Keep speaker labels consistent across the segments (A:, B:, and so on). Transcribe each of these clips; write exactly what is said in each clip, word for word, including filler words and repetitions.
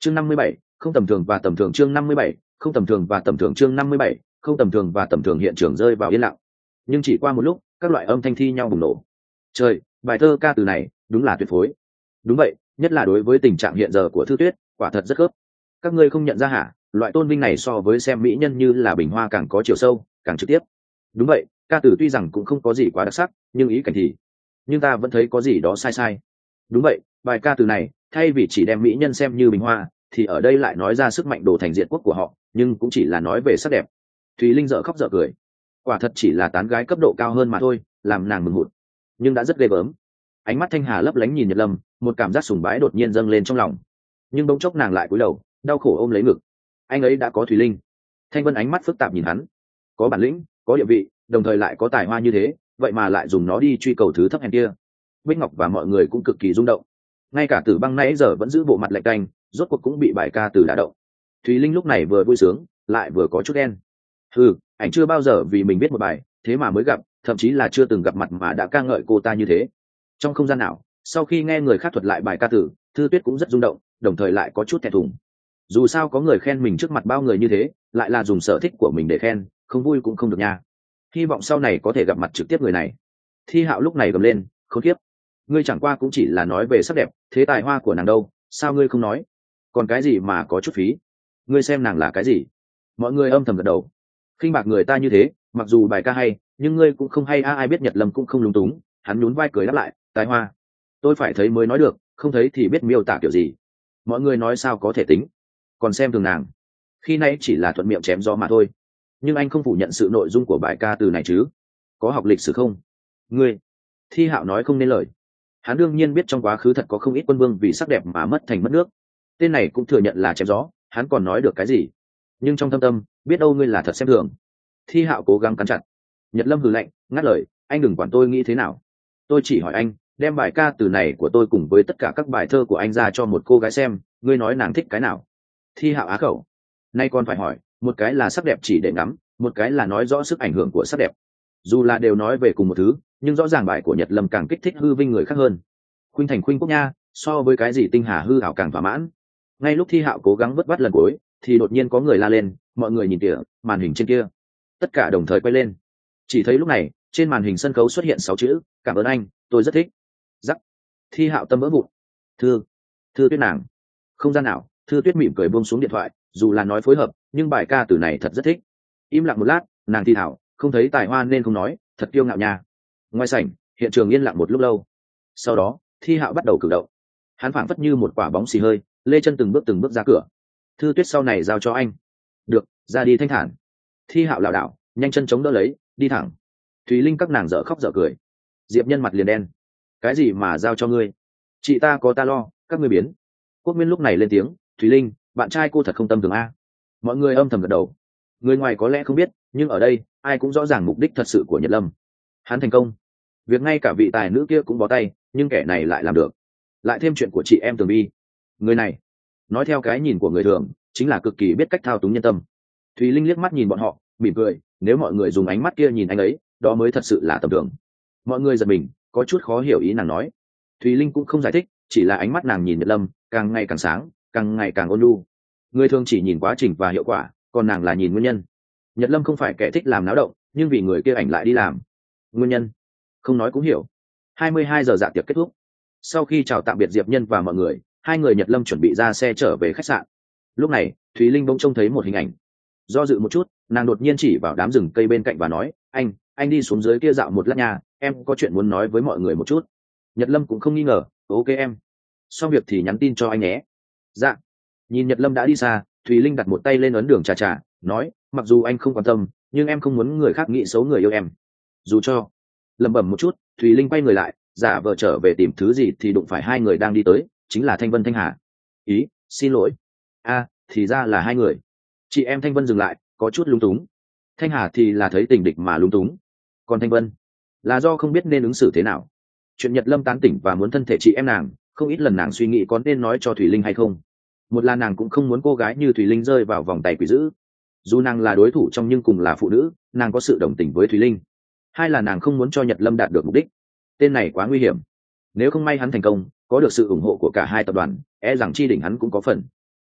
A: chương năm mươi bảy, không tầm thường và tầm thường chương năm mươi bảy, không tầm thường và tầm thường chương năm mươi bảy, không tầm thường và tầm thường hiện trường rơi vào yên lặng. Nhưng chỉ qua một lúc, các loại âm thanh thi nhau bùng nổ. Trời, bài thơ ca từ này đúng là tuyệt phối. Đúng vậy, nhất là đối với tình trạng hiện giờ của Thư Tuyết, quả thật rất khớp. Các ngươi không nhận ra hả? Loại tôn vinh này so với xem mỹ nhân như là bình hoa càng có chiều sâu, càng trực tiếp. Đúng vậy, ca từ tuy rằng cũng không có gì quá đặc sắc, nhưng ý cảnh thì, nhưng ta vẫn thấy có gì đó sai sai. Đúng vậy, bài ca từ này thay vì chỉ đem mỹ nhân xem như bình hoa, thì ở đây lại nói ra sức mạnh đồ thành diện quốc của họ, nhưng cũng chỉ là nói về sắc đẹp. Thùy Linh dở khóc dở cười, quả thật chỉ là tán gái cấp độ cao hơn mà thôi, làm nàng mừng hụt, nhưng đã rất ghê gớm. Ánh mắt Thanh Hà lấp lánh nhìn Nhật Lâm, một cảm giác sùng bái đột nhiên dâng lên trong lòng, nhưng bỗng chốc nàng lại cúi đầu, đau khổ ôm lấy ngực. Anh ấy đã có Thùy Linh. Thanh Vân ánh mắt phức tạp nhìn hắn, có bản lĩnh, có địa vị, đồng thời lại có tài hoa như thế, vậy mà lại dùng nó đi truy cầu thứ thấp hèn kia. Bích Ngọc và mọi người cũng cực kỳ rung động, ngay cả Tử Băng nãy giờ vẫn giữ bộ mặt lạnh tanh, rốt cuộc cũng bị bài ca từ đả động. Thùy Linh lúc này vừa vui sướng, lại vừa có chút đen. Ừ, ảnh chưa bao giờ vì mình viết một bài, thế mà mới gặp, thậm chí là chưa từng gặp mặt mà đã ca ngợi cô ta như thế. Trong không gian nào, sau khi nghe người khác thuật lại bài ca từ, Thư Tuyết cũng rất rung động, đồng thời lại có chút thẹn thùng. Dù sao có người khen mình trước mặt bao người như thế, lại là dùng sở thích của mình để khen, không vui cũng không được nha. Hy vọng sau này có thể gặp mặt trực tiếp người này. Thi Hạo lúc này gầm lên, khốn kiếp, ngươi chẳng qua cũng chỉ là nói về sắc đẹp, thế tài hoa của nàng đâu, sao ngươi không nói? Còn cái gì mà có chút phí? Ngươi xem nàng là cái gì? Mọi người âm thầm gật đầu. Khinh bạc người ta như thế, mặc dù bài ca hay, nhưng ngươi cũng không hay a. Ai biết Nhật Lâm cũng không lúng túng, hắn nhún vai cười đáp lại, tài hoa, tôi phải thấy mới nói được, không thấy thì biết miêu tả kiểu gì. Mọi người nói sao có thể tính, còn xem thường nàng. Khi nay chỉ là thuận miệng chém gió mà thôi. Nhưng anh không phủ nhận sự nội dung của bài ca từ này chứ? Có học lịch sử không? Ngươi. Thi Hạo nói không nên lời. Hắn đương nhiên biết trong quá khứ thật có không ít quân vương vì sắc đẹp mà mất thành mất nước. Tên này cũng thừa nhận là chém gió, hắn còn nói được cái gì? Nhưng trong thâm tâm, biết đâu ngươi là thật xem thường. Thi Hạo cố gắng cắn chặt. Nhật Lâm hừ lạnh, ngắt lời, anh đừng quản tôi nghĩ thế nào. Tôi chỉ hỏi anh, đem bài ca từ này của tôi cùng với tất cả các bài thơ của anh ra cho một cô gái xem, ngươi nói nàng thích cái nào? Thi Hạo á khẩu. Nay còn phải hỏi, một cái là sắc đẹp chỉ để ngắm, một cái là nói rõ sức ảnh hưởng của sắc đẹp. Dù là đều nói về cùng một thứ, nhưng rõ ràng bài của Nhật Lâm càng kích thích hư vinh người khác hơn. Khuynh thành khuynh quốc nha, so với cái gì tinh hà hư ảo càng thỏa mãn. Ngay lúc Thi Hạo cố gắng vất vát lần cuối, thì đột nhiên có người la lên, mọi người nhìn kìa, màn hình trên kia. Tất cả đồng thời quay lên. Chỉ thấy lúc này, trên màn hình sân khấu xuất hiện sáu chữ, cảm ơn anh, tôi rất thích. Rắc. Thi Hạo tâm vỡ vụn. Thư, Thư Tuyết nàng. Không gian nào, Thư Tuyết mỉm cười buông xuống điện thoại, dù là nói phối hợp, nhưng bài ca từ này thật rất thích. Im lặng một lát, nàng thi thảo, không thấy tài hoa nên không nói, thật kiêu ngạo nha. Ngoài sảnh, hiện trường yên lặng một lúc lâu. Sau đó, Thi Hạo bắt đầu cử động. Hắn phảng phất như một quả bóng xì hơi, lê chân từng bước từng bước ra cửa. Thư Tuyết sau này giao cho anh. Được, ra đi thanh thản. Thi Hạo lảo đảo, nhanh chân chống đỡ lấy, đi thẳng. Thùy Linh các nàng dở khóc dở cười. Diệp Nhân mặt liền đen. Cái gì mà giao cho ngươi? Chị ta có ta lo, các ngươi biến. Quốc Nguyên lúc này lên tiếng, Thùy Linh, bạn trai cô thật không tâm thường a. Mọi người âm thầm gật đầu. Người ngoài có lẽ không biết, nhưng ở đây ai cũng rõ ràng mục đích thật sự của Nhật Lâm. Hắn thành công, việc ngay cả vị tài nữ kia cũng bó tay, nhưng kẻ này lại làm được. Lại thêm chuyện của chị em Tường Vi, người này nói theo cái nhìn của người thường chính là cực kỳ biết cách thao túng nhân tâm. Thùy Linh liếc mắt nhìn bọn họ, mỉm cười, nếu mọi người dùng ánh mắt kia nhìn anh ấy, đó mới thật sự là tầm thường. Mọi người giật mình, có chút khó hiểu ý nàng nói. Thùy Linh cũng không giải thích, chỉ là ánh mắt nàng nhìn Nhật Lâm càng ngày càng sáng, càng ngày càng ôn nhu. Người thường chỉ nhìn quá trình và hiệu quả, còn nàng là nhìn nguyên nhân. Nhật Lâm không phải kẻ thích làm náo động, nhưng vì người kia ảnh lại đi làm. Nguyên nhân không nói cũng hiểu. hai mươi hai giờ dạ tiệc kết thúc. Sau khi chào tạm biệt Diệp Nhân và mọi người, hai người Nhật Lâm chuẩn bị ra xe trở về khách sạn. Lúc này, Thúy Linh bỗng trông thấy một hình ảnh. Do dự một chút, nàng đột nhiên chỉ vào đám rừng cây bên cạnh và nói, anh, anh đi xuống dưới kia dạo một lát nha, em có chuyện muốn nói với mọi người một chút. Nhật Lâm cũng không nghi ngờ, ok em. Xong việc thì nhắn tin cho anh nhé. Dạ. Nhìn Nhật Lâm đã đi xa, Thùy Linh đặt một tay lên ấn đường trà trà, nói, mặc dù anh không quan tâm, nhưng em không muốn người khác nghĩ xấu người yêu em. Dù cho lẩm bẩm một chút, Thùy Linh quay người lại, giả vờ trở về tìm thứ gì thì đụng phải hai người đang đi tới, chính là Thanh Vân Thanh Hà. Ý, xin lỗi. A, thì ra là hai người. Chị em Thanh Vân dừng lại, có chút lúng túng. Thanh Hà thì là thấy tình địch mà lúng túng. Còn Thanh Vân là do không biết nên ứng xử thế nào. Chuyện Nhật Lâm tán tỉnh và muốn thân thể chị em nàng, không ít lần nàng suy nghĩ có nên nói cho Thùy Linh hay không. Một là nàng cũng không muốn cô gái như Thùy Linh rơi vào vòng tay quỷ dữ. Dù nàng là đối thủ trong nhưng cùng là phụ nữ, nàng có sự đồng tình với Thùy Linh. Hai là nàng không muốn cho Nhật Lâm đạt được mục đích. Tên này quá nguy hiểm. Nếu không may hắn thành công, có được sự ủng hộ của cả hai tập đoàn, e rằng chi đỉnh hắn cũng có phần.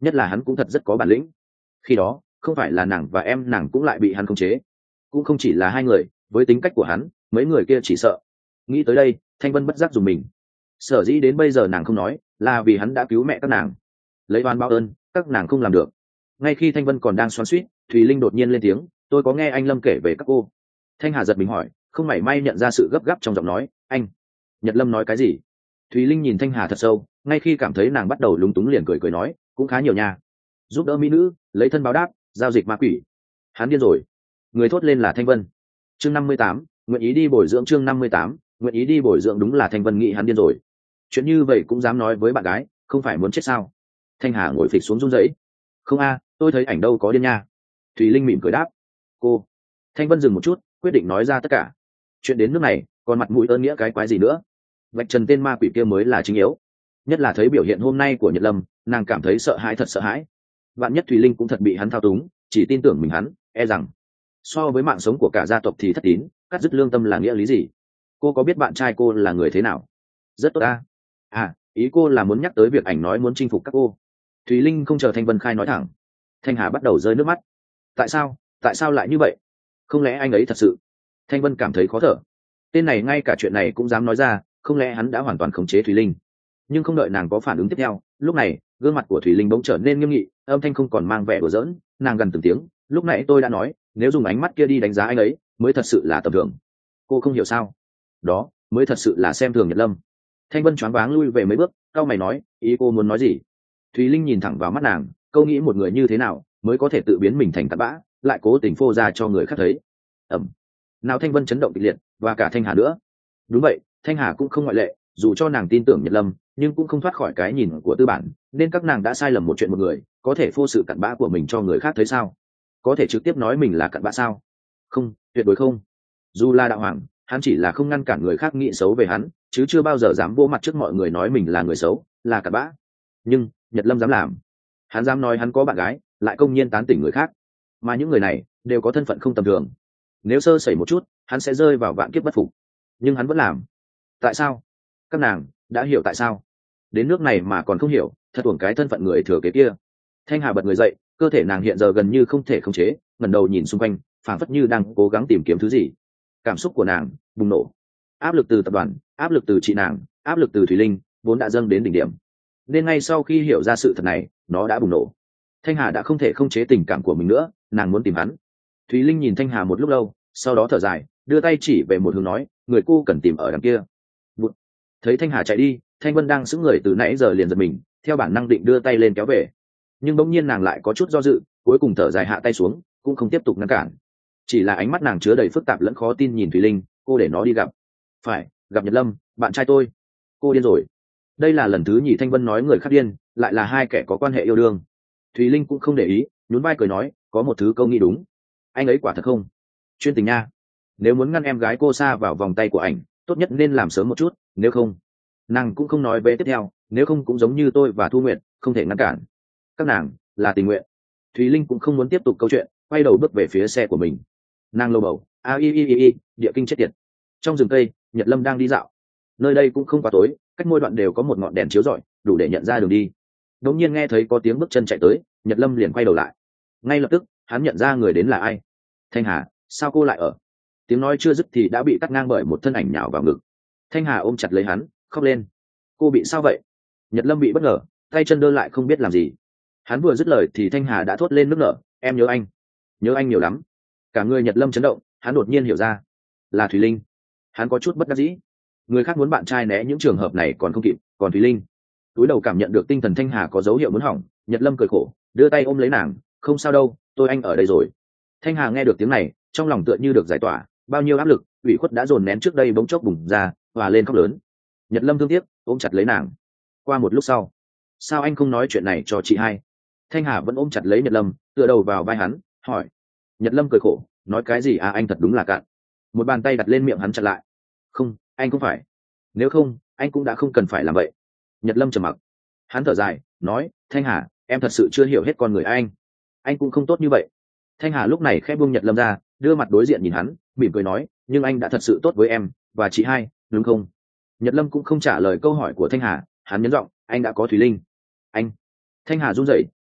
A: nhất là hắn cũng thật rất có bản lĩnh. Khi đó không phải là nàng và em nàng cũng lại bị hắn khống chế, cũng không chỉ là hai người, với tính cách của hắn mấy người kia chỉ sợ. Nghĩ tới đây Thanh Vân bất giác dùng mình. Sở dĩ đến bây giờ nàng không nói là vì hắn đã cứu mẹ các nàng, lấy oan báo ơn các nàng không làm được. Ngay khi Thanh Vân còn đang xoắn xuýt, Thùy Linh đột nhiên lên tiếng, tôi có nghe anh Lâm kể về các cô. Thanh Hà giật mình hỏi, không mảy may nhận ra sự gấp gáp trong giọng nói. Anh Nhật Lâm nói cái gì? Thùy Linh nhìn Thanh Hà thật sâu, ngay khi cảm thấy nàng bắt đầu lúng túng liền cười cười nói, cũng khá nhiều nha, giúp đỡ mỹ nữ, lấy thân báo đáp, giao dịch ma quỷ. Hắn điên rồi. Người thốt lên là Thanh Vân. Chương năm mươi tám, nguyện ý đi bồi dưỡng. Chương năm mươi tám, nguyện ý đi bồi dưỡng. Đúng là Thanh Vân nghĩ hắn điên rồi. Chuyện như vậy cũng dám nói với bạn gái, không phải muốn chết sao? Thanh Hà ngồi phịch xuống run rẩy. Không a, tôi thấy ảnh đâu có điên nha. Thùy Linh mỉm cười đáp. Cô. Thanh Vân dừng một chút, quyết định nói ra tất cả. Chuyện đến nước này còn mặt mũi ơn nghĩa cái quái gì nữa? Vạch trần tên ma quỷ kia mới là chính yếu. Nhất là thấy biểu hiện hôm nay của Nhật Lâm, nàng cảm thấy sợ hãi, thật sợ hãi. Vạn nhất Thùy Linh cũng thật bị hắn thao túng, chỉ tin tưởng mình hắn, e rằng so với mạng sống của cả gia tộc thì thất tín, cắt dứt lương tâm là nghĩa lý gì? Cô có biết bạn trai cô là người thế nào? Rất tốt ta. À, ý cô là muốn nhắc tới việc ảnh nói muốn chinh phục các cô. Thùy Linh không chờ Thanh Vân khai nói thẳng. Thanh Hà bắt đầu rơi nước mắt. Tại sao? Tại sao lại như vậy? Không lẽ anh ấy thật sự? Thanh Vân cảm thấy khó thở. Tên này ngay cả chuyện này cũng dám nói ra, không lẽ hắn đã hoàn toàn khống chế Thùy Linh? Nhưng không đợi nàng có phản ứng tiếp theo, lúc này gương mặt của Thùy Linh bỗng trở nên nghiêm nghị, âm thanh không còn mang vẻ đùa giỡn, nàng gần từng tiếng, lúc nãy tôi đã nói, nếu dùng ánh mắt kia đi đánh giá anh ấy mới thật sự là tầm thường. Cô không hiểu sao? Đó mới thật sự là xem thường Nhật Lâm. Thanh Vân choáng váng lui về mấy bước, cau mày nói, ý cô muốn nói gì? Thùy Linh nhìn thẳng vào mắt nàng, câu nghĩ một người như thế nào mới có thể tự biến mình thành tạt bã, lại cố tình phô ra cho người khác thấy. Ẩm. Nào Thanh Vân chấn động kịch liệt, và cả Thanh Hà nữa. Đúng vậy, Thanh Hà cũng không ngoại lệ, dù cho nàng tin tưởng Nhật Lâm, nhưng cũng không thoát khỏi cái nhìn của tư bản, nên các nàng đã sai lầm một chuyện một người, có thể phô sự cặn bã của mình cho người khác thấy sao? Có thể trực tiếp nói mình là cặn bã sao? Không, tuyệt đối không. Dù là đạo hoàng, hắn chỉ là không ngăn cản người khác nghĩ xấu về hắn, chứ chưa bao giờ dám vỗ mặt trước mọi người nói mình là người xấu, là cặn bã. Nhưng Nhật Lâm dám làm. Hắn dám nói hắn có bạn gái, lại công nhiên tán tỉnh người khác, mà những người này đều có thân phận không tầm thường. Nếu sơ sẩy một chút, hắn sẽ rơi vào vạn kiếp bất phục. Nhưng hắn vẫn làm. Tại sao? Các nàng đã hiểu tại sao? Đến nước này mà còn không hiểu, thật uổng cái thân phận người thừa kế kia. Thanh Hà bật người dậy, cơ thể nàng hiện giờ gần như không thể khống chế, ngẩng đầu nhìn xung quanh, phảng phất như đang cố gắng tìm kiếm thứ gì. Cảm xúc của nàng bùng nổ. Áp lực từ tập đoàn, áp lực từ chị nàng, áp lực từ Thùy Linh, vốn đã dâng đến đỉnh điểm. Nên ngay sau khi hiểu ra sự thật này, nó đã bùng nổ. Thanh Hà đã không thể khống chế tình cảm của mình nữa, nàng muốn tìm hắn. Thùy Linh nhìn Thanh Hà một lúc lâu, sau đó thở dài, đưa tay chỉ về một hướng nói, người cô cần tìm ở đằng kia. Bụt. Thấy Thanh Hà chạy đi, Thanh Vân đang sững người từ nãy giờ liền giật mình, theo bản năng định đưa tay lên kéo về, nhưng bỗng nhiên nàng lại có chút do dự, cuối cùng thở dài hạ tay xuống, cũng không tiếp tục ngăn cản. Chỉ là ánh mắt nàng chứa đầy phức tạp lẫn khó tin nhìn Thùy Linh, cô để nó đi gặp. Phải, gặp Nhật Lâm, bạn trai tôi. Cô điên rồi. Đây là lần thứ nhì Thanh Vân nói người khác điên, lại là hai kẻ có quan hệ yêu đương. Thùy Linh cũng không để ý, nhún vai cười nói, có một thứ câu nghĩ đúng. Anh ấy quả thật không chuyên tình nha. Nếu muốn ngăn em gái cô sa vào vòng tay của ảnh, tốt nhất nên làm sớm một chút, nếu không. Nàng cũng không nói về tiếp theo, nếu không cũng giống như tôi và Thu Nguyệt, không thể ngăn cản. Các nàng là tình nguyện. Thùy Linh cũng không muốn tiếp tục câu chuyện, quay đầu bước về phía xe của mình. Nàng lầu bầu, a i i i i, địa kinh chết tiệt. Trong rừng cây, Nhật Lâm đang đi dạo. Nơi đây cũng không quá tối, cách mỗi đoạn đều có một ngọn đèn chiếu rọi, đủ để nhận ra đường đi. Đột nhiên nghe thấy có tiếng bước chân chạy tới, Nhật Lâm liền quay đầu lại. Ngay lập tức, hắn nhận ra người đến là ai. Thanh Hà, sao cô lại ở? Tiếng nói chưa dứt thì đã bị cắt ngang bởi một thân ảnh nhào vào ngực. Thanh Hà ôm chặt lấy hắn, khóc lên. Cô bị sao vậy? Nhật Lâm bị bất ngờ, tay chân đơ lại không biết làm gì. Hắn vừa dứt lời thì Thanh Hà đã thốt lên nức nở, em nhớ anh, nhớ anh nhiều lắm. Cả người Nhật Lâm chấn động, hắn đột nhiên hiểu ra, là Thùy Linh. Hắn có chút bất đắc dĩ. Người khác muốn bạn trai né những trường hợp này còn không kịp, còn Thùy Linh. Túi đầu cảm nhận được tinh thần Thanh Hà có dấu hiệu muốn hỏng, Nhật Lâm cười khổ, đưa tay ôm lấy nàng, không sao đâu, tôi anh ở đây rồi. Thanh Hà nghe được tiếng này, trong lòng tựa như được giải tỏa, bao nhiêu áp lực, ủy khuất đã dồn nén trước đây bỗng chốc bùng ra, và lên khóc lớn. Nhật Lâm thương tiếc, ôm chặt lấy nàng. Qua một lúc sau, sao anh không nói chuyện này cho chị hai? Thanh Hà vẫn ôm chặt lấy Nhật Lâm, tựa đầu vào vai hắn, hỏi. Nhật Lâm cười khổ, nói cái gì à, anh thật đúng là cạn. Một bàn tay đặt lên miệng hắn chặn lại. Không, anh không phải. Nếu không, anh cũng đã không cần phải làm vậy. Nhật Lâm trầm mặc. Hắn thở dài, nói, Thanh Hà, em thật sự chưa hiểu hết con người anh. Anh cũng không tốt như vậy. Thanh Hà lúc này khẽ buông Nhật Lâm ra, đưa mặt đối diện nhìn hắn, mỉm cười nói, nhưng anh đã thật sự tốt với em và chị hai, đúng không? Nhật Lâm cũng không trả lời câu hỏi của Thanh Hà, hắn nhấn giọng, anh đã có Thùy Linh. Anh. Thanh Hà run rẩy,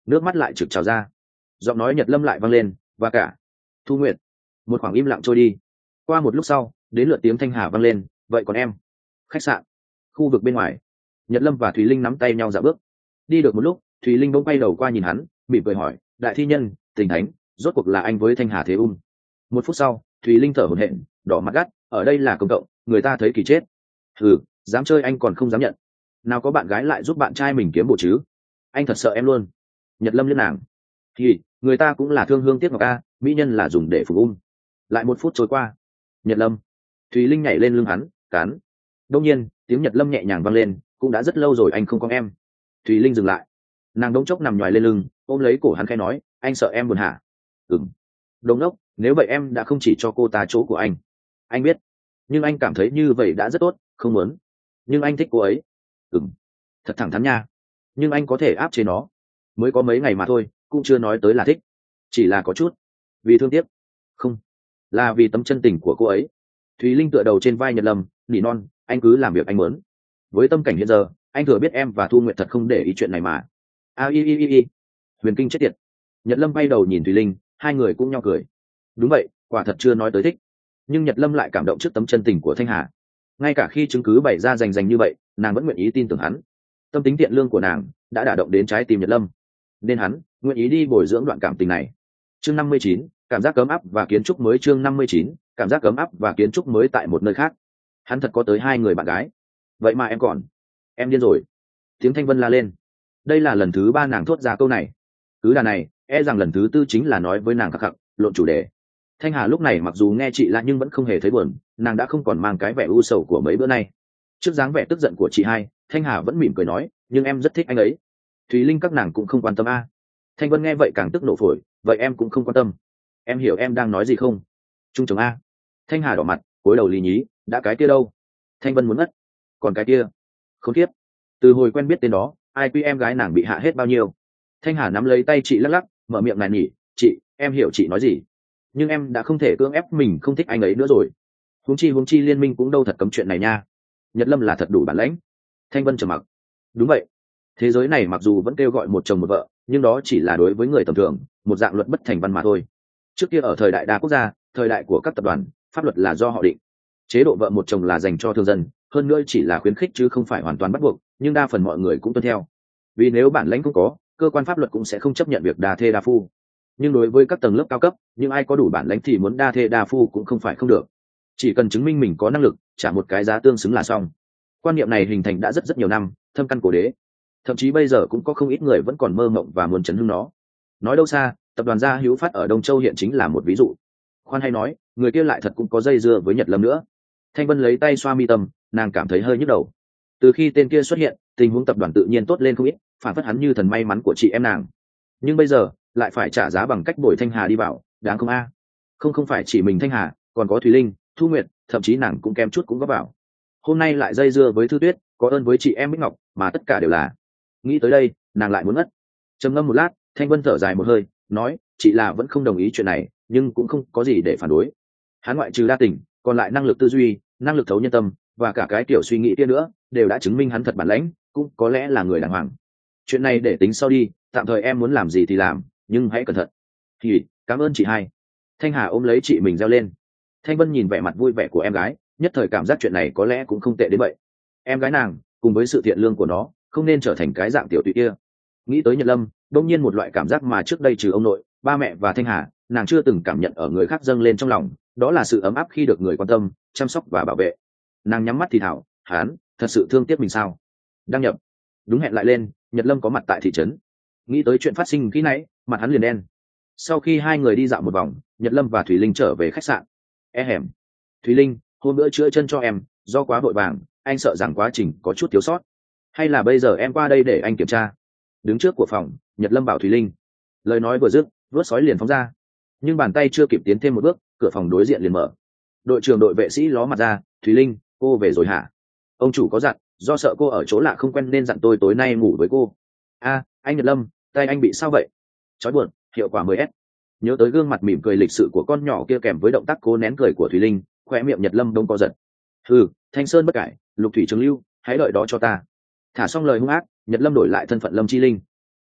A: nước mắt lại trực trào ra. Giọng nói Nhật Lâm lại vang lên, và cả Thu Nguyệt. Một khoảng im lặng trôi đi. Qua một lúc sau, đến lượt tiếng Thanh Hà vang lên, vậy còn em? Khách sạn, khu vực bên ngoài, Nhật Lâm và Thùy Linh nắm tay nhau dạo bước. Đi được một lúc, Thùy Linh bỗng quay đầu qua nhìn hắn, mỉm cười hỏi, đại thi nhân, tình thánh, rốt cuộc là anh với Thanh Hà thế ung? Một phút sau, Thùy Linh thở hổn hển, đỏ mặt gắt, ở đây là công cộng, người ta thấy kỳ chết. Hừ, dám chơi anh còn không dám nhận. Nào có bạn gái lại giúp bạn trai mình kiếm bổ chứ? Anh thật sợ em luôn. Nhật Lâm liếc nàng. Thì người ta cũng là thương hương tiếc ngọc a, mỹ nhân là dùng để phục ung. Lại một phút trôi qua. Nhật Lâm. Thùy Linh nhảy lên lưng hắn, cắn. Đông nhiên, tiếng Nhật Lâm nhẹ nhàng vang lên, cũng đã rất lâu rồi anh không có em. Thùy Linh dừng lại. Nàng đống chốc nằm nhoài lên lưng, ôm lấy cổ hắn khẽ nói, anh sợ em buồn hả? Ừm. Đống đốc, nếu vậy em đã không chỉ cho cô ta chỗ của anh. Anh biết, nhưng anh cảm thấy như vậy đã rất tốt, không muốn. Nhưng anh thích cô ấy. Ừm. Thật thẳng thắn nha. Nhưng anh có thể áp chế nó. Mới có mấy ngày mà thôi, cũng chưa nói tới là thích. Chỉ là có chút vì thương tiếc. Không, là vì tấm chân tình của cô ấy. Thùy Linh tựa đầu trên vai Nhật Lâm, nỉ non, anh cứ làm việc anh muốn. Với tâm cảnh hiện giờ, anh thừa biết em và Thu Nguyệt thật không để ý chuyện này mà. A i i i i. Huyền Kinh chết tiệt. Nhật Lâm bay đầu nhìn Thùy Linh, hai người cũng nhau cười. Đúng vậy, quả thật chưa nói tới thích. Nhưng Nhật Lâm lại cảm động trước tấm chân tình của Thanh Hà. Ngay cả khi chứng cứ bày ra rành rành như vậy, nàng vẫn nguyện ý tin tưởng hắn. Tâm tính thiện lương của nàng đã đả động đến trái tim Nhật Lâm, nên hắn nguyện ý đi bồi dưỡng đoạn cảm tình này. Chương năm mươi chín, cảm giác ấm áp và kiến trúc mới. Chương năm mươi chín, cảm giác ấm áp và kiến trúc mới tại một nơi khác. Hắn thật có tới hai người bạn gái. Vậy mà em còn, em điên rồi. Tiếng Thanh Vân la lên. Đây là lần thứ ba nàng thốt ra câu này. Cứ đà này, e rằng lần thứ tư chính là nói với nàng khắc khắc, lộn chủ đề. Thanh Hà lúc này mặc dù nghe chị lại nhưng vẫn không hề thấy buồn, nàng đã không còn mang cái vẻ u sầu của mấy bữa nay. Trước dáng vẻ tức giận của chị hai, Thanh Hà vẫn mỉm cười nói, nhưng em rất thích anh ấy. Thùy Linh các nàng cũng không quan tâm a. Thanh Vân nghe vậy càng tức nổ phổi, vậy em cũng không quan tâm. Em hiểu em đang nói gì không? Trung chồng a. Thanh Hà đỏ mặt, cúi đầu lì nhí, đã cái kia đâu? Thanh Vân muốn ngất. Còn cái kia? Khốn kiếp. Từ hồi quen biết tên đó, ai quy em gái nàng bị hạ hết bao nhiêu. Thanh Hà nắm lấy tay chị lắc lắc, mở miệng này nhỉ, chị, em hiểu chị nói gì. Nhưng em đã không thể cưỡng ép mình không thích anh ấy nữa rồi. Huống chi huống chi liên minh cũng đâu thật cấm chuyện này nha. Nhật Lâm là thật đủ bản lãnh. Thanh Vân trầm mặc. Đúng vậy. Thế giới này mặc dù vẫn kêu gọi một chồng một vợ, nhưng đó chỉ là đối với người tầm thường, một dạng luật bất thành văn mà thôi. Trước kia ở thời đại đa quốc gia, thời đại của các tập đoàn, pháp luật là do họ định. Chế độ vợ một chồng là dành cho thương dân, hơn nữa chỉ là khuyến khích chứ không phải hoàn toàn bắt buộc, nhưng đa phần mọi người cũng tuân theo. Vì nếu bản lãnh không có, cơ quan pháp luật cũng sẽ không chấp nhận việc đa thê đa phu. Nhưng đối với các tầng lớp cao cấp, nhưng ai có đủ bản lãnh thì muốn đa thê đa phu cũng không phải không được. Chỉ cần chứng minh mình có năng lực, trả một cái giá tương xứng là xong. Quan niệm này hình thành đã rất rất nhiều năm, thâm căn cổ đế. Thậm chí bây giờ cũng có không ít người vẫn còn mơ mộng và muốn chấn hưng nó. Nói đâu xa, tập đoàn Gia Hữu Phát ở Đông Châu hiện chính là một ví dụ. Khoan hay nói, người kia lại thật cũng có dây dưa với Nhật Lâm nữa. Thanh Vân lấy tay xoa mi tâm, nàng cảm thấy hơi nhức đầu. Từ khi tên kia xuất hiện, tình huống tập đoàn tự nhiên tốt lên không ít, phản phất hắn như thần may mắn của chị em nàng. Nhưng bây giờ lại phải trả giá bằng cách bồi Thanh Hà đi vào, đáng không a? Không không phải chỉ mình Thanh Hà, còn có Thùy Linh, Thu Nguyệt, thậm chí nàng cũng kém chút cũng góp vào. Hôm nay lại dây dưa với Thư Tuyết, có ơn với chị em Bích Ngọc, mà tất cả đều là. Nghĩ tới đây, nàng lại muốn ngất. Trầm ngâm một lát, Thanh Vân thở dài một hơi, nói, chị là vẫn không đồng ý chuyện này, nhưng cũng không có gì để phản đối. Hắn ngoại trừ đa tình, còn lại năng lực tư duy, năng lực thấu nhân tâm, và cả cái kiểu suy nghĩ kia nữa, đều đã chứng minh hắn thật bản lãnh, cũng có lẽ là người đàng hoàng. Chuyện này để tính sau đi, tạm thời em muốn làm gì thì làm, nhưng hãy cẩn thận. Thì cảm ơn chị hai. Thanh Hà ôm lấy chị mình reo lên. Thanh Vân nhìn vẻ mặt vui vẻ của em gái, nhất thời cảm giác chuyện này có lẽ cũng không tệ đến vậy. Em gái nàng, cùng với sự thiện lương của nó, không nên trở thành cái dạng tiểu tụy kia. Nghĩ tới Nhật Lâm, đông nhiên một loại cảm giác mà trước đây trừ ông nội, ba mẹ và Thanh Hà, nàng chưa từng cảm nhận ở người khác dâng lên trong lòng, đó là sự ấm áp khi được người quan tâm, chăm sóc và bảo vệ. Nàng nhắm mắt thì thảo, hán, thật sự thương tiếc mình sao? Đăng nhập. Đúng hẹn lại lên, Nhật Lâm có mặt tại thị trấn. Nghĩ tới chuyện phát sinh khi nãy, mặt hắn liền đen. Sau khi hai người đi dạo một vòng, Nhật Lâm và Thùy Linh trở về khách sạn. E hẻm. Thùy Linh, hôm bữa chữa chân cho em, do quá vội vàng, anh sợ rằng quá trình có chút thiếu sót. Hay là bây giờ em qua đây để anh kiểm tra? Đứng trước của phòng, Nhật Lâm bảo Thùy Linh. Lời nói vừa dứt, vớt sói liền phóng ra. Nhưng bàn tay chưa kịp tiến thêm một bước, cửa phòng đối diện liền mở. Đội trưởng đội vệ sĩ ló mặt ra, Thùy Linh, cô về rồi hả? Ông chủ có dặn, do sợ cô ở chỗ lạ không quen nên dặn tôi tối nay ngủ với cô. A, anh Nhật Lâm, tay anh bị sao vậy? Chói buồn, hiệu quả mười s. Nhớ tới gương mặt mỉm cười lịch sự của con nhỏ kia kèm với động tác cố nén cười của Thùy Linh, khoe miệng Nhật Lâm đông co giật. Hừ, Thanh Sơn bất cải, Lục Thủy Trường Lưu, hãy đợi đó cho ta. Thả xong lời hung ác, Nhật Lâm đổi lại thân phận Lâm Chi Linh.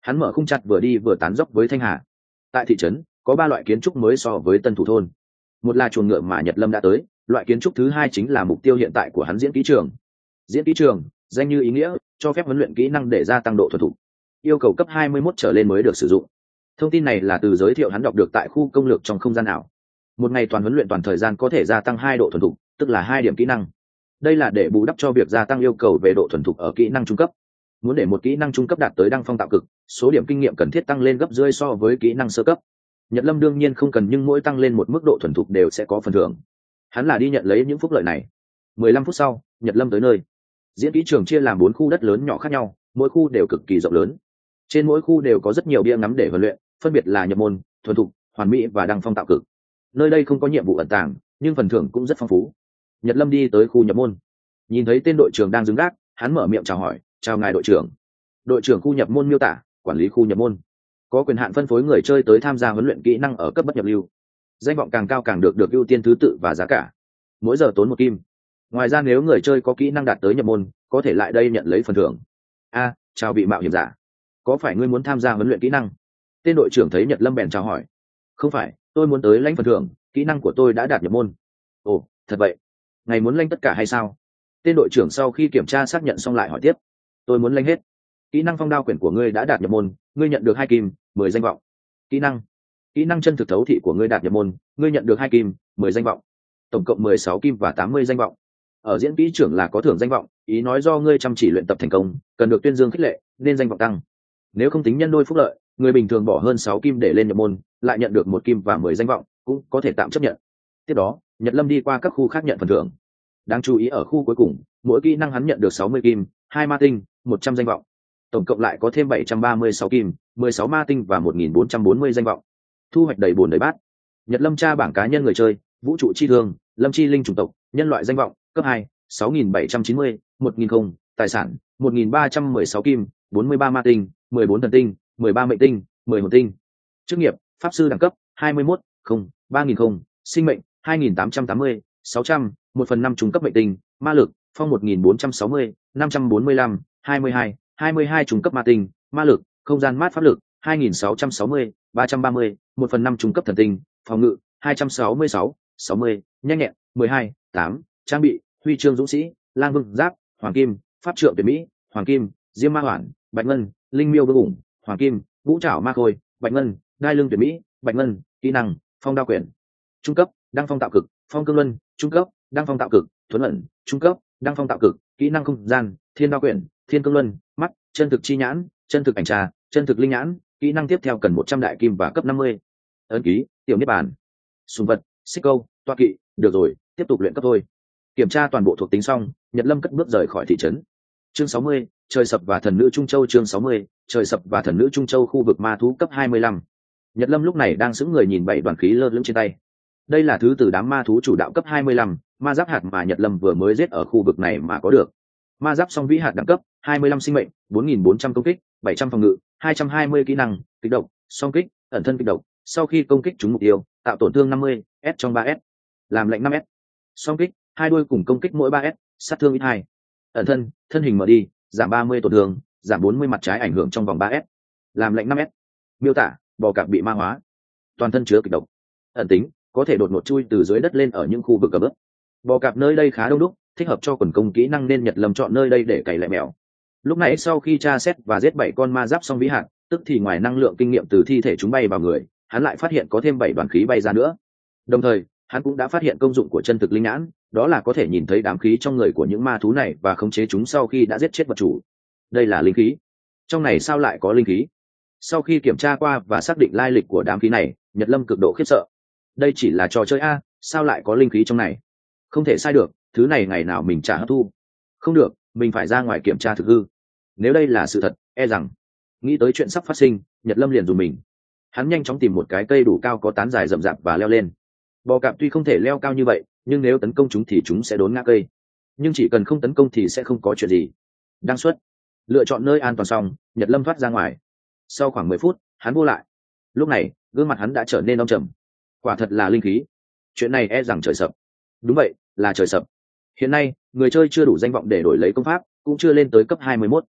A: Hắn mở khung chặt vừa đi vừa tán dốc với Thanh Hà. Tại thị trấn có ba loại kiến trúc mới so với tân thủ thôn. Một là chuồng ngựa mà Nhật Lâm đã tới, loại kiến trúc thứ hai chính là mục tiêu hiện tại của hắn, diễn kỹ trường. Diễn kỹ trường danh như ý nghĩa, cho phép huấn luyện kỹ năng để gia tăng độ thuần thục, yêu cầu cấp hai mươi mốt trở lên mới được sử dụng. Thông tin này là từ giới thiệu hắn đọc được tại khu công lược trong không gian ảo. Một ngày toàn huấn luyện toàn thời gian có thể gia tăng hai độ thuần thục, tức là hai điểm kỹ năng. Đây là để bù đắp cho việc gia tăng yêu cầu về độ thuần thục ở kỹ năng trung cấp. Muốn để một kỹ năng trung cấp đạt tới đăng phong tạo cực, số điểm kinh nghiệm cần thiết tăng lên gấp rưỡi so với kỹ năng sơ cấp. Nhật Lâm đương nhiên không cần, nhưng mỗi tăng lên một mức độ thuần thục đều sẽ có phần thưởng. Hắn là đi nhận lấy những phúc lợi này. mười lăm phút sau, Nhật Lâm tới nơi. Diễn kỹ trường chia làm bốn khu đất lớn nhỏ khác nhau, mỗi khu đều cực kỳ rộng lớn. Trên mỗi khu đều có rất nhiều bia ngắm để huấn luyện, phân biệt là nhập môn, thuần thục, hoàn mỹ và đăng phong tạo cực. Nơi đây không có nhiệm vụ ẩn tàng, nhưng phần thưởng cũng rất phong phú. Nhật Lâm đi tới khu nhập môn, nhìn thấy tên đội trưởng đang đứng gác, hắn mở miệng chào hỏi, chào ngài đội trưởng. Đội trưởng khu nhập môn miêu tả, quản lý khu nhập môn, có quyền hạn phân phối người chơi tới tham gia huấn luyện kỹ năng ở cấp bất nhập lưu. Danh vọng càng cao càng được được ưu tiên thứ tự và giá cả, mỗi giờ tốn một kim. Ngoài ra nếu người chơi có kỹ năng đạt tới nhập môn, có thể lại đây nhận lấy phần thưởng. A, chào vị mạo hiểm giả, có phải ngươi muốn tham gia huấn luyện kỹ năng? Tên đội trưởng thấy Nhật Lâm bèn chào hỏi. Không phải, tôi muốn tới lãnh phần thưởng, kỹ năng của tôi đã đạt nhập môn. Ồ, thật vậy? Ngài muốn lãnh tất cả hay sao? Tên đội trưởng sau khi kiểm tra xác nhận xong lại hỏi tiếp. Tôi muốn lãnh hết. Kỹ năng phong đao quyển của ngươi đã đạt nhập môn, ngươi nhận được hai kim, mười danh vọng. Kỹ năng kỹ năng chân thực thấu thị của ngươi đạt nhập môn, ngươi nhận được hai kim, mười danh vọng. Tổng cộng mười sáu kim và tám mươi danh vọng. Ở diễn kỹ trưởng là có thưởng danh vọng, ý nói do ngươi chăm chỉ luyện tập thành công, cần được tuyên dương khích lệ, nên danh vọng tăng. Nếu không tính nhân đôi phúc lợi, người bình thường bỏ hơn sáu kim để lên nhập môn, lại nhận được một kim và mười danh vọng, cũng có thể tạm chấp nhận. Tiếp đó, Nhật Lâm đi qua các khu khác nhận phần thưởng. Đáng chú ý ở khu cuối cùng, mỗi kỹ năng hắn nhận được sáu mươi kim, hai ma tinh, một trăm danh vọng. Tổng cộng lại có thêm bảy trăm ba mươi sáu kim, mười sáu ma tinh và một nghìn bốn trăm bốn mươi danh vọng. Thu hoạch đầy bồn đầy bát. Nhật Lâm tra bảng cá nhân người chơi, vũ trụ chi thương, Lâm chi linh chủng tộc, nhân loại danh vọng, cấp hai, sáu nghìn bảy trăm chín mươi, một nghìn không, tài sản, một nghìn ba trăm mười sáu kim, bốn mươi ba ma tinh, mười bốn thần tinh, mười ba mệnh tinh, mười hồn tinh. Chức nghiệp, pháp sư đẳng cấp, hai mươi mốt, không, ba nghìn không, sinh mệnh, hai nghìn tám trăm tám mươi, sáu trăm, một phần năm trung cấp mệnh tinh, ma lực, phong một nghìn bốn trăm sáu mươi, năm trăm bốn mươi lăm, hai mươi hai, hai mươi hai trung cấp ma tinh, ma lực, không gian mát pháp lực, hai nghìn sáu trăm sáu mươi, ba trăm ba mươi, một phần năm trung cấp thần tinh, phòng ngự, hai trăm sáu mươi sáu, sáu mươi, nhanh nhẹn, mười hai, tám, trang bị, huy chương dũng sĩ, lang vương giáp, hoàng kim, pháp trượng tuyệt mỹ, hoàng kim, diêm ma hoản, bạch ngân, linh miêu vương ủng, hoàng kim, vũ trảo ma khôi, bạch ngân, đai lưng tuyệt mỹ, bạch ngân, kỹ năng, phong đao quyển. Trung cấp, đăng phong tạo cực, phong cương luân, trung cấp, đăng phong tạo cực, thuấn ẩn, trung cấp, đăng phong tạo cực, kỹ năng không gian, thiên đao quyển, thiên cương luân, mắt, chân thực chi nhãn, chân thực ảnh trà, chân thực linh nhãn. Kỹ năng tiếp theo cần một trăm đại kim và cấp năm mươi. Ấn ký, tiểu niết bàn, sùng vật, xích câu, toa kỵ. Được rồi, tiếp tục luyện cấp thôi. Kiểm tra toàn bộ thuộc tính xong, Nhật Lâm cất bước rời khỏi thị trấn. Chương sáu mươi, trời sập và thần nữ Trung Châu. Chương sáu mươi, trời sập và thần nữ Trung Châu. Khu vực ma thú cấp hai mươi lăm. Nhật Lâm lúc này đang sững người nhìn bảy đoàn khí lơ lửng trên tay. Đây là thứ từ đám ma thú chủ đạo cấp hai mươi lăm, ma giáp hạt mà Nhật Lâm vừa mới giết ở khu vực này mà có được. Ma giáp song vĩ hạt đẳng cấp hai mươi lăm sinh mệnh, bốn nghìn bốn trăm công kích, bảy trăm phòng ngự, hai trăm hai mươi kỹ năng, kích độc, song kích, ẩn thân kích độc, sau khi công kích trúng mục tiêu, tạo tổn thương năm mươi, S trong ba S. Làm lệnh năm S. Song kích, hai đuôi cùng công kích mỗi ba S, sát thương ít hai. Ẩn thân, thân hình mở đi, giảm ba mươi tổn thương, giảm bốn mươi mặt trái ảnh hưởng trong vòng ba S. Làm lệnh năm S. Miêu tả, bò cạp bị ma hóa, toàn thân chứa kịch độc. Ẩn tính, có thể đột ngột chui từ dưới đất lên ở những khu vực ẩm ướt. Bò cạp nơi đây khá đông đúc, thích hợp cho quần công kỹ năng nên Nhật Lâm chọn nơi đây để cày lại mèo. Lúc nãy sau khi tra xét và giết bảy con ma giáp song vĩ hạt, tức thì ngoài năng lượng kinh nghiệm từ thi thể chúng bay vào người, hắn lại phát hiện có thêm bảy đoàn khí bay ra nữa. Đồng thời, hắn cũng đã phát hiện công dụng của chân thực linh nhãn, đó là có thể nhìn thấy đám khí trong người của những ma thú này và khống chế chúng sau khi đã giết chết vật chủ. Đây là linh khí. Trong này sao lại có linh khí? Sau khi kiểm tra qua và xác định lai lịch của đám khí này, Nhật Lâm cực độ khiếp sợ. Đây chỉ là trò chơi a, sao lại có linh khí trong này? Không thể sai được, thứ này ngày nào mình trả hấp thu. Không được, mình phải ra ngoài kiểm tra thực hư. Nếu đây là sự thật, e rằng nghĩ tới chuyện sắp phát sinh, Nhật Lâm liền dùng mình. Hắn nhanh chóng tìm một cái cây đủ cao có tán dài rậm rạp và leo lên. Bò cạp tuy không thể leo cao như vậy, nhưng nếu tấn công chúng thì chúng sẽ đốn ngã cây. Nhưng chỉ cần không tấn công thì sẽ không có chuyện gì. Đăng xuất, lựa chọn nơi an toàn xong, Nhật Lâm thoát ra ngoài. Sau khoảng mười phút, hắn vô lại. Lúc này, gương mặt hắn đã trở nên âm trầm. Quả thật là linh khí. Chuyện này e rằng trời sập. Đúng vậy, là trời sập. Hiện nay, người chơi chưa đủ danh vọng để đổi lấy công pháp, cũng chưa lên tới cấp hai mươi mốt.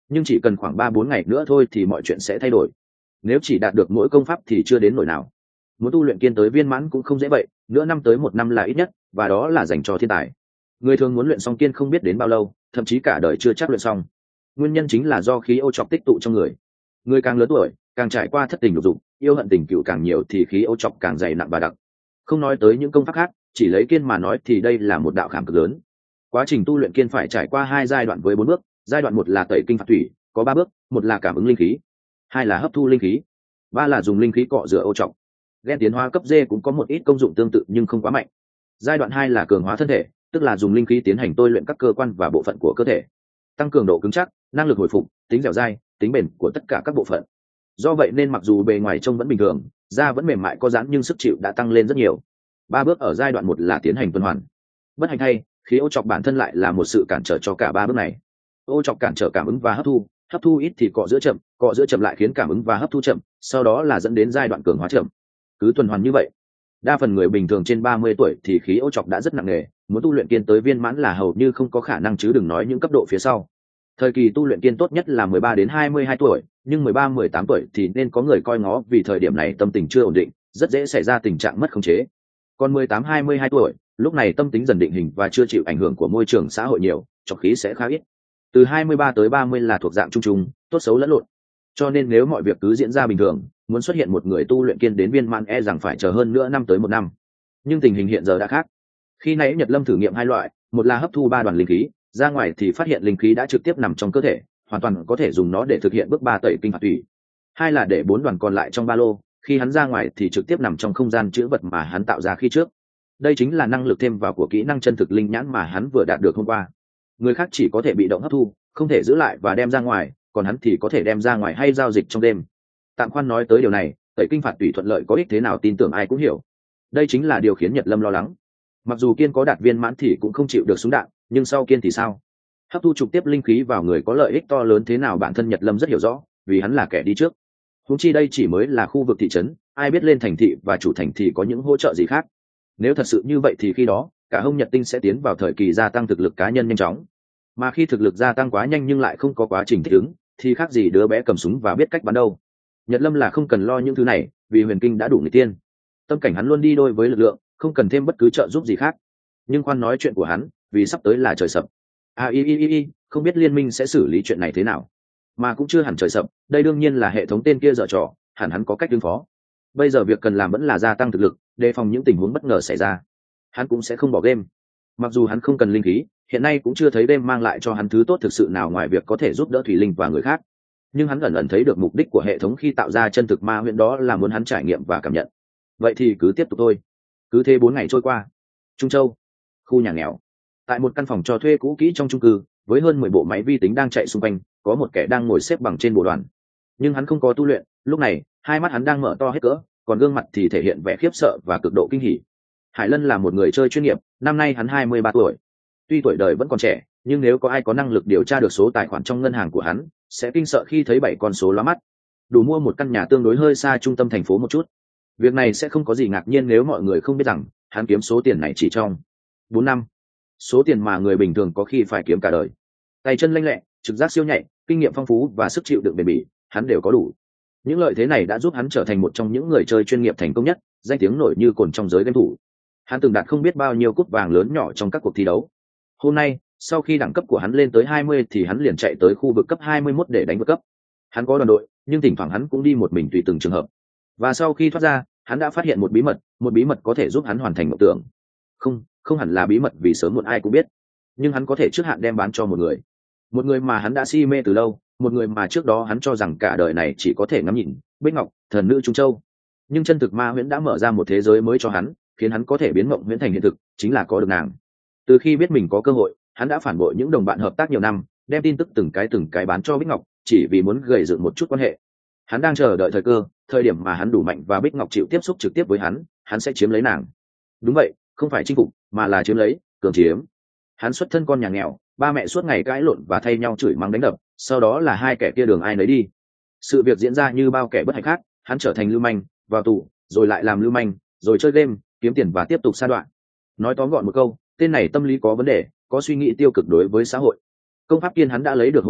A: nhưng chỉ cần khoảng ba bốn ngày nữa thôi thì mọi chuyện sẽ thay đổi. Nếu chỉ đạt được mỗi công pháp thì chưa đến nỗi nào, muốn tu luyện kiên tới viên mãn cũng không dễ vậy, nửa năm tới một năm là ít nhất, và đó là dành cho thiên tài. Người thường muốn luyện xong kiên không biết đến bao lâu, thậm chí cả đời chưa chắc luyện xong. Nguyên nhân chính là do khí ô trọc tích tụ trong người. Người càng lớn tuổi, càng trải qua thất tình lục dục, yêu hận tình cựu càng nhiều thì khí ô trọc càng dày nặng và đặc. Không nói tới những công pháp khác, chỉ lấy kiên mà nói thì đây là một đạo khảm cực lớn. Quá trình tu luyện kiên phải trải qua hai giai đoạn với bốn bước. Giai đoạn một là tẩy kinh phạt thủy, có ba bước: một là cảm ứng linh khí, hai là hấp thu linh khí, ba là dùng linh khí cọ rửa ô trọc. Gen tiến hóa cấp D cũng có một ít công dụng tương tự nhưng không quá mạnh. Giai đoạn hai là cường hóa thân thể, tức là dùng linh khí tiến hành tôi luyện các cơ quan và bộ phận của cơ thể, tăng cường độ cứng chắc, năng lực hồi phục, tính dẻo dai, tính bền của tất cả các bộ phận. Do vậy nên mặc dù bề ngoài trông vẫn bình thường, da vẫn mềm mại có giãn, nhưng sức chịu đã tăng lên rất nhiều. Ba bước ở giai đoạn một là tiến hành tuần hoàn. Bất hạnh thay, khí ô trọc bản thân lại là một sự cản trở cho cả ba bước này. Ô trọc cản trở cảm ứng và hấp thu, hấp thu ít thì cọ giữa chậm, cọ giữa chậm lại khiến cảm ứng và hấp thu chậm, sau đó là dẫn đến giai đoạn cường hóa chậm. Cứ tuần hoàn như vậy. Đa phần người bình thường trên ba mươi tuổi thì khí ô trọc đã rất nặng nề, muốn tu luyện kiên tới viên mãn là hầu như không có khả năng, chứ đừng nói những cấp độ phía sau. Thời kỳ tu luyện kiên tốt nhất là mười ba đến hai mươi hai tuổi, nhưng mười ba mười tám tuổi thì nên có người coi ngó, vì thời điểm này tâm tình chưa ổn định, rất dễ xảy ra tình trạng mất khống chế. Còn mười tám hai mươi hai tuổi, lúc này tâm tính dần định hình và chưa chịu ảnh hưởng của môi trường xã hội nhiều, trọc khí sẽ khá ít. Từ hai mươi ba tới ba mươi là thuộc dạng trung trung, tốt xấu lẫn lộn. Cho nên nếu mọi việc cứ diễn ra bình thường, muốn xuất hiện một người tu luyện kiên đến viên mãn e rằng phải chờ hơn nữa năm tới một năm. Nhưng tình hình hiện giờ đã khác. Khi nãy Nhật Lâm thử nghiệm hai loại, một là hấp thu ba đoàn linh khí, ra ngoài thì phát hiện linh khí đã trực tiếp nằm trong cơ thể, hoàn toàn có thể dùng nó để thực hiện bước ba tẩy kinh phạt thủy. Hai là để bốn đoàn còn lại trong ba lô, khi hắn ra ngoài thì trực tiếp nằm trong không gian chữ vật mà hắn tạo ra khi trước. Đây chính là năng lực thêm vào của kỹ năng chân thực linh nhãn mà hắn vừa đạt được hôm qua. Người khác chỉ có thể bị động hấp thu, không thể giữ lại và đem ra ngoài, còn hắn thì có thể đem ra ngoài hay giao dịch trong đêm. Tạm khoan nói tới điều này, tẩy kinh phạt thủy thuận lợi có ích thế nào tin tưởng ai cũng hiểu. Đây chính là điều khiến Nhật Lâm lo lắng. Mặc dù kiên có đạt viên mãn thì cũng không chịu được súng đạn, nhưng sau kiên thì sao? Hấp thu trực tiếp linh khí vào người có lợi ích to lớn thế nào bản thân Nhật Lâm rất hiểu rõ, vì hắn là kẻ đi trước. Huống chi đây chỉ mới là khu vực thị trấn, ai biết lên thành thị và chủ thành thì có những hỗ trợ gì khác. Nếu thật sự như vậy thì khi đó cả Hồng Nhật Tinh sẽ tiến vào thời kỳ gia tăng thực lực cá nhân nhanh chóng. Mà khi thực lực gia tăng quá nhanh nhưng lại không có quá trình thích ứng, thì khác gì đứa bé cầm súng và biết cách bắn đâu. Nhật Lâm là không cần lo những thứ này, vì huyền kinh đã đủ người tiên. Tâm cảnh hắn luôn đi đôi với lực lượng, không cần thêm bất cứ trợ giúp gì khác. Nhưng khoan nói chuyện của hắn, vì sắp tới là trời sập. À y y y y, không biết liên minh sẽ xử lý chuyện này thế nào. Mà cũng chưa hẳn trời sập, đây đương nhiên là hệ thống tên kia dở trò, hẳn hắn có cách ứng phó. Bây giờ việc cần làm vẫn là gia tăng thực lực, đề phòng những tình huống bất ngờ xảy ra. Hắn cũng sẽ không bỏ game. Mặc dù hắn không cần linh khí, hiện nay cũng chưa thấy đêm mang lại cho hắn thứ tốt thực sự nào ngoài việc có thể giúp đỡ thủy linh và người khác. Nhưng hắn ẩn ẩn thấy được mục đích của hệ thống khi tạo ra chân thực ma huyễn, đó là muốn hắn trải nghiệm và cảm nhận. Vậy thì cứ tiếp tục thôi. Cứ thế bốn ngày trôi qua. Trung Châu, khu nhà nghèo. Tại một căn phòng cho thuê cũ kỹ trong chung cư, với hơn mười bộ máy vi tính đang chạy xung quanh, có một kẻ đang ngồi xếp bằng trên bộ đoàn. Nhưng hắn không có tu luyện, lúc này hai mắt hắn đang mở to hết cỡ, còn gương mặt thì thể hiện vẻ khiếp sợ và cực độ kinh hỉ. Hải Lân là một người chơi chuyên nghiệp, năm nay hắn hai mươi ba tuổi. Tuy tuổi đời vẫn còn trẻ, nhưng nếu có ai có năng lực điều tra được số tài khoản trong ngân hàng của hắn, sẽ kinh sợ khi thấy bảy con số lóa mắt, đủ mua một căn nhà tương đối hơi xa trung tâm thành phố một chút. Việc này sẽ không có gì ngạc nhiên nếu mọi người không biết rằng hắn kiếm số tiền này chỉ trong bốn năm, số tiền mà người bình thường có khi phải kiếm cả đời. Tay chân lanh lẹ, trực giác siêu nhạy, kinh nghiệm phong phú và sức chịu đựng bền bỉ, hắn đều có đủ. Những lợi thế này đã giúp hắn trở thành một trong những người chơi chuyên nghiệp thành công nhất, danh tiếng nổi như cồn trong giới game thủ. Hắn từng đạt không biết bao nhiêu cúp vàng lớn nhỏ trong các cuộc thi đấu. Hôm nay, sau khi đẳng cấp của hắn lên tới hai mươi thì hắn liền chạy tới khu vực cấp hai mươi mốt để đánh vượt cấp. Hắn có đoàn đội, nhưng thỉnh thoảng hắn cũng đi một mình tùy từng trường hợp. Và sau khi thoát ra, hắn đã phát hiện một bí mật, một bí mật có thể giúp hắn hoàn thành mộng tưởng. Không, không hẳn là bí mật vì sớm muộn ai cũng biết, nhưng hắn có thể trước hạn đem bán cho một người. Một người mà hắn đã si mê từ lâu, một người mà trước đó hắn cho rằng cả đời này chỉ có thể ngắm nhìn, Bích Ngọc, thần nữ Trung Châu. Nhưng chân thực ma huyễn đã mở ra một thế giới mới cho hắn, khiến hắn có thể biến mộng huyễn thành hiện thực, chính là có được nàng. Từ khi biết mình có cơ hội, hắn đã phản bội những đồng bạn hợp tác nhiều năm, đem tin tức từng cái từng cái bán cho Bích Ngọc, chỉ vì muốn gầy dựng một chút quan hệ. Hắn đang chờ đợi thời cơ, thời điểm mà hắn đủ mạnh và Bích Ngọc chịu tiếp xúc trực tiếp với hắn, hắn sẽ chiếm lấy nàng. Đúng vậy, không phải chinh phục, mà là chiếm lấy, cường chiếm. Hắn xuất thân con nhà nghèo, ba mẹ suốt ngày cãi lộn và thay nhau chửi mắng đánh đập, sau đó là hai kẻ kia đường ai nấy đi. Sự việc diễn ra như bao kẻ bất hạnh khác, hắn trở thành lưu manh, vào tù, rồi lại làm lưu manh, rồi chơi game, kiếm tiền và tiếp tục sa đoạn. Nói tóm gọn một câu, tên này tâm lý có vấn đề, có suy nghĩ tiêu cực đối với xã hội. Công pháp kiên hắn đã lấy được hôm qua,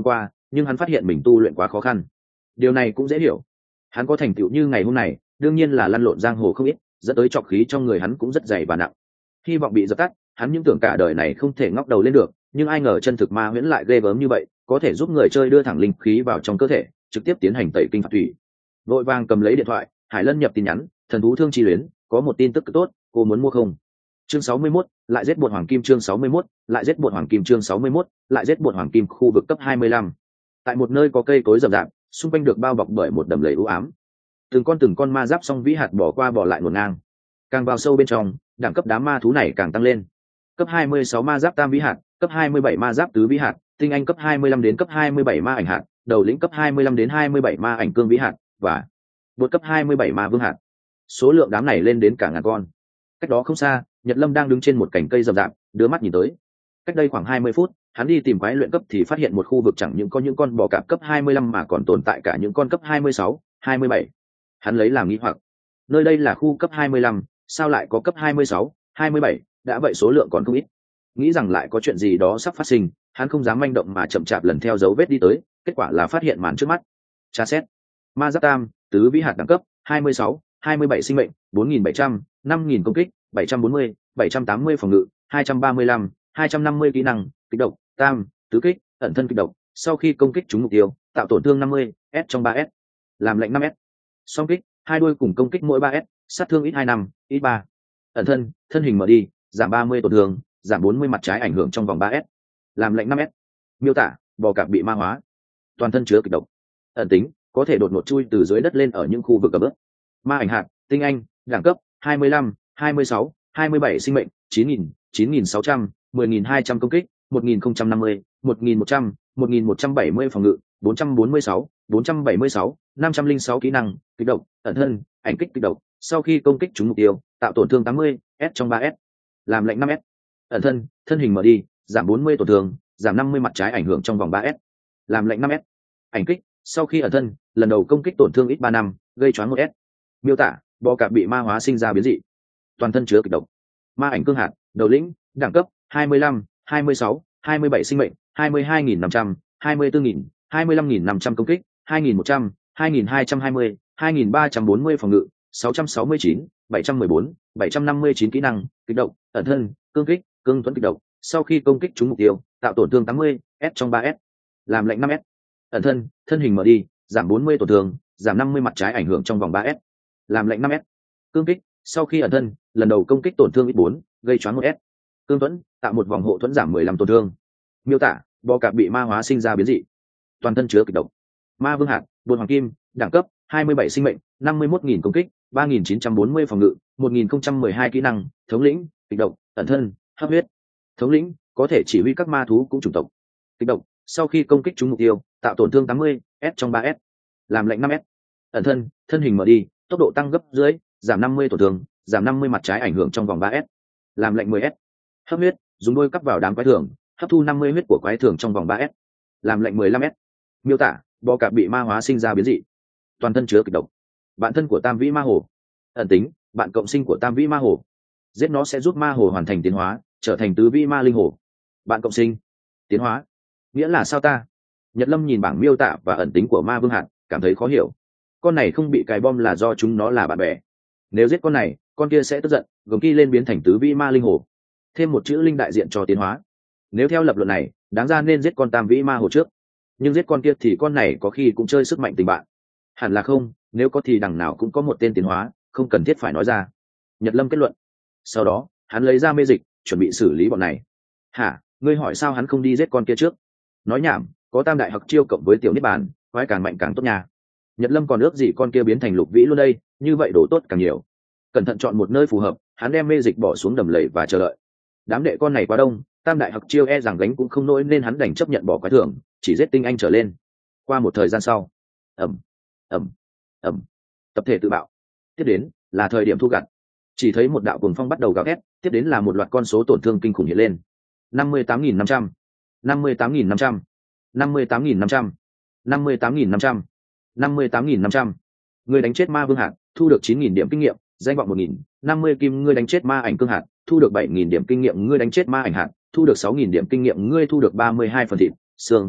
A: nhưng hắn phát hiện mình tu luyện quá khó khăn. Điều này cũng dễ hiểu, hắn có thành tựu như ngày hôm này đương nhiên là lăn lộn giang hồ không ít, dẫn tới trọc khí trong người hắn cũng rất dày và nặng. Hy vọng bị dập tắt, hắn những tưởng cả đời này không thể ngóc đầu lên được, nhưng ai ngờ chân thực ma huyễn lại ghê gớm như vậy, có thể giúp người chơi đưa thẳng linh khí vào trong cơ thể, trực tiếp tiến hành tẩy kinh phạt thủy. Vội vàng cầm lấy điện thoại, Hải Lân nhập tin nhắn, thần thú thương chi luyến, có một tin tức cực tốt, cô muốn mua không? Chương sáu mươi mốt, lại giết bột hoàng kim. Chương sáu mươi mốt, lại giết bột hoàng kim. Chương sáu mươi mốt, lại giết bột hoàng kim. Khu vực cấp hai mươi lăm. Tại một nơi có cây cối rậm rạp, xung quanh được bao bọc bởi một đầm lầy u ám. Từng con từng con ma giáp song vĩ hạt bỏ qua bỏ lại ngổn ngang. Càng vào sâu bên trong, đẳng cấp đám ma thú này càng tăng lên. Cấp hai mươi sáu ma giáp tam vĩ hạt, cấp hai mươi bảy ma giáp tứ vĩ hạt, tinh anh cấp hai mươi lăm đến cấp hai mươi bảy ma ảnh hạt, đầu lĩnh cấp hai mươi lăm đến hai mươi bảy ma ảnh cương vĩ hạt và bột cấp hai mươi bảy ma vương hạt. Số lượng đám này lên đến cả ngàn con. Cách đó không xa, Nhật Lâm đang đứng trên một cành cây rậm rạp, đưa mắt nhìn tới. Cách đây khoảng hai mươi phút, hắn đi tìm quái luyện cấp thì phát hiện một khu vực chẳng những có những con bò cạp cấp hai mươi lăm mà còn tồn tại cả những con cấp hai mươi sáu, hai mươi bảy. Hắn lấy làm nghi hoặc. Nơi đây là khu cấp hai mươi lăm, sao lại có cấp hai mươi sáu, hai mươi bảy, đã vậy số lượng còn không ít. Nghĩ rằng lại có chuyện gì đó sắp phát sinh, hắn không dám manh động mà chậm chạp lần theo dấu vết đi tới, kết quả là phát hiện màn trước mắt. Tra xét. Ma giáp tam, tứ vĩ hạt đẳng cấp hai mươi sáu, hai mươi bảy sinh mệnh, bốn nghìn bảy trăm, năm nghìn công kích, bảy trăm bốn mươi, bảy trăm tám mươi phòng ngự, hai trăm ba mươi lăm, hai trăm năm mươi kỹ năng, kích độc, tam, tứ kích, ẩn thân kích độc, sau khi công kích trúng mục tiêu, tạo tổn thương năm mươi, S trong ba S. Làm lệnh năm S. Song kích, hai đuôi cùng công kích mỗi ba S, sát thương ít hai năm, ít ba. Ẩn thân, thân hình mở đi, giảm ba mươi tổn thương, giảm bốn mươi mặt trái ảnh hưởng trong vòng ba S. Làm lệnh năm S. Miêu tả, bò cạp bị ma hóa. Toàn thân chứa kịch độc. Ẩn tính, có thể đột ngột chui từ dưới đất lên ở những khu vực ẩm ướt. Ma ảnh hạt, tinh anh, đẳng cấp hai mươi lăm, hai mươi sáu, hai mươi bảy sinh mệnh, chín nghìn, chín nghìn sáu trăm, mười nghìn hai trăm công kích, một nghìn không trăm năm mươi, một nghìn một trăm, một nghìn một trăm bảy mươi phòng ngự, bốn trăm bốn mươi sáu, bốn trăm bảy mươi sáu, năm trăm linh sáu kỹ năng, kích độc, ẩn thân, ảnh kích kích độc, sau khi công kích trúng mục tiêu, tạo tổn thương tám mươi, S trong ba S. Làm lệnh năm S. Ẩn thân, thân hình mở đi, giảm bốn mươi tổn thương, giảm năm mươi mặt trái ảnh hưởng trong vòng ba S. Làm lệnh năm S. Ảnh kích, sau khi ẩn thân, lần đầu công kích tổn thương ít ba năm, gây choáng một S. Miêu tả, bò cạp bị ma hóa sinh ra biến dị. Toàn thân chứa kịch độc. Ma ảnh cương hạt, đầu lĩnh, đẳng cấp hai mươi lăm, hai mươi sáu, hai mươi bảy sinh mệnh, hai mươi hai nghìn năm trăm, hai mươi tư nghìn, hai mươi lăm nghìn năm trăm công kích, hai nghìn một trăm, hai nghìn hai trăm hai mươi, hai nghìn ba trăm bốn mươi phòng ngự, sáu trăm sáu mươi chín, bảy trăm mười bốn, bảy trăm năm mươi chín kỹ năng, kích độc, ẩn thân, cương kích, cương thuẫn kích độc, sau khi công kích trúng mục tiêu, tạo tổn thương tám mươi, S trong ba S. Làm lệnh năm S. Ẩn thân, thân hình mở đi, giảm bốn mươi tổn thương, giảm năm mươi mặt trái ảnh hưởng trong vòng ba S. Làm lệnh năm S. Cương kích, sau khi ẩn thân, lần đầu công kích tổn thương ít bốn, gây choáng một S. Cương thuẫn, tạo một vòng hộ thuẫn giảm mười lăm tổn thương. Miêu tả, bò cạp bị ma hóa sinh ra biến dị. Toàn thân chứa kịch độc. Ma vương hạt, bột hoàng kim, đẳng cấp hai mươi bảy sinh mệnh, năm mươi mốt nghìn công kích, ba nghìn chín trăm bốn mươi phòng ngự, một nghìn không trăm mười hai kỹ năng, thống lĩnh, kịch độc, ẩn thân, hấp huyết. Thống lĩnh, có thể chỉ huy các ma thú cũng chủng tộc. Kịch độc, sau khi công kích trúng mục tiêu, tạo tổn thương tám mươi, S trong ba S. Làm lệnh năm S. Ẩn thân, thân hình mở đi, tốc độ tăng gấp dưới, giảm năm mươi tổn thương, giảm năm mươi mặt trái ảnh hưởng trong vòng ba S. Làm lệnh mười S. Hấp huyết, dùng đôi cắp vào đám quái thường, hấp thu năm mươi huyết của quái thường trong vòng ba S. Làm lệnh mười lăm S. Miêu tả, bò cạp bị ma hóa sinh ra biến dị. Toàn thân chứa kịch độc. Bạn thân của tam vĩ ma hồ. Ẩn tính, bạn cộng sinh của tam vĩ ma hồ. Giết nó sẽ giúp ma hồ hoàn thành tiến hóa, trở thành tứ vĩ ma linh hồ. Bạn cộng sinh, tiến hóa, nghĩa là sao ta? Nhật Lâm nhìn bảng miêu tả và ẩn tính của ma vương hạt, cảm thấy khó hiểu. Con này không bị cài bom là do chúng nó là bạn bè. Nếu giết con này, con kia sẽ tức giận, gầm ki lên biến thành tứ vĩ ma linh hồ. Thêm một chữ linh đại diện cho tiến hóa. Nếu theo lập luận này, đáng ra nên giết con tam vĩ ma hồ trước. Nhưng giết con kia thì con này có khi cũng chơi sức mạnh tình bạn. Hẳn là không, nếu có thì đằng nào cũng có một tên tiến hóa, không cần thiết phải nói ra. Nhật Lâm kết luận. Sau đó, hắn lấy ra mê dịch, chuẩn bị xử lý bọn này. Hả, ngươi hỏi sao hắn không đi giết con kia trước? Nói nhảm, có tam đại hặc chiêu cộng với tiểu niết bàn, quái càng mạnh càng tốt nha. Nhật Lâm còn ước gì con kia biến thành lục vĩ luôn đây, như vậy đổ tốt càng nhiều. Cẩn thận chọn một nơi phù hợp, hắn đem mê dịch bỏ xuống đầm lầy và chờ đợi. Đám đệ con này quá đông, tam đại hặc chiêu e rằng gánh cũng không nổi nên hắn đành chấp nhận bỏ quái thưởng, chỉ giết tinh anh trở lên. Qua một thời gian sau, ẩm ẩm ẩm, tập thể tự bạo. Tiếp đến là thời điểm thu gặt. Chỉ thấy một đạo cuồng phong bắt đầu gào thét, tiếp đến là một loạt con số tổn thương kinh khủng hiện lên. năm mươi tám nghìn năm trăm, năm mươi tám nghìn năm trăm, năm mươi tám nghìn năm trăm, năm mươi tám nghìn năm trăm, năm mươi tám nghìn năm trăm. Người đánh chết ma vương hạt, thu được chín nghìn điểm kinh nghiệm, danh vọng một nghìn, năm mươi kim. Ngươi đánh chết ma ảnh cương hạt, thu được bảy nghìn điểm kinh nghiệm. Ngươi đánh chết ma ảnh hạt, thu được sáu nghìn điểm kinh nghiệm. Ngươi thu được ba mươi hai phần thịt, xương.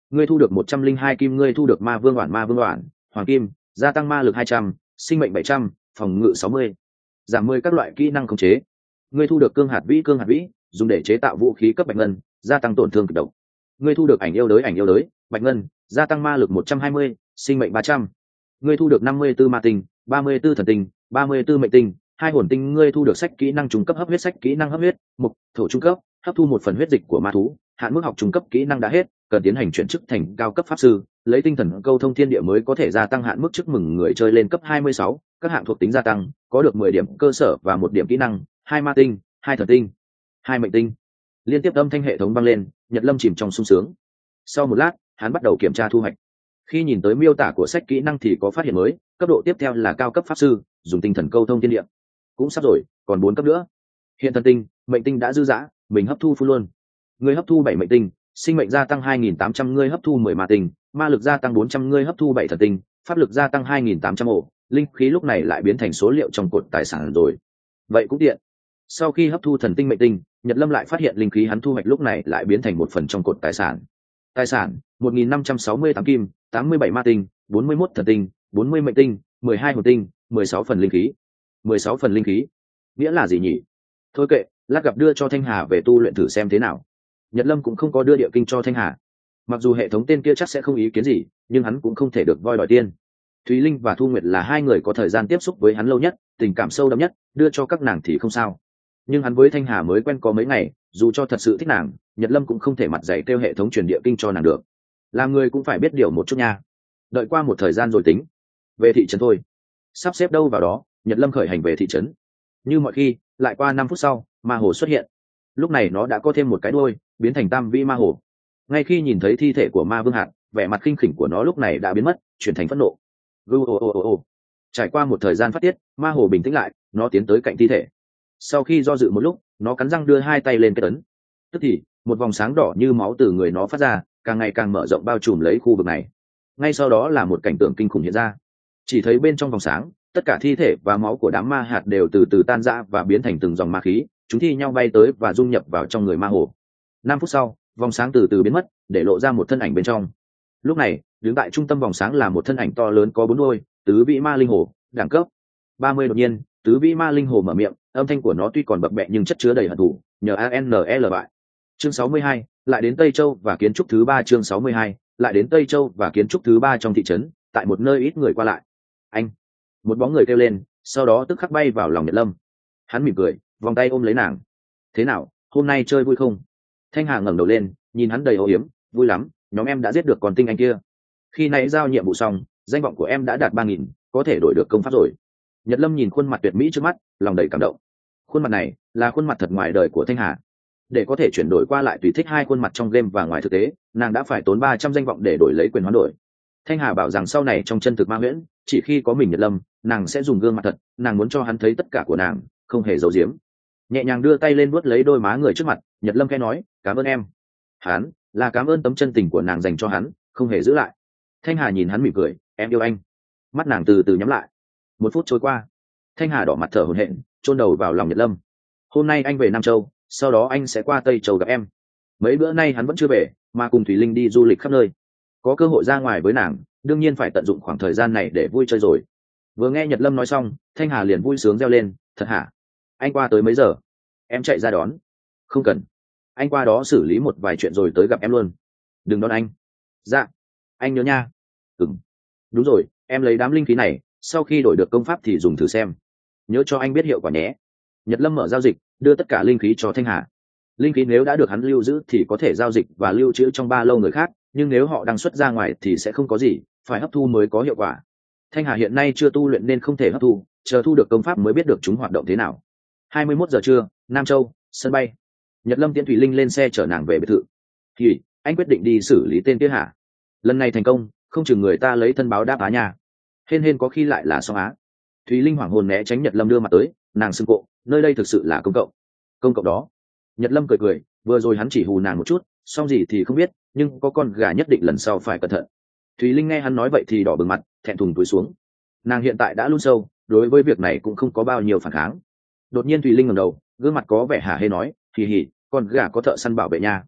A: ngươi thu được một trăm linh hai kim. Ngươi thu được ma vương oản ma vương oản hoàng kim, gia tăng ma lực hai trăm, sinh mệnh bảy trăm, phòng ngự sáu mươi, giảm mười các loại kỹ năng khống chế. Ngươi thu được cương hạt vĩ cương hạt vĩ, dùng để chế tạo vũ khí cấp bạch ngân, gia tăng tổn thương cực độc. Ngươi thu được ảnh yêu đới ảnh yêu đới bạch ngân, gia tăng ma lực một trăm hai mươi, sinh mệnh ba trăm. Ngươi thu được năm mươi tư ma tinh, ba mươi tư thần tinh, ba mươi tư mệnh tinh, hai hồn tinh. Ngươi thu được sách kỹ năng trung cấp hấp huyết sách kỹ năng hấp huyết, mục thổ trung cấp, hấp thu một phần huyết dịch của ma thú, hạn mức học trung cấp kỹ năng đã hết, cần tiến hành chuyển chức thành cao cấp pháp sư, lấy tinh thần câu thông thiên địa mới có thể gia tăng hạn mức chúc mừng người chơi lên cấp hai mươi sáu, các hạng thuộc tính gia tăng, có được mười điểm cơ sở và một điểm kỹ năng, hai ma tinh, hai thần tinh, hai mệnh tinh. Liên tiếp âm thanh hệ thống vang lên, Nhật Lâm chìm trong sung sướng. Sau một lát, hắn bắt đầu kiểm tra thu hoạch. Khi nhìn tới miêu tả của sách kỹ năng thì có phát hiện mới, cấp độ tiếp theo là cao cấp pháp sư, dùng tinh thần câu thông thiên địa. Cũng sắp rồi, còn bốn cấp nữa. Hiện thần tinh, mệnh tinh đã dư dã, mình hấp thu full luôn. Người hấp thu bảy mệnh tinh, sinh mệnh gia tăng hai nghìn tám trăm. Ngươi hấp thu mười ma tinh, ma lực gia tăng bốn trăm. Ngươi hấp thu bảy thần tinh, pháp lực gia tăng hai nghìn tám trăm ổ. Linh khí lúc này lại biến thành số liệu trong cột tài sản rồi. Vậy cũng tiện. Sau khi hấp thu thần tinh mệnh tinh, Nhật Lâm lại phát hiện linh khí hắn thu hoạch lúc này lại biến thành một phần trong cột tài sản. Tài sản một nghìn năm trăm sáu mươi tám kim, tám mươi bảy ma tinh, bốn mươi mốt thần tinh, bốn mươi mệnh tinh, mười hai hồn tinh, mười sáu phần linh khí. mười sáu phần linh khí nghĩa là gì nhỉ? Thôi kệ, lát gặp đưa cho Thanh Hà về tu luyện thử xem thế nào. Nhật Lâm cũng không có đưa địa kinh cho Thanh Hà. Mặc dù hệ thống tên kia chắc sẽ không ý kiến gì, nhưng hắn cũng không thể được voi đòi tiên. Thúy Linh và Thu Nguyệt là hai người có thời gian tiếp xúc với hắn lâu nhất, tình cảm sâu đậm nhất, đưa cho các nàng thì không sao. Nhưng hắn với Thanh Hà mới quen có mấy ngày, dù cho thật sự thích nàng, Nhật Lâm cũng không thể mặt dày kêu hệ thống truyền địa kinh cho nàng được. Làm người cũng phải biết điều một chút nha. Đợi qua một thời gian rồi tính. Về thị trấn thôi. Sắp xếp đâu vào đó, Nhật Lâm khởi hành về thị trấn. Như mọi khi, lại qua năm phút sau, ma hồ xuất hiện. Lúc này nó đã có thêm một cái đuôi, biến thành tam vĩ ma hồ. Ngay khi nhìn thấy thi thể của ma vương hạt, vẻ mặt khinh khỉnh của nó lúc này đã biến mất, chuyển thành phẫn nộ. Gu ồ ồ ồ ồ. Trải qua một thời gian phát tiết, ma hồ bình tĩnh lại, nó tiến tới cạnh thi thể. Sau khi do dự một lúc, nó cắn răng đưa hai tay lên kết ấn. Tức thì, một vòng sáng đỏ như máu từ người nó phát ra, càng ngày càng mở rộng bao trùm lấy khu vực này. Ngay sau đó là một cảnh tượng kinh khủng hiện ra. Chỉ thấy bên trong vòng sáng, tất cả thi thể và máu của đám ma hạt đều từ từ tan rã và biến thành từng dòng ma khí, chúng thi nhau bay tới và dung nhập vào trong người ma hồ. Năm phút sau, vòng sáng từ từ biến mất, để lộ ra một thân ảnh bên trong. Lúc này, đứng tại trung tâm vòng sáng là một thân ảnh to lớn có bốn đuôi, tứ vĩ ma linh hồ, đẳng cấp ba mươi. Đột nhiên, tứ vĩ ma linh hồ mở miệng, âm thanh của nó tuy còn bập bẹ nhưng chất chứa đầy hận thù, nhờ a n l bại. Chương sáu mươi hai, lại đến Tây Châu và kiến trúc thứ ba. Chương sáu mươi hai, lại đến Tây Châu và kiến trúc thứ ba trong thị trấn, tại một nơi ít người qua lại. Anh, một bóng người kêu lên, sau đó tức khắc bay vào lòng Nhật Lâm. Hắn mỉm cười, vòng tay ôm lấy nàng. Thế nào, hôm nay chơi vui không? Thanh Hà ngẩng đầu lên, nhìn hắn đầy âu yếm. Vui lắm, nhóm em đã giết được con tinh anh kia. Khi nãy giao nhiệm vụ xong, danh vọng của em đã đạt ba nghìn, có thể đổi được công pháp rồi. Nhật Lâm nhìn khuôn mặt tuyệt mỹ trước mắt, lòng đầy cảm động. Khuôn mặt này là khuôn mặt thật ngoài đời của Thanh Hà. Để có thể chuyển đổi qua lại tùy thích hai khuôn mặt trong game và ngoài thực tế, nàng đã phải tốn ba trăm danh vọng để đổi lấy quyền hoán đổi. Thanh Hà bảo rằng sau này trong chân thực ma huyễn, chỉ khi có mình Nhật Lâm, nàng sẽ dùng gương mặt thật, nàng muốn cho hắn thấy tất cả của nàng, không hề giấu giếm. Nhẹ nhàng đưa tay lên vuốt lấy đôi má người trước mặt, Nhật Lâm khẽ nói, cảm ơn em. Hắn là cảm ơn tấm chân tình của nàng dành cho hắn, không hề giữ lại. Thanh Hà nhìn hắn mỉm cười, em yêu anh. Mắt nàng từ từ nhắm lại. Một phút trôi qua, Thanh Hà đỏ mặt thở hổn hển, chôn đầu vào lòng Nhật Lâm. Hôm nay anh về Nam Châu, sau đó anh sẽ qua Tây Châu gặp em. Mấy bữa nay hắn vẫn chưa về, mà cùng Thủy Linh đi du lịch khắp nơi. Có cơ hội ra ngoài với nàng, đương nhiên phải tận dụng khoảng thời gian này để vui chơi rồi. Vừa nghe Nhật Lâm nói xong, Thanh Hà liền vui sướng reo lên, thật hả? Anh qua tới mấy giờ? Em chạy ra đón. Không cần, anh qua đó xử lý một vài chuyện rồi tới gặp em luôn. Đừng đón anh. Dạ, anh nhớ nha. Ừm, đúng rồi, em lấy đám linh khí này, sau khi đổi được công pháp thì dùng thử xem, nhớ cho anh biết hiệu quả nhé. Nhật Lâm mở giao dịch, đưa tất cả linh khí cho Thanh Hà. Linh khí nếu đã được hắn lưu giữ thì có thể giao dịch và lưu trữ trong ba lô người khác, nhưng nếu họ đang xuất ra ngoài thì sẽ không có gì, phải hấp thu mới có hiệu quả. Thanh Hà hiện nay chưa tu luyện nên không thể hấp thu, chờ thu được công pháp mới biết được chúng hoạt động thế nào. hai mươi mốt giờ trưa, Nam Châu, sân bay. Nhật Lâm tiễn Thủy Linh lên xe chở nàng về biệt thự. Thì anh quyết định đi xử lý tên kia hả? Lần này thành công, không chừng người ta lấy thân báo đáp á nha. Hên hên có khi lại là song á. Thùy Linh hoảng hồn né tránh Nhật Lâm đưa mặt tới, nàng xưng cộ, nơi đây thực sự là công cộng. Công cộng đó? Nhật Lâm cười cười, vừa rồi hắn chỉ hù nàng một chút, xong gì thì không biết, nhưng có con gà nhất định lần sau phải cẩn thận. Thùy Linh nghe hắn nói vậy thì đỏ bừng mặt, thẹn thùng túi xuống. Nàng hiện tại đã lún sâu, đối với việc này cũng không có bao nhiêu phản kháng. Đột nhiên Thùy Linh ngẩng đầu, gương mặt có vẻ hả hê nói, hì hì, con gà có thợ săn bảo vệ nha.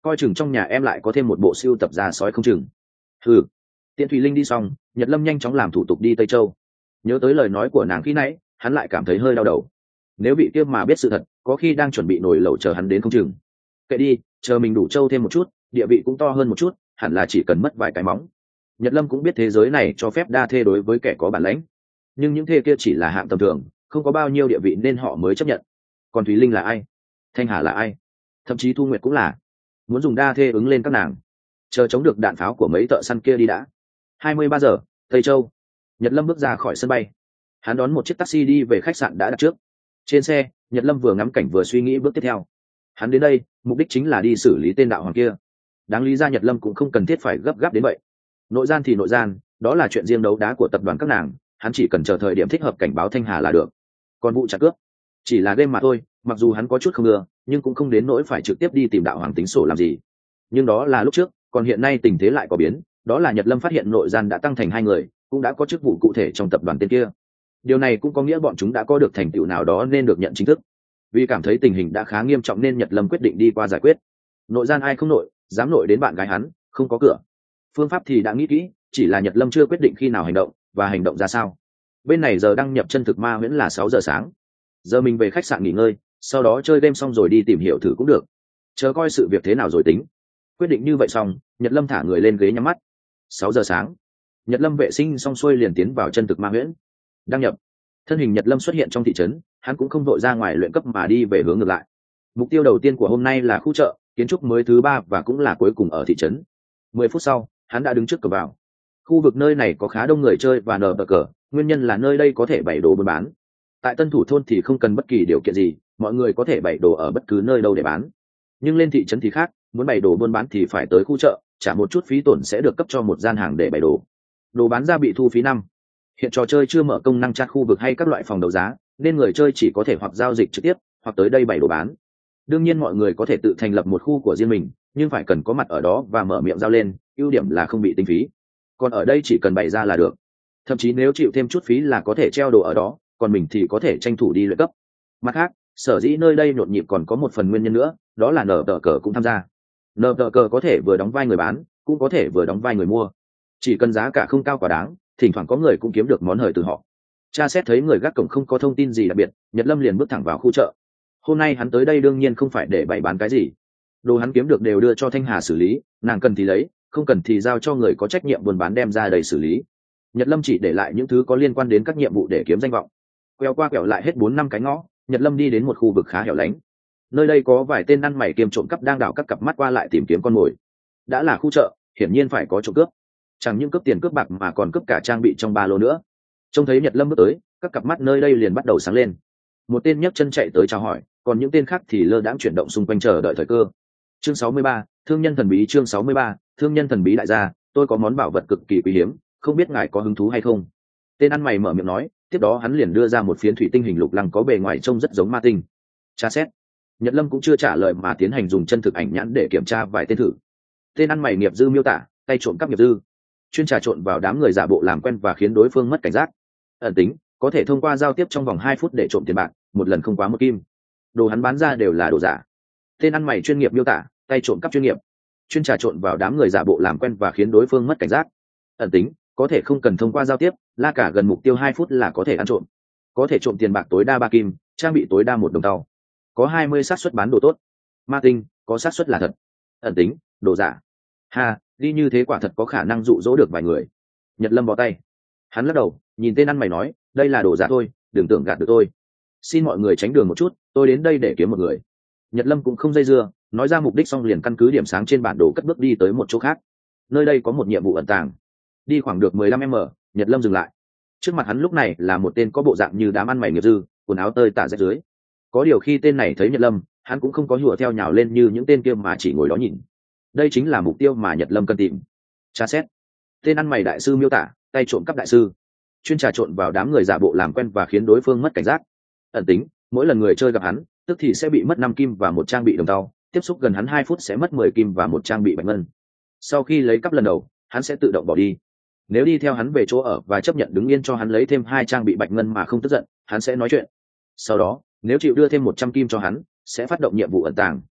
A: coi chừng trong nhà em lại có thêm một bộ siêu tập ra sói không chừng. Ừ. Tiễn Thùy Linh đi xong, Nhật Lâm nhanh chóng làm thủ tục đi Tây Châu. Nhớ tới lời nói của nàng khi nãy, hắn lại cảm thấy hơi đau đầu. Nếu bị kia mà biết sự thật, có khi đang chuẩn bị nồi lẩu chờ hắn đến không chừng. Kệ đi, chờ mình đủ châu thêm một chút, địa vị cũng to hơn một chút, hẳn là chỉ cần mất vài cái móng. Nhật Lâm cũng biết thế giới này cho phép đa thê đối với kẻ có bản lãnh, nhưng những thê kia chỉ là hạng tầm thường, không có bao nhiêu địa vị nên họ mới chấp nhận. Còn Thùy Linh là ai? Thanh Hà là ai? Thậm chí Thu Nguyệt cũng là. Muốn dùng đa thê ứng lên các nàng, chờ chống được đạn pháo của mấy thợ săn kia đi đã. hai mươi ba giờ, Tây Châu. Nhật Lâm bước ra khỏi sân bay. Hắn đón một chiếc taxi đi về khách sạn đã đặt trước. Trên xe, Nhật Lâm vừa ngắm cảnh vừa suy nghĩ bước tiếp theo. Hắn đến đây, mục đích chính là đi xử lý tên đạo hoàng kia. Đáng lý ra Nhật Lâm cũng không cần thiết phải gấp gáp đến vậy. Nội gian thì nội gian, đó là chuyện riêng đấu đá của tập đoàn các nàng, hắn chỉ cần chờ thời điểm thích hợp cảnh báo Thanh Hà là được. Còn vụ chặt cướp, chỉ là game mà thôi, mặc dù hắn có chút không ưa, nhưng cũng không đến nỗi phải trực tiếp đi tìm đạo hoàng tính sổ làm gì. Nhưng đó là lúc trước, còn hiện nay tình thế lại có biến, đó là Nhật Lâm phát hiện nội gian đã tăng thành hai người, cũng đã có chức vụ cụ thể trong tập đoàn tên kia. Điều này cũng có nghĩa bọn chúng đã có được thành tựu nào đó nên được nhận chính thức. Vì cảm thấy tình hình đã khá nghiêm trọng nên Nhật Lâm quyết định đi qua giải quyết. Nội gian ai không nội, dám nội đến bạn gái hắn, không có cửa. Phương pháp thì đã nghĩ kỹ, chỉ là Nhật Lâm chưa quyết định khi nào hành động và hành động ra sao. Bên này giờ đăng nhập chân thực ma huyễn là sáu giờ sáng. Giờ mình về khách sạn nghỉ ngơi, sau đó chơi game xong rồi đi tìm hiểu thử cũng được. Chờ coi sự việc thế nào rồi tính. Quyết định như vậy xong, Nhật Lâm thả người lên ghế nhắm mắt. Sáu giờ sáng. Nhật Lâm vệ sinh xong xuôi liền tiến vào chân thực ma huyễn. Đăng nhập. Thân hình Nhật Lâm xuất hiện trong thị trấn, hắn cũng không vội ra ngoài luyện cấp mà đi về hướng ngược lại. Mục tiêu đầu tiên của hôm nay là khu chợ, kiến trúc mới thứ ba và cũng là cuối cùng ở thị trấn. Mười phút sau, hắn đã đứng trước cửa vào. Khu vực nơi này có khá đông người chơi và nở bờ cờ, nguyên nhân là nơi đây có thể bày đồ buôn bán. Tại Tân Thủ thôn thì không cần bất kỳ điều kiện gì, mọi người có thể bày đồ ở bất cứ nơi đâu để bán. Nhưng lên thị trấn thì khác, muốn bày đồ buôn bán thì phải tới khu chợ, trả một chút phí tổn sẽ được cấp cho một gian hàng để bày đồ. Đồ bán ra bị thu phí năm. Hiện trò chơi chưa mở công năng tra khu vực hay các loại phòng đấu giá, nên người chơi chỉ có thể hoặc giao dịch trực tiếp, hoặc tới đây bày đồ bán. Đương nhiên mọi người có thể tự thành lập một khu của riêng mình, nhưng phải cần có mặt ở đó và mở miệng giao lên, ưu điểm là không bị tính phí. Còn ở đây chỉ cần bày ra là được. Thậm chí nếu chịu thêm chút phí là có thể treo đồ ở đó, còn mình thì có thể tranh thủ đi luyện cấp. Mặt khác, sở dĩ nơi đây nhộn nhịp còn có một phần nguyên nhân nữa, đó là nở tờ cờ cũng tham gia. Nở tờ cờ có thể vừa đóng vai người bán, cũng có thể vừa đóng vai người mua. Chỉ cần giá cả không cao quá đáng, thỉnh thoảng có người cũng kiếm được món hời từ họ. Tra xét thấy người gác cổng không có thông tin gì đặc biệt, Nhật Lâm liền bước thẳng vào khu chợ. Hôm nay hắn tới đây đương nhiên không phải để bày bán cái gì. Đồ hắn kiếm được đều đưa cho Thanh Hà xử lý, nàng cần thì lấy, không cần thì giao cho người có trách nhiệm buôn bán đem ra đầy xử lý. Nhật Lâm chỉ để lại những thứ có liên quan đến các nhiệm vụ để kiếm danh vọng. Quẹo qua quẹo lại hết bốn năm cái ngõ, Nhật Lâm đi đến một khu vực khá hẻo lánh. Nơi đây có vài tên ăn mày kiêm trộm cắp đang đảo các cặp mắt qua lại tìm kiếm con mồi. Đã là khu chợ, hiển nhiên phải có trộm cướp. Chẳng những cướp tiền cướp bạc mà còn cướp cả trang bị trong ba lô nữa. Trông thấy Nhật Lâm bước tới, các cặp mắt nơi đây liền bắt đầu sáng lên. Một tên nhấc chân chạy tới chào hỏi, còn những tên khác thì lơ đãng chuyển động xung quanh chờ đợi thời cơ. Chương sáu mươi ba, thương nhân thần bí. Chương sáu mươi ba, thương nhân thần bí. Đại gia, tôi có món bảo vật cực kỳ quý hiếm, không biết ngài có hứng thú hay không? Tên ăn mày mở miệng nói, tiếp đó hắn liền đưa ra một phiến thủy tinh hình lục lăng có bề ngoài trông rất giống ma tinh. Tra xét. Nhật Lâm cũng chưa trả lời mà tiến hành dùng chân thực ảnh nhãn để kiểm tra vài tên thử. Tên ăn mày nghiệp dư miêu tả, tay trộm cắp nghiệp dư, chuyên trà trộn vào đám người giả bộ làm quen và khiến đối phương mất cảnh giác. Ẩn tính, có thể thông qua giao tiếp trong vòng hai phút để trộm tiền bạc, một lần không quá một kim. Đồ hắn bán ra đều là đồ giả. Tên ăn mày chuyên nghiệp miêu tả, tay trộm cắp chuyên nghiệp, chuyên trà trộn vào đám người giả bộ làm quen và khiến đối phương mất cảnh giác. Ẩn tính, có thể không cần thông qua giao tiếp, la cả gần mục tiêu hai phút là có thể ăn trộm. Có thể trộm tiền bạc tối đa ba kim, trang bị tối đa một đồng tàu. Có hai mươi xác suất bán đồ tốt. Ma tinh, có xác suất là thật. Ẩn tính, đồ giả. Ha, đi như thế quả thật có khả năng dụ dỗ được vài người. Nhật Lâm bó tay. Hắn lắc đầu, nhìn tên ăn mày nói, đây là đồ giả thôi, đừng tưởng gạt được tôi. Xin mọi người tránh đường một chút, tôi đến đây để kiếm một người. Nhật Lâm cũng không dây dưa, nói ra mục đích xong liền căn cứ điểm sáng trên bản đồ cất bước đi tới một chỗ khác. Nơi đây có một nhiệm vụ ẩn tàng. Đi khoảng được mười lăm mét, Nhật Lâm dừng lại. Trước mặt hắn lúc này là một tên có bộ dạng như đám ăn mày nghiệp dư, quần áo tơi tả rách dưới. Có điều khi tên này thấy Nhật Lâm, hắn cũng không có hùa theo nhào lên như những tên kia mà chỉ ngồi đó nhìn. Đây chính là mục tiêu mà Nhật Lâm cần tìm. Tra xét. Tên ăn mày đại sư miêu tả, tay trộm cắp đại sư, chuyên trà trộn vào đám người giả bộ làm quen và khiến đối phương mất cảnh giác. Ẩn tính, mỗi lần người chơi gặp hắn, tức thì sẽ bị mất năm kim và một trang bị đồng tàu, tiếp xúc gần hắn hai phút sẽ mất mười kim và một trang bị bạch ngân. Sau khi lấy cắp lần đầu, hắn sẽ tự động bỏ đi. Nếu đi theo hắn về chỗ ở và chấp nhận đứng yên cho hắn lấy thêm hai trang bị bạch ngân mà không tức giận, hắn sẽ nói chuyện. Sau đó, nếu chịu đưa thêm một trăm kim cho hắn, sẽ phát động nhiệm vụ ẩn tàng.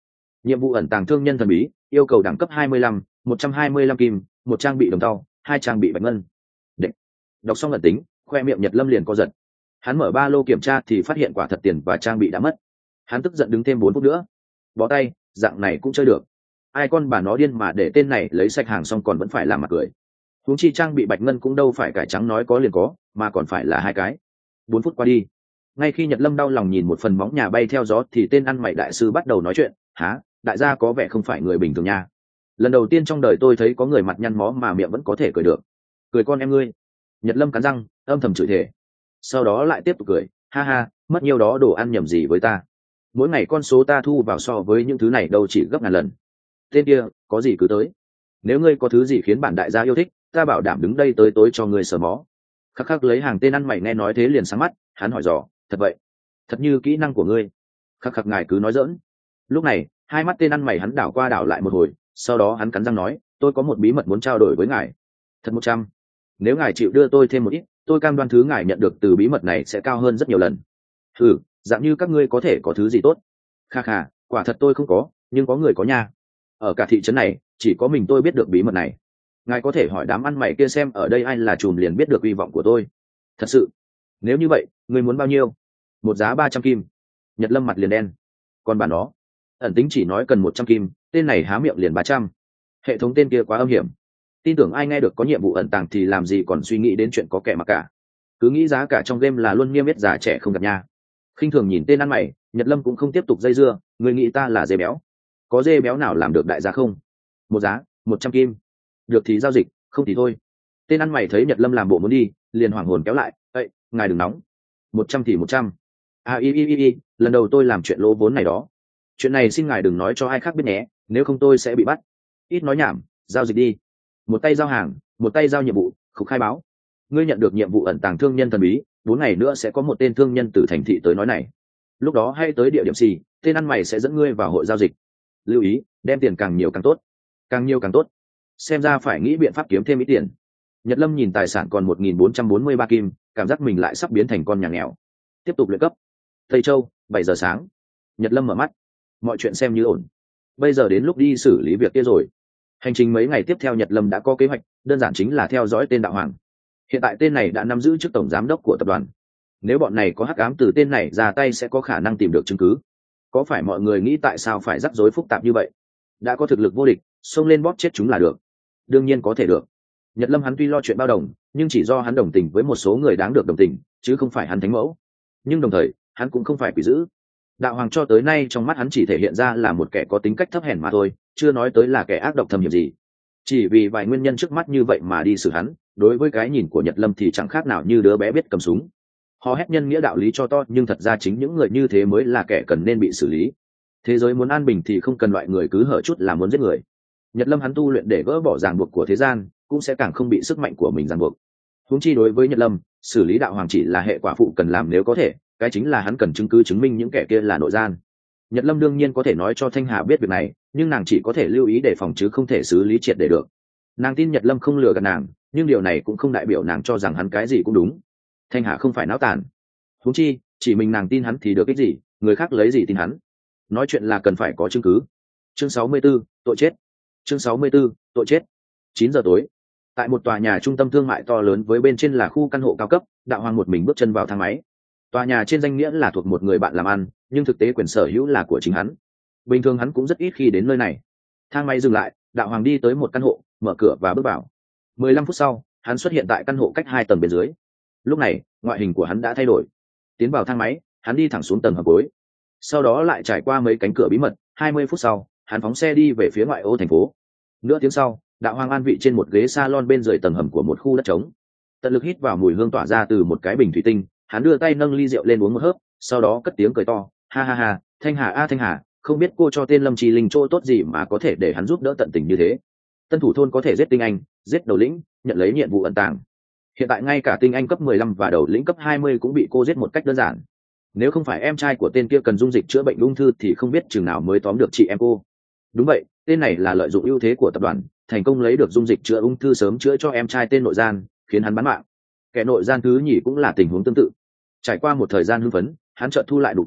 A: Nhiệm vụ ẩn tàng thương nhân thần bí, yêu cầu đẳng cấp hai mươi lăm, một trăm hai mươi lăm kim, một trang bị đồng tàu, hai trang bị bạch ngân. Địch. Đọc xong lần tính, khoe miệng Nhật Lâm liền co giật. Hắn mở ba lô kiểm tra thì phát hiện quả thật tiền và trang bị đã mất. Hắn tức giận đứng thêm bốn phút nữa. Bó tay, dạng này cũng chơi được. Ai con bà nó điên mà để tên này lấy sạch hàng xong còn vẫn phải làm mặt cười. Huống chi trang bị bạch ngân cũng đâu phải cải trắng nói có liền có, mà còn phải là hai cái. Bốn phút qua đi, ngay khi Nhật Lâm đau lòng nhìn một phần móng nhà bay theo gió thì tên ăn mày đại sư bắt đầu nói chuyện. Hả, đại gia có vẻ không phải người bình thường nha. Lần đầu tiên trong đời tôi thấy có người mặt nhăn mó mà miệng vẫn có thể cười được. Cười con em ngươi. Nhật Lâm cắn răng âm thầm chửi thề, sau đó lại tiếp tục cười. Ha ha, mất nhiêu đó đồ ăn nhầm gì với ta, mỗi ngày con số ta thu vào so với những thứ này đâu chỉ gấp ngàn lần. Tên kia có gì cứ tới, nếu ngươi có thứ gì khiến bản đại gia yêu thích ta bảo đảm đứng đây tới tối cho ngươi sờ mó. Khắc khắc lấy hàng tên ăn mày nghe nói thế liền sáng mắt, hắn hỏi dò, thật vậy, thật như kỹ năng của ngươi? Khắc khắc ngài cứ nói dỡn. Lúc này hai mắt tên ăn mày hắn đảo qua đảo lại một hồi, sau đó hắn cắn răng nói, tôi có một bí mật muốn trao đổi với ngài. Thật một trăm, nếu ngài chịu đưa tôi thêm một ít, tôi cam đoan thứ ngài nhận được từ bí mật này sẽ cao hơn rất nhiều lần. Ừ, dạng như các ngươi có thể có thứ gì tốt? Kha kha, quả thật tôi không có, nhưng có người có nha. Ở cả thị trấn này chỉ có mình tôi biết được bí mật này. Ngài có thể hỏi đám ăn mày kia xem ở đây ai là trùm liền biết được hy vọng của tôi. Thật sự? Nếu như vậy ngươi muốn bao nhiêu? Một giá ba trăm kim. Nhật Lâm mặt liền đen. Còn bản đó ẩn tính chỉ nói cần một trăm kim, tên này há miệng liền ba trăm. Hệ thống tên kia quá âm hiểm, tin tưởng ai nghe được có nhiệm vụ ẩn tàng thì làm gì còn suy nghĩ đến chuyện có kẻ mặc cả, cứ nghĩ giá cả trong game là luôn niêm yết già trẻ không gặp nha. Khinh thường nhìn tên ăn mày, Nhật Lâm cũng không tiếp tục dây dưa. Người nghĩ ta là dê béo, có dê béo nào làm được đại giá không? Một giá một trăm kim, được thì giao dịch, không thì thôi. Tên ăn mày thấy Nhật Lâm làm bộ muốn đi liền hoảng hồn kéo lại. Ây, ngài đừng nóng, một trăm thì một trăm. À y y y y, lần đầu tôi làm chuyện lỗ vốn này đó, chuyện này xin ngài đừng nói cho ai khác biết nhé, nếu không tôi sẽ bị bắt. Ít nói nhảm, giao dịch đi. Một tay giao hàng, một tay giao nhiệm vụ. Không khai báo, ngươi nhận được nhiệm vụ ẩn tàng thương nhân thần bí, bốn ngày nữa sẽ có một tên thương nhân từ thành thị tới nói này, lúc đó hay tới địa điểm gì tên ăn mày sẽ dẫn ngươi vào hội giao dịch. Lưu ý, đem tiền càng nhiều càng tốt, càng nhiều càng tốt, xem ra phải nghĩ biện pháp kiếm thêm ít tiền. Nhật Lâm nhìn tài sản còn một nghìn bốn trăm bốn mươi ba kim, cảm giác mình lại sắp biến thành con nhà nghèo. Tiếp tục luyện cấp. Tây Châu, bảy giờ sáng. Nhật Lâm mở mắt, mọi chuyện xem như ổn, bây giờ đến lúc đi xử lý việc kia rồi. Hành trình mấy ngày tiếp theo Nhật Lâm đã có kế hoạch, đơn giản chính là theo dõi tên Đạo Hoàng. Hiện tại tên này đã nắm giữ chức tổng giám đốc của tập đoàn, nếu bọn này có hắc ám từ tên này ra tay sẽ có khả năng tìm được chứng cứ. Có phải mọi người nghĩ tại sao phải rắc rối phức tạp như vậy? Đã có thực lực vô địch, xông lên bóp chết chúng là được. Đương nhiên có thể được. Nhật Lâm hắn tuy lo chuyện bao đồng, nhưng chỉ do hắn đồng tình với một số người đáng được đồng tình, chứ không phải hắn thánh mẫu. Nhưng đồng thời hắn cũng không phải quỷ dữ. Đạo Hoàng cho tới nay trong mắt hắn chỉ thể hiện ra là một kẻ có tính cách thấp hèn mà thôi, chưa nói tới là kẻ ác độc thâm hiểm gì. Chỉ vì vài nguyên nhân trước mắt như vậy mà đi xử hắn, đối với cái nhìn của Nhật Lâm thì chẳng khác nào như đứa bé biết cầm súng họ hét nhân nghĩa đạo lý cho to, nhưng thật ra chính những người như thế mới là kẻ cần nên bị xử lý. Thế giới muốn an bình thì không cần loại người cứ hở chút là muốn giết người. Nhật Lâm hắn tu luyện để gỡ bỏ ràng buộc của thế gian, cũng sẽ càng không bị sức mạnh của mình ràng buộc. Huống chi đối với Nhật Lâm, xử lý Đạo Hoàng chỉ là hệ quả phụ cần làm nếu có thể, cái chính là hắn cần chứng cứ chứng minh những kẻ kia là nội gian. Nhật Lâm đương nhiên có thể nói cho Thanh Hà biết việc này, nhưng nàng chỉ có thể lưu ý đề phòng chứ không thể xử lý triệt để được. Nàng tin Nhật Lâm không lừa gạt nàng, nhưng điều này cũng không đại biểu nàng cho rằng hắn cái gì cũng đúng. Thanh Hà không phải náo tàn, huống chi chỉ mình nàng tin hắn thì được cái gì, người khác lấy gì tin hắn. Nói chuyện là cần phải có chứng cứ. Chương sáu mươi 64, tội chết. Chương sáu mươi 64, tội chết. Chín giờ tối, tại một tòa nhà trung tâm thương mại to lớn với bên trên là khu căn hộ cao cấp, Đạo Hoàng một mình bước chân vào thang máy. Tòa nhà trên danh nghĩa là thuộc một người bạn làm ăn, nhưng thực tế quyền sở hữu là của chính hắn. Bình thường hắn cũng rất ít khi đến nơi này. Thang máy dừng lại, Đạo Hoàng đi tới một căn hộ, mở cửa và bước vào. mười lăm phút sau, hắn xuất hiện tại căn hộ cách hai tầng bên dưới. Lúc này, ngoại hình của hắn đã thay đổi. Tiến vào thang máy, hắn đi thẳng xuống tầng hầm cuối. Sau đó lại trải qua mấy cánh cửa bí mật, hai mươi phút sau, hắn phóng xe đi về phía ngoại ô thành phố. Nửa tiếng sau, Đạo Hoàng an vị trên một ghế salon bên dưới tầng hầm của một khu đất trống. Tận lực hít vào mùi hương tỏa ra từ một cái bình thủy tinh, hắn đưa tay nâng ly rượu lên uống một hớp, sau đó cất tiếng cười to, ha ha ha, Thanh Hà a Thanh Hà, không biết cô cho tên Lâm Trì Linh chỗ tốt gì mà có thể để hắn giúp đỡ tận tình như thế. Tân thủ thôn có thể giết tinh anh, giết đầu lĩnh, nhận lấy nhiệm vụ ẩn tàng. Hiện tại ngay cả tinh anh cấp mười lăm và đầu lĩnh cấp hai mươi cũng bị cô giết một cách đơn giản. Nếu không phải em trai của tên kia cần dung dịch chữa bệnh ung thư thì không biết chừng nào mới tóm được chị em cô. Đúng vậy, tên này là lợi dụng ưu thế của tập đoàn, thành công lấy được dung dịch chữa ung thư sớm chữa cho em trai tên nội gian, khiến hắn bán mạng. Kẻ nội gian thứ nhì cũng là tình huống tương tự. Trải qua một thời gian hưng phấn, hắn chợt thu lại đủ cười,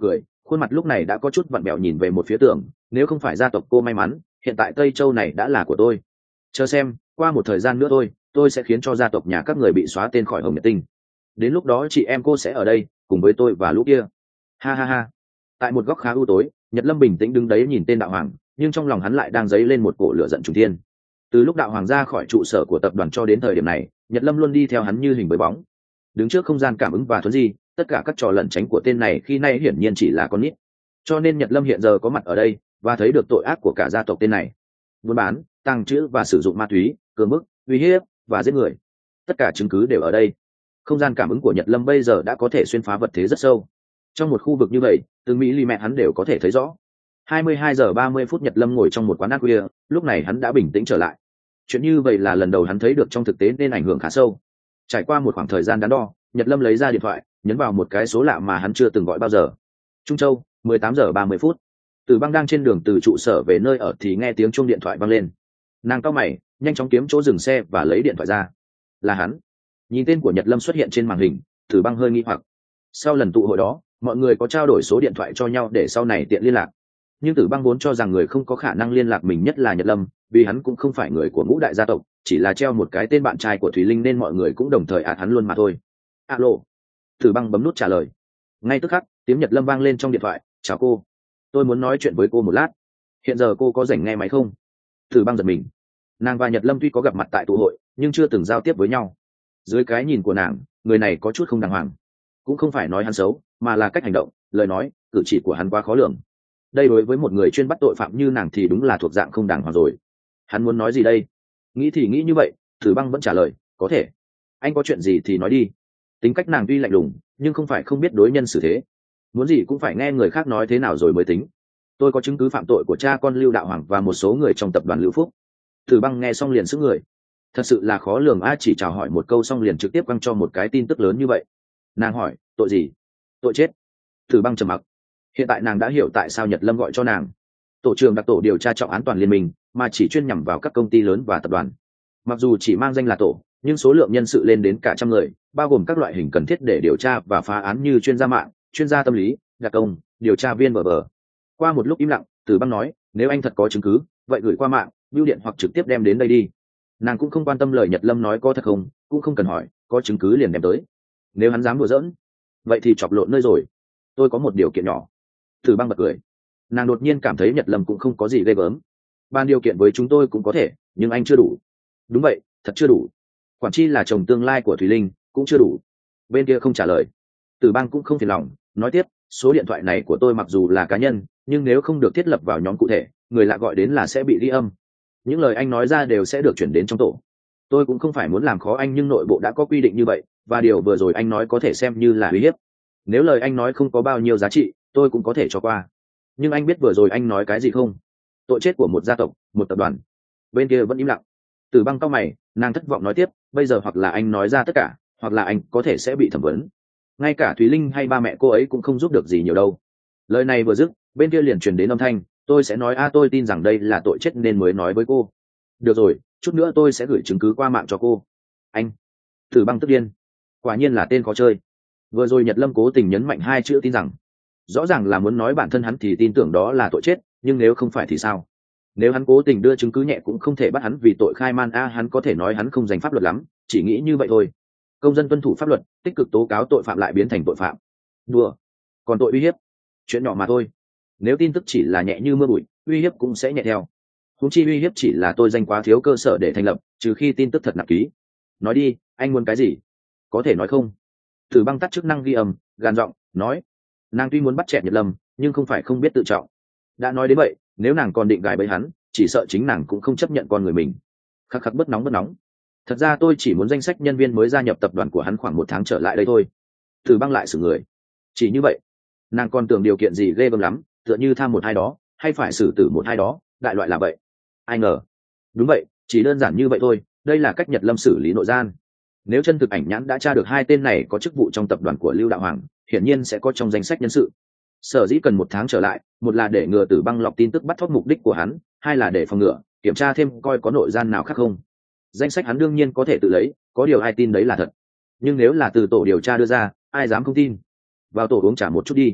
A: khuôn mặt lúc này đã có chút vặn bẹo nhìn về một phía tường. Nếu không phải gia tộc cô may mắn, hiện tại Tây Châu này đã là của tôi. Chờ xem, qua một thời gian nữa thôi, tôi sẽ khiến cho gia tộc nhà các người bị xóa tên khỏi Hồng Nhật Tinh. Đến lúc đó chị em cô sẽ ở đây cùng với tôi và lũ kia. Ha ha ha. Tại một góc khá u tối, Nhật Lâm bình tĩnh đứng đấy nhìn tên đạo hoàng, nhưng trong lòng hắn lại đang dấy lên một cổ lửa giận trùng thiên. Từ lúc đạo hoàng ra khỏi trụ sở của tập đoàn cho đến thời điểm này, Nhật Lâm luôn đi theo hắn như hình với bóng. Đứng trước không gian cảm ứng và thuấn di, tất cả các trò lẩn tránh của tên này khi nay hiển nhiên chỉ là con nít. Cho nên Nhật Lâm hiện giờ có mặt ở đây và thấy được tội ác của cả gia tộc tên này: buôn bán, tàng trữ và sử dụng ma túy, cưỡng bức, uy hiếp và giết người. Tất cả chứng cứ đều ở đây. Không gian cảm ứng của Nhật Lâm bây giờ đã có thể xuyên phá vật thế rất sâu. Trong một khu vực như vậy, từng mỹ li mẹ hắn đều có thể thấy rõ. hai mươi hai giờ ba mươi phút Nhật Lâm ngồi trong một quán ăn khuya, lúc này hắn đã bình tĩnh trở lại. Chuyện như vậy là lần đầu hắn thấy được trong thực tế nên ảnh hưởng khá sâu. Trải qua một khoảng thời gian đắn đo, Nhật Lâm lấy ra điện thoại, nhấn vào một cái số lạ mà hắn chưa từng gọi bao giờ. Trung Châu, mười tám giờ ba mươi phút. Từ Băng đang trên đường từ trụ sở về nơi ở thì nghe tiếng chuông điện thoại vang lên. Nàng cau mày, nhanh chóng kiếm chỗ dừng xe và lấy điện thoại ra. Là hắn. Nhìn tên của Nhật Lâm xuất hiện trên màn hình, Từ Băng hơi nghi hoặc. Sau lần tụ hội đó, mọi người có trao đổi số điện thoại cho nhau để sau này tiện liên lạc. Nhưng Tử Băng vốn cho rằng người không có khả năng liên lạc mình nhất là Nhật Lâm, vì hắn cũng không phải người của ngũ đại gia tộc, chỉ là treo một cái tên bạn trai của Thùy Linh nên mọi người cũng đồng thời ạt hắn luôn mà thôi. Alo. Tử Băng bấm nút trả lời. Ngay tức khắc, tiếng Nhật Lâm vang lên trong điện thoại. Chào cô, tôi muốn nói chuyện với cô một lát. Hiện giờ cô có rảnh nghe máy không? Tử Băng giật mình. Nàng và Nhật Lâm tuy có gặp mặt tại tụ hội, nhưng chưa từng giao tiếp với nhau. Dưới cái nhìn của nàng, người này có chút không đàng hoàng. Cũng không phải nói hắn xấu, mà là cách hành động, lời nói, cử chỉ của hắn quá khó lường. Đây đối với một người chuyên bắt tội phạm như nàng thì đúng là thuộc dạng không đàng hoàng rồi. Hắn muốn nói gì đây? Nghĩ thì nghĩ như vậy, Tử Băng vẫn trả lời, có thể. Anh có chuyện gì thì nói đi. Tính cách nàng tuy lạnh lùng, nhưng không phải không biết đối nhân xử thế. Muốn gì cũng phải nghe người khác nói thế nào rồi mới tính. Tôi có chứng cứ phạm tội của cha con Lưu Đạo Hoàng và một số người trong tập đoàn Lưu Phúc. Tử Băng nghe xong liền sững người. Thật sự là khó lường, a, chỉ chào hỏi một câu xong liền trực tiếp quăng cho một cái tin tức lớn như vậy. Nàng hỏi, tội gì? Tội chết. Tử Băng trầm mặc. Hiện tại nàng đã hiểu tại sao Nhật Lâm gọi cho nàng. Tổ trưởng đặc tổ điều tra trọng án toàn liên minh, mà chỉ chuyên nhắm vào các công ty lớn và tập đoàn. Mặc dù chỉ mang danh là tổ, nhưng số lượng nhân sự lên đến cả trăm người, bao gồm các loại hình cần thiết để điều tra và phá án như chuyên gia mạng, chuyên gia tâm lý, đặc công, điều tra viên vờ vờ. Qua một lúc im lặng, Tử Băng nói, nếu anh thật có chứng cứ, vậy gửi qua mạng, bưu điện hoặc trực tiếp đem đến đây đi. Nàng cũng không quan tâm lời Nhật Lâm nói có thật không, cũng không cần hỏi, có chứng cứ liền đem tới. Nếu hắn dám đùa giỡn, vậy thì chọc lộn nơi rồi. Tôi có một điều kiện nhỏ. Tử Băng bật cười. Nàng đột nhiên cảm thấy Nhật Lâm cũng không có gì ghê gớm. Ban điều kiện với chúng tôi cũng có thể, nhưng anh chưa đủ. Đúng vậy, thật chưa đủ. Quản chi là chồng tương lai của Thùy Linh, cũng chưa đủ. Bên kia không trả lời. Tử Băng cũng không phiền lòng, nói tiếp, số điện thoại này của tôi mặc dù là cá nhân, nhưng nếu không được thiết lập vào nhóm cụ thể, người lạ gọi đến là sẽ bị ghi âm. Những lời anh nói ra đều sẽ được chuyển đến trong tổ. Tôi cũng không phải muốn làm khó anh, nhưng nội bộ đã có quy định như vậy, và điều vừa rồi anh nói có thể xem như là uy hiếp. Nếu lời anh nói không có bao nhiêu giá trị, tôi cũng có thể cho qua. Nhưng anh biết vừa rồi anh nói cái gì không? Tội chết của một gia tộc, một tập đoàn. Bên kia vẫn im lặng. Tử Băng cau mày, nàng thất vọng nói tiếp, bây giờ hoặc là anh nói ra tất cả, hoặc là anh có thể sẽ bị thẩm vấn. Ngay cả Thúy Linh hay ba mẹ cô ấy cũng không giúp được gì nhiều đâu. Lời này vừa dứt, bên kia liền truyền đến âm thanh, tôi sẽ nói a, tôi tin rằng đây là tội chết nên mới nói với cô. Được rồi, chút nữa tôi sẽ gửi chứng cứ qua mạng cho cô. Anh. Tử Băng tức điên. Quả nhiên là tên khó chơi. Vừa rồi Nhật Lâm cố tình nhấn mạnh hai chữ tin rằng. Rõ ràng là muốn nói bản thân hắn thì tin tưởng đó là tội chết, nhưng nếu không phải thì sao? Nếu hắn cố tình đưa chứng cứ nhẹ cũng không thể bắt hắn vì tội khai man a, hắn có thể nói hắn không dành pháp luật lắm, chỉ nghĩ như vậy thôi. Công dân tuân thủ pháp luật, tích cực tố cáo tội phạm lại biến thành tội phạm. Đùa. Còn tội uy hiếp, chuyện nhỏ mà thôi. Nếu tin tức chỉ là nhẹ như mưa bụi, uy hiếp cũng sẽ nhẹ theo. Huống chi uy hiếp chỉ là tôi danh quá thiếu cơ sở để thành lập, trừ khi tin tức thật nặng ký. Nói đi, anh muốn cái gì? Có thể nói không? Tử Băng tắt chức năng ghi âm, gàn giọng nói. Nàng tuy muốn bắt chẹt Nhật Lâm, nhưng không phải không biết tự trọng. Đã nói đến vậy, nếu nàng còn định gài bẫy hắn, chỉ sợ chính nàng cũng không chấp nhận con người mình. Khắc khắc bất nóng bất nóng. Thật ra tôi chỉ muốn danh sách nhân viên mới gia nhập tập đoàn của hắn khoảng một tháng trở lại đây thôi. Tử Băng lại xử người. Chỉ như vậy. Nàng còn tưởng điều kiện gì ghê gớm lắm, tựa như tham một hai đó, hay phải xử tử một hai đó, đại loại là vậy. Ai ngờ. Đúng vậy, chỉ đơn giản như vậy thôi, đây là cách Nhật Lâm xử lý nội gian. Nếu chân thực ảnh nhãn đã tra được hai tên này có chức vụ trong tập đoàn của Lưu Đạo Hoàng, hiển nhiên sẽ có trong danh sách nhân sự. Sở dĩ cần một tháng trở lại, một là để ngừa Tử Băng lọc tin tức bắt thóp mục đích của hắn, hai là để phòng ngừa, kiểm tra thêm coi có nội gian nào khác không. Danh sách hắn đương nhiên có thể tự lấy, có điều ai tin đấy là thật. Nhưng nếu là từ tổ điều tra đưa ra, ai dám không tin. Vào tổ uống trà một chút đi.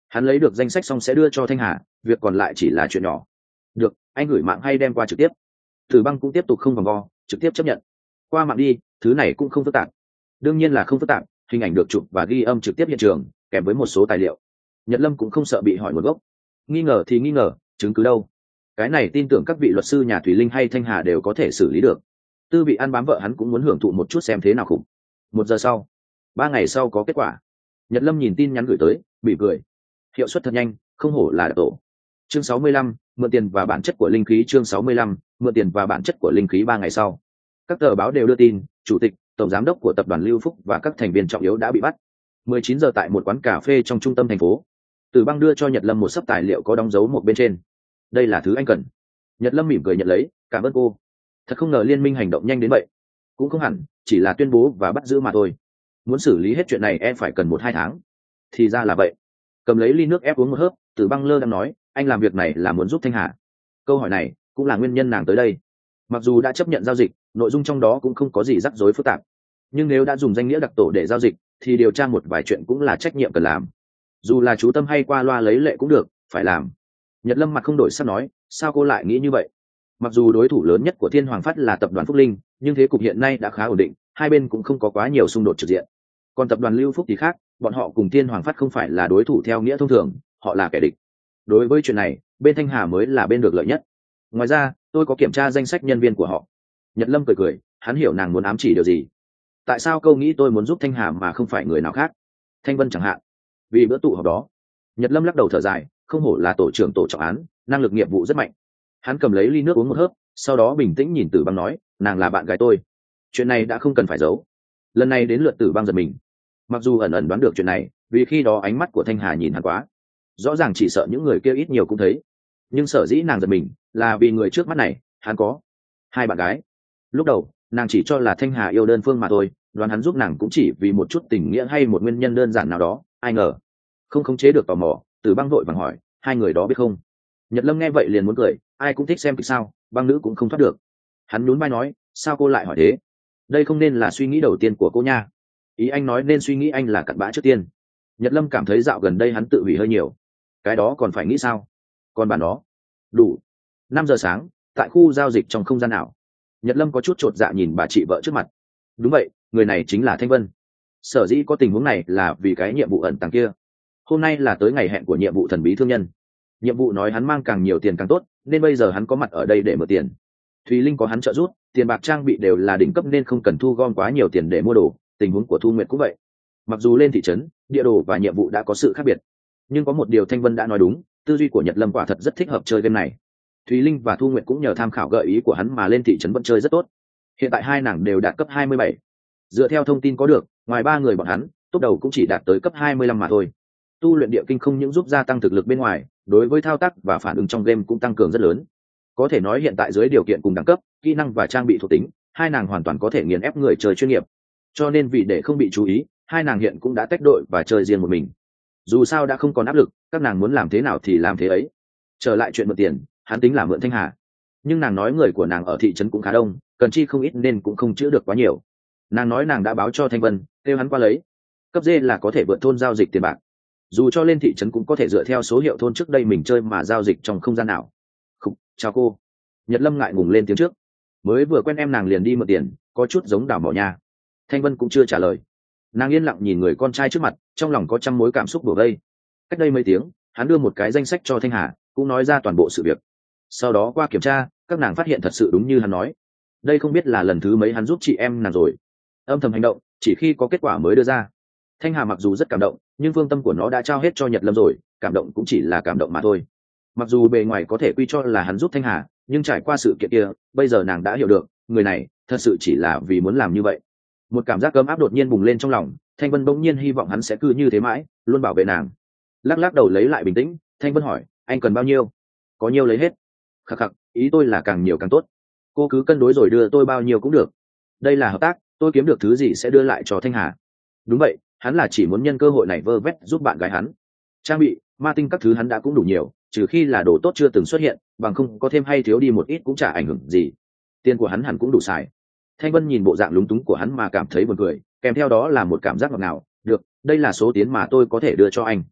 A: Hắn lấy được danh sách xong sẽ đưa cho Thanh Hà, việc còn lại chỉ là chuyện nhỏ. Được, anh gửi mạng hay đem qua trực tiếp? Tử Băng cũng tiếp tục không vòng vo, trực tiếp chấp nhận. Qua mạng đi, thứ này cũng không phức tạp. Đương nhiên là không phức tạp, hình ảnh được chụp và ghi âm trực tiếp hiện trường, kèm với một số tài liệu. Nhật Lâm cũng không sợ bị hỏi nguồn gốc. Nghi ngờ thì nghi ngờ, chứng cứ đâu? Cái này tin tưởng các vị luật sư nhà Thủy Linh hay Thanh Hà đều có thể xử lý được. Tư Vị An bám vợ hắn cũng muốn hưởng thụ một chút xem thế nào khủng. Một giờ sau, ba ngày sau có kết quả. Nhật Lâm nhìn tin nhắn gửi tới, bị cười. Hiệu suất thật nhanh, không hổ là đặc tổ. Chương sáu mươi lăm, mượn tiền và bản chất của linh khí. Chương sáu mươi lăm, mượn tiền và bản chất của linh khí. Ba ngày sau, các tờ báo đều đưa tin, chủ tịch, tổng giám đốc của tập đoàn Lưu Phúc và các thành viên trọng yếu đã bị bắt. mười chín giờ tại một quán cà phê trong trung tâm thành phố, Từ Băng đưa cho Nhật Lâm một sấp tài liệu có đóng dấu một bên trên. Đây là thứ anh cần. Nhật Lâm mỉm cười nhận lấy, cảm ơn cô. Thật không ngờ liên minh hành động nhanh đến vậy. Cũng không hẳn, chỉ là tuyên bố và bắt giữ mà thôi. Muốn xử lý hết chuyện này em phải cần một hai tháng. Thì ra là vậy. Cầm lấy ly nước ép uống một hớp, Từ Băng lơ đang nói, anh làm việc này là muốn giúp Thanh Hà. Câu hỏi này cũng là nguyên nhân nàng tới đây. Mặc dù đã chấp nhận giao dịch, nội dung trong đó cũng không có gì rắc rối phức tạp, nhưng nếu đã dùng danh nghĩa đặc tổ để giao dịch thì điều tra một vài chuyện cũng là trách nhiệm cần làm. Dù là chú tâm hay qua loa lấy lệ cũng được, phải làm. Nhật Lâm mặt không đổi sắc nói, sao cô lại nghĩ như vậy? Mặc dù đối thủ lớn nhất của Thiên Hoàng Phát là tập đoàn Phúc Linh, nhưng thế cục hiện nay đã khá ổn định, hai bên cũng không có quá nhiều xung đột trực diện. Còn tập đoàn Lưu Phúc thì khác, bọn họ cùng Thiên Hoàng Phát không phải là đối thủ theo nghĩa thông thường, họ là kẻ địch. Đối với chuyện này, bên Thanh Hà mới là bên được lợi nhất. Ngoài ra, tôi có kiểm tra danh sách nhân viên của họ. Nhật Lâm cười cười, hắn hiểu nàng muốn ám chỉ điều gì. Tại sao câu nghĩ tôi muốn giúp Thanh Hà mà không phải người nào khác? Thanh Vân chẳng hạn. Vì bữa tụ họp đó. Nhật Lâm lắc đầu thở dài, không hổ là tổ trưởng tổ trọng án, năng lực nghiệp vụ rất mạnh. Hắn cầm lấy ly nước uống một hớp, sau đó bình tĩnh nhìn Tử Băng nói, nàng là bạn gái tôi. Chuyện này đã không cần phải giấu. Lần này đến lượt Tử Băng giật mình. Mặc dù ẩn ẩn đoán được chuyện này, vì khi đó ánh mắt của Thanh Hà nhìn hắn quá, rõ ràng chỉ sợ những người kia ít nhiều cũng thấy. Nhưng sở dĩ nàng giật mình là vì người trước mắt này, hắn có hai bạn gái. Lúc đầu nàng chỉ cho là Thanh Hà yêu đơn phương mà thôi, đoán hắn giúp nàng cũng chỉ vì một chút tình nghĩa hay một nguyên nhân đơn giản nào đó. Ai ngờ không khống chế được tò mò, Tử Băng vội vàng hỏi, hai người đó biết không? Nhật Lâm nghe vậy liền muốn cười, ai cũng thích xem kịch sao, băng nữ cũng không thoát được. Hắn nhún vai nói, sao cô lại hỏi thế? Đây không nên là suy nghĩ đầu tiên của cô nha. Ý anh nói nên suy nghĩ anh là cặn bã trước tiên. Nhật Lâm cảm thấy dạo gần đây hắn tự hủy hơi nhiều. Cái đó còn phải nghĩ sao? Còn bản đó đủ. Năm giờ sáng, tại khu giao dịch trong không gian ảo, Nhật Lâm có chút chột dạ nhìn bà chị vợ trước mặt. Đúng vậy, người này chính là Thanh Vân. Sở dĩ có tình huống này là vì cái nhiệm vụ ẩn tàng kia. Hôm nay là tới ngày hẹn của nhiệm vụ thần bí thương nhân. Nhiệm vụ nói hắn mang càng nhiều tiền càng tốt, nên bây giờ hắn có mặt ở đây để mượn tiền. Thùy Linh có hắn trợ giúp, tiền bạc trang bị đều là đỉnh cấp nên không cần thu gom quá nhiều tiền để mua đồ. Tình huống của Thu Nguyệt cũng vậy. Mặc dù lên thị trấn, địa đồ và nhiệm vụ đã có sự khác biệt, nhưng có một điều Thanh Vân đã nói đúng, tư duy của Nhật Lâm quả thật rất thích hợp chơi game này. Thùy Linh và Thu Nguyệt cũng nhờ tham khảo gợi ý của hắn mà lên thị trấn vẫn chơi rất tốt. Hiện tại hai nàng đều đạt cấp hai mươi bảy. Dựa theo thông tin có được, ngoài ba người bọn hắn, top đầu cũng chỉ đạt tới cấp hai mươi lăm mà thôi. Tu luyện địa kinh không những giúp gia tăng thực lực bên ngoài, đối với thao tác và phản ứng trong game cũng tăng cường rất lớn. Có thể nói hiện tại dưới điều kiện cùng đẳng cấp, kỹ năng và trang bị thuộc tính, hai nàng hoàn toàn có thể nghiền ép người chơi chuyên nghiệp. Cho nên vì để không bị chú ý, hai nàng hiện cũng đã tách đội và chơi riêng một mình. Dù sao đã không còn áp lực, các nàng muốn làm thế nào thì làm thế ấy. Trở lại chuyện mượn tiền, hắn tính là mượn Thanh Hà, nhưng nàng nói người của nàng ở thị trấn cũng khá đông, cần chi không ít nên cũng không chữa được quá nhiều. Nàng nói nàng đã báo cho Thanh Vân, kêu hắn qua lấy. Cấp D là có thể vượt thôn giao dịch tiền bạc. Dù cho lên thị trấn cũng có thể dựa theo số hiệu thôn trước đây mình chơi mà giao dịch trong không gian nào. Khúc, chào cô. Nhật Lâm ngại ngùng lên tiếng trước. Mới vừa quen em nàng liền đi mượn tiền, có chút giống đảo mỏ nha. Thanh Vân cũng chưa trả lời. Nàng yên lặng nhìn người con trai trước mặt, trong lòng có trăm mối cảm xúc đổ vây. Cách đây mấy tiếng, hắn đưa một cái danh sách cho Thanh Hà, cũng nói ra toàn bộ sự việc. Sau đó qua kiểm tra, các nàng phát hiện thật sự đúng như hắn nói. Đây không biết là lần thứ mấy hắn giúp chị em nàng rồi. Âm thầm hành động, chỉ khi có kết quả mới đưa ra. Thanh Hà mặc dù rất cảm động, nhưng phương tâm của nó đã trao hết cho Nhật Lâm rồi, cảm động cũng chỉ là cảm động mà thôi. Mặc dù bề ngoài có thể quy cho là hắn giúp Thanh Hà, nhưng trải qua sự kiện kia, bây giờ nàng đã hiểu được, người này thật sự chỉ là vì muốn làm như vậy. Một cảm giác ấm áp đột nhiên bùng lên trong lòng, Thanh Vân bỗng nhiên hy vọng hắn sẽ cứ như thế mãi, luôn bảo vệ nàng. Lắc lắc đầu lấy lại bình tĩnh, Thanh Vân hỏi, anh cần bao nhiêu? Có nhiêu lấy hết. Khắc khắc, ý tôi là càng nhiều càng tốt. Cô cứ cân đối rồi đưa tôi bao nhiêu cũng được. Đây là hợp tác, tôi kiếm được thứ gì sẽ đưa lại cho Thanh Hà. Đúng vậy, hắn là chỉ muốn nhân cơ hội này vơ vét giúp bạn gái hắn. Trang bị, ma tinh các thứ hắn đã cũng đủ nhiều, trừ khi là đồ tốt chưa từng xuất hiện, bằng không có thêm hay thiếu đi một ít cũng chả ảnh hưởng gì. Tiền của hắn hẳn cũng đủ xài. Thanh Vân nhìn bộ dạng lúng túng của hắn mà cảm thấy buồn cười, kèm theo đó là một cảm giác ngọt ngào. Được, đây là số tiền mà tôi có thể đưa cho anh.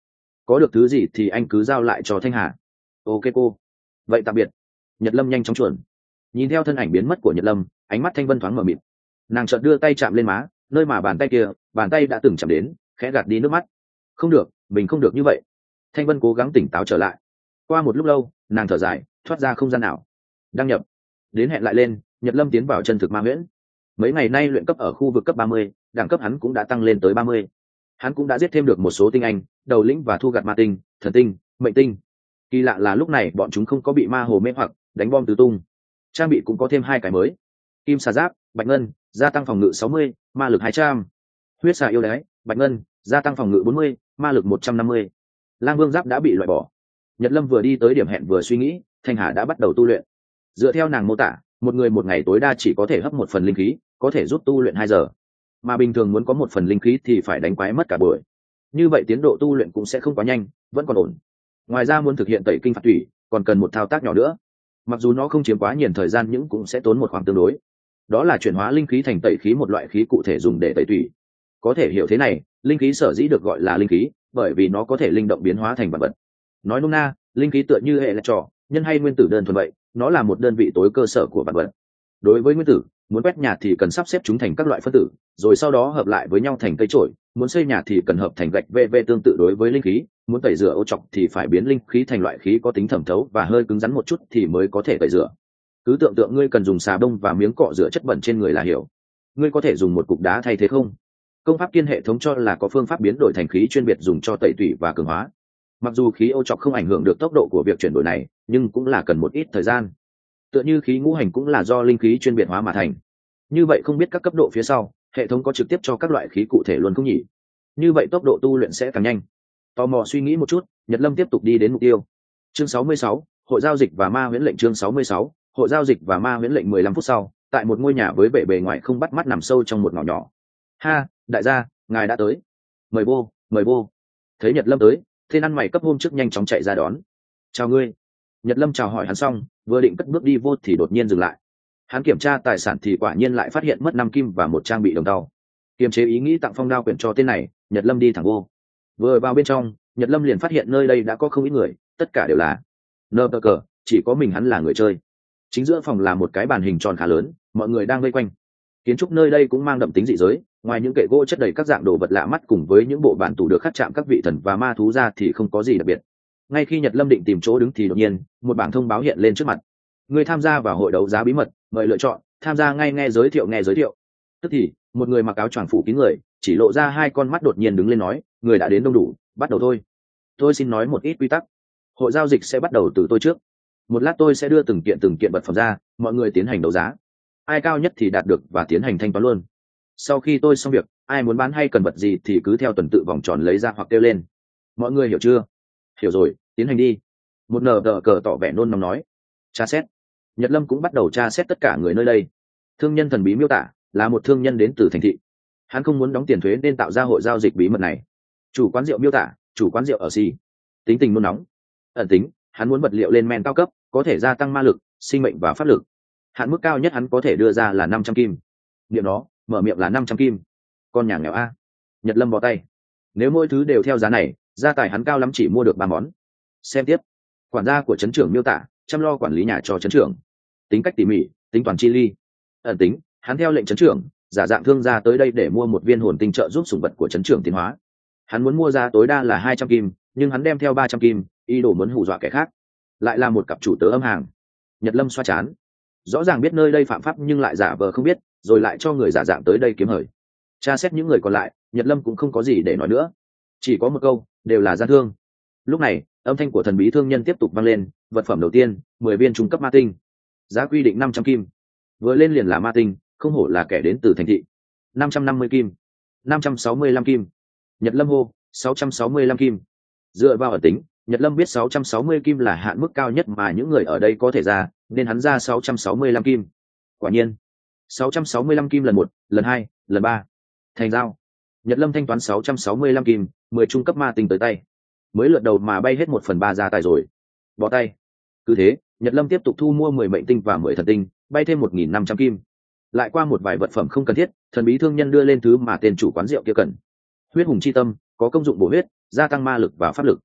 A: có được thứ gì thì anh cứ giao lại cho Thanh Hà. Ok cô. Vậy tạm biệt. Nhật Lâm nhanh chóng chuẩn. Nhìn theo thân ảnh biến mất của Nhật Lâm, ánh mắt Thanh Vân thoáng mở mịt. Nàng chợt đưa tay chạm lên má, nơi mà bàn tay kia, bàn tay đã từng chạm đến, khẽ gạt đi nước mắt. Không được, mình không được như vậy. Thanh Vân cố gắng tỉnh táo trở lại. Qua một lúc lâu, nàng thở dài, thoát ra không gian nào. Đăng nhập. Đến hẹn lại lên, Nhật Lâm tiến vào chân thực ma huyễn. Mấy ngày nay luyện cấp ở khu vực cấp ba mươi, đẳng cấp hắn cũng đã tăng lên tới ba mươi. Hắn cũng đã giết thêm được một số tinh anh, đầu lĩnh và thu gặt ma tinh, thần tinh, mệnh tinh. Kỳ lạ là lúc này bọn chúng không có bị ma hồ mê hoặc đánh bom tứ tung. Trang bị cũng có thêm hai cái mới: kim xà giáp, bạch ngân, gia tăng phòng ngự sáu mươi, ma lực hai trăm. Huyết xà yêu đái, bạch ngân, gia tăng phòng ngự bốn mươi, ma lực một trăm năm mươi. Lang vương giáp đã bị loại bỏ. Nhật Lâm vừa đi tới điểm hẹn vừa suy nghĩ, Thanh Hà đã bắt đầu tu luyện. Dựa theo nàng mô tả, một người một ngày tối đa chỉ có thể hấp một phần linh khí, có thể giúp tu luyện hai giờ, mà bình thường muốn có một phần linh khí thì phải đánh quái mất cả buổi. Như vậy tiến độ tu luyện cũng sẽ không quá nhanh, vẫn còn ổn. Ngoài ra muốn thực hiện tẩy kinh phạt thủy, còn cần một thao tác nhỏ nữa. Mặc dù nó không chiếm quá nhiều thời gian nhưng cũng sẽ tốn một khoảng tương đối. Đó là chuyển hóa linh khí thành tẩy khí, một loại khí cụ thể dùng để tẩy thủy. Có thể hiểu thế này, linh khí sở dĩ được gọi là linh khí, bởi vì nó có thể linh động biến hóa thành vật vật. Nói nôm na, linh khí tựa như hệ là trò, nhân hay nguyên tử đơn thuần vậy, nó là một đơn vị tối cơ sở của vật vật. Đối với nguyên tử, muốn quét nhà thì cần sắp xếp chúng thành các loại phân tử, rồi sau đó hợp lại với nhau thành cây trổi. Muốn xây nhà thì cần hợp thành gạch vv. Tương tự đối với linh khí, muốn tẩy rửa ô trọc thì phải biến linh khí thành loại khí có tính thẩm thấu và hơi cứng rắn một chút thì mới có thể tẩy rửa. Cứ tưởng tượng ngươi cần dùng xà bông và miếng cọ rửa chất bẩn trên người là hiểu. Ngươi có thể dùng một cục đá thay thế không? Công pháp Kiên hệ thống cho là có phương pháp biến đổi thành khí chuyên biệt dùng cho tẩy tủy và cường hóa. Mặc dù khí ô trọc không ảnh hưởng được tốc độ của việc chuyển đổi này, nhưng cũng là cần một ít thời gian. Tựa như khí ngũ hành cũng là do linh khí chuyên biệt hóa mà thành. Như vậy không biết các cấp độ phía sau, hệ thống có trực tiếp cho các loại khí cụ thể luôn không nhỉ? Như vậy tốc độ tu luyện sẽ càng nhanh. Tò mò suy nghĩ một chút, Nhật Lâm tiếp tục đi đến mục tiêu. Chương sáu mươi sáu, hội giao dịch và ma huyễn lệnh. Chương sáu mươi sáu, hội giao dịch và ma huyễn lệnh. Mười lăm phút sau, tại một ngôi nhà với vẻ bề ngoài không bắt mắt nằm sâu trong một ngõ nhỏ. Ha, đại gia, ngài đã tới. Mời vô, mời vô. Thấy Nhật Lâm tới, tên ăn mày cấp hôm trước nhanh chóng chạy ra đón. Chào ngươi. Nhật Lâm chào hỏi hắn xong, vừa định cất bước đi vô thì đột nhiên dừng lại. Hắn kiểm tra tài sản thì quả nhiên lại phát hiện mất năm kim và một trang bị đồng đao. Kiềm chế ý nghĩ tặng phong đao quyển cho tên này, Nhật Lâm đi thẳng vô. Vừa vào bên trong, Nhật Lâm liền phát hiện nơi đây đã có không ít người, tất cả đều là nơ bờ cờ, chỉ có mình hắn là người chơi. Chính giữa phòng là một cái bàn hình tròn khá lớn, mọi người đang vây quanh. Kiến trúc nơi đây cũng mang đậm tính dị giới, ngoài những kệ gỗ chất đầy các dạng đồ vật lạ mắt cùng với những bộ bản tủ được khắc chạm các vị thần và ma thú ra thì không có gì đặc biệt. Ngay khi Nhật Lâm định tìm chỗ đứng thì đột nhiên, một bảng thông báo hiện lên trước mặt. Người tham gia vào hội đấu giá bí mật, mời lựa chọn, tham gia ngay, nghe giới thiệu nghe giới thiệu. Tức thì, một người mặc áo choàng phủ kín người, chỉ lộ ra hai con mắt đột nhiên đứng lên nói, người đã đến đông đủ, bắt đầu thôi. Tôi xin nói một ít quy tắc. Hội giao dịch sẽ bắt đầu từ tôi trước. Một lát tôi sẽ đưa từng kiện từng kiện vật phẩm ra, mọi người tiến hành đấu giá. Ai cao nhất thì đạt được và tiến hành thanh toán luôn. Sau khi tôi xong việc, ai muốn bán hay cần vật gì thì cứ theo tuần tự vòng tròn lấy ra hoặc kêu lên. Mọi người hiểu chưa? Hiểu rồi, tiến hành đi. Một nờ đờ cờ tỏ vẻ nôn nóng nói. Tra xét. Nhật Lâm cũng bắt đầu tra xét tất cả người nơi đây. Thương nhân thần bí miêu tả là một thương nhân đến từ thành thị. Hắn không muốn đóng tiền thuế nên tạo ra hội giao dịch bí mật này. Chủ quán rượu miêu tả, chủ quán rượu ở xì. Tính tình nôn nóng. Ẩn tính, hắn muốn vật liệu lên men cao cấp, có thể gia tăng ma lực, sinh mệnh và pháp lực. Hạn mức cao nhất hắn có thể đưa ra là năm trăm kim. Niệm nó, mở miệng là năm trăm kim. Con nhà nghèo a. Nhật Lâm bó tay. Nếu mỗi thứ đều theo giá này, gia tài hắn cao lắm chỉ mua được ba món. Xem tiếp. Quản gia của trấn trưởng miêu tả, chăm lo quản lý nhà cho trấn trưởng. Tính cách tỉ mỉ, tính toàn chi ly. Ẩn tính, hắn theo lệnh trấn trưởng, giả dạng thương gia tới đây để mua một viên hồn tinh trợ giúp sủng vật của trấn trưởng tiến hóa. Hắn muốn mua giá tối đa là hai trăm kim, nhưng hắn đem theo ba trăm kim, ý đồ muốn hù dọa kẻ khác. Lại là một cặp chủ tớ âm hàng. Nhật Lâm xoa chán. Rõ ràng biết nơi đây phạm pháp nhưng lại giả vờ không biết, rồi lại cho người giả dạng tới đây kiếm hời. Tra xét những người còn lại, Nhật Lâm cũng không có gì để nói nữa. Chỉ có một câu, đều là gian thương. Lúc này, âm thanh của thần bí thương nhân tiếp tục vang lên. Vật phẩm đầu tiên, mười viên trung cấp ma tinh. Giá quy định năm trăm kim. Vừa lên liền là ma tinh, không hổ là kẻ đến từ thành thị. Năm trăm năm mươi kim. Năm trăm sáu mươi lăm kim. Nhật Lâm hô, sáu trăm sáu mươi lăm kim. Dựa vào ở tính, Nhật Lâm biết sáu trăm sáu mươi kim là hạn mức cao nhất mà những người ở đây có thể ra, nên hắn ra sáu trăm sáu mươi lăm kim. Quả nhiên, sáu trăm sáu mươi lăm kim lần một, lần hai, lần ba. Thành giao. Nhật Lâm thanh toán sáu trăm sáu mươi lăm kim, mười trung cấp ma tinh tới tay. Mới lượt đầu mà bay hết một phần ba ra tài rồi. Bỏ tay. Cứ thế, Nhật Lâm tiếp tục thu mua mười mệnh tinh và mười thần tinh, bay thêm một nghìn năm trăm kim. Lại qua một vài vật phẩm không cần thiết, thần bí thương nhân đưa lên thứ mà tên chủ quán rượu kia cần. Huyết hùng chi tâm, có công dụng bổ huyết, gia tăng ma lực và pháp lực.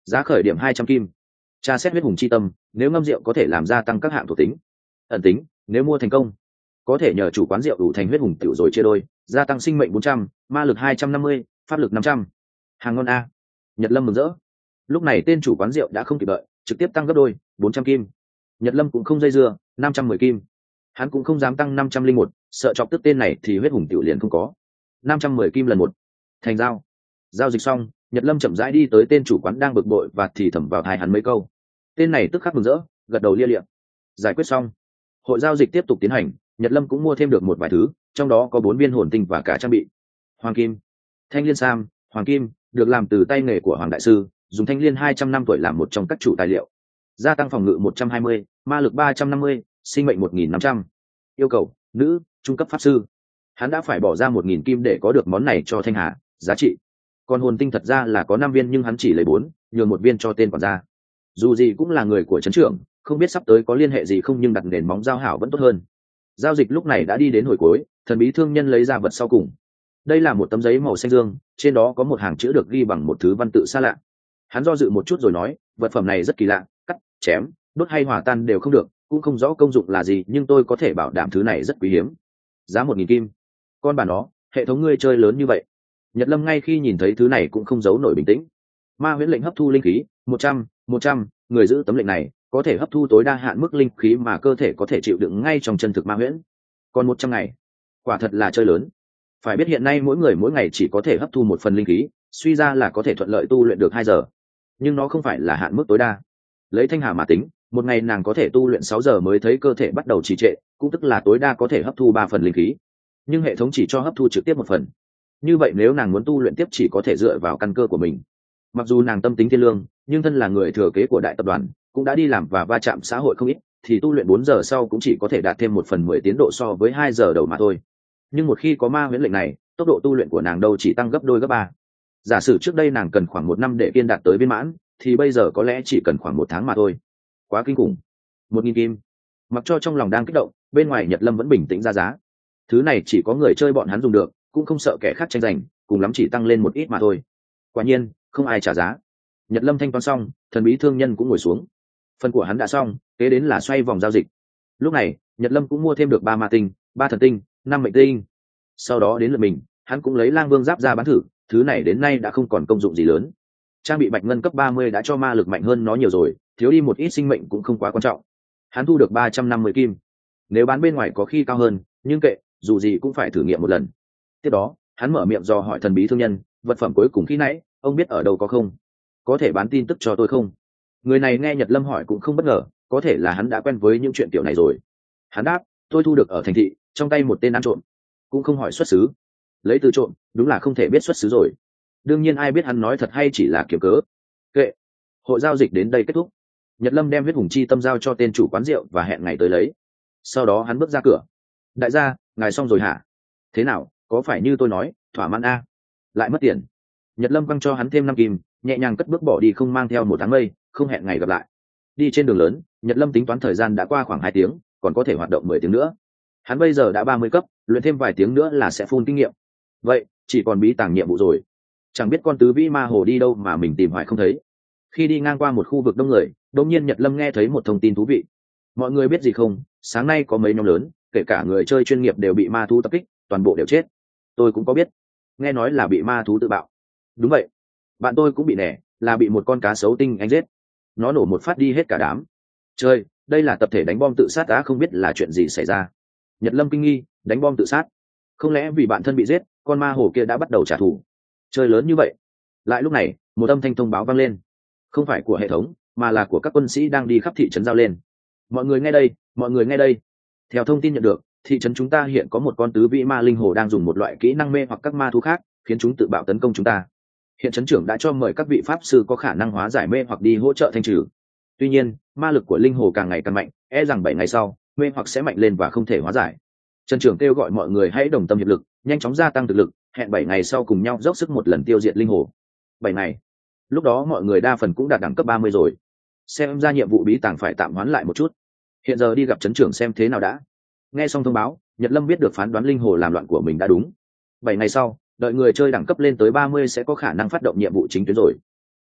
A: Giá khởi điểm hai trăm kim. Tra xét huyết hùng chi tâm, nếu ngâm rượu có thể làm gia tăng các hạng thuộc tính. Ẩn tính, nếu mua thành công có thể nhờ chủ quán rượu đủ thành huyết hùng tiểu rồi chia đôi, gia tăng sinh mệnh bốn trăm, ma lực hai trăm năm mươi, pháp lực năm trăm. Hàng ngon a. Nhật Lâm mừng rỡ. Lúc này tên chủ quán rượu đã không kịp đợi, trực tiếp tăng gấp đôi, bốn trăm kim. Nhật Lâm cũng không dây dưa, năm trăm mười kim. Hắn cũng không dám tăng năm trăm linh một, sợ chọc tức tên này thì huyết hùng tiểu liền không có. năm trăm mười kim lần một. Thành giao. Giao dịch xong, Nhật Lâm chậm rãi đi tới tên chủ quán đang bực bội và thì thầm vào tai hắn mấy câu. Tên này tức khắc mừng rỡ, gật đầu lia lịa. Giải quyết xong, hội giao dịch tiếp tục tiến hành. Nhật Lâm cũng mua thêm được một vài thứ, trong đó có bốn viên hồn tinh và cả trang bị. Hoàng kim, thanh liên sam, hoàng kim được làm từ tay nghề của Hoàng đại sư, dùng thanh liên hai trăm năm tuổi làm một trong các chủ tài liệu. Gia tăng phòng ngự một trăm hai mươi, ma lực ba trăm năm mươi, sinh mệnh một nghìn năm trăm. Yêu cầu: nữ, trung cấp pháp sư. Hắn đã phải bỏ ra một nghìn kim để có được món này cho Thanh Hà, giá trị. Còn hồn tinh thật ra là có năm viên nhưng hắn chỉ lấy bốn, nhường một viên cho tên quản gia. Dù gì cũng là người của trấn trưởng, không biết sắp tới có liên hệ gì không nhưng đặt nền móng giao hảo vẫn tốt hơn. Giao dịch lúc này đã đi đến hồi cuối, thần bí thương nhân lấy ra vật sau cùng. Đây là một tấm giấy màu xanh dương, trên đó có một hàng chữ được ghi bằng một thứ văn tự xa lạ. Hắn do dự một chút rồi nói, vật phẩm này rất kỳ lạ, cắt, chém, đốt hay hòa tan đều không được, cũng không rõ công dụng là gì nhưng tôi có thể bảo đảm thứ này rất quý hiếm. Giá một nghìn kim. Con bà nó, hệ thống ngươi chơi lớn như vậy. Nhật Lâm ngay khi nhìn thấy thứ này cũng không giấu nổi bình tĩnh. Ma huyễn lệnh hấp thu linh khí, một trăm, một trăm, người giữ tấm lệnh này có thể hấp thu tối đa hạn mức linh khí mà cơ thể có thể chịu đựng ngay trong chân thực ma huyễn. Còn một trăm ngày, quả thật là chơi lớn. Phải biết hiện nay mỗi người mỗi ngày chỉ có thể hấp thu một phần linh khí, suy ra là có thể thuận lợi tu luyện được hai giờ. Nhưng nó không phải là hạn mức tối đa. Lấy Thanh Hà mà tính, một ngày nàng có thể tu luyện sáu giờ mới thấy cơ thể bắt đầu trì trệ, cũng tức là tối đa có thể hấp thu ba phần linh khí. Nhưng hệ thống chỉ cho hấp thu trực tiếp một phần. Như vậy nếu nàng muốn tu luyện tiếp chỉ có thể dựa vào căn cơ của mình. Mặc dù nàng tâm tính thiên lương, nhưng thân là người thừa kế của đại tập đoàn, cũng đã đi làm và va chạm xã hội không ít, thì tu luyện bốn giờ sau cũng chỉ có thể đạt thêm một phần mười tiến độ so với hai giờ đầu mà thôi. Nhưng một khi có ma huyễn lệnh này, tốc độ tu luyện của nàng đâu chỉ tăng gấp đôi gấp ba. Giả sử trước đây nàng cần khoảng một năm để viên đạt tới viên mãn, thì bây giờ có lẽ chỉ cần khoảng một tháng mà thôi. Quá kinh khủng. Một nghìn kim. Mặc cho trong lòng đang kích động, bên ngoài Nhật Lâm vẫn bình tĩnh ra giá. Thứ này chỉ có người chơi bọn hắn dùng được, cũng không sợ kẻ khác tranh giành, cùng lắm chỉ tăng lên một ít mà thôi. Quả nhiên, không ai trả giá. Nhật Lâm thanh toán xong, thần bí thương nhân cũng ngồi xuống. Phần của hắn đã xong, kế đến là xoay vòng giao dịch. Lúc này, Nhật Lâm cũng mua thêm được ba ma tinh, ba thần tinh, năm mệnh tinh. Sau đó đến lượt mình, hắn cũng lấy Lang Vương giáp ra bán thử, thứ này đến nay đã không còn công dụng gì lớn. Trang bị bạch ngân cấp ba mươi đã cho ma lực mạnh hơn nó nhiều rồi, thiếu đi một ít sinh mệnh cũng không quá quan trọng. Hắn thu được ba trăm năm mươi kim. Nếu bán bên ngoài có khi cao hơn, nhưng kệ, dù gì cũng phải thử nghiệm một lần. Tiếp đó, hắn mở miệng dò hỏi thần bí thương nhân, vật phẩm cuối cùng khi nãy, ông biết ở đâu có không? Có thể bán tin tức cho tôi không? Người này nghe Nhật Lâm hỏi cũng không bất ngờ, có thể là hắn đã quen với những chuyện kiểu này rồi. Hắn đáp, tôi thu được ở thành thị, trong tay một tên ăn trộm. Cũng không hỏi xuất xứ. Lấy từ trộm, đúng là không thể biết xuất xứ rồi. Đương nhiên ai biết hắn nói thật hay chỉ là kiếm cớ. Kệ. Hội giao dịch đến đây kết thúc. Nhật Lâm đem huyết hùng chi tâm giao cho tên chủ quán rượu và hẹn ngày tới lấy. Sau đó hắn bước ra cửa. Đại gia, ngài xong rồi hả? Thế nào, có phải như tôi nói, thỏa mãn a? Lại mất tiền. Nhật Lâm quăng cho hắn thêm năm kim, nhẹ nhàng cất bước bỏ đi không mang theo một tháng mây, không hẹn ngày gặp lại. Đi trên đường lớn, Nhật Lâm tính toán thời gian đã qua khoảng hai tiếng, còn có thể hoạt động mười tiếng nữa. Hắn bây giờ đã ba mươi cấp, luyện thêm vài tiếng nữa là sẽ phun kinh nghiệm. Vậy, chỉ còn bí tàng nhiệm vụ rồi. Chẳng biết con tứ vĩ ma hồ đi đâu mà mình tìm hoài không thấy. Khi đi ngang qua một khu vực đông người, đột nhiên Nhật Lâm nghe thấy một thông tin thú vị. Mọi người biết gì không, sáng nay có mấy nhóm lớn, kể cả người chơi chuyên nghiệp đều bị ma thú tập kích, toàn bộ đều chết. Tôi cũng có biết. Nghe nói là bị ma thú tự bạo. Đúng vậy. Bạn tôi cũng bị nẻ, là bị một con cá sấu tinh anh giết. Nó nổ một phát đi hết cả đám. Chơi, đây là tập thể đánh bom tự sát đã, không biết là chuyện gì xảy ra. Nhật Lâm kinh nghi, đánh bom tự sát. Không lẽ vì bạn thân bị giết, con ma hồ kia đã bắt đầu trả thù? Chơi lớn như vậy. Lại lúc này, một âm thanh thông báo vang lên. Không phải của hệ thống, mà là của các quân sĩ đang đi khắp thị trấn giao lên. Mọi người nghe đây, mọi người nghe đây. Theo thông tin nhận được, thị trấn chúng ta hiện có một con tứ vĩ ma linh hồ đang dùng một loại kỹ năng mê hoặc các ma thú khác, khiến chúng tự bạo tấn công chúng ta. Hiện trấn trưởng đã cho mời các vị pháp sư có khả năng hóa giải mê hoặc đi hỗ trợ thanh trừ. Tuy nhiên, ma lực của linh hồ càng ngày càng mạnh, e rằng bảy ngày sau, mê hoặc sẽ mạnh lên và không thể hóa giải. Trần trưởng kêu gọi mọi người hãy đồng tâm hiệp lực, nhanh chóng gia tăng thực lực, hẹn bảy ngày sau cùng nhau dốc sức một lần tiêu diệt linh hồ. Bảy ngày. Lúc đó mọi người đa phần cũng đạt đẳng cấp ba mươi rồi. Xem ra nhiệm vụ bí tàng phải tạm hoãn lại một chút. Hiện giờ đi gặp trấn trưởng xem thế nào đã. Nghe xong thông báo, Nhật Lâm biết được phán đoán linh hồ làm loạn của mình đã đúng. Bảy ngày sau, đợi người chơi đẳng cấp lên tới ba mươi sẽ có khả năng phát động nhiệm vụ chính tuyến rồi.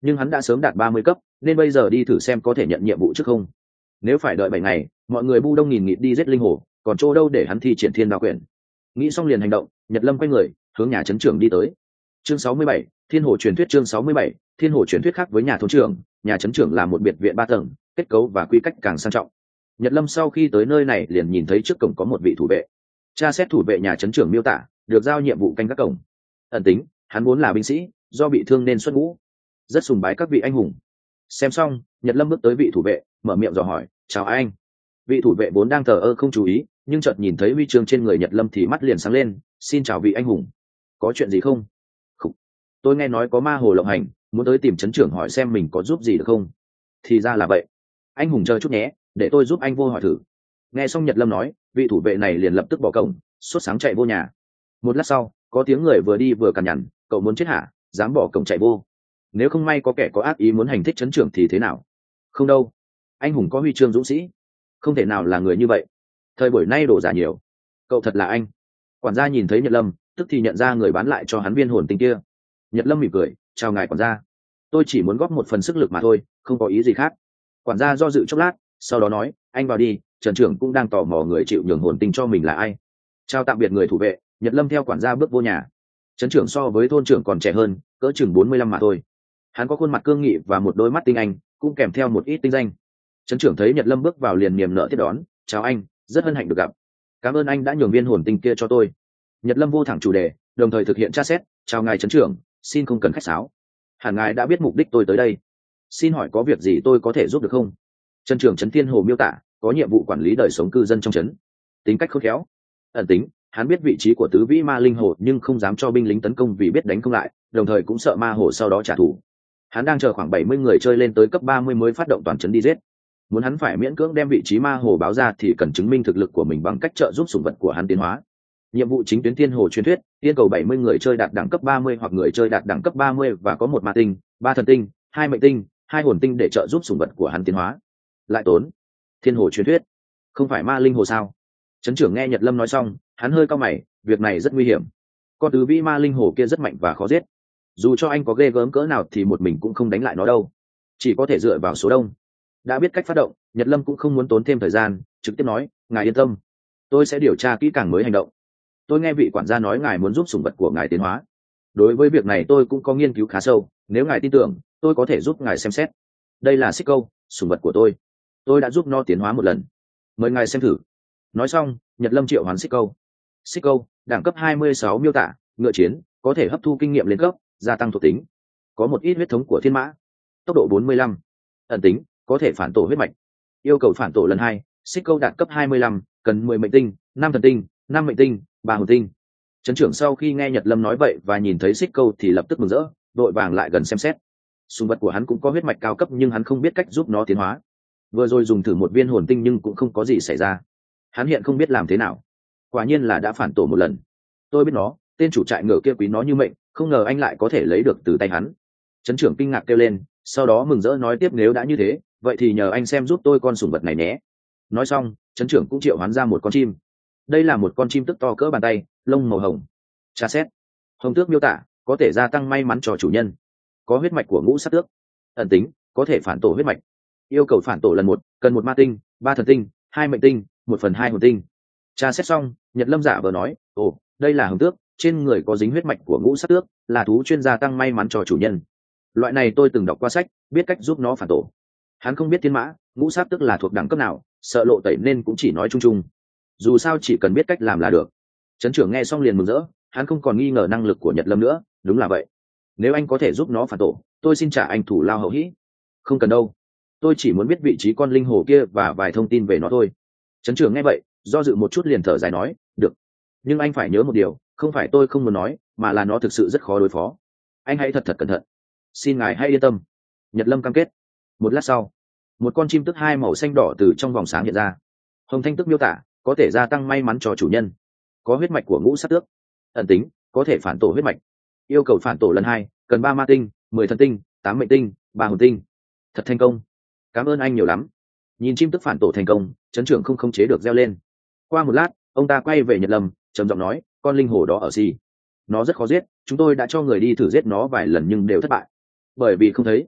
A: nhưng hắn đã sớm đạt ba mươi cấp nên bây giờ đi thử xem có thể nhận nhiệm vụ trước không. Nếu phải đợi bảy ngày mọi người bu đông nghìn nghịt đi giết linh hồ, còn chỗ đâu để hắn thi triển thiên đao quyển. Nghĩ xong liền hành động, Nhật Lâm quay người hướng nhà trấn trưởng đi tới. Chương sáu mươi bảy, thiên hồ truyền thuyết. Chương sáu mươi bảy, thiên hồ truyền thuyết. Khác với nhà thôn trưởng, nhà trấn trưởng là một biệt viện ba tầng, kết cấu và quy cách càng sang trọng. Nhật Lâm sau khi tới nơi này liền nhìn thấy trước cổng có một vị thủ vệ. Tra xét thủ vệ nhà trấn trưởng miêu tả, được giao nhiệm vụ canh gác cổng. Ẩn tính, hắn vốn là binh sĩ, do bị thương nên xuất ngũ, rất sùng bái các vị anh hùng. Xem xong, Nhật Lâm bước tới vị thủ vệ, mở miệng dò hỏi, chào anh. Vị thủ vệ vốn đang thờ ơ không chú ý, nhưng chợt nhìn thấy huy chương trên người Nhật Lâm thì mắt liền sáng lên, xin chào vị anh hùng. Có chuyện gì không? Khủ. Tôi nghe nói có ma hồ lộng hành, muốn tới tìm trấn trưởng hỏi xem mình có giúp gì được không. Thì ra là vậy. Anh hùng chờ chút nhé, để tôi giúp anh vô hỏi thử. Nghe xong Nhật Lâm nói, vị thủ vệ này liền lập tức bỏ cổng, sốt sáng chạy vô nhà. Một lát sau, có tiếng người vừa đi vừa cằn nhằn, cậu muốn chết hả, dám bỏ cổng chạy vô. Nếu không may có kẻ có ác ý muốn hành thích trấn trưởng thì thế nào? Không đâu, anh hùng có huy chương dũng sĩ, không thể nào là người như vậy. Thời buổi nay đổ giả nhiều, cậu thật là anh. Quản gia nhìn thấy Nhật Lâm, tức thì nhận ra người bán lại cho hắn viên hồn tinh kia. Nhật Lâm mỉm cười, chào ngài quản gia, tôi chỉ muốn góp một phần sức lực mà thôi, không có ý gì khác. Quản gia do dự chốc lát, sau đó nói, anh vào đi, trần trưởng cũng đang tò mò người chịu nhường hồn tinh cho mình là ai. Chào tạm biệt người thủ vệ, Nhật Lâm theo quản gia bước vô nhà. Trấn trưởng so với thôn trưởng còn trẻ hơn, cỡ chừng bốn mươi lăm mà thôi. Hắn có khuôn mặt cương nghị và một đôi mắt tinh anh, cũng kèm theo một ít tinh danh. Trấn trưởng thấy Nhật Lâm bước vào liền niềm nở tiếp đón, chào anh, rất hân hạnh được gặp. Cảm ơn anh đã nhường viên hồn tinh kia cho tôi. Nhật Lâm vô thẳng chủ đề, đồng thời thực hiện tra xét, chào ngài trấn trưởng, xin không cần khách sáo. Hẳn ngài đã biết mục đích tôi tới đây. Xin hỏi có việc gì tôi có thể giúp được không? Trấn trưởng Trấn Thiên Hồ miêu tả, có nhiệm vụ quản lý đời sống cư dân trong trấn. Tính cách khôn khéo, ẩn tính, hắn biết vị trí của tứ vĩ ma linh hồ nhưng không dám cho binh lính tấn công vì biết đánh không lại, đồng thời cũng sợ ma hồ sau đó trả thù. Hắn đang chờ khoảng bảy mươi người chơi lên tới cấp ba mươi mới phát động toàn trấn đi giết. Muốn hắn phải miễn cưỡng đem vị trí ma hồ báo ra thì cần chứng minh thực lực của mình bằng cách trợ giúp sủng vật của hắn tiến hóa. Nhiệm vụ chính tuyến thiên hồ truyền thuyết, yêu cầu bảy mươi người chơi đạt đẳng cấp ba mươi hoặc người chơi đạt đẳng cấp ba mươi và có một ma tinh, ba thần tinh, hai mệnh tinh, hai hồn tinh để trợ giúp sủng vật của hắn tiến hóa. Lại tốn. Thiên hồ truyền thuyết, không phải ma linh hồ sao? Trấn trưởng nghe Nhật Lâm nói xong, hắn hơi cau mày, việc này rất nguy hiểm. Con tứ vĩ ma linh hồ kia rất mạnh và khó giết. Dù cho anh có ghê gớm cỡ nào thì một mình cũng không đánh lại nó đâu, chỉ có thể dựa vào số đông. Đã biết cách phát động, Nhật Lâm cũng không muốn tốn thêm thời gian, trực tiếp nói, ngài yên tâm, tôi sẽ điều tra kỹ càng mới hành động. Tôi nghe vị quản gia nói ngài muốn giúp sủng vật của ngài tiến hóa. Đối với việc này tôi cũng có nghiên cứu khá sâu, nếu ngài tin tưởng, tôi có thể giúp ngài xem xét. Đây là xích câu, sủng vật của tôi. Tôi đã giúp nó tiến hóa một lần. Mời ngài xem thử. Nói xong, Nhật Lâm triệu hoán xích câu. Xích câu, đẳng cấp hai mươi sáu miêu tả, ngựa chiến, có thể hấp thu kinh nghiệm lên cấp, gia tăng thuộc tính. Có một ít huyết thống của thiên mã. Tốc độ bốn mươi lăm. Ẩn tính, có thể phản tổ huyết mạch. Yêu cầu phản tổ lần hai, xích câu đạt cấp hai mươi lăm, cần mười mệnh tinh, năm thần tinh, năm mệnh tinh, ba hồn tinh. Trấn trưởng sau khi nghe Nhật Lâm nói vậy và nhìn thấy xích câu thì lập tức mừng rỡ, đội vàng lại gần xem xét. Sùng vật của hắn cũng có huyết mạch cao cấp nhưng hắn không biết cách giúp nó tiến hóa. Vừa rồi dùng thử một viên hồn tinh nhưng cũng không có gì xảy ra. Hắn hiện không biết làm thế nào. Quả nhiên là đã phản tổ một lần. Tôi biết nó, tên chủ trại ngựa kia quý nó như mệnh, không ngờ anh lại có thể lấy được từ tay hắn. Trấn trưởng kinh ngạc kêu lên, sau đó mừng rỡ nói tiếp, nếu đã như thế, vậy thì nhờ anh xem giúp tôi con sủng vật này nhé. Nói xong, trấn trưởng cũng triệu hoán ra một con chim. Đây là một con chim tức to cỡ bàn tay, lông màu hồng. Tra xét. Hồng tước miêu tả, có thể gia tăng may mắn cho chủ nhân. Có huyết mạch của ngũ sắc tước. Ẩn tính, có thể phản tổ huyết mạch. Yêu cầu phản tổ lần một, cần một ma tinh, ba thần tinh, hai mệnh tinh, một phần hai hồn tinh. Tra xét xong, Nhật Lâm giả vờ nói, ồ, đây là hồng tước, trên người có dính huyết mạch của ngũ sắc tước, là thú chuyên gia tăng may mắn cho chủ nhân. Loại này tôi từng đọc qua sách, biết cách giúp nó phản tổ. Hắn không biết thiên mã, ngũ sắc tước là thuộc đẳng cấp nào, sợ lộ tẩy nên cũng chỉ nói chung chung. Dù sao chỉ cần biết cách làm là được. Trấn trưởng nghe xong liền mừng rỡ, hắn không còn nghi ngờ năng lực của Nhật Lâm nữa, đúng là vậy. Nếu anh có thể giúp nó phản tổ, tôi xin trả anh thủ lao hậu hĩ. Không cần đâu, tôi chỉ muốn biết vị trí con linh hồ kia và vài thông tin về nó thôi. Trấn trưởng nghe vậy, do dự một chút liền thở dài nói, được. Nhưng anh phải nhớ một điều, không phải tôi không muốn nói, mà là nó thực sự rất khó đối phó. Anh hãy thật thật cẩn thận. Xin ngài hãy yên tâm. Nhật Lâm cam kết. Một lát sau, một con chim tức hai màu xanh đỏ từ trong vòng sáng hiện ra. Hồng thanh tức miêu tả, có thể gia tăng may mắn cho chủ nhân. Có huyết mạch của ngũ sắc tước. Ẩn tính, có thể phản tổ huyết mạch. Yêu cầu phản tổ lần hai, cần ba ma tinh, mười thần tinh, tám mệnh tinh, ba hồn tinh. Thật thành công. Cảm ơn anh nhiều lắm. Nhìn chim tức phản tổ thành công, trấn trưởng không khống chế được reo lên. Qua một lát, ông ta quay về Nhật Lâm, trầm giọng nói, con linh hồ đó ở gì? Nó rất khó giết, chúng tôi đã cho người đi thử giết nó vài lần nhưng đều thất bại. Bởi vì không thấy,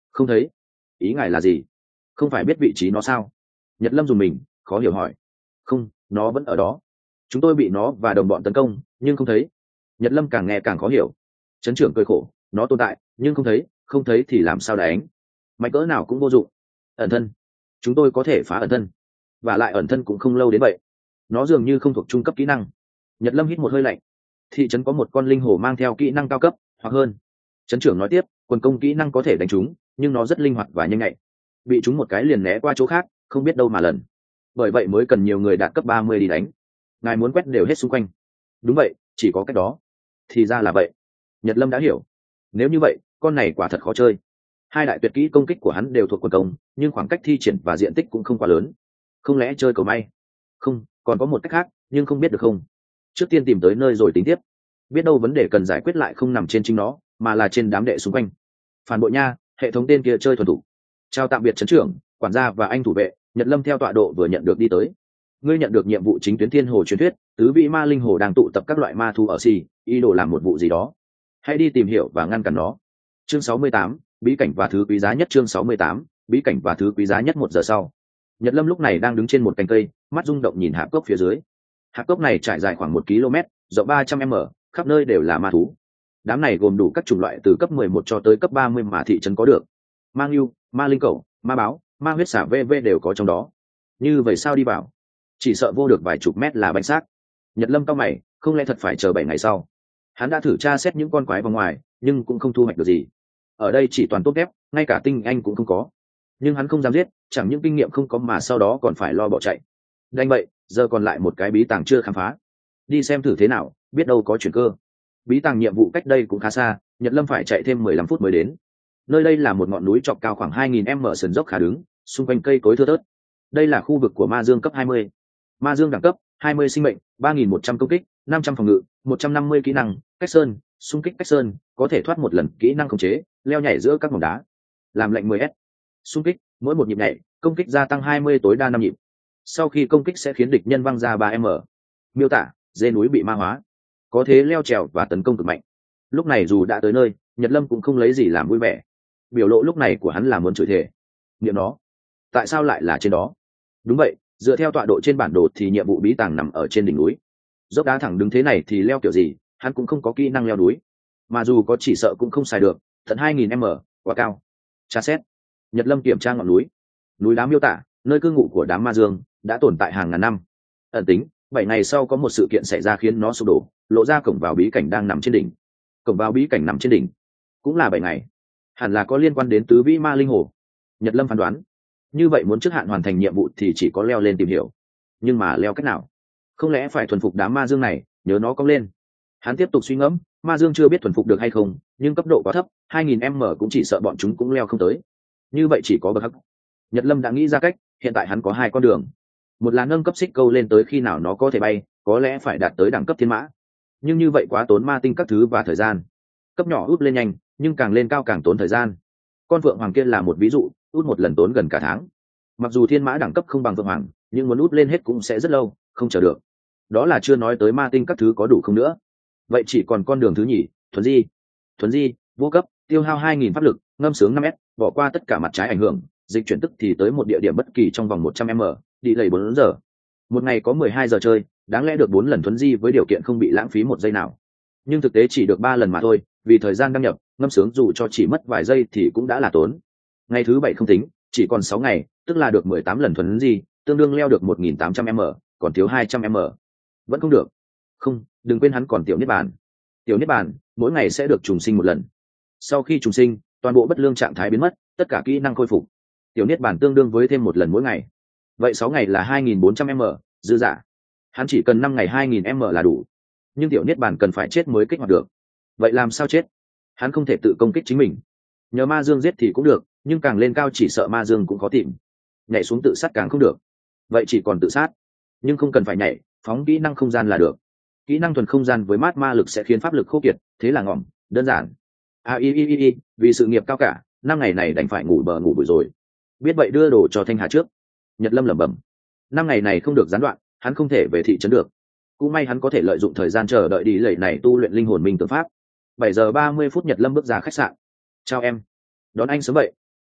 A: Không thấy? Ý ngài là gì? Không phải biết vị trí nó sao? Nhật Lâm dùng mình khó hiểu hỏi. Không, nó vẫn ở đó. Chúng tôi bị nó và đồng bọn tấn công nhưng không thấy. Nhật Lâm càng nghe càng khó hiểu. Trấn trưởng cười khổ, nó tồn tại nhưng không thấy, không thấy thì làm sao đánh? Mạnh cỡ nào cũng vô dụng. Ẩn thân, chúng tôi có thể phá ẩn thân, và lại ẩn thân cũng không lâu đến vậy. Nó dường như không thuộc trung cấp kỹ năng. Nhật Lâm hít một hơi lạnh. Thị trấn có một con linh hồ mang theo kỹ năng cao cấp hoặc hơn. Trấn trưởng nói tiếp, quần công kỹ năng có thể đánh chúng, nhưng nó rất linh hoạt và nhanh nhạy. Bị chúng một cái liền né qua chỗ khác, không biết đâu mà lần. Bởi vậy mới cần nhiều người đạt cấp ba mươi đi đánh. Ngài muốn quét đều hết xung quanh. Đúng vậy, chỉ có cách đó. Thì ra là vậy. Nhật Lâm đã hiểu. Nếu như vậy, con này quả thật khó chơi. Hai đại tuyệt kỹ công kích của hắn đều thuộc quần công, nhưng khoảng cách thi triển và diện tích cũng không quá lớn. Không lẽ chơi cầu may? Không, còn có một cách khác, nhưng không biết được không. Trước tiên tìm tới nơi rồi tính tiếp. Biết đâu vấn đề cần giải quyết lại không nằm trên chính nó, mà là trên đám đệ xung quanh. Phản bội nha, hệ thống tên kia chơi thuần thủ. Chào tạm biệt trấn trưởng, quản gia và anh thủ vệ. Nhật Lâm theo tọa độ vừa nhận được đi tới. Ngươi nhận được nhiệm vụ chính tuyến thiên hồ truyền thuyết, tứ vị ma linh hồ đang tụ tập các loại ma thu ở xì, ý đồ làm một vụ gì đó. Hãy đi tìm hiểu và ngăn cản nó. Chương sáu mươi tám, bí cảnh và thứ quý giá nhất. Chương sáu mươi tám, bí cảnh và thứ quý giá nhất. Một giờ sau, Nhật Lâm lúc này đang đứng trên một cành cây, mắt rung động nhìn hạp cốc phía dưới. Hạp cốc này trải dài khoảng một ki lô mét, rộng ba trăm mét, khắp nơi đều là ma thú. Đám này gồm đủ các chủng loại từ cấp mười một cho tới cấp ba mươi mà thị trấn có được. Ma ngưu, ma linh cẩu, ma báo, ma huyết xả vê vê đều có trong đó. Như vậy sao đi vào? Chỉ sợ vô được vài chục mét là bánh xác. Nhật Lâm cau mày, không lẽ thật phải chờ bảy ngày sau? Hắn đã thử tra xét những con quái vào ngoài, nhưng cũng không thu hoạch được gì. Ở đây chỉ toàn tốt ghép, ngay cả tinh anh cũng không có. Nhưng hắn không dám giết, chẳng những kinh nghiệm không có mà sau đó còn phải lo bỏ chạy. Đành vậy, giờ còn lại một cái bí tàng chưa khám phá. Đi xem thử thế nào, biết đâu có chuyển cơ. Bí tàng nhiệm vụ cách đây cũng khá xa, Nhật Lâm phải chạy thêm mười lăm phút mới đến. Nơi đây là một ngọn núi chọc cao khoảng hai nghìn mét sườn dốc khá đứng, xung quanh cây cối thưa thớt. Đây là khu vực của ma dương cấp hai mươi. Ma dương đẳng cấp hai mươi sinh mệnh, ba nghìn một trăm công kích, năm trăm phòng ngự, một trăm năm mươi kỹ năng, cách sơn, xung kích cách sơn, có thể thoát một lần kỹ năng khống chế, leo nhảy giữa các mỏng đá. Làm lệnh mười s. Xung kích, mỗi một nhịp nhảy, công kích gia tăng hai mươi tối đa năm nhịp. Sau khi công kích sẽ khiến địch nhân văng ra ba mét. Miêu tả, dê núi bị ma hóa, có thế leo trèo và tấn công cực mạnh. Lúc này dù đã tới nơi, Nhật Lâm cũng không lấy gì làm vui vẻ. Biểu lộ lúc này của hắn là muốn chửi thề. Niệm nó, tại sao lại là trên đó? Đúng vậy, dựa theo tọa độ trên bản đồ thì nhiệm vụ bí tàng nằm ở trên đỉnh núi. Dốc đá thẳng đứng thế này thì leo kiểu gì, hắn cũng không có kỹ năng leo núi. Mà dù có chỉ sợ cũng không xài được, tận hai nghìn mét, quá cao. Tra xét. Nhật Lâm kiểm tra ngọn núi. Núi đá miêu tả, nơi cư ngụ của đám ma dương, đã tồn tại hàng ngàn năm. Ẩn tính, bảy ngày sau có một sự kiện xảy ra khiến nó sụp đổ, lộ ra cổng vào bí cảnh đang nằm trên đỉnh. Cổng vào bí cảnh nằm trên đỉnh, cũng là bảy ngày. Hẳn là có liên quan đến tứ vĩ ma linh hồ. Nhật Lâm phán đoán. Như vậy muốn trước hạn hoàn thành nhiệm vụ thì chỉ có leo lên tìm hiểu. Nhưng mà leo cách nào? Không lẽ phải thuần phục đám ma dương này, nhớ nó cong lên? Hắn tiếp tục suy ngẫm, ma dương chưa biết thuần phục được hay không, nhưng cấp độ quá thấp, hai nghìn mét cũng chỉ sợ bọn chúng cũng leo không tới. Như vậy chỉ có bậc hắc. Nhật Lâm đã nghĩ ra cách, hiện tại hắn có hai con đường. Một là nâng cấp xích câu lên tới khi nào nó có thể bay, có lẽ phải đạt tới đẳng cấp thiên mã. Nhưng như vậy quá tốn ma tinh các thứ và thời gian. Cấp nhỏ út lên nhanh, nhưng càng lên cao càng tốn thời gian. Con Phượng Hoàng kia là một ví dụ, út một lần tốn gần cả tháng. Mặc dù thiên mã đẳng cấp không bằng Phượng Hoàng, nhưng muốn út lên hết cũng sẽ rất lâu, không chờ được. Đó là chưa nói tới ma tinh các thứ có đủ không nữa. Vậy chỉ còn con đường thứ nhì, thuần di. Thuần di, vô cấp, tiêu hao hai nghìn pháp lực, ngâm sướng năm s, bỏ qua tất cả mặt trái ảnh hưởng, dịch chuyển tức thì tới một địa điểm bất kỳ trong vòng một trăm mét, đi lầy bốn giờ. Một ngày có mười hai giờ chơi, đáng lẽ được bốn lần thuần di với điều kiện không bị lãng phí một giây nào. Nhưng thực tế chỉ được ba lần mà thôi, vì thời gian đăng nhập, ngâm sướng dù cho chỉ mất vài giây thì cũng đã là tốn. Ngày thứ bảy không tính, chỉ còn sáu ngày, tức là được mười tám lần thuần di, tương đương leo được một nghìn tám trăm mét, còn thiếu hai trăm mét. Vẫn không được. Không, đừng quên hắn còn tiểu niết bàn. Tiểu niết bàn, mỗi ngày sẽ được trùng sinh một lần. Sau khi trùng sinh, toàn bộ bất lương trạng thái biến mất, tất cả kỹ năng khôi phục. Tiểu niết bàn tương đương với thêm một lần mỗi ngày. Vậy sáu ngày là hai nghìn bốn trăm mét, dư giả. Hắn chỉ cần năm ngày hai nghìn mét là đủ. Nhưng tiểu niết bàn cần phải chết mới kích hoạt được. Vậy làm sao chết? Hắn không thể tự công kích chính mình. Nhờ ma dương giết thì cũng được, nhưng càng lên cao chỉ sợ ma dương cũng khó tìm. Nhảy xuống tự sát càng không được. Vậy chỉ còn tự sát. Nhưng không cần phải nhảy, phóng kỹ năng không gian là được. Kỹ năng thuần không gian với mát ma lực sẽ khiến pháp lực khô kiệt, thế là ngỏm, đơn giản. À y y y y, vì sự nghiệp cao cả, năm ngày này đành phải ngủ bờ ngủ bụi rồi. Biết vậy đưa đồ cho Thanh Hà trước. Nhật Lâm lẩm bẩm. Năm ngày này không được gián đoạn, hắn không thể về thị trấn được. Cũng may hắn có thể lợi dụng thời gian chờ đợi đi lầy này tu luyện linh hồn minh tưởng pháp. Bảy giờ ba mươi phút Nhật Lâm bước ra khách sạn. Chào em. Đón anh sớm vậy.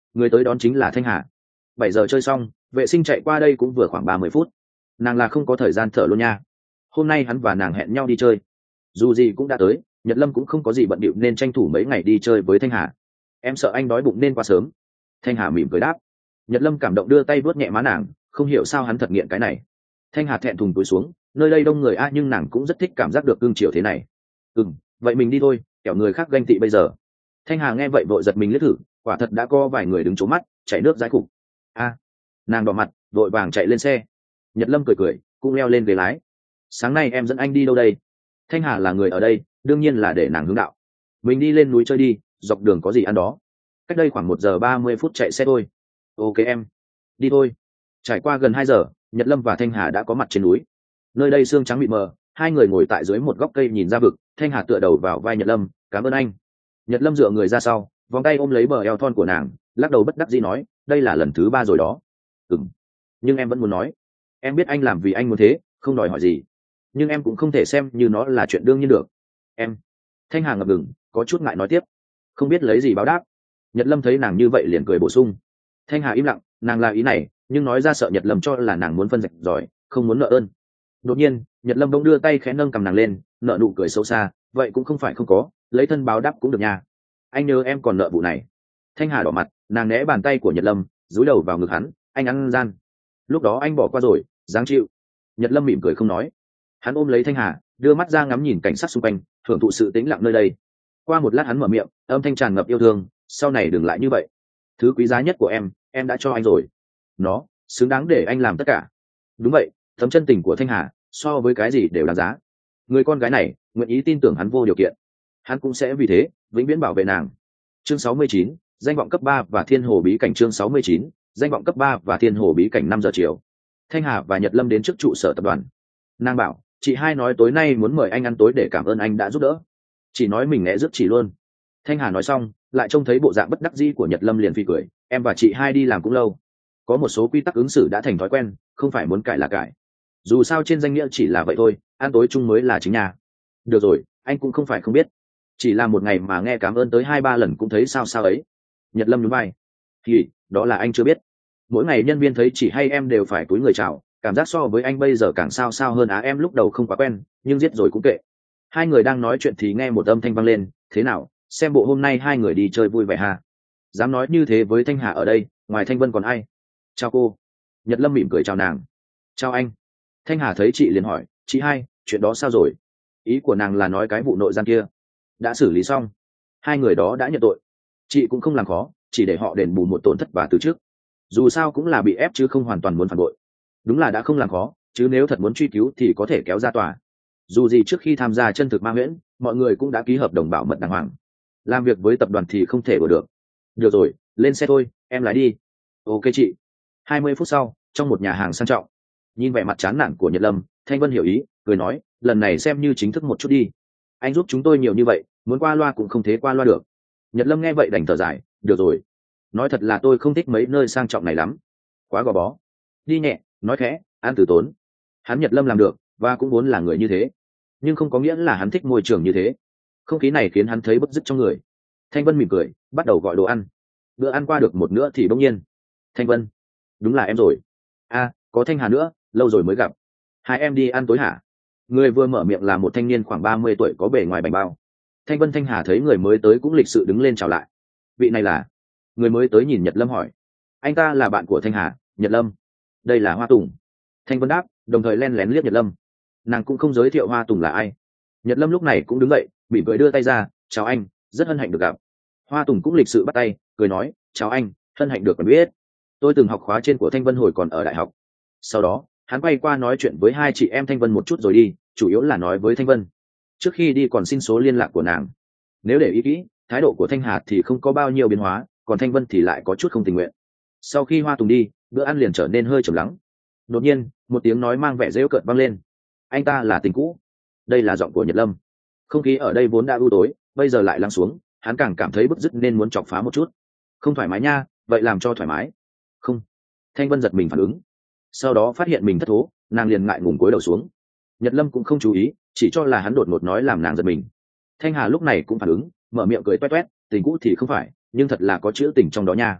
A: người tới đón chính là Thanh Hà. Bảy giờ chơi xong, vệ sinh chạy qua đây cũng vừa khoảng ba mươi phút. Nàng là không có thời gian thở luôn nha. Hôm nay hắn và nàng hẹn nhau đi chơi, dù gì cũng đã tới, Nhật Lâm cũng không có gì bận bịu nên tranh thủ mấy ngày đi chơi với Thanh Hà. Em sợ anh đói bụng nên qua sớm. Thanh Hà mỉm cười đáp. Nhật Lâm cảm động đưa tay vuốt nhẹ má nàng, không hiểu sao hắn thật nghiện cái này. Thanh Hà thẹn thùng túi xuống, nơi đây đông người a nhưng nàng cũng rất thích cảm giác được cưng chiều thế này. Ừm, vậy mình đi thôi, kẻo người khác ganh tị bây giờ. Thanh Hà nghe vậy vội giật mình liếc thử, quả thật đã có vài người đứng trố mắt, chảy nước dãi cục. A, nàng đỏ mặt, vội vàng chạy lên xe. Nhật Lâm cười cười, cũng leo lên ghế lái. Sáng nay em dẫn anh đi đâu đây? Thanh Hà là người ở đây, đương nhiên là để nàng hướng đạo. Mình đi lên núi chơi đi, dọc đường có gì ăn đó. Cách đây khoảng một giờ ba mươi phút chạy xe thôi. Ok em, đi thôi. Trải qua gần hai giờ, Nhật Lâm và Thanh Hà đã có mặt trên núi. Nơi đây sương trắng mịt mờ, hai người ngồi tại dưới một gốc cây nhìn ra vực. Thanh Hà tựa đầu vào vai Nhật Lâm, cảm ơn anh. Nhật Lâm dựa người ra sau, vòng tay ôm lấy bờ eo thon của nàng, lắc đầu bất đắc dĩ nói, đây là lần thứ ba rồi đó. Ừm, nhưng em vẫn muốn nói. Em biết anh làm vì anh muốn thế, không đòi hỏi gì, nhưng em cũng không thể xem như nó là chuyện đương nhiên được. Em. Thanh Hà ngập ngừng, có chút ngại nói tiếp, không biết lấy gì báo đáp. Nhật Lâm thấy nàng như vậy liền cười bổ sung. Thanh Hà im lặng, nàng là ý này, nhưng nói ra sợ Nhật Lâm cho là nàng muốn phân rạch giỏi, không muốn nợ ơn. Đột nhiên, Nhật Lâm bỗng đưa tay khẽ nâng cầm nàng lên, nợ nụ cười xấu xa, vậy cũng không phải không có, lấy thân báo đáp cũng được nha. Anh nhớ em còn nợ vụ này. Thanh Hà đỏ mặt, nàng né bàn tay của Nhật Lâm, dúi đầu vào ngực hắn, anh ăn gian. Lúc đó anh bỏ qua rồi, dáng chịu. Nhật Lâm mỉm cười không nói. Hắn ôm lấy Thanh Hà, đưa mắt ra ngắm nhìn cảnh sát xung quanh, hưởng thụ sự tĩnh lặng nơi đây. Qua một lát hắn mở miệng, âm thanh tràn ngập yêu thương, sau này đừng lại như vậy. Thứ quý giá nhất của em, em đã cho anh rồi. Nó xứng đáng để anh làm tất cả. Đúng vậy, tấm chân tình của Thanh Hà so với cái gì đều đáng giá. Người con gái này nguyện ý tin tưởng hắn vô điều kiện, hắn cũng sẽ vì thế vĩnh viễn bảo vệ nàng. Chương sáu mươi chín, danh vọng cấp ba và thiên hồ bí cảnh. Chương sáu mươi chín, danh vọng cấp ba và thiên hồ bí cảnh. Năm giờ chiều, Thanh Hà và Nhật Lâm đến trước trụ sở tập đoàn. Nàng bảo, chị hai nói tối nay muốn mời anh ăn tối để cảm ơn anh đã giúp đỡ. Chị nói mình né rước chị luôn. Thanh Hà nói xong, lại trông thấy bộ dạng bất đắc dĩ của Nhật Lâm liền phi cười, em và chị hai đi làm cũng lâu, có một số quy tắc ứng xử đã thành thói quen, không phải muốn cải là cải. Dù sao trên danh nghĩa chỉ là vậy thôi, ăn tối chung mới là chính nhà. Được rồi, anh cũng không phải không biết, chỉ là một ngày mà nghe cảm ơn tới hai ba lần cũng thấy sao sao ấy. Nhật Lâm nhún vai, thì đó là anh chưa biết, mỗi ngày nhân viên thấy chị hay em đều phải cúi người chào, cảm giác so với anh bây giờ càng sao sao hơn á. Em lúc đầu không quá quen, nhưng giết rồi cũng kệ. Hai người đang nói chuyện thì nghe một âm thanh vang lên, thế nào, xem bộ hôm nay hai người đi chơi vui vẻ ha. Dám nói như thế với Thanh Hà ở đây, ngoài Thanh Vân còn ai? Chào cô. Nhật Lâm mỉm cười chào nàng. Chào anh. Thanh Hà thấy chị liền hỏi, chị hai, chuyện đó sao rồi? Ý của nàng là nói cái vụ nội gian kia đã xử lý xong, hai người đó đã nhận tội, chị cũng không làm khó, chỉ để họ đền bù một tổn thất và từ trước. Dù sao cũng là bị ép chứ không hoàn toàn muốn phản bội. Đúng là đã không làm khó, chứ nếu thật muốn truy cứu thì có thể kéo ra tòa. Dù gì trước khi tham gia chân thực ma huyễn, mọi người cũng đã ký hợp đồng bảo mật đàng hoàng. Làm việc với tập đoàn thì không thể đùa được. Được rồi, lên xe thôi, em lái đi. Ok chị. Hai mươi phút sau, trong một nhà hàng sang trọng, nhìn vẻ mặt chán nản của Nhật Lâm, Thanh Vân hiểu ý, cười nói, lần này xem như chính thức một chút đi. Anh giúp chúng tôi nhiều như vậy, muốn qua loa cũng không thế qua loa được. Nhật Lâm nghe vậy đành thở dài, được rồi. Nói thật là tôi không thích mấy nơi sang trọng này lắm, quá gò bó. Đi nhẹ, nói khẽ, ăn từ tốn. Hắn Nhật Lâm làm được, và cũng muốn là người như thế, nhưng không có nghĩa là hắn thích môi trường như thế. Không khí này khiến hắn thấy bứt rứt trong người. Thanh Vân mỉm cười, bắt đầu gọi đồ ăn. Bữa ăn qua được một nửa thì bỗng nhiên, Thanh Vân, đúng là em rồi. A, có Thanh Hà nữa, lâu rồi mới gặp. Hai em đi ăn tối hả? Người vừa mở miệng là một thanh niên khoảng ba mươi tuổi có bề ngoài bảnh bao. Thanh Vân Thanh Hà thấy người mới tới cũng lịch sự đứng lên chào lại. Vị này là? Người mới tới nhìn Nhật Lâm hỏi. Anh ta là bạn của Thanh Hà, Nhật Lâm. Đây là Hoa Tùng. Thanh Vân đáp, đồng thời len lén liếc Nhật Lâm. Nàng cũng không giới thiệu Hoa Tùng là ai. Nhật Lâm lúc này cũng đứng dậy, mỉm cười đưa tay ra, chào anh, rất hân hạnh được gặp. Hoa Tùng cũng lịch sự bắt tay, cười nói, chào anh, hân hạnh được quen biết. Tôi từng học khóa trên của Thanh Vân hồi còn ở đại học. Sau đó, hắn quay qua nói chuyện với hai chị em Thanh Vân một chút rồi đi, chủ yếu là nói với Thanh Vân. Trước khi đi còn xin số liên lạc của nàng. Nếu để ý kỹ, thái độ của Thanh Hà thì không có bao nhiêu biến hóa, còn Thanh Vân thì lại có chút không tình nguyện. Sau khi Hoa Tùng đi, bữa ăn liền trở nên hơi trầm lắng. Đột nhiên, một tiếng nói mang vẻ rêu cợt vang lên. Anh ta là tình cũ. Đây là giọng của Nhật Lâm. Không khí ở đây vốn đã u tối, bây giờ lại lắng xuống, hắn càng cảm thấy bứt rứt nên muốn chọc phá một chút. Không thoải mái nha, vậy làm cho thoải mái. Không. Thanh Vân giật mình phản ứng. Sau đó phát hiện mình thất thố, nàng liền ngại ngùng cúi đầu xuống. Nhật Lâm cũng không chú ý, chỉ cho là hắn đột ngột nói làm nàng giật mình. Thanh Hà lúc này cũng phản ứng, mở miệng cười toét toét, tình cũ thì không phải, nhưng thật là có chữ tình trong đó nha.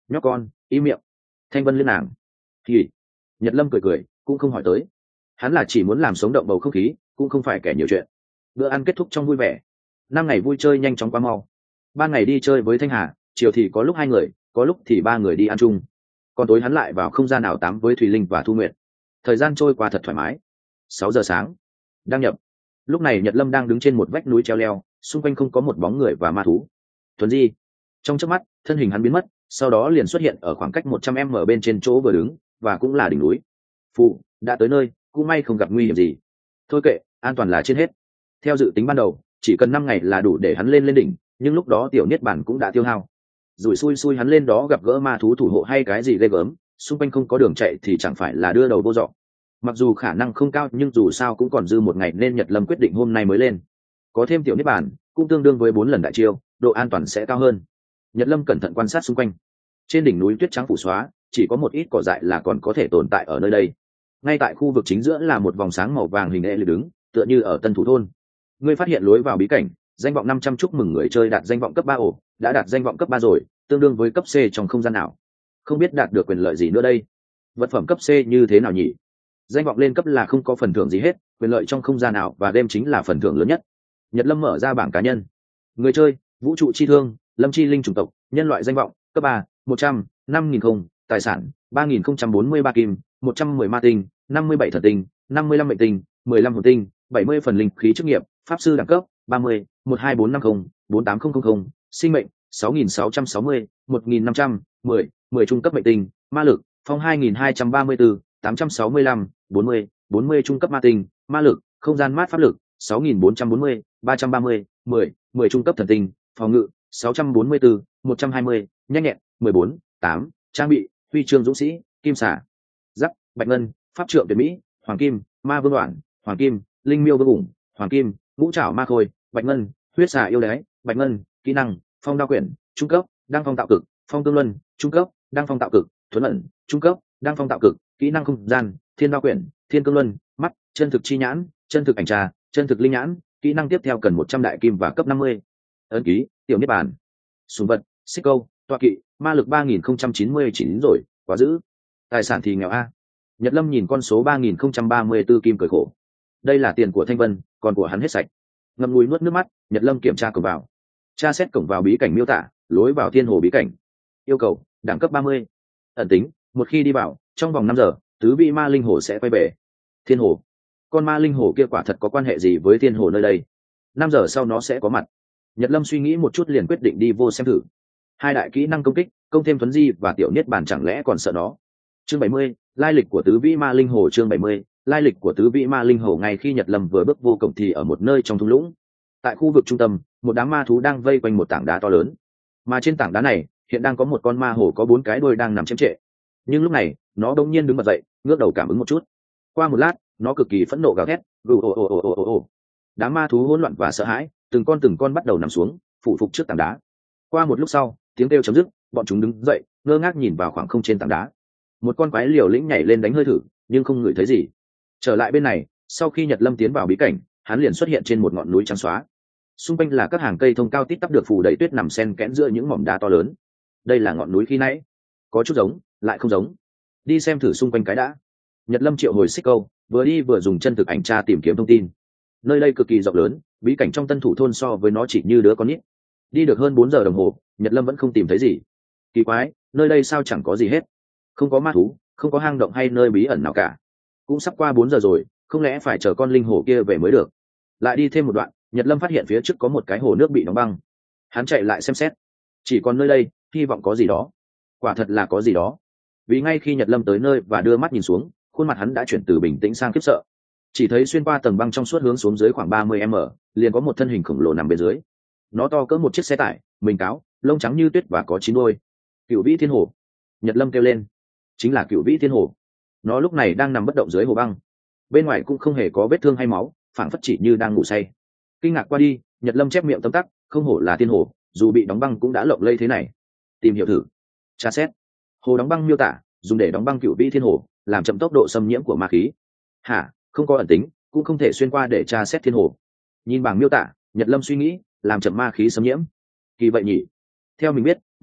A: nhóc con im miệng. Thanh vân liên nàng thì Nhật lâm cười cười cũng không hỏi tới, hắn là chỉ muốn làm sống động bầu không khí, cũng không phải kẻ nhiều chuyện. Bữa ăn kết thúc trong vui vẻ, năm ngày vui chơi nhanh chóng qua mau. Ban ngày đi chơi với Thanh Hà, chiều thì có lúc hai người, có lúc thì ba người đi ăn chung, còn tối hắn lại vào không gian ảo tám với Thùy Linh và Thu Nguyệt. Thời gian trôi qua thật thoải mái. Sáu giờ sáng đăng nhập. Lúc này Nhật lâm đang đứng trên một vách núi treo leo, xung quanh không có một bóng người và ma thú. Thuần di. Trong chớp mắt thân hình hắn biến mất, sau đó liền xuất hiện ở khoảng cách một trăm m bên trên chỗ vừa đứng, và cũng là đỉnh núi. Phụ đã tới nơi, cũng may không gặp nguy hiểm gì. Thôi kệ, an toàn là trên hết. Theo dự tính ban đầu chỉ cần năm ngày là đủ để hắn lên lên đỉnh, nhưng lúc đó tiểu niết bản cũng đã tiêu hao. Rủi xui xui hắn lên đó gặp gỡ ma thú thủ hộ hay cái gì ghê gớm, xung quanh không có đường chạy thì chẳng phải là đưa đầu vô dọ. Mặc dù khả năng không cao nhưng dù sao cũng còn dư một ngày, nên Nhật lâm quyết định hôm nay mới lên. Có thêm tiểu niết bản cũng tương đương với bốn lần đại chiêu, độ an toàn sẽ cao hơn. Nhật lâm cẩn thận quan sát xung quanh. Trên đỉnh núi tuyết trắng phủ xóa, chỉ có một ít cỏ dại là còn có thể tồn tại ở nơi đây. Ngay tại khu vực chính giữa là một vòng sáng màu vàng hình ệ lì đứng, tựa như ở tân thủ thôn. Ngươi phát hiện lối vào bí cảnh, danh vọng năm trăm, chúc mừng người chơi đạt danh vọng cấp ba. Ổ đã đạt danh vọng cấp ba rồi, tương đương với cấp C trong không gian nào. Không biết đạt được quyền lợi gì nữa đây. Vật phẩm cấp C như thế nào nhỉ? Danh vọng lên cấp là không có phần thưởng gì hết, quyền lợi trong không gian nào và game chính là phần thưởng lớn nhất. Nhật lâm mở ra bảng cá nhân. Người chơi vũ trụ chi thương, lâm chi linh chủng tộc, nhân loại, danh vọng cấp ba, một trăm, năm nghìn không, tài sản ba nghìn không trăm bốn mươi ba kim, một trăm mười ma tinh, năm mươi bảy thần tinh, năm mươi lăm mệnh tinh, mười lăm hồn tinh, bảy mươi phần linh khí chức nghiệp, pháp sư đẳng cấp ba mươi, một hai bốn năm không, bốn tám không không không, sinh mệnh sáu nghìn sáu trăm sáu mươi, một nghìn năm trăm, mười, mười trung cấp mệnh tinh, ma lực phong hai nghìn hai trăm ba mươi tư, tám trăm sáu mươi lăm, bốn mươi, bốn mươi trung cấp ma tinh, ma lực, không gian mát pháp lực sáu nghìn bốn trăm bốn mươi, ba trăm ba mươi, mười, mười trung cấp thần tinh, phòng ngự sáu trăm bốn mươi tư, một trăm hai mươi, nhanh nhẹn mười bốn, tám, trang bị huy chương dũng sĩ, kim xả, giáp, bạch ngân, pháp trượng tuyệt mỹ, hoàng kim, ma vương đoạn, hoàng kim, linh miêu vương ủng, hoàng kim, ngũ trảo ma khôi, bạch ngân, huyết xà yêu đái, bạch ngân, kỹ năng phong đao quyển trung cấp, đăng phong tạo cực, phong tương luân trung cấp, đăng phong tạo cực, thuấn ẩn trung cấp, đăng phong tạo cực, kỹ năng không gian thiên đao quyển, thiên cương luân, mắt chân thực chi nhãn, chân thực ảnh trà, chân thực linh nhãn, kỹ năng tiếp theo cần một trăm đại kim và cấp năm mươi. Ấn ký tiểu niết bàn. Sùng vật xích câu, toa kỵ, ma lực ba nghìn không trăm chín mươi chín rồi, quá dữ. Tài sản thì nghèo a. Nhật lâm nhìn con số ba nghìn không trăm ba mươi tư kim cười khổ. Đây là tiền của Thanh Vân, còn của hắn hết sạch. Ngậm ngùi nuốt nước mắt, Nhật lâm kiểm tra cổng vào. Tra xét cổng vào bí cảnh miêu tả, lối vào thiên hồ bí cảnh. Yêu cầu đẳng cấp ba mươi. Ẩn tính, một khi đi vào, trong vòng năm giờ tứ vị ma linh hồ sẽ quay về. Thiên hồ, con ma linh hồ kia quả thật có quan hệ gì với thiên hồ nơi đây? Năm giờ sau nó sẽ có mặt. Nhật lâm suy nghĩ một chút liền quyết định đi vô xem thử. Hai đại kỹ năng công kích, công thêm thuấn di và tiểu niết bàn, chẳng lẽ còn sợ nó? Chương bảy mươi, lai lịch của tứ vĩ ma linh hồ. Chương bảy mươi, lai lịch của tứ vĩ ma linh hồ. Ngay khi Nhật lâm vừa bước vô cổng thì ở một nơi trong thung lũng, tại khu vực trung tâm, một đám ma thú đang vây quanh một tảng đá to lớn. Mà trên tảng đá này hiện đang có một con ma hồ có bốn cái đuôi đang nằm chém trệ. Nhưng lúc này nó đột nhiên đứng bật dậy, ngước đầu cảm ứng một chút. Qua một lát nó cực kỳ phẫn nộ gào thét, gù ồ ồ ồ ồ ồ. Đám ma thú hỗn loạn và sợ hãi, từng con từng con bắt đầu nằm xuống phụ phục trước tảng đá. Qua một lúc sau tiếng kêu chấm dứt, bọn chúng đứng dậy ngơ ngác nhìn vào khoảng không trên tảng đá. Một con quái liều lĩnh nhảy lên đánh hơi thử, nhưng không ngửi thấy gì. Trở lại bên này, sau khi Nhật lâm tiến vào bí cảnh, hắn liền xuất hiện trên một ngọn núi trắng xóa. Xung quanh là các hàng cây thông cao tít tắp được phủ đầy tuyết nằm xen kẽ giữa những mỏm đá to lớn. Đây là ngọn núi khi nãy, có chút giống lại không giống. Đi xem thử xung quanh cái đã. Nhật lâm triệu hồi xích câu, vừa đi vừa dùng chân thực ảnh tra tìm kiếm thông tin. Nơi đây cực kỳ rộng lớn, bí cảnh trong tân thủ thôn so với nó chỉ như đứa con nít. Đi được hơn bốn giờ đồng hồ, Nhật lâm vẫn không tìm thấy gì. Kỳ quái, nơi đây sao chẳng có gì hết? Không có ma thú, không có hang động hay nơi bí ẩn nào cả. Cũng sắp qua bốn giờ rồi, không lẽ phải chờ con linh hồ kia về mới được? Lại đi thêm một đoạn, Nhật lâm phát hiện phía trước có một cái hồ nước bị đóng băng. Hắn chạy lại xem xét, chỉ còn nơi đây, hy vọng có gì đó. Quả thật là có gì đó. Vì ngay khi Nhật lâm tới nơi và đưa mắt nhìn xuống, khuôn mặt hắn đã chuyển từ bình tĩnh sang khiếp sợ. Chỉ thấy xuyên qua tầng băng trong suốt hướng xuống dưới khoảng ba mươi mét, liền có một thân hình khổng lồ nằm bên dưới. Nó to cỡ một chiếc xe tải, mình cáo, lông trắng như tuyết và có chín đuôi. Cửu vĩ thiên hồ. Nhật lâm kêu lên. Chính là cửu vĩ thiên hồ. Nó lúc này đang nằm bất động dưới hồ băng. Bên ngoài cũng không hề có vết thương hay máu, phảng phất chỉ như đang ngủ say. Kinh ngạc qua đi, Nhật lâm chép miệng tấm tắc, không hổ là thiên hồ, dù bị đóng băng cũng đã lộng lây thế này. Tìm hiểu thử. Tra xét. Hồ đóng băng miêu tả, dùng để đóng băng cửu vĩ thiên hồ, làm chậm tốc độ xâm nhiễm của ma khí. Hả? Không có ẩn tính, cũng không thể xuyên qua để tra xét thiên hồ. Nhìn bảng miêu tả, Nhật lâm suy nghĩ, làm chậm ma khí xâm nhiễm. Kỳ vậy nhỉ? Theo mình biết,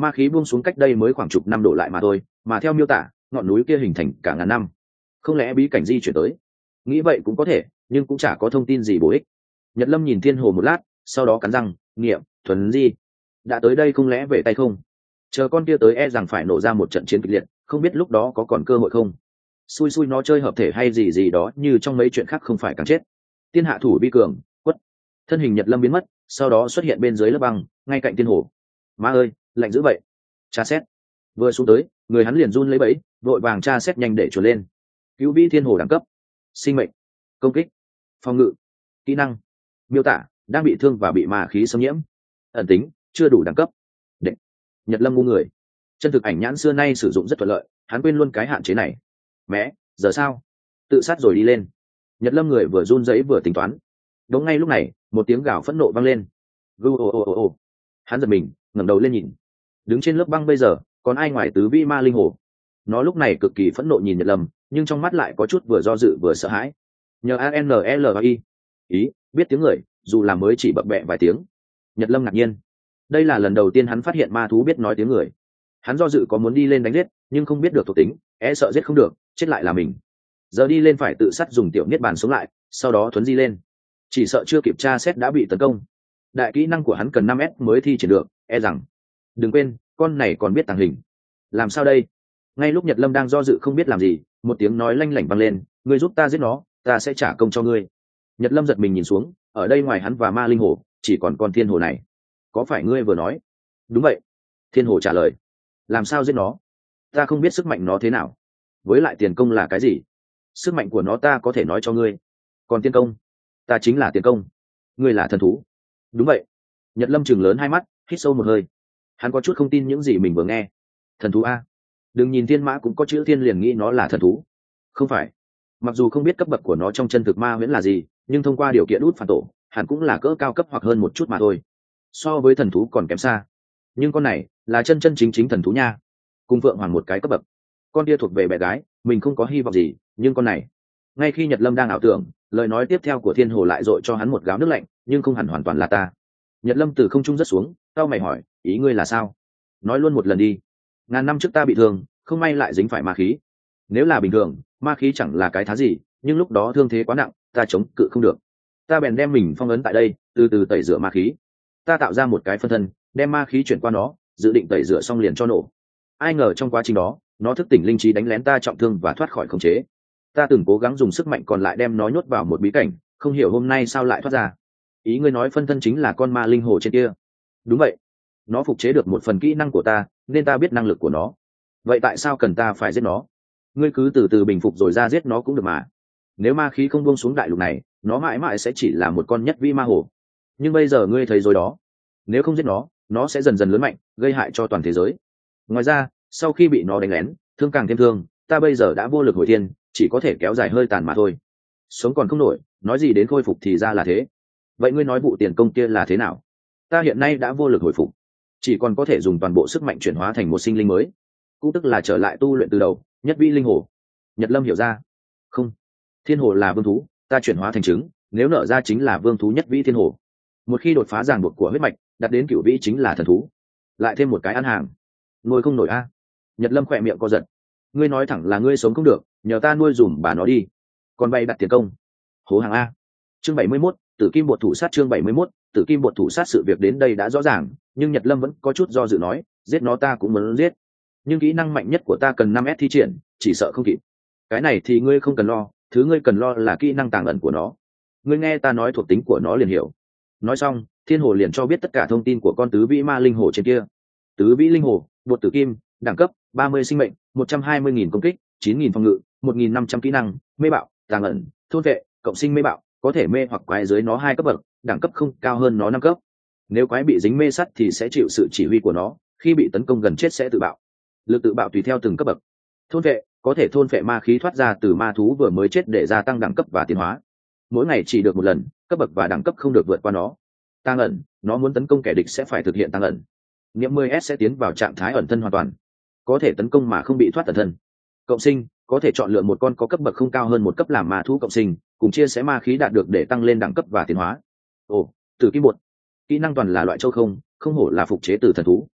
A: ma khí buông xuống cách đây mới khoảng chục năm đổ lại mà thôi, mà theo miêu tả ngọn núi kia hình thành cả ngàn năm. Không lẽ bí cảnh di chuyển tới? Nghĩ vậy cũng có thể, nhưng cũng chả có thông tin gì bổ ích. Nhật Lâm nhìn thiên hồ một lát, sau đó cắn răng nghiệm thuần di đã tới đây, không lẽ về tay không? Chờ con kia tới e rằng phải nổ ra một trận chiến kịch liệt, không biết lúc đó có còn cơ hội không. Xui xui nó chơi hợp thể hay gì gì đó, như trong mấy chuyện khác không phải càng chết. Tiên hạ thủ vi cường, quất. Thân hình Nhật Lâm biến mất, sau đó xuất hiện bên dưới lớp băng, ngay cạnh thiên hồ. Má ơi, lạnh dữ vậy. Tra xét. Vừa xuống tới, người hắn liền run lấy bẫy, vội vàng tra xét nhanh để chuồn lên. Cứu vĩ thiên hồ đẳng cấp: sinh mệnh, công kích, phòng ngự, kỹ năng, miêu tả đang bị thương và bị ma khí xâm nhiễm, ẩn tính chưa đủ đẳng cấp. Đệ. Nhật Lâm ngu người, chân thực ảnh nhãn xưa nay sử dụng rất thuận lợi, hắn quên luôn cái hạn chế này. Mẹ, giờ sao? Tự sát rồi đi lên. Nhật Lâm người vừa run rẩy vừa tính toán. Đúng ngay lúc này, một tiếng gào phẫn nộ vang lên. Gu ồ ồ ồ ồ. Hắn giật mình, ngẩng đầu lên nhìn. Đứng trên lớp băng bây giờ, còn ai ngoài tứ vi ma linh hồ. Nó lúc này cực kỳ phẫn nộ nhìn Nhật Lâm, nhưng trong mắt lại có chút vừa do dự vừa sợ hãi. Nhờ a n l i ý biết tiếng người, dù là mới chỉ bập bẹ vài tiếng. Nhật Lâm ngạc nhiên, đây là lần đầu tiên hắn phát hiện ma thú biết nói tiếng người. Hắn do dự có muốn đi lên đánh giết, nhưng không biết được thuộc tính, e sợ giết không được, chết lại là mình. Giờ đi lên phải tự sát dùng tiểu niết bàn sống lại, sau đó thuấn di lên, chỉ sợ chưa kịp tra xét đã bị tấn công. Đại kỹ năng của hắn cần năm s mới thi triển được, e rằng. Đừng quên, con này còn biết tàng hình. Làm sao đây? Ngay lúc Nhật Lâm đang do dự không biết làm gì, một tiếng nói lanh lảnh vang lên: ngươi giúp ta giết nó, ta sẽ trả công cho ngươi. Nhật Lâm giật mình nhìn xuống, ở đây ngoài hắn và ma linh hồ chỉ còn con thiên hồ này. Có phải ngươi vừa nói? Đúng vậy. Thiên hồ trả lời. Làm sao giết nó? Ta không biết sức mạnh nó thế nào, với lại tiền công là cái gì. Sức mạnh của nó ta có thể nói cho ngươi, còn tiền công, ta chính là tiền công. Ngươi là thần thú? Đúng vậy. Nhật Lâm chừng lớn hai mắt, hít sâu một hơi. Hắn có chút không tin những gì mình vừa nghe. Thần thú a? Đừng nhìn thiên mã cũng có chữ thiên liền nghĩ nó là thần thú. Không phải. Mặc dù không biết cấp bậc của nó trong chân thực ma huyễn là gì, nhưng thông qua điều kiện út phản tổ, hẳn cũng là cỡ cao cấp hoặc hơn một chút mà thôi. So với thần thú còn kém xa. Nhưng con này là chân chân chính chính thần thú nha, cùng Phượng Hoàng một cái cấp bậc. Con kia thuộc về bé gái, mình không có hy vọng gì, nhưng con này. Ngay khi Nhật Lâm đang ảo tưởng, lời nói tiếp theo của thiên hồ lại dội cho hắn một gáo nước lạnh, nhưng không hẳn hoàn toàn là ta. Nhật Lâm từ không trung rất xuống, tao mày hỏi, ý ngươi là sao? Nói luôn một lần đi. Ngàn năm trước ta bị thương, không may lại dính phải ma khí. Nếu là bình thường, ma khí chẳng là cái thá gì, nhưng lúc đó thương thế quá nặng, ta chống cự không được. Ta bèn đem mình phong ấn tại đây, từ từ tẩy rửa ma khí. Ta tạo ra một cái phân thân, đem ma khí chuyển qua nó, dự định tẩy rửa xong liền cho nổ. Ai ngờ trong quá trình đó, nó thức tỉnh linh trí đánh lén ta trọng thương và thoát khỏi khống chế. Ta từng cố gắng dùng sức mạnh còn lại đem nó nhốt vào một bí cảnh, không hiểu hôm nay sao lại thoát ra. Ý ngươi nói phân thân chính là con ma linh hồ trên kia? Đúng vậy. Nó phục chế được một phần kỹ năng của ta, nên ta biết năng lực của nó. Vậy tại sao cần ta phải giết nó? Ngươi cứ từ từ bình phục rồi ra giết nó cũng được mà. Nếu ma khí không buông xuống đại lục này, nó mãi mãi sẽ chỉ là một con nhất vi ma hồ. Nhưng bây giờ ngươi thấy rồi đó, nếu không giết nó, nó sẽ dần dần lớn mạnh, gây hại cho toàn thế giới. Ngoài ra, sau khi bị nó đánh lén, thương càng thêm thương, ta bây giờ đã vô lực hồi thiên, chỉ có thể kéo dài hơi tàn mà thôi. Sống còn không nổi, nói gì đến khôi phục thì ra là thế. Vậy ngươi nói vụ tiền công kia là thế nào? Ta hiện nay đã vô lực hồi phục, chỉ còn có thể dùng toàn bộ sức mạnh chuyển hóa thành một sinh linh mới, cũng tức là trở lại tu luyện từ đầu, nhất vi linh hồ. Nhật Lâm hiểu ra. Không, thiên hồ là vương thú, ta chuyển hóa thành trứng, nếu nở ra chính là vương thú nhất vĩ thiên hồ. Một khi đột phá ràng buộc của huyết mạch, đặt đến cửu vĩ chính là thần thú. Lại thêm một cái ăn hàng, nuôi không nổi a. Nhật Lâm khỏe miệng co giật. Ngươi nói thẳng là ngươi sống không được, nhờ ta nuôi dùm bà nó đi, còn bay đặt tiền công. Hố hàng a. Chương bảy mươi mốt, Tử Kim Bột Thủ Sát. Chương bảy mươi mốt, Tử Kim Bột Thủ Sát. Sự việc đến đây đã rõ ràng, nhưng Nhật Lâm vẫn có chút do dự nói, giết nó ta cũng muốn giết, nhưng kỹ năng mạnh nhất của ta cần năm s thi triển, chỉ sợ không kịp. Cái này thì ngươi không cần lo, thứ ngươi cần lo là kỹ năng tàng ẩn của nó. Ngươi nghe ta nói thuộc tính của nó liền hiểu. Nói xong, thiên hồ liền cho biết tất cả thông tin của con tứ vĩ ma linh hồ trên kia. Tứ vĩ linh hồ, bột tử kim, đẳng cấp ba mươi sinh mệnh, một trăm hai mươi nghìn công kích, chín nghìn phòng ngự, một nghìn năm trăm kỹ năng, mê bạo, tàng ẩn, thôn vệ, cộng sinh mê bạo, có thể mê hoặc quái dưới nó hai cấp bậc, đẳng cấp không cao hơn nó năm cấp. Nếu quái bị dính mê sắt thì sẽ chịu sự chỉ huy của nó, khi bị tấn công gần chết sẽ tự bạo. Lực tự bạo tùy theo từng cấp bậc. Thôn vệ, có thể thôn vệ ma khí thoát ra từ ma thú vừa mới chết để gia tăng đẳng cấp và tiến hóa. Mỗi ngày chỉ được một lần, cấp bậc và đẳng cấp không được vượt qua nó. Tăng ẩn, nó muốn tấn công kẻ địch sẽ phải thực hiện tăng ẩn. Niệm mười s sẽ tiến vào trạng thái ẩn thân hoàn toàn, có thể tấn công mà không bị thoát ẩn thân. Cộng sinh, có thể chọn lựa một con có cấp bậc không cao hơn một cấp làm ma thú cộng sinh, cùng chia sẻ ma khí đạt được để tăng lên đẳng cấp và tiến hóa. Ồ, Tử Kim Bột, kỹ năng toàn là loại châu không, không hổ là phục chế từ thần thú.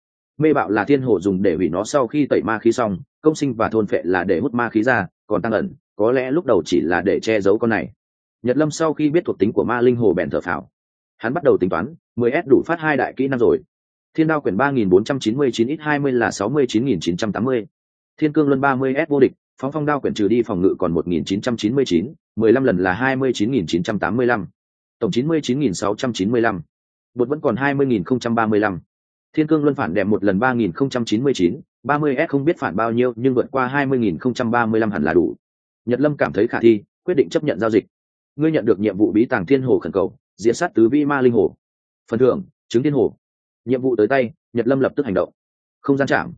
A: Mê bạo là thiên hồ dùng để hủy nó sau khi tẩy ma khí xong, công sinh và thôn phệ là để hút ma khí ra, còn tăng ẩn có lẽ lúc đầu chỉ là để che giấu con này. Nhật Lâm sau khi biết thuộc tính của ma linh hồ bèn thở phào. Hắn bắt đầu tính toán, mười S đủ phát hai đại kỹ năng rồi. Thiên đao quyển ba nghìn bốn trăm chín mươi chín x hai mươi là sáu mươi chín nghìn chín trăm tám mươi. Thiên cương luân ba mươi S vô địch, phóng phong đao quyển trừ đi phòng ngự còn một nghìn chín trăm chín mươi chín, mười lăm lần là hai mươi chín nghìn chín trăm tám mươi lăm. Tổng chín mươi chín nghìn sáu trăm chín mươi lăm. Bột vẫn còn hai mươi nghìn không trăm ba mươi lăm. Thiên cương luân phản đệm một lần ba nghìn không trăm chín mươi chín, ba mươi S không biết phản bao nhiêu nhưng vượt qua hai mươi nghìn không trăm ba mươi lăm hẳn là đủ. Nhật Lâm cảm thấy khả thi, quyết định chấp nhận giao dịch. Ngươi nhận được nhiệm vụ bí tàng thiên hồ khẩn cầu, diễn sát tứ vi ma linh hồ. Phần thưởng, trứng thiên hồ. Nhiệm vụ tới tay, Nhật Lâm lập tức hành động. Không gian chạm,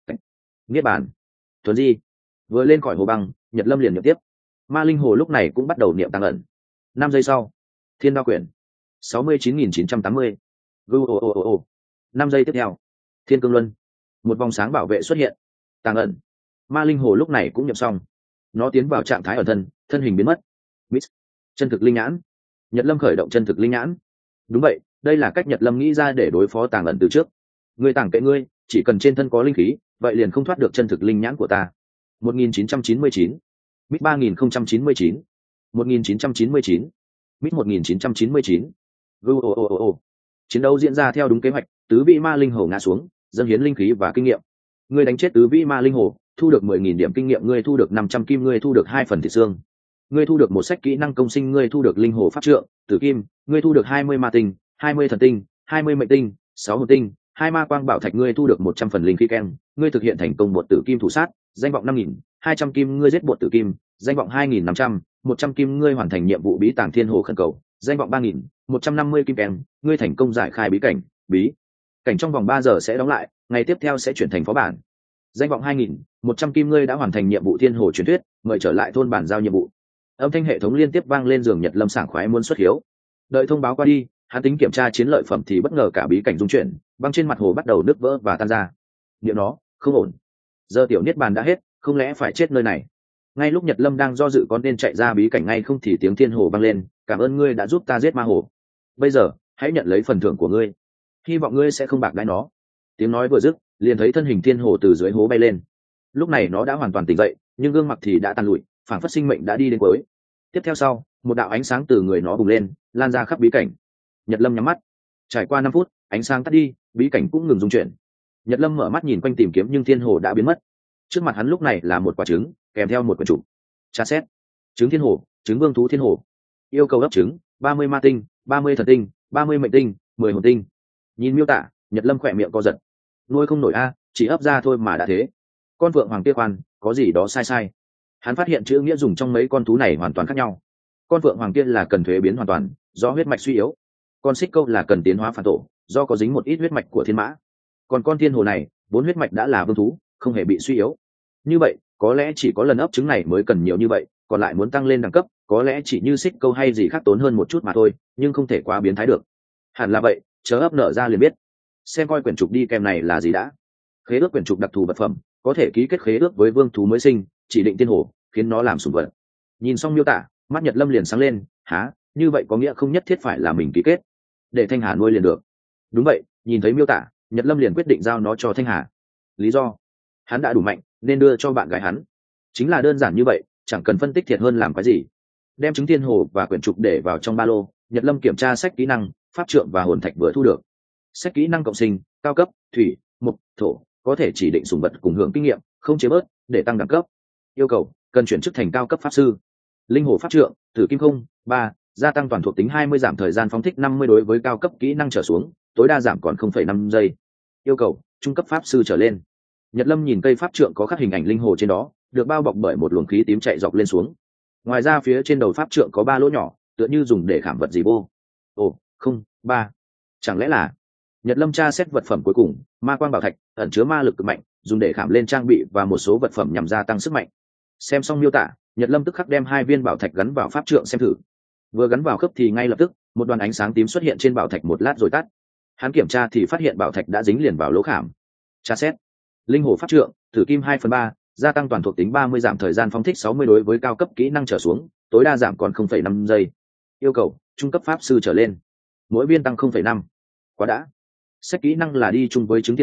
A: niết bàn, thuần di. Vừa lên khỏi hồ băng, Nhật Lâm liền niệm tiếp. Ma linh hồ lúc này cũng bắt đầu niệm tăng ẩn. Năm giây sau, thiên đao quyển sáu mươi chín nghìn chín trăm tám mươi. Gu o o o o. Năm giây tiếp theo, thiên cương luân. Một vòng sáng bảo vệ xuất hiện. Tăng ẩn. Ma linh hồ lúc này cũng nhập xong. Nó tiến vào trạng thái ẩn thân, thân hình biến mất. Mít. Chân thực linh nhãn. Nhật Lâm khởi động chân thực linh nhãn. Đúng vậy, đây là cách Nhật Lâm nghĩ ra để đối phó tàng ẩn từ trước. Ngươi tàng kệ ngươi, chỉ cần trên thân có linh khí, vậy liền không thoát được chân thực linh nhãn của ta. một nghìn chín trăm chín mươi chín. Mít ba nghìn không trăm chín mươi chín. một nghìn chín trăm chín mươi chín. Mít một nghìn chín trăm chín mươi chín. Gu o o o o. Chiến đấu diễn ra theo đúng kế hoạch, tứ vị ma linh hồ ngã xuống, dâng hiến linh khí và kinh nghiệm. Ngươi đánh chết tứ vị ma linh hồ, thu được mười nghìn điểm kinh nghiệm, ngươi thu được năm trăm kim, ngươi thu được hai phần thịt xương. Ngươi thu được một sách kỹ năng công sinh, ngươi thu được linh hồ pháp trượng, tử kim, ngươi thu được hai mươi ma tinh, hai mươi thần tinh, hai mươi mệnh tinh, sáu hồn tinh, hai ma quang bảo thạch, ngươi thu được một trăm phần linh khí ken, ngươi thực hiện thành công bột tử kim thủ sát, danh vọng năm nghìn, hai trăm kim, ngươi giết bột tử kim, danh vọng hai nghìn năm trăm, một trăm kim, ngươi hoàn thành nhiệm vụ bí tàng thiên hồ khẩn cầu, danh vọng ba nghìn, một trăm năm mươi kim ken, ngươi thành công giải khai bí cảnh, bí cảnh trong vòng ba giờ sẽ đóng lại, ngày tiếp theo sẽ chuyển thành phó bản. Danh vọng hai nghìn, một trăm kim, ngươi đã hoàn thành nhiệm vụ thiên hồ truyền thuyết, mời trở lại thôn bản giao nhiệm vụ. Âm thanh hệ thống liên tiếp vang lên, giường Nhật Lâm sảng khoái muốn xuất hiếu. Đợi thông báo qua đi, hắn tính kiểm tra chiến lợi phẩm thì bất ngờ cả bí cảnh rung chuyển, băng trên mặt hồ bắt đầu nứt vỡ và tan ra. Niệm nó, không ổn. Giờ tiểu niết bàn đã hết, không lẽ phải chết nơi này? Ngay lúc Nhật Lâm đang do dự có nên chạy ra bí cảnh ngay không thì tiếng thiên hồ vang lên, cảm ơn ngươi đã giúp ta giết ma hồ. Bây giờ, hãy nhận lấy phần thưởng của ngươi. Hy vọng ngươi sẽ không bạc đãi nó. Tiếng nói vừa dứt, liền thấy thân hình thiên hồ từ dưới hố bay lên. Lúc này nó đã hoàn toàn tỉnh dậy, nhưng gương mặt thì đã tàn lụi, phảng phất sinh mệnh đã đi đến cuối. Tiếp theo sau, một đạo ánh sáng từ người nó bùng lên, lan ra khắp bí cảnh. Nhật Lâm nhắm mắt. Trải qua năm phút, ánh sáng tắt đi, bí cảnh cũng ngừng rung chuyển. Nhật Lâm mở mắt nhìn quanh tìm kiếm nhưng thiên hồ đã biến mất. Trước mặt hắn lúc này là một quả trứng, kèm theo một quyển trục. Tra xét. Trứng thiên hồ, trứng vương thú thiên hồ. Yêu cầu ấp trứng, ba mươi ma tinh, ba mươi thần tinh, ba mươi mệnh tinh, mười hồn tinh. Nhìn miêu tả, Nhật Lâm khỏe miệng co giật. Nuôi không nổi a, chỉ ấp ra thôi mà đã thế. Con vượng hoàng kia khoan, có gì đó sai sai. Hắn phát hiện chữ nghĩa dùng trong mấy con thú này hoàn toàn khác nhau. Con vượng hoàng kia là cần thuế biến hoàn toàn, do huyết mạch suy yếu. Con xích câu là cần tiến hóa phản tổ, do có dính một ít huyết mạch của thiên mã. Còn con thiên hồ này, vốn huyết mạch đã là vương thú, không hề bị suy yếu. Như vậy, có lẽ chỉ có lần ấp trứng này mới cần nhiều như vậy, còn lại muốn tăng lên đẳng cấp, có lẽ chỉ như xích câu hay gì khác tốn hơn một chút mà thôi, nhưng không thể quá biến thái được. Hẳn là vậy, chớ ấp nở ra liền biết. Xem coi quyển trục đi kèm này là gì đã. Khế ước quyển trục đặc thù vật phẩm, có thể ký kết khế ước với vương thú mới sinh, chỉ định tiên hồ, khiến nó làm sủng vật. Nhìn xong miêu tả, mắt Nhật Lâm liền sáng lên, há, như vậy có nghĩa không nhất thiết phải là mình ký kết, để Thanh Hà nuôi liền được. Đúng vậy, nhìn thấy miêu tả, Nhật Lâm liền quyết định giao nó cho Thanh Hà. Lý do, hắn đã đủ mạnh, nên đưa cho bạn gái hắn. Chính là đơn giản như vậy, chẳng cần phân tích thiệt hơn làm cái gì. Đem trứng tiên hồ và quyển trục để vào trong ba lô, Nhật Lâm kiểm tra sách kỹ năng, pháp trượng và hồn thạch vừa thu được. Sách kỹ năng cộng sinh, cao cấp, thủy, mộc, thổ, có thể chỉ định sủng vật cùng hưởng kinh nghiệm, không chế bớt, để tăng đẳng cấp. Yêu cầu, cần chuyển chức thành cao cấp pháp sư. Linh hồ pháp trượng, thử kim không, ba, gia tăng toàn thuộc tính hai mươi, giảm thời gian phóng thích năm mươi đối với cao cấp kỹ năng trở xuống, tối đa giảm còn không phẩy năm giây. Yêu cầu, trung cấp pháp sư trở lên. Nhật Lâm nhìn cây pháp trượng có khắc hình ảnh linh hồ trên đó, được bao bọc bởi một luồng khí tím chạy dọc lên xuống. Ngoài ra phía trên đầu pháp trượng có ba lỗ nhỏ, tựa như dùng để khảm vật gì vô. Ồ, không, ba. Chẳng lẽ là Nhật Lâm tra xét vật phẩm cuối cùng, ma quang bảo thạch, ẩn chứa ma lực cực mạnh, dùng để khảm lên trang bị và một số vật phẩm nhằm gia tăng sức mạnh. Xem xong miêu tả, Nhật Lâm tức khắc đem hai viên bảo thạch gắn vào pháp trượng xem thử. Vừa gắn vào khớp thì ngay lập tức, một đoàn ánh sáng tím xuất hiện trên bảo thạch, một lát rồi tắt. Hắn kiểm tra thì phát hiện bảo thạch đã dính liền vào lỗ khảm. Tra xét. Linh hồ pháp trượng, thử kim hai phần ba, gia tăng toàn thuộc tính ba mươi, giảm thời gian phóng thích sáu mươi đối với cao cấp kỹ năng trở xuống, tối đa giảm còn không phẩy năm giây. Yêu cầu, trung cấp pháp sư trở lên. Mỗi viên tăng không phẩy năm. Quá đã. Sách kỹ năng là đi chung với trứng thiên hồ,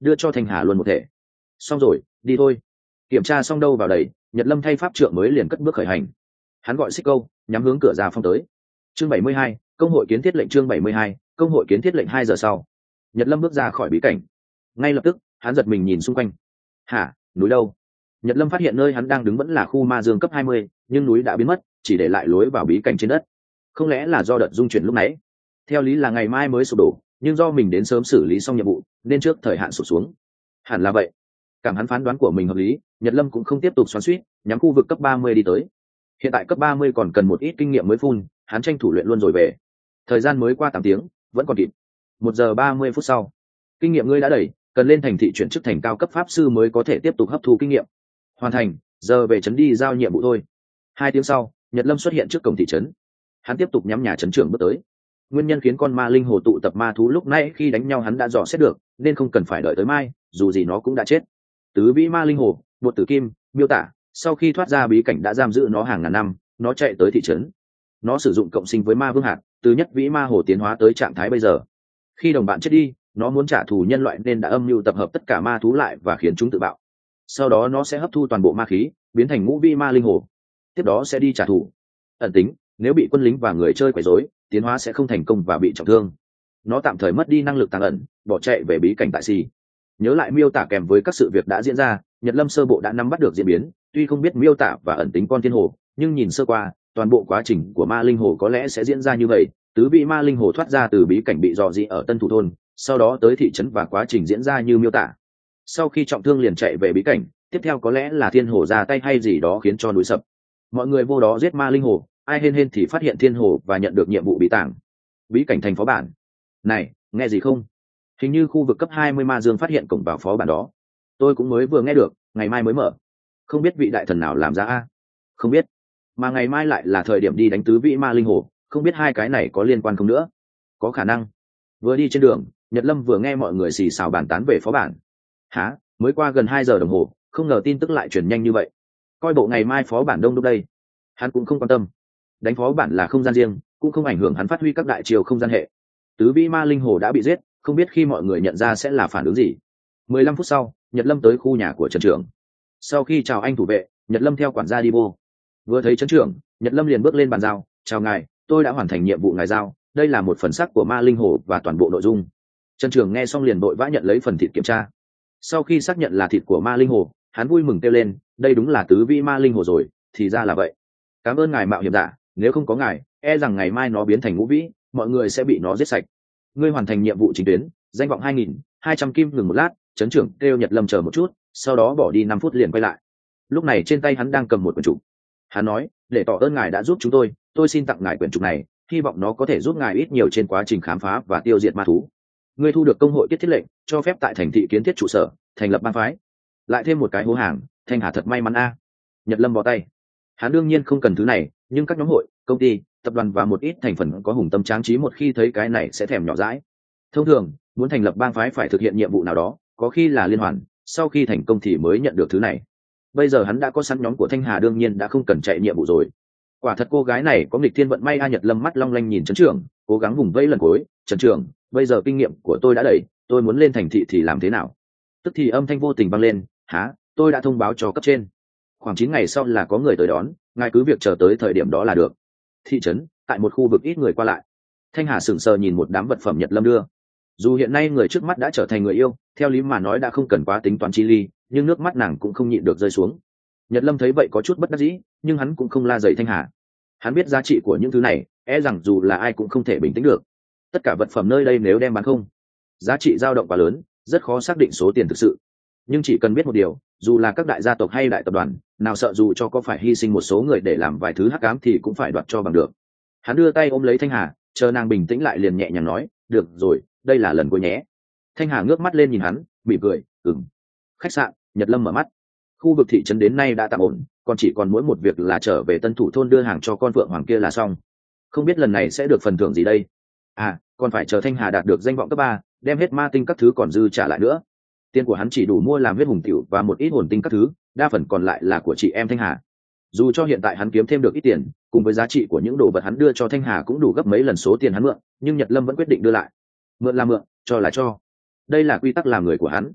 A: đưa cho thanh hà luôn một thể. Xong rồi, đi thôi. Kiểm tra xong đâu vào đầy, Nhật Lâm thay pháp trượng mới liền cất bước khởi hành. Hắn gọi xích câu, nhắm hướng cửa ra phong tới. Chương bảy mươi hai, công hội kiến thiết lệnh. Chương bảy mươi hai, công hội kiến thiết lệnh. Hai giờ sau, Nhật Lâm bước ra khỏi bí cảnh. Ngay lập tức, hắn giật mình nhìn xung quanh. Hả, núi đâu? Nhật Lâm phát hiện nơi hắn đang đứng vẫn là khu ma dương cấp hai mươi, nhưng núi đã biến mất, chỉ để lại lối vào bí cảnh trên đất. Không lẽ là do đợt dung chuyển lúc nãy? Theo lý là ngày mai mới sụp đổ, nhưng do mình đến sớm xử lý xong nhiệm vụ, nên trước thời hạn sụp xuống. Hẳn là vậy. Cảm hắn phán đoán của mình hợp lý, Nhật Lâm cũng không tiếp tục xoắn xuýt, nhắm khu vực cấp ba mươi đi tới. Hiện tại cấp ba mươi còn cần một ít kinh nghiệm mới phun, hắn tranh thủ luyện luôn rồi về. Thời gian mới qua tám tiếng, vẫn còn kịp. Một giờ ba mươi phút sau, kinh nghiệm ngươi đã đầy, cần lên thành thị chuyển chức thành cao cấp pháp sư mới có thể tiếp tục hấp thu kinh nghiệm. Hoàn thành, giờ về trấn đi giao nhiệm vụ thôi. Hai tiếng sau, Nhật Lâm xuất hiện trước cổng thị trấn. Hắn tiếp tục nhắm nhà trấn trưởng bước tới. Nguyên nhân khiến con ma linh hồ tụ tập ma thú lúc nãy khi đánh nhau hắn đã dò xét được, nên không cần phải đợi tới mai, dù gì nó cũng đã chết. Tứ vĩ ma linh hồ, bột tử kim, miêu tả, sau khi thoát ra bí cảnh đã giam giữ nó hàng ngàn năm, nó chạy tới thị trấn. Nó sử dụng cộng sinh với ma vương hạt, từ nhất vĩ ma hồ tiến hóa tới trạng thái bây giờ. Khi đồng bạn chết đi, nó muốn trả thù nhân loại nên đã âm mưu tập hợp tất cả ma thú lại và khiến chúng tự bạo. Sau đó nó sẽ hấp thu toàn bộ ma khí, biến thành ngũ vĩ ma linh hồ. Tiếp đó sẽ đi trả thù. Ẩn tính, nếu bị quân lính và người chơi quấy rối, tiến hóa sẽ không thành công và bị trọng thương. Nó tạm thời mất đi năng lực tàng ẩn, bỏ chạy về bí cảnh tại xì. Nhớ lại miêu tả kèm với các sự việc đã diễn ra, Nhật Lâm sơ bộ đã nắm bắt được diễn biến, tuy không biết miêu tả và ẩn tính con thiên hồ, nhưng nhìn sơ qua, toàn bộ quá trình của ma linh hồ có lẽ sẽ diễn ra như vậy. Tứ vị ma linh hồ thoát ra từ bí cảnh bị dò dỉ ở Tân Thủ thôn, sau đó tới thị trấn và quá trình diễn ra như miêu tả. Sau khi trọng thương liền chạy về bí cảnh, tiếp theo có lẽ là thiên hồ ra tay hay gì đó khiến cho núi sập. Mọi người vô đó giết ma linh hồ, ai hên hên thì phát hiện thiên hồ và nhận được nhiệm vụ bí tàng. Bí cảnh thành phó bản. Này, nghe gì không? Hình như khu vực cấp hai mươi ma dương phát hiện cổng vào phó bản đó. Tôi cũng mới vừa nghe được, ngày mai mới mở. Không biết vị đại thần nào làm ra a? Không biết. Mà ngày mai lại là thời điểm đi đánh tứ vị ma linh hồ, không biết hai cái này có liên quan không nữa. Có khả năng. Vừa đi trên đường, Nhật Lâm vừa nghe mọi người xì xào bàn tán về phó bản. Hả? Mới qua gần hai giờ đồng hồ, không ngờ tin tức lại truyền nhanh như vậy. Coi bộ ngày mai phó bản đông đúc đây. Hắn cũng không quan tâm. Đánh phó bản là không gian riêng, cũng không ảnh hưởng hắn phát huy các đại chiều không gian hệ. Tứ vị ma linh hồ đã bị giết, không biết khi mọi người nhận ra sẽ là phản ứng gì. Mười lăm phút sau, Nhật Lâm tới khu nhà của trấn trưởng. Sau khi chào anh thủ vệ, Nhật Lâm theo quản gia đi vô. Vừa thấy trấn trưởng, Nhật Lâm liền bước lên bàn giao, chào ngài, tôi đã hoàn thành nhiệm vụ ngài giao, đây là một phần sắc của ma linh hồ và toàn bộ nội dung. Trấn trưởng nghe xong liền vội vã nhận lấy phần thịt kiểm tra. Sau khi xác nhận là thịt của ma linh hồ, hắn vui mừng kêu lên, đây đúng là tứ vị ma linh hồ rồi, thì ra là vậy. Cảm ơn ngài mạo hiểm giả, nếu không có ngài, e rằng ngày mai nó biến thành ngũ vĩ, mọi người sẽ bị nó giết sạch. Ngươi hoàn thành nhiệm vụ chính tuyến, danh vọng hai nghìn hai trăm kim. Ngừng một lát, trấn trưởng kêu Nhật Lâm chờ một chút, sau đó bỏ đi năm phút liền quay lại. Lúc này trên tay hắn đang cầm một quyển trục. Hắn nói, để tỏ ơn ngài đã giúp chúng tôi, tôi xin tặng ngài quyển trục này, hy vọng nó có thể giúp ngài ít nhiều trên quá trình khám phá và tiêu diệt ma thú. Ngươi thu được công hội kết thiết lệnh, cho phép tại thành thị kiến thiết trụ sở, thành lập bang phái. Lại thêm một cái hố hàng, Thanh Hà thật may mắn a. Nhật Lâm bó tay. Hắn đương nhiên không cần thứ này, nhưng các nhóm hội, công ty, tập đoàn và một ít thành phần có hùng tâm tráng trí một khi thấy cái này sẽ thèm nhỏ dãi. Thông thường, muốn thành lập bang phái phải thực hiện nhiệm vụ nào đó, có khi là liên hoàn, sau khi thành công thì mới nhận được thứ này. Bây giờ hắn đã có sẵn nhóm của Thanh Hà, đương nhiên đã không cần chạy nhiệm vụ rồi. Quả thật cô gái này có nghịch thiên vận may a. Nhật Lâm mắt long lanh nhìn trấn trưởng, cố gắng vùng vẫy lần cuối, trấn trưởng, bây giờ kinh nghiệm của tôi đã đầy, tôi muốn lên thành thị thì làm thế nào? Tức thì âm thanh vô tình vang lên, há, tôi đã thông báo cho cấp trên. Khoảng chín ngày sau là có người tới đón, ngài cứ việc chờ tới thời điểm đó là được. Thị trấn, tại một khu vực ít người qua lại. Thanh Hà sững sờ nhìn một đám vật phẩm Nhật Lâm đưa. Dù hiện nay người trước mắt đã trở thành người yêu, theo lý mà nói đã không cần quá tính toán chi ly, nhưng nước mắt nàng cũng không nhịn được rơi xuống. Nhật Lâm thấy vậy có chút bất đắc dĩ, nhưng hắn cũng không la dày Thanh Hà. Hắn biết giá trị của những thứ này, e rằng dù là ai cũng không thể bình tĩnh được. Tất cả vật phẩm nơi đây nếu đem bán không, giá trị dao động quá lớn, rất khó xác định số tiền thực sự. Nhưng chỉ cần biết một điều, dù là các đại gia tộc hay đại tập đoàn, nào sợ dù cho có phải hy sinh một số người để làm vài thứ hắc ám thì cũng phải đoạt cho bằng được. Hắn đưa tay ôm lấy Thanh Hà, chờ nàng bình tĩnh lại liền nhẹ nhàng nói, được rồi, đây là lần cuối nhé. Thanh Hà ngước mắt lên nhìn hắn, mỉm cười, ừm. Khách sạn, Nhật Lâm mở mắt. Khu vực thị trấn đến nay đã tạm ổn, còn chỉ còn mỗi một việc là trở về Tân Thủ thôn đưa hàng cho con phượng hoàng kia là xong. Không biết lần này sẽ được phần thưởng gì đây? À, còn phải chờ Thanh Hà đạt được danh vọng cấp ba, đem hết ma tinh các thứ còn dư trả lại nữa. Tiền của hắn chỉ đủ mua làm huyết hùng tiểu và một ít hồn tinh các thứ, đa phần còn lại là của chị em Thanh Hà. Dù cho hiện tại hắn kiếm thêm được ít tiền, cùng với giá trị của những đồ vật hắn đưa cho Thanh Hà cũng đủ gấp mấy lần số tiền hắn mượn, nhưng Nhật Lâm vẫn quyết định đưa lại. Mượn là mượn, cho là cho. Đây là quy tắc làm người của hắn.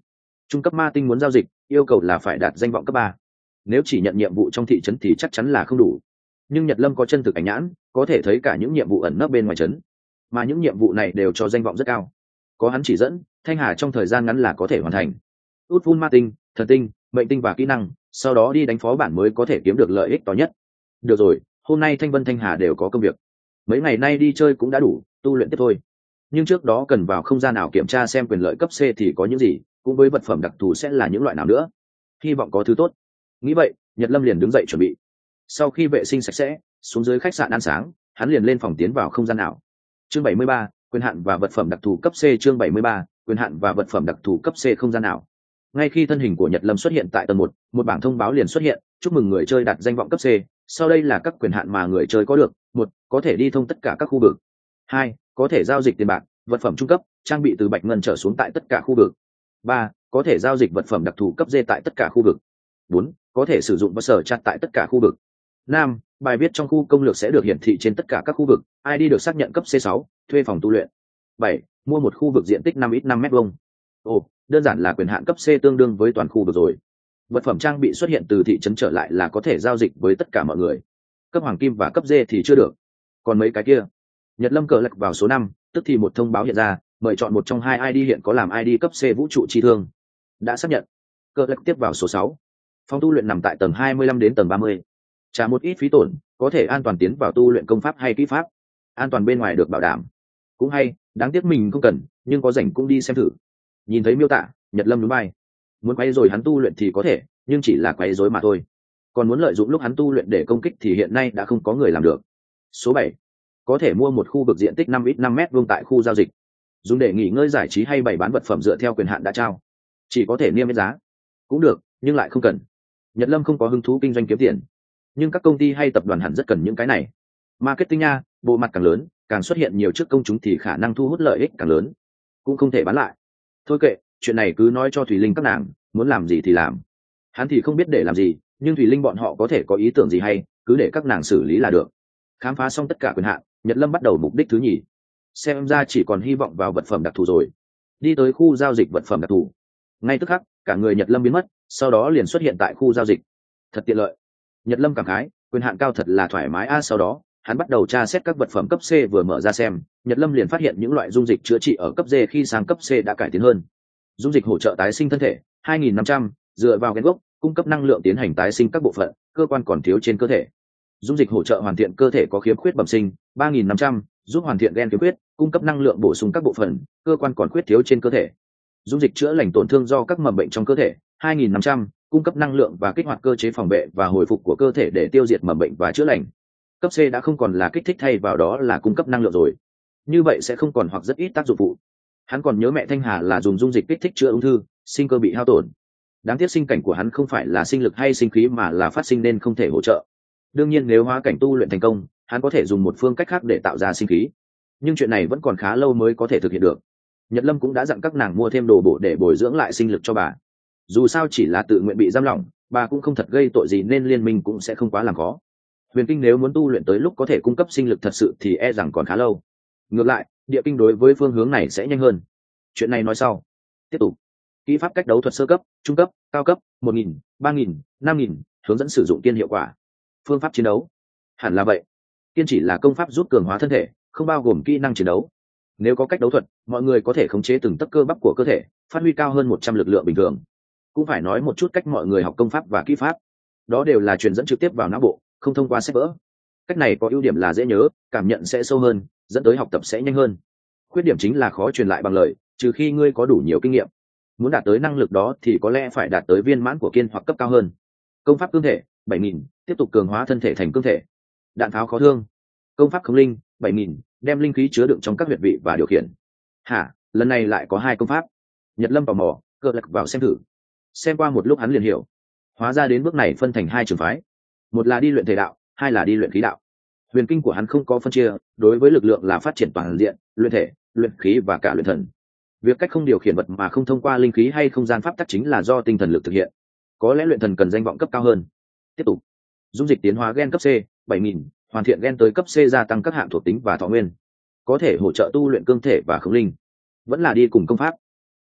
A: Trung cấp ma tinh muốn giao dịch yêu cầu là phải đạt danh vọng cấp ba, nếu chỉ nhận nhiệm vụ trong thị trấn thì chắc chắn là không đủ. Nhưng Nhật Lâm có chân thực ảnh nhãn, có thể thấy cả những nhiệm vụ ẩn nấp bên ngoài trấn, mà những nhiệm vụ này đều cho danh vọng rất cao. Có hắn chỉ dẫn, Thanh Hà trong thời gian ngắn là có thể hoàn thành. Út phun ma tinh, thần tinh, mệnh tinh và kỹ năng, sau đó đi đánh phó bản mới có thể kiếm được lợi ích to nhất. Được rồi, hôm nay Thanh Vân Thanh Hà đều có công việc, mấy ngày nay đi chơi cũng đã đủ, tu luyện tiếp thôi. Nhưng trước đó cần vào không gian nào kiểm tra xem quyền lợi cấp C thì có những gì, cũng với vật phẩm đặc thù sẽ là những loại nào nữa. Hy vọng có thứ tốt. Nghĩ vậy, Nhật Lâm liền đứng dậy chuẩn bị. Sau khi vệ sinh sạch sẽ, xuống dưới khách sạn ăn sáng, hắn liền lên phòng tiến vào không gian nào. Chương bảy mươi ba, quyền hạn và vật phẩm đặc thù cấp C. Chương bảy mươi ba, quyền hạn và vật phẩm đặc thù cấp C. Không gian nào. Ngay khi thân hình của Nhật Lâm xuất hiện tại tầng một, một bảng thông báo liền xuất hiện, chúc mừng người chơi đạt danh vọng cấp C. Sau đây là các quyền hạn mà người chơi có được. Một, có thể đi thông tất cả các khu vực. Hai, có thể giao dịch tiền bạc, vật phẩm trung cấp, trang bị từ bạch ngân trở xuống tại tất cả khu vực. Ba, có thể giao dịch vật phẩm đặc thù cấp D tại tất cả khu vực. Bốn, có thể sử dụng sở chat tại tất cả khu vực. Năm, bài viết trong khu công lược sẽ được hiển thị trên tất cả các khu vực, i đê được xác nhận cấp C sáu, thuê phòng tu luyện. Bảy, mua một khu vực diện tích năm ít năm mét vuông. Ồ, đơn giản là quyền hạn cấp C tương đương với toàn khu vực rồi. Vật phẩm trang bị xuất hiện từ thị trấn trở lại là có thể giao dịch với tất cả mọi người. Cấp hoàng kim và cấp D thì chưa được. Còn mấy cái kia, Nhật Lâm cờ lật vào số năm, tức thì một thông báo hiện ra, mời chọn một trong hai i đê hiện có làm i đê cấp C vũ trụ chi thương. Đã xác nhận. Cờ lật tiếp vào số sáu. Phòng tu luyện nằm tại tầng hai mươi lăm đến tầng ba mươi. Trả một ít phí tổn, có thể an toàn tiến vào tu luyện công pháp hay kỹ pháp. An toàn bên ngoài được bảo đảm. Cũng hay, đáng tiếc mình không cần, nhưng có rảnh cũng đi xem thử. Nhìn thấy miêu tả, Nhật Lâm núi bay. Muốn quay rồi hắn tu luyện thì có thể, nhưng chỉ là quay rối mà thôi. Còn muốn lợi dụng lúc hắn tu luyện để công kích thì hiện nay đã không có người làm được. Số bảy, có thể mua một khu vực diện tích năm ít năm mét vuông tại khu giao dịch, dùng để nghỉ ngơi giải trí hay bày bán vật phẩm dựa theo quyền hạn đã trao. Chỉ có thể niêm yết giá. Cũng được, nhưng lại không cần. Nhật Lâm không có hứng thú kinh doanh kiếm tiền, nhưng các công ty hay tập đoàn hẳn rất cần những cái này. Marketing nha, bộ mặt càng lớn, càng xuất hiện nhiều trước công chúng thì khả năng thu hút lợi ích càng lớn. Cũng không thể bán lại. Thôi kệ, chuyện này cứ nói cho Thủy Linh các nàng, muốn làm gì thì làm. Hắn thì không biết để làm gì, nhưng Thủy Linh bọn họ có thể có ý tưởng gì hay, cứ để các nàng xử lý là được. Khám phá xong tất cả quyền hạn, Nhật Lâm bắt đầu mục đích thứ nhì. Xem ra chỉ còn hy vọng vào vật phẩm đặc thù rồi. Đi tới khu giao dịch vật phẩm đặc thù. Ngay tức khắc, cả người Nhật Lâm biến mất, sau đó liền xuất hiện tại khu giao dịch. Thật tiện lợi. Nhật Lâm cảm khái, quyền hạn cao thật là thoải mái a. À, sau đó, hắn bắt đầu tra xét các vật phẩm cấp C, vừa mở ra xem, Nhật Lâm liền phát hiện những loại dung dịch chữa trị ở cấp D khi sang cấp C đã cải tiến hơn. Dung dịch hỗ trợ tái sinh thân thể, hai nghìn năm trăm, dựa vào gen gốc, cung cấp năng lượng tiến hành tái sinh các bộ phận, cơ quan còn thiếu trên cơ thể. Dung dịch hỗ trợ hoàn thiện cơ thể có khiếm khuyết bẩm sinh, ba nghìn năm trăm, giúp hoàn thiện gen khiếm khuyết, cung cấp năng lượng bổ sung các bộ phận, cơ quan còn khuyết thiếu trên cơ thể. Dung dịch chữa lành tổn thương do các mầm bệnh trong cơ thể, hai nghìn năm trăm, cung cấp năng lượng và kích hoạt cơ chế phòng vệ và hồi phục của cơ thể để tiêu diệt mầm bệnh và chữa lành. Cấp C đã không còn là kích thích, thay vào đó là cung cấp năng lượng rồi. Như vậy sẽ không còn hoặc rất ít tác dụng phụ. Hắn còn nhớ mẹ Thanh Hà là dùng dung dịch kích thích chữa ung thư, sinh cơ bị hao tổn. Đáng tiếc sinh cảnh của hắn không phải là sinh lực hay sinh khí mà là phát sinh nên không thể hỗ trợ. Đương nhiên nếu hóa cảnh tu luyện thành công, hắn có thể dùng một phương cách khác để tạo ra sinh khí. Nhưng chuyện này vẫn còn khá lâu mới có thể thực hiện được. Nhật Lâm cũng đã dặn các nàng mua thêm đồ bổ để bồi dưỡng lại sinh lực cho bà. Dù sao chỉ là tự nguyện bị giam lỏng, bà cũng không thật gây tội gì nên liên minh cũng sẽ không quá làm khó. Huyền kinh nếu muốn tu luyện tới lúc có thể cung cấp sinh lực thật sự thì e rằng còn khá lâu. Ngược lại, địa kinh đối với phương hướng này sẽ nhanh hơn. Chuyện này nói sau. Tiếp tục. Kỹ pháp cách đấu thuật sơ cấp, trung cấp, cao cấp, một nghìn, ba nghìn, năm nghìn, hướng dẫn sử dụng tiên hiệu quả. Phương pháp chiến đấu. Hẳn là vậy. Tiên chỉ là công pháp giúp cường hóa thân thể, không bao gồm kỹ năng chiến đấu. Nếu có cách đấu thuật, mọi người có thể khống chế từng tấc cơ bắp của cơ thể, phát huy cao hơn một trăm lực lượng bình thường. Cũng phải nói một chút cách mọi người học công pháp và kỹ pháp. Đó đều là truyền dẫn trực tiếp vào não bộ, không thông qua sách vở. Cách này có ưu điểm là dễ nhớ, cảm nhận sẽ sâu hơn, dẫn tới học tập sẽ nhanh hơn. Khuyết điểm chính là khó truyền lại bằng lời, trừ khi ngươi có đủ nhiều kinh nghiệm. Muốn đạt tới năng lực đó thì có lẽ phải đạt tới viên mãn của kiên hoặc cấp cao hơn. Công pháp cương thể, bảy nghìn, tiếp tục cường hóa thân thể thành cương thể. Đạn tháo khó thương. Công pháp khống linh, bảy nghìn, đem linh khí chứa đựng trong các huyệt vị và điều khiển. Hả, lần này lại có hai công pháp. Nhật Lâm tò mò, cờ lật vào xem thử. Xem qua một lúc hắn liền hiểu. Hóa ra đến bước này phân thành hai trường phái. Một là đi luyện thể đạo, hai là đi luyện khí đạo. Huyền kinh của hắn không có phân chia, đối với lực lượng là phát triển toàn diện, luyện thể, luyện khí và cả luyện thần. Việc cách không điều khiển vật mà không thông qua linh khí hay không gian pháp tắc chính là do tinh thần lực thực hiện. Có lẽ luyện thần cần danh vọng cấp cao hơn. Tiếp tục. Dung dịch tiến hóa gen cấp C, bảy nghìn, hoàn thiện gen tới cấp C, gia tăng các hạng thuộc tính và thọ nguyên. Có thể hỗ trợ tu luyện cương thể và khống linh. Vẫn là đi cùng công pháp.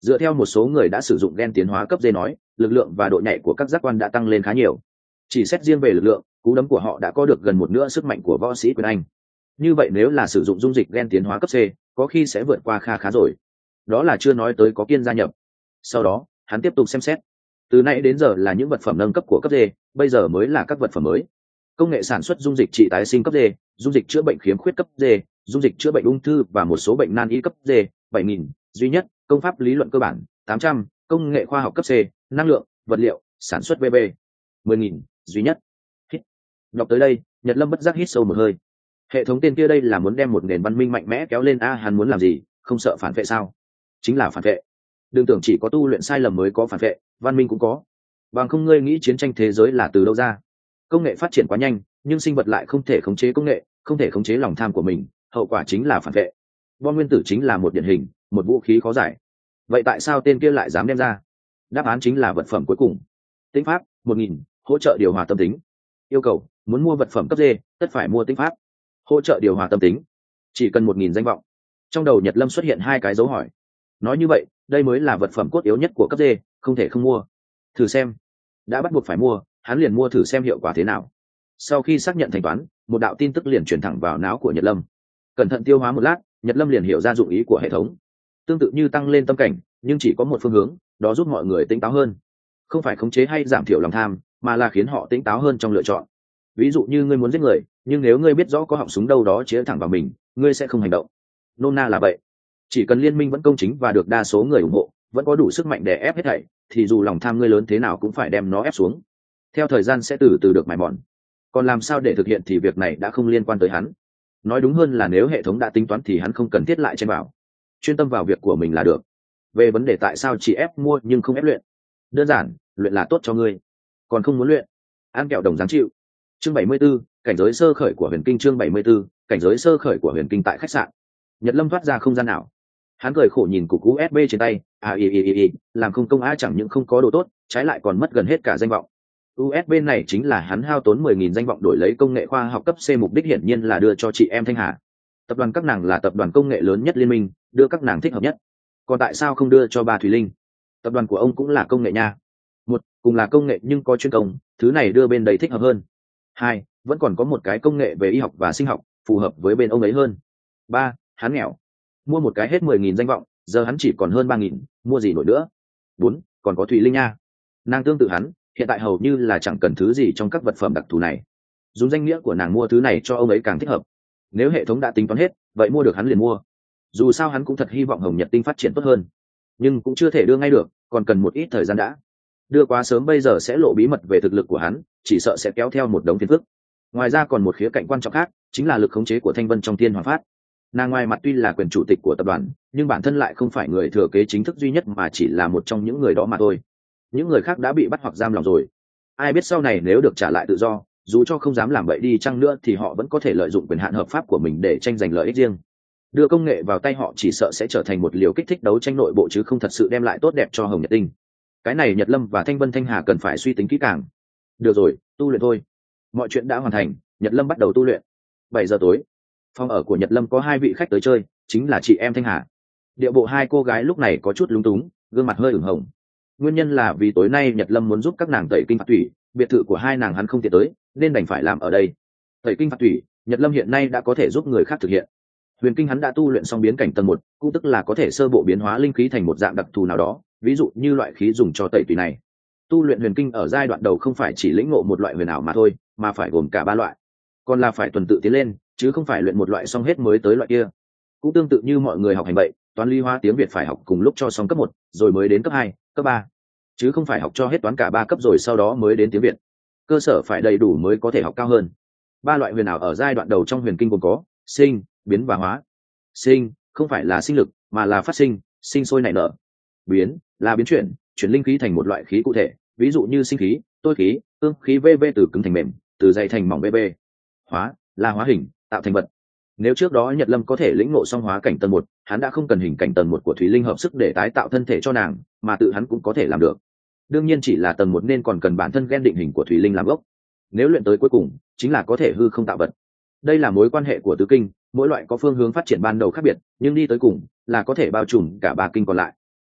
A: Dựa theo một số người đã sử dụng gen tiến hóa cấp D nói, lực lượng và độ nhạy của các giác quan đã tăng lên khá nhiều. Chỉ xét riêng về lực lượng, cú đấm của họ đã có được gần một nửa sức mạnh của võ sĩ quyền Anh. Như vậy nếu là sử dụng dung dịch gen tiến hóa cấp C, có khi sẽ vượt qua kha khá rồi. Đó là chưa nói tới có Kiên gia nhập. Sau đó, hắn tiếp tục xem xét. Từ nãy đến giờ là những vật phẩm nâng cấp của cấp D, bây giờ mới là các vật phẩm mới. Công nghệ sản xuất dung dịch trị tái sinh cấp D, dung dịch chữa bệnh khiếm khuyết cấp D, dung dịch chữa bệnh ung thư và một số bệnh nan y cấp D, bảy nghìn, duy nhất, công pháp lý luận cơ bản, tám trăm, công nghệ khoa học cấp C, năng lượng, vật liệu, sản xuất vê bê, mười nghìn, duy nhất. Hít. Đọc tới đây, Nhật Lâm bất giác hít sâu một hơi. Hệ thống tên kia đây là muốn đem một nền văn minh mạnh mẽ kéo lên a, hắn muốn làm gì, không sợ phản vệ sao? Chính là phản vệ. Đừng tưởng chỉ có tu luyện sai lầm mới có phản vệ, văn minh cũng có. Bằng không ngươi nghĩ chiến tranh thế giới là từ đâu ra? Công nghệ phát triển quá nhanh, nhưng sinh vật lại không thể khống chế công nghệ, không thể khống chế lòng tham của mình, hậu quả chính là phản vệ. Bom nguyên tử chính là một điển hình, một vũ khí khó giải. Vậy tại sao tên kia lại dám đem ra? Đáp án chính là vật phẩm cuối cùng. Tĩnh pháp, một nghìn, hỗ trợ điều hòa tâm tính. Yêu cầu, muốn mua vật phẩm cấp D, tất phải mua tĩnh pháp. Hỗ trợ điều hòa tâm tính. Chỉ cần một nghìn danh vọng. Trong đầu Nhật Lâm xuất hiện hai cái dấu hỏi. Nói như vậy, đây mới là vật phẩm cốt yếu nhất của cấp D, không thể không mua. Thử xem. Đã bắt buộc phải mua, hắn liền mua thử xem hiệu quả thế nào. Sau khi xác nhận thanh toán, một đạo tin tức liền truyền thẳng vào não của Nhật Lâm. Cẩn thận tiêu hóa một lát, Nhật Lâm liền hiểu ra dụng ý của hệ thống. Tương tự như tăng lên tâm cảnh, nhưng chỉ có một phương hướng, đó giúp mọi người tỉnh táo hơn. Không phải khống chế hay giảm thiểu lòng tham, mà là khiến họ tỉnh táo hơn trong lựa chọn. Ví dụ như ngươi muốn giết người, nhưng nếu ngươi biết rõ có họng súng đâu đó chĩa thẳng vào mình, ngươi sẽ không hành động. Nôm na là vậy. Chỉ cần liên minh vẫn công chính và được đa số người ủng hộ, vẫn có đủ sức mạnh để ép hết thảy, thì dù lòng tham ngươi lớn thế nào cũng phải đem nó ép xuống. Theo thời gian sẽ từ từ được mài mòn. Còn làm sao để thực hiện thì việc này đã không liên quan tới hắn. Nói đúng hơn là nếu hệ thống đã tính toán thì hắn không cần thiết lại chen vào, chuyên tâm vào việc của mình là được. Về vấn đề tại sao chỉ ép mua nhưng không ép luyện, đơn giản, luyện là tốt cho ngươi, còn không muốn luyện, ăn kẹo đồng dáng chịu. Chương bảy mươi 74, cảnh giới sơ khởi của huyền kinh. Chương bảy mươi 74, cảnh giới sơ khởi của huyền kinh. Tại khách sạn, Nhật Lâm thoát ra không gian nào. Hắn cười khổ nhìn cục u ét bê trên tay, à y y y làm không công a, chẳng những không có đồ tốt, trái lại còn mất gần hết cả danh vọng. u ét bê này chính là hắn hao tốn mười nghìn danh vọng đổi lấy công nghệ khoa học cấp C, mục đích hiển nhiên là đưa cho chị em Thanh Hà. Tập đoàn các nàng là tập đoàn công nghệ lớn nhất liên minh, đưa các nàng thích hợp nhất. Còn tại sao không đưa cho bà Thùy Linh? Tập đoàn của ông cũng là công nghệ nha. Một, cùng là công nghệ nhưng có chuyên công, thứ này đưa bên đấy thích hợp hơn. Hai, vẫn còn có một cái công nghệ về y học và sinh học, phù hợp với bên ông ấy hơn. Ba, hắn nghèo, mua một cái hết mười nghìn danh vọng, giờ hắn chỉ còn hơn ba nghìn, mua gì nổi nữa. Bốn, còn có Thùy Linh nha. Nàng tương tự hắn, hiện tại hầu như là chẳng cần thứ gì trong các vật phẩm đặc thù này. Dùng danh nghĩa của nàng mua thứ này cho ông ấy càng thích hợp. Nếu hệ thống đã tính toán hết, vậy mua được hắn liền mua. Dù sao hắn cũng thật hy vọng Hồng Nhật Tinh phát triển tốt hơn, nhưng cũng chưa thể đưa ngay được, còn cần một ít thời gian đã. Đưa quá sớm bây giờ sẽ lộ bí mật về thực lực của hắn, chỉ sợ sẽ kéo theo một đống phiền phức. Ngoài ra còn một khía cạnh quan trọng khác, chính là lực khống chế của Thanh Vân trong Thiên Hoàng Phát. Nàng ngoài mặt tuy là quyền chủ tịch của tập đoàn, nhưng bản thân lại không phải người thừa kế chính thức duy nhất, mà chỉ là một trong những người đó mà thôi. Những người khác đã bị bắt hoặc giam lòng rồi. Ai biết sau này nếu được trả lại tự do, dù cho không dám làm vậy đi chăng nữa thì họ vẫn có thể lợi dụng quyền hạn hợp pháp của mình để tranh giành lợi ích riêng. Đưa công nghệ vào tay họ chỉ sợ sẽ trở thành một liều kích thích đấu tranh nội bộ, chứ không thật sự đem lại tốt đẹp cho Hồng Nhật Tinh. Cái này Nhật Lâm và Thanh Vân Thanh Hà cần phải suy tính kỹ càng. Được rồi, tu luyện thôi. Mọi chuyện đã hoàn thành, Nhật Lâm bắt đầu tu luyện. Bảy giờ tối, phòng ở của Nhật Lâm có hai vị khách tới chơi, chính là chị em Thanh Hà. Điệu bộ hai cô gái lúc này có chút lúng túng, gương mặt hơi ửng hồng. Nguyên nhân là vì tối nay Nhật Lâm muốn giúp các nàng tẩy kinh phạt thủy, biệt thự của hai nàng hắn không tiện tới, nên đành phải làm ở đây. Tẩy kinh phạt thủy, Nhật Lâm hiện nay đã có thể giúp người khác thực hiện. Huyền kinh hắn đã tu luyện xong biến cảnh tầng một, cũng tức là có thể sơ bộ biến hóa linh khí thành một dạng đặc thù nào đó, ví dụ như loại khí dùng cho tẩy tùy này. Tu luyện huyền kinh ở giai đoạn đầu không phải chỉ lĩnh ngộ một loại huyền ảo mà thôi, mà phải gồm cả ba loại, còn là phải tuần tự tiến lên, chứ không phải luyện một loại xong hết mới tới loại kia. Cũng tương tự như mọi người học hành vậy, toán lý hóa tiếng Việt phải học cùng lúc cho xong cấp một, rồi mới đến cấp hai, cấp ba, chứ không phải học cho hết toán cả ba cấp rồi sau đó mới đến tiếng Việt. Cơ sở phải đầy đủ mới có thể học cao hơn. Ba loại huyền ảo ở giai đoạn đầu trong huyền kinh gồm có sinh, biến và hóa. Sinh không phải là sinh lực, mà là phát sinh, sinh sôi nảy nở. Biến là biến chuyển, chuyển linh khí thành một loại khí cụ thể, ví dụ như sinh khí, tôi khí, ương khí, vv từ cứng thành mềm, từ dày thành mỏng vv. Hóa là hóa hình, tạo thành vật. Nếu trước đó Nhật Lâm có thể lĩnh ngộ song hóa cảnh tầng một, hắn đã không cần hình cảnh tầng một của Thủy Linh hợp sức để tái tạo thân thể cho nàng, mà tự hắn cũng có thể làm được. Đương nhiên chỉ là tầng một nên còn cần bản thân gen định hình của Thủy Linh làm gốc. Nếu luyện tới cuối cùng, chính là có thể hư không tạo vật. Đây là mối quan hệ của tứ kinh, mỗi loại có phương hướng phát triển ban đầu khác biệt, nhưng đi tới cùng là có thể bao trùm cả ba kinh còn lại.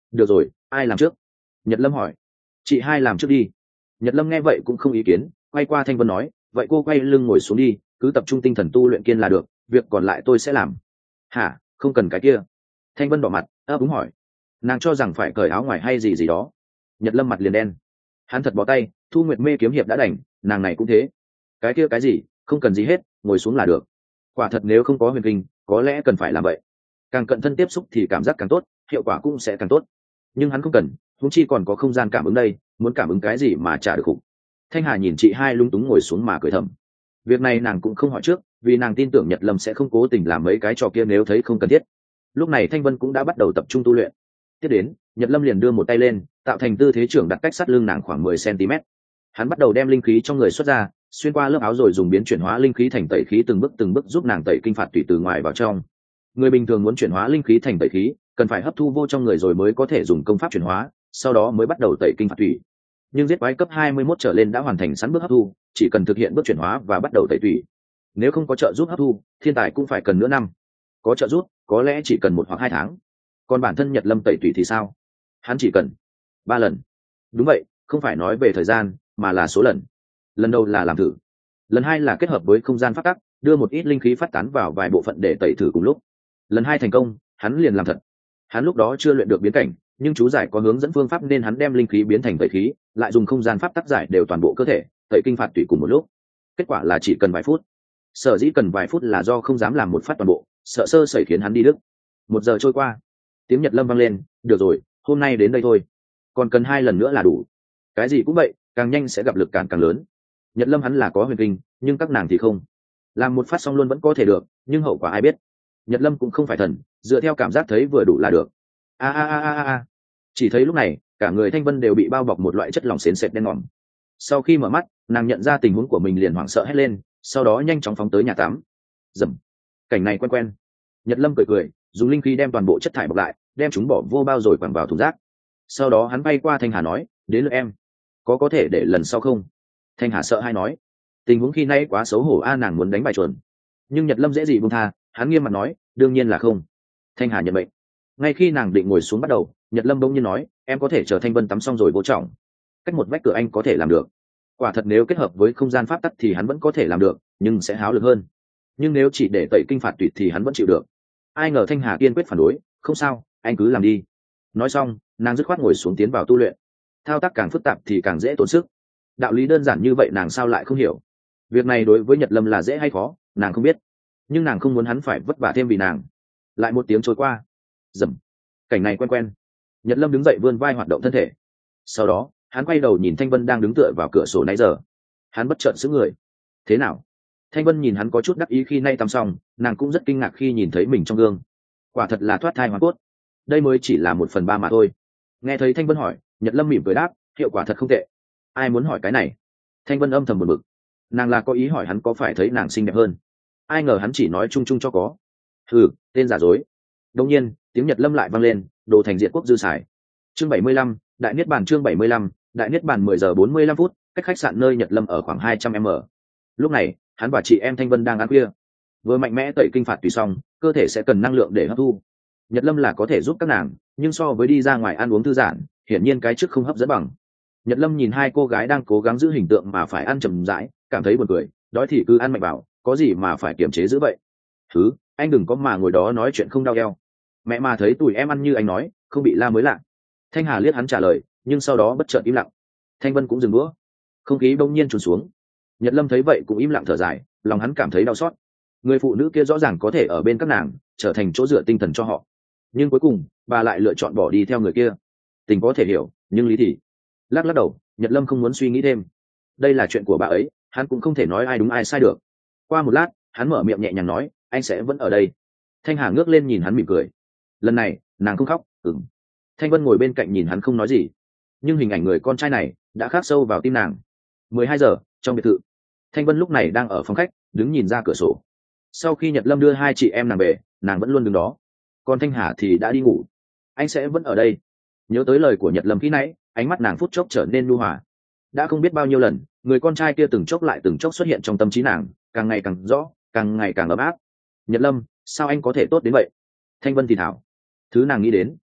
A: được rồi, ai làm trước? Nhật Lâm hỏi. Chị hai làm trước đi. Nhật Lâm nghe vậy cũng không ý kiến, quay qua Thanh Vân nói, vậy cô quay lưng ngồi xuống đi, cứ tập trung tinh thần tu luyện kiên là được, việc còn lại tôi sẽ làm. Hả? Không cần cái kia. Thanh Vân đỏ mặt, ấp úng hỏi. Nàng cho rằng phải cởi áo ngoài hay gì gì đó. Nhật Lâm mặt liền đen. Hắn thật bó tay, Thu Nguyệt mê kiếm hiệp đã đành, nàng này cũng thế. Cái kia cái gì, không cần gì hết, ngồi xuống là được. Quả thật nếu không có huyền kinh, có lẽ cần phải làm vậy. Càng cận thân tiếp xúc thì cảm giác càng tốt, hiệu quả cũng sẽ càng tốt. Nhưng hắn không cần, huống chi còn có không gian cảm ứng đây, muốn cảm ứng cái gì mà trả được khủng. Thanh Hà nhìn chị hai lung túng ngồi xuống mà cười thầm. Việc này nàng cũng không hỏi trước, vì nàng tin tưởng Nhật Lâm sẽ không cố tình làm mấy cái trò kia nếu thấy không cần thiết. Lúc này Thanh Vân cũng đã bắt đầu tập trung tu luyện. Tiếp đến, Nhật Lâm liền đưa một tay lên, tạo thành tư thế trưởng đặt cách sát lưng nàng khoảng mười xăng-ti-mét. Hắn bắt đầu đem linh khí trong người xuất ra, xuyên qua lớp áo rồi dùng biến chuyển hóa linh khí thành tẩy khí từng bước từng bước giúp nàng tẩy kinh phạt tùy từ ngoài vào trong. Người bình thường muốn chuyển hóa linh khí thành tẩy khí, cần phải hấp thu vô trong người rồi mới có thể dùng công pháp chuyển hóa, sau đó mới bắt đầu tẩy kinh phạt tùy. Nhưng giết quái cấp hai mươi mốt trở lên đã hoàn thành sẵn bước hấp thu, chỉ cần thực hiện bước chuyển hóa và bắt đầu tẩy tùy. Nếu không có trợ giúp hấp thu, thiên tài cũng phải cần nửa năm. Có trợ giúp, có lẽ chỉ cần một hoặc hai tháng. Còn bản thân Nhật Lâm tẩy tùy thì sao? Hắn chỉ cần ba lần. Đúng vậy, không phải nói về thời gian, mà là số lần. Lần đầu là làm thử, lần hai là kết hợp với không gian phát tắc, đưa một ít linh khí phát tán vào vài bộ phận để tẩy thử cùng lúc. Lần hai thành công, hắn liền làm thật. Hắn lúc đó chưa luyện được biến cảnh, nhưng chú giải có hướng dẫn phương pháp nên hắn đem linh khí biến thành tẩy khí, lại dùng không gian pháp tác giải đều toàn bộ cơ thể, tẩy kinh phạt tùy cùng một lúc. Kết quả là chỉ cần vài phút. Sở dĩ cần vài phút là do không dám làm một phát toàn bộ, sợ sơ sẩy khiến hắn đi đứt. Một giờ trôi qua, tiếng Nhật Lâm vang lên, được rồi, hôm nay đến đây thôi, còn cần hai lần nữa là đủ. Cái gì cũng vậy, càng nhanh sẽ gặp lực cản càng lớn. Nhật Lâm hắn là có huyền kinh, nhưng các nàng thì không. Làm một phát xong luôn vẫn có thể được, nhưng hậu quả ai biết. Nhật Lâm cũng không phải thần, dựa theo cảm giác thấy vừa đủ là được. A a a a a. Chỉ thấy lúc này, cả người Thanh Vân đều bị bao bọc một loại chất lỏng sền sệt đen ngòm. Sau khi mở mắt, nàng nhận ra tình huống của mình liền hoảng sợ hét lên, sau đó nhanh chóng phóng tới nhà tắm. Dầm. Cảnh này quen quen. Nhật Lâm cười cười, dùng linh khí đem toàn bộ chất thải bọc lại, đem chúng bỏ vô bao rồi quẳng vào thùng rác. Sau đó hắn bay qua Thanh Hà nói, đến lượt em, có có thể để lần sau không? Thanh Hà sợ hai nói, tình huống khi nay quá xấu hổ a, nàng muốn đánh bài chuẩn. Nhưng Nhật Lâm dễ gì buông tha, hắn nghiêm mặt nói, đương nhiên là không. Thanh Hà nhận bệnh. Ngay khi nàng định ngồi xuống bắt đầu, Nhật Lâm bỗng nhiên nói, em có thể chờ Thanh Vân tắm xong rồi vô trọng, cách một vách cửa anh có thể làm được. Quả thật nếu kết hợp với không gian pháp tắc thì hắn vẫn có thể làm được, nhưng sẽ háo lực hơn. Nhưng nếu chỉ để tẩy kinh phạt tùy thì hắn vẫn chịu được. Ai ngờ Thanh Hà kiên quyết phản đối, không sao, anh cứ làm đi. Nói xong, nàng dứt khoát ngồi xuống tiến vào tu luyện. Thao tác càng phức tạp thì càng dễ tốn sức. Đạo lý đơn giản như vậy nàng sao lại không hiểu? Việc này đối với Nhật Lâm là dễ hay khó, nàng không biết. Nhưng nàng không muốn hắn phải vất vả thêm vì nàng. Lại một tiếng trôi qua. Dầm. Cảnh này quen quen. Nhật Lâm đứng dậy vươn vai hoạt động thân thể. Sau đó, hắn quay đầu nhìn Thanh Vân đang đứng tựa vào cửa sổ nãy giờ. Hắn bất chợt sững người. Thế nào? Thanh Vân nhìn hắn có chút đắc ý khi nay tắm xong, nàng cũng rất kinh ngạc khi nhìn thấy mình trong gương. Quả thật là thoát thai hoàn cốt. Đây mới chỉ là một phần ba mà thôi. Nghe thấy Thanh Vân hỏi, Nhật Lâm mỉm cười đáp, hiệu quả thật không tệ. Ai muốn hỏi cái này? Thanh Vân âm thầm buồn bực. Nàng là có ý hỏi hắn có phải thấy nàng xinh đẹp hơn. Ai ngờ hắn chỉ nói chung chung cho có. Hừ, tên giả dối. Đột nhiên, tiếng Nhật Lâm lại vang lên, đồ thành diện quốc dư xài. Chương bảy mươi lăm, Đại Niết Bàn chương bảy mươi lăm, Đại Niết Bàn mười giờ bốn mươi lăm phút, cách khách sạn nơi Nhật Lâm ở khoảng hai trăm mét. Lúc này, hắn và chị em Thanh Vân đang ăn khuya. Vừa mạnh mẽ tẩy kinh phạt tùy xong, cơ thể sẽ cần năng lượng để hấp thu. Nhật Lâm là có thể giúp các nàng, nhưng so với đi ra ngoài ăn uống thư giãn, hiển nhiên cái trước không hấp dẫn bằng. Nhật Lâm nhìn hai cô gái đang cố gắng giữ hình tượng mà phải ăn chậm rãi, cảm thấy buồn cười, đói thì cứ ăn mạnh bảo, có gì mà phải kiềm chế giữ vậy. Thứ, anh đừng có mà ngồi đó nói chuyện không đau eo. Mẹ mà thấy tụi em ăn như anh nói, không bị la mới lạ. Thanh Hà liếc hắn trả lời, nhưng sau đó bất chợt im lặng. Thanh Vân cũng dừng đũa. Không khí bỗng nhiên trùng xuống. Nhật Lâm thấy vậy cũng im lặng thở dài, lòng hắn cảm thấy đau xót. Người phụ nữ kia rõ ràng có thể ở bên các nàng, trở thành chỗ dựa tinh thần cho họ. Nhưng cuối cùng, bà lại lựa chọn bỏ đi theo người kia. Tình có thể hiểu, nhưng lý thì... Lắc lắc đầu, Nhật Lâm không muốn suy nghĩ thêm. Đây là chuyện của bà ấy, hắn cũng không thể nói ai đúng ai sai được. Qua một lát, hắn mở miệng nhẹ nhàng nói, anh sẽ vẫn ở đây. Thanh Hà ngước lên nhìn hắn mỉm cười. Lần này, nàng không khóc. Ừm. Thanh Vân ngồi bên cạnh nhìn hắn không nói gì. Nhưng hình ảnh người con trai này đã khắc sâu vào tim nàng. mười hai giờ, trong biệt thự. Thanh Vân lúc này đang ở phòng khách, đứng nhìn ra cửa sổ. Sau khi Nhật Lâm đưa hai chị em nàng về, nàng vẫn luôn đứng đó. Còn Thanh Hà thì đã đi ngủ. Anh sẽ vẫn ở đây. Nhớ tới lời của Nhật Lâm khi nãy, ánh mắt nàng phút chốc trở nên nhu hòa. Đã không biết bao nhiêu lần, người con trai kia từng chốc lại từng chốc xuất hiện trong tâm trí nàng, càng ngày càng rõ, càng ngày càng ấm áp. Nhật Lâm, sao anh có thể tốt đến vậy? Thanh Vân thì thảo. Thứ nàng nghĩ đến,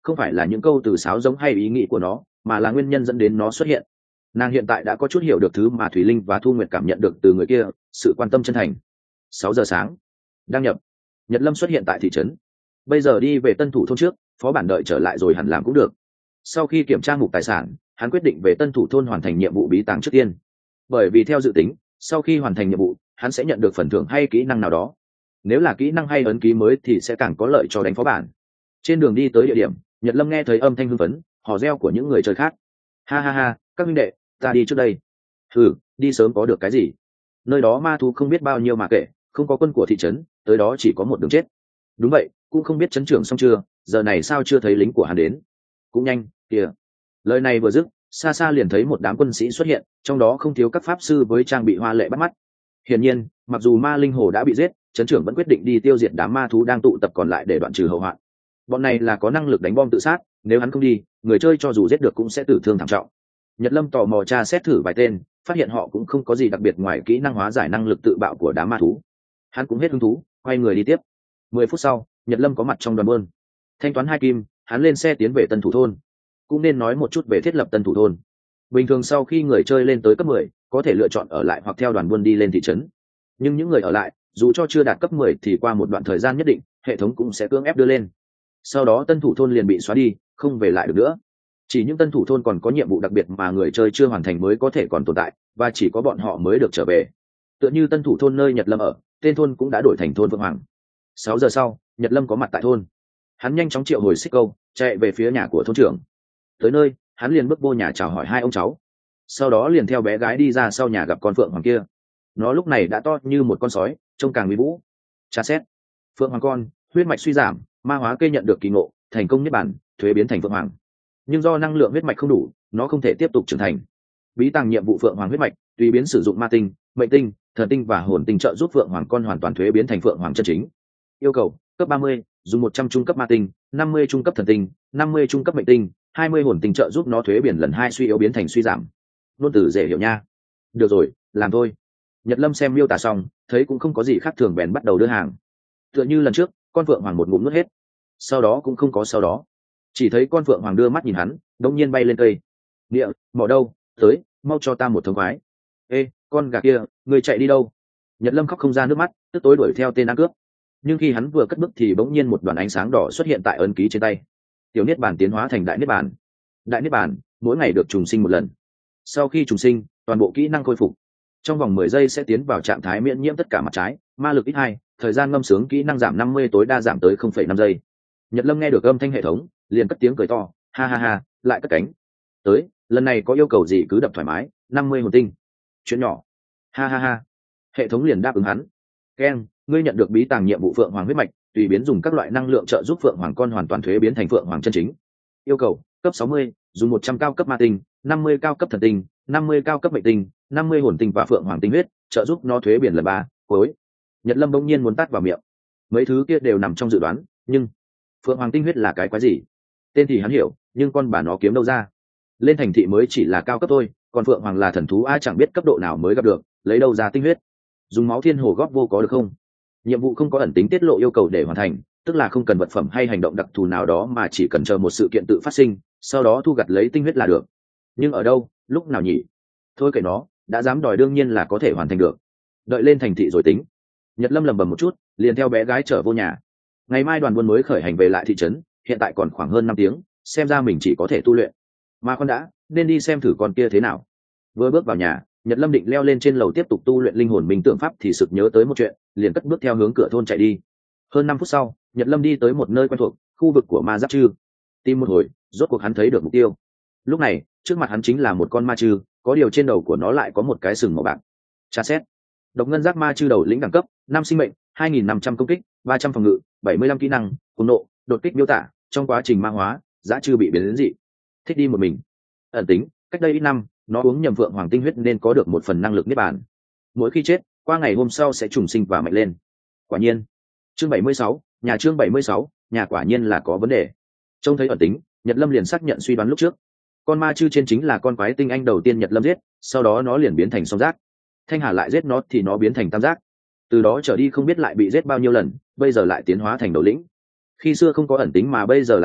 A: không phải là những câu từ sáo giống hay ý nghĩ của nó, mà là nguyên nhân dẫn đến nó xuất hiện. Nàng hiện tại đã có chút hiểu được thứ mà Thủy Linh và Thu Nguyệt cảm nhận được từ người kia, sự quan tâm chân thành. Sáu giờ sáng, đăng nhập. Nhật Lâm xuất hiện tại thị trấn. Bây giờ đi về Tân Thủ thôn trước, phó bản đợi trở lại rồi hẳn làm cũng được. Sau khi kiểm tra mục tài sản, hắn quyết định về Tân Thủ thôn hoàn thành nhiệm vụ bí tàng trước tiên. Bởi vì theo dự tính, sau khi hoàn thành nhiệm vụ, hắn sẽ nhận được phần thưởng hay kỹ năng nào đó. Nếu là kỹ năng hay ấn ký mới thì sẽ càng có lợi cho đánh phó bản. Trên đường đi tới địa điểm, Nhật Lâm nghe thấy âm thanh hưng phấn, hò reo của những người chơi khác. Ha ha ha, các huynh đệ, ta đi trước đây. Ừ, đi sớm có được cái gì? Nơi đó ma thú không biết bao nhiêu mà kể, không có quân của thị trấn, tới đó chỉ có một đường chết. Đúng vậy, cũng không biết trấn trưởng xong chưa, giờ này sao chưa thấy lính của hắn đến? Cũng nhanh, kìa. Lời này vừa dứt, xa xa liền thấy một đám quân sĩ xuất hiện, trong đó không thiếu các pháp sư với trang bị hoa lệ bắt mắt. Hiển nhiên, mặc dù ma linh hồ đã bị giết, trấn trưởng vẫn quyết định đi tiêu diệt đám ma thú đang tụ tập còn lại để đoạn trừ hậu hoạn. Bọn này là có năng lực đánh bom tự sát, nếu hắn không đi, người chơi cho dù giết được cũng sẽ tử thương thảm trọng. Nhật Lâm tò mò tra xét thử vài tên, phát hiện họ cũng không có gì đặc biệt ngoài kỹ năng hóa giải năng lực tự bạo của đám ma thú. Hắn cũng hết hứng thú, quay người đi tiếp. Mười phút sau, Nhật Lâm có mặt trong đoàn buôn. Thanh toán hai kim, hắn lên xe tiến về Tân Thủ thôn. Cũng nên nói một chút về thiết lập Tân Thủ thôn. Bình thường sau khi người chơi lên tới cấp mười, có thể lựa chọn ở lại hoặc theo đoàn buôn đi lên thị trấn. Nhưng những người ở lại, dù cho chưa đạt cấp mười thì qua một đoạn thời gian nhất định, hệ thống cũng sẽ cưỡng ép đưa lên. Sau đó Tân Thủ thôn liền bị xóa đi, không về lại được nữa. Chỉ những Tân Thủ thôn còn có nhiệm vụ đặc biệt mà người chơi chưa hoàn thành mới có thể còn tồn tại, và chỉ có bọn họ mới được trở về. Tựa như Tân Thủ thôn nơi Nhật Lâm ở, tên thôn cũng đã đổi thành thôn Vượng Hoàng. Sáu giờ sau, Nhật Lâm có mặt tại thôn. Hắn nhanh chóng triệu hồi xích câu, chạy về phía nhà của thôn trưởng. Tới nơi, hắn liền bước vô nhà chào hỏi hai ông cháu. Sau đó liền theo bé gái đi ra sau nhà gặp con Phượng Hoàng kia. Nó lúc này đã to như một con sói, trông càng uy vũ. Tra xét. Phượng Hoàng con, huyết mạch suy giảm, ma hóa cây nhận được kỳ ngộ, thành công niết bàn, thuế biến thành Phượng Hoàng. Nhưng do năng lượng huyết mạch không đủ, nó không thể tiếp tục trưởng thành. Bí tàng nhiệm vụ Phượng Hoàng huyết mạch, tùy biến sử dụng ma tinh, mệnh tinh, thần tinh và hồn tinh trợ giúp Phượng Hoàng con hoàn toàn thuế biến thành Phượng Hoàng chân chính. Yêu cầu: cấp ba mươi, dùng một trăm trung cấp ma tinh, năm mươi trung cấp thần tinh, năm mươi trung cấp mệnh tinh, hai mươi hồn tinh trợ giúp nó thuế biến lần hai suy yếu biến thành suy giảm. Luôn từ dễ hiểu nha. Được rồi, làm thôi. Nhật Lâm xem miêu tả xong, thấy cũng không có gì khác thường bèn bắt đầu đưa hàng. Tựa như lần trước, con Phượng Hoàng một ngụm nuốt hết. Sau đó cũng không có sau đó. Chỉ thấy con Phượng Hoàng đưa mắt nhìn hắn, đống nhiên bay lên cây. Địa, mỏ đâu, tới, mau cho ta một thống khoái. Ê, con gà kia, người chạy đi đâu? Nhật Lâm khóc không ra nước mắt, tức tối đuổi theo tên ăn cướp. Nhưng khi hắn vừa cất bước thì bỗng nhiên một đoàn ánh sáng đỏ xuất hiện tại ấn ký trên tay. Tiểu niết bàn tiến hóa thành đại niết bàn. Đại niết bàn, mỗi ngày được trùng sinh một lần. Sau khi trùng sinh, toàn bộ kỹ năng khôi phục. Trong vòng mười giây sẽ tiến vào trạng thái miễn nhiễm tất cả mặt trái, ma lực ít hai, thời gian ngâm sướng kỹ năng giảm năm mươi tối đa giảm tới không phẩy năm giây. Nhật Lâm nghe được âm thanh hệ thống, liền cất tiếng cười to, ha ha ha, lại cất cánh. Tới, lần này có yêu cầu gì cứ đập thoải mái, năm mươi hồn tinh. Chuyện nhỏ. Ha ha ha. Hệ thống liền đáp ứng hắn. Ken, ngươi nhận được bí tàng nhiệm vụ Phượng Hoàng huyết mạch, tùy biến dùng các loại năng lượng trợ giúp Phượng Hoàng con hoàn toàn thuế biến thành Phượng Hoàng chân chính. Yêu cầu: cấp sáu mươi, dùng một trăm cao cấp ma tinh, năm mươi cao cấp thần tinh, năm mươi cao cấp mệnh tinh, năm mươi hồn tinh và Phượng Hoàng tinh huyết, trợ giúp nó thuế biến lần ba. Cuối. Nhật Lâm bỗng nhiên muốn tát vào miệng. Mấy thứ kia đều nằm trong dự đoán, nhưng Phượng Hoàng tinh huyết là cái quái gì? Tên thì hắn hiểu, nhưng con bà nó kiếm đâu ra? Lên thành thị mới chỉ là cao cấp thôi, còn Phượng Hoàng là thần thú, ai chẳng biết cấp độ nào mới gặp được, lấy đâu ra tinh huyết? Dùng máu thiên hồ góp vô có được không? Nhiệm vụ không có ẩn tính tiết lộ yêu cầu để hoàn thành, tức là không cần vật phẩm hay hành động đặc thù nào đó mà chỉ cần chờ một sự kiện tự phát sinh, sau đó thu gặt lấy tinh huyết là được. Nhưng ở đâu, lúc nào nhỉ? Thôi kệ nó, đã dám đòi đương nhiên là có thể hoàn thành được. Đợi lên thành thị rồi tính. Nhật Lâm lầm bầm một chút, liền theo bé gái trở vô nhà. Ngày mai đoàn buôn mới khởi hành về lại thị trấn, hiện tại còn khoảng hơn năm tiếng, xem ra mình chỉ có thể tu luyện. Mà con đã, nên đi xem thử con kia thế nào. Vừa bước vào nhà, Nhật Lâm định leo lên trên lầu tiếp tục tu luyện linh hồn minh tượng pháp thì sực nhớ tới một chuyện, liền cất bước theo hướng cửa thôn chạy đi. Hơn năm phút sau, Nhật Lâm đi tới một nơi quen thuộc, khu vực của ma giáp chư. Tìm một hồi, rốt cuộc hắn thấy được mục tiêu. Lúc này, trước mặt hắn chính là một con ma chư, có điều trên đầu của nó lại có một cái sừng màu bạc. Tra xét. Độc ngân giác ma chư đầu lĩnh đẳng cấp, năm sinh mệnh, hai nghìn năm trăm công kích, ba trăm phòng ngự, bảy mươi lăm kỹ năng, cuồng nộ, đột kích miêu tả, trong quá trình ma hóa, dã chư bị biến đến dị. Thích đi một mình. Ẩn tính, cách đây ít năm, nó uống nhầm Phượng Hoàng tinh huyết nên có được một phần năng lực niết bàn. Mỗi khi chết, qua ngày hôm sau sẽ trùng sinh và mạnh lên. Quả nhiên. Chương bảy mươi sáu, nhà chương bảy mươi sáu, nhà quả nhiên là có vấn đề. Trông thấy ẩn tính, Nhật Lâm liền xác nhận suy đoán lúc trước. Con ma chư trên chính là con quái tinh anh đầu tiên Nhật Lâm giết, sau đó nó liền biến thành song giác. Thanh Hà lại giết nó thì nó biến thành tam giác. Từ đó trở đi không biết lại bị giết bao nhiêu lần, bây giờ lại tiến hóa thành đầu lĩnh. Khi xưa không có ẩn tính mà bây giờ lại có,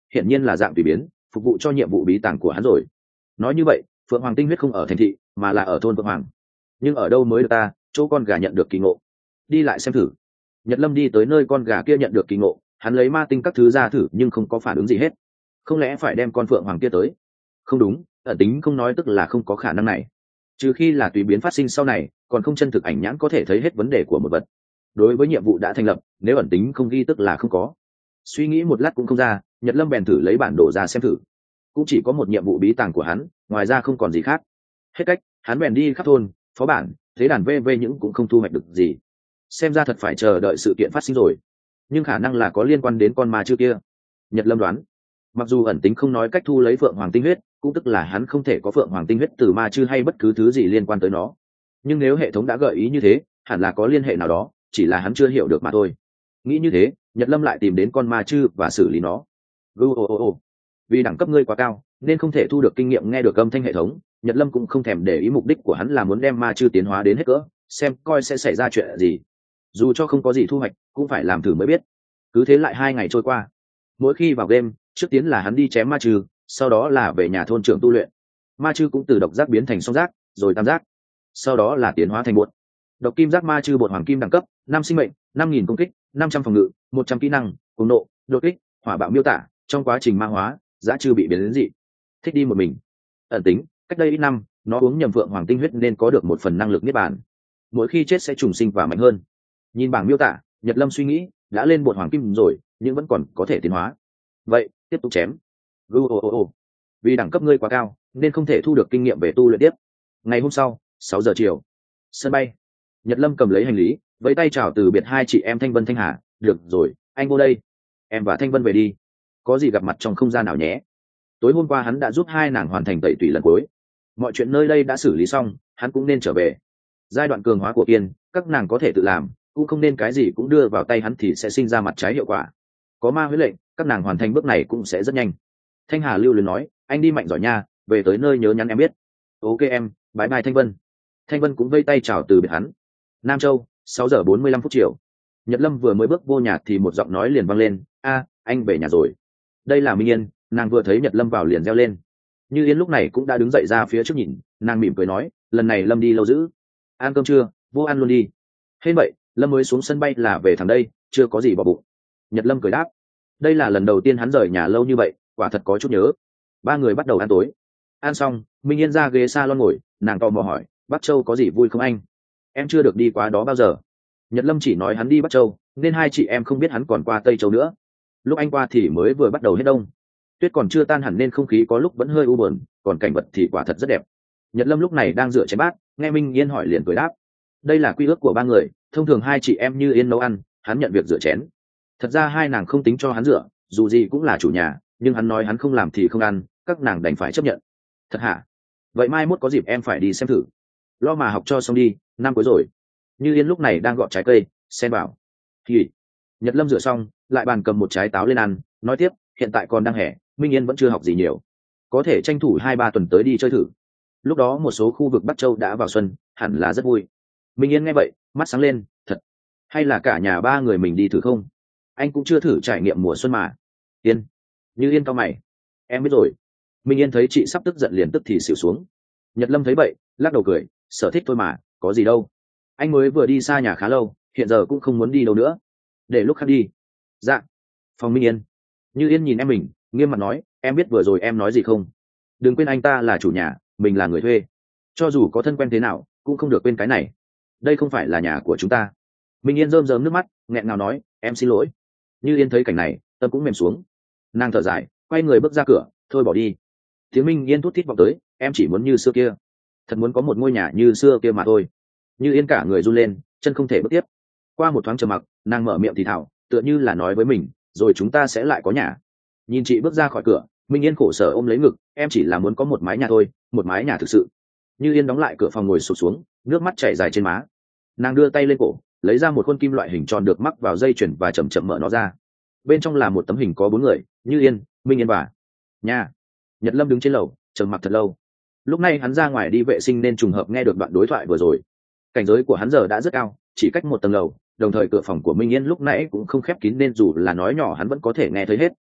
A: hiển nhiên là dạng tùy biến phục vụ cho nhiệm vụ bí tàng của hắn rồi. Nói như vậy phượng hoàng tinh huyết không ở thành thị mà là ở thôn phượng hoàng, nhưng ở đâu mới được ta chỗ con gà nhận được kỳ ngộ. Đi lại xem thử. Nhật Lâm đi tới nơi con gà kia nhận được kỳ ngộ, hắn lấy ma tinh các thứ ra thử nhưng không có phản ứng gì hết. Không lẽ phải đem con phượng hoàng kia tới? Không đúng, ẩn tính không nói tức là không có khả năng này, trừ khi là tùy biến phát sinh sau này, còn không chân thực ảnh nhãn có thể thấy hết vấn đề của một vật. Đối với nhiệm vụ đã thành lập, nếu ẩn tính không ghi tức là không có. Suy nghĩ một lát cũng không ra, Nhật Lâm bèn thử lấy bản đồ ra xem thử. Cũng chỉ có một nhiệm vụ bí tàng của hắn, ngoài ra không còn gì khác. Hết cách, hắn bèn đi khắp thôn phó bản thế đàn vê vê những cũng không thu hoạch được gì. Xem ra thật phải chờ đợi sự kiện phát sinh rồi, nhưng khả năng là có liên quan đến con ma chưa kia. Nhật Lâm đoán, mặc dù ẩn tính không nói cách thu lấy phượng hoàng tinh huyết, cũng tức là hắn không thể có phượng hoàng tinh huyết từ ma chư hay bất cứ thứ gì liên quan tới nó, nhưng nếu hệ thống đã gợi ý như thế hẳn là có liên hệ nào đó, chỉ là hắn chưa hiểu được mà thôi. Nghĩ như thế, Nhật Lâm lại tìm đến con ma chư và xử lý nó. Gu ô ô ô, vì đẳng cấp ngươi quá cao nên không thể thu được kinh nghiệm nghe được âm thanh hệ thống. Nhật Lâm cũng không thèm để ý, mục đích của hắn là muốn đem ma chư tiến hóa đến hết cỡ, xem coi sẽ xảy ra chuyện gì. Dù cho không có gì thu hoạch cũng phải làm thử mới biết. Cứ thế lại hai ngày trôi qua. Mỗi khi vào game, trước tiên là hắn đi chém ma chư, sau đó là về nhà thôn trưởng tu luyện. Ma chư cũng từ độc giác biến thành song giác, rồi tam giác, sau đó là tiến hóa thành bột. Độc kim giác ma chư bột hoàng kim đẳng cấp năm sinh mệnh, năm nghìn công kích, năm trăm phòng ngự, một trăm kỹ năng, cùng nộ, đột kích, hỏa bạo miêu tả. Trong quá trình ma hóa, dã chư bị biến đến dị, thích đi một mình. Ẩn tính, cách đây ít năm nó uống nhầm phượng hoàng tinh huyết nên có được một phần năng lực niết bàn, mỗi khi chết sẽ trùng sinh và mạnh hơn. Nhìn bảng miêu tả, Nhật Lâm suy nghĩ đã lên bột hoàng kim rồi nhưng vẫn còn có thể tiến hóa, vậy tiếp tục chém. Gu ô ô ô, vì đẳng cấp ngươi quá cao nên không thể thu được kinh nghiệm về tu luyện tiếp. Ngày hôm sau sáu giờ chiều, sân bay. Nhật Lâm cầm lấy hành lý, với tay chào từ biệt hai chị em Thanh Vân Thanh Hà. Được rồi, anh vô đây, em và Thanh Vân về đi, có gì gặp mặt trong không gian nào nhé. Tối hôm qua hắn đã giúp hai nàng hoàn thành tẩy tủy lần cuối, mọi chuyện nơi đây đã xử lý xong, hắn cũng nên trở về. Giai đoạn cường hóa của Kiên, các nàng có thể tự làm, cũng không nên cái gì cũng đưa vào tay hắn thì sẽ sinh ra mặt trái hiệu quả. Có ma huyết lệnh, các nàng hoàn thành bước này cũng sẽ rất nhanh. Thanh Hà lưu luyến nói, anh đi mạnh giỏi nha, về tới nơi nhớ nhắn em biết. Ok em, bye bye Thanh Vân. Thanh Vân cũng vây tay chào từ biệt hắn. Nam Châu, sáu giờ bốn mươi lăm phút chiều. Nhật Lâm vừa mới bước vô nhà thì một giọng nói liền vang lên, a, anh về nhà rồi. Đây là Minh Yên, nàng vừa thấy Nhật Lâm vào liền reo lên. Như Yên lúc này cũng đã đứng dậy ra phía trước nhìn, nàng mỉm cười nói, lần này Lâm đi lâu dữ. Ăn cơm chưa? Vô ăn luôn đi. Hên vậy, Lâm mới xuống sân bay là về thẳng đây, chưa có gì bỏ bụng. Nhật Lâm cười đáp. Đây là lần đầu tiên hắn rời nhà lâu như vậy, quả thật có chút nhớ. Ba người bắt đầu ăn tối. Ăn xong, Minh Yên ra ghế salon ngồi, nàng tò mò hỏi, Bắc Châu có gì vui không anh? Em chưa được đi qua đó bao giờ. Nhật Lâm chỉ nói hắn đi Bắc Châu, nên hai chị em không biết hắn còn qua Tây Châu nữa. Lúc anh qua thì mới vừa bắt đầu hết đông, tuyết còn chưa tan hẳn nên không khí có lúc vẫn hơi u buồn, còn cảnh vật thì quả thật rất đẹp. Nhật Lâm lúc này đang rửa chén bát, nghe Minh Yên hỏi liền cười đáp. Đây là quy ước của ba người, thông thường hai chị em Như Yên nấu ăn, hắn nhận việc rửa chén. Thật ra hai nàng không tính cho hắn rửa, dù gì cũng là chủ nhà, nhưng hắn nói hắn không làm thì không ăn, các nàng đành phải chấp nhận. Thật hả? Vậy mai mốt có dịp em phải đi xem thử. Lo mà học cho xong đi, năm cuối rồi. Như Yên lúc này đang gọt trái cây, xen vào. Thì Nhật Lâm rửa xong, lại bàn cầm một trái táo lên ăn, nói tiếp, hiện tại còn đang hè, Minh Yên vẫn chưa học gì nhiều, có thể tranh thủ hai ba tuần tới đi chơi thử. Lúc đó một số khu vực Bắc Châu đã vào xuân, hẳn là rất vui. Minh Yên nghe vậy, mắt sáng lên, thật? Hay là cả nhà ba người mình đi thử không? Anh cũng chưa thử trải nghiệm mùa xuân mà. Yên, Như Yên cao mày. Em biết rồi. Minh Yên thấy chị sắp tức giận liền tức thì xỉu xuống. Nhật Lâm thấy vậy, lắc đầu cười, sở thích thôi mà, có gì đâu. Anh mới vừa đi xa nhà khá lâu, hiện giờ cũng không muốn đi đâu nữa. Để lúc khác đi. Dạ. Phòng Minh Yên. Như Yên nhìn em mình, nghiêm mặt nói, em biết vừa rồi em nói gì không? Đừng quên anh ta là chủ nhà, mình là người thuê. Cho dù có thân quen thế nào, cũng không được quên cái này. Đây không phải là nhà của chúng ta. Minh Yên rơm rớm nước mắt, nghẹn ngào nói, em xin lỗi. Như Yên thấy cảnh này, tâm cũng mềm xuống. Nàng thở dài, quay người bước ra cửa, thôi bỏ đi. Tiếng Minh Yên thút thít vọng tới, em chỉ muốn như xưa kia. Thật muốn có một ngôi nhà như xưa kia mà thôi. Như Yên cả người run lên, chân không thể bước tiếp. Qua một thoáng trầm mặc, nàng mở miệng thì thào, tựa như là nói với mình, rồi chúng ta sẽ lại có nhà. Nhìn chị bước ra khỏi cửa, Minh Yên khổ sở ôm lấy ngực, em chỉ là muốn có một mái nhà thôi, một mái nhà thực sự. Như Yên đóng lại cửa phòng ngồi sụp xuống, nước mắt chảy dài trên má. Nàng đưa tay lên cổ, lấy ra một khuôn kim loại hình tròn được mắc vào dây chuyền và chậm chậm mở nó ra. Bên trong là một tấm hình có bốn người, Như Yên, Minh Yên và nhà. Nhật Lâm đứng trên lầu, trầm mặc thật lâu. Lúc này hắn ra ngoài đi vệ sinh nên trùng hợp nghe được đoạn đối thoại vừa rồi. Cảnh giới của hắn giờ đã rất cao, chỉ cách một tầng lầu, đồng thời cửa phòng của Minh Yên lúc nãy cũng không khép kín nên dù là nói nhỏ hắn vẫn có thể nghe thấy hết.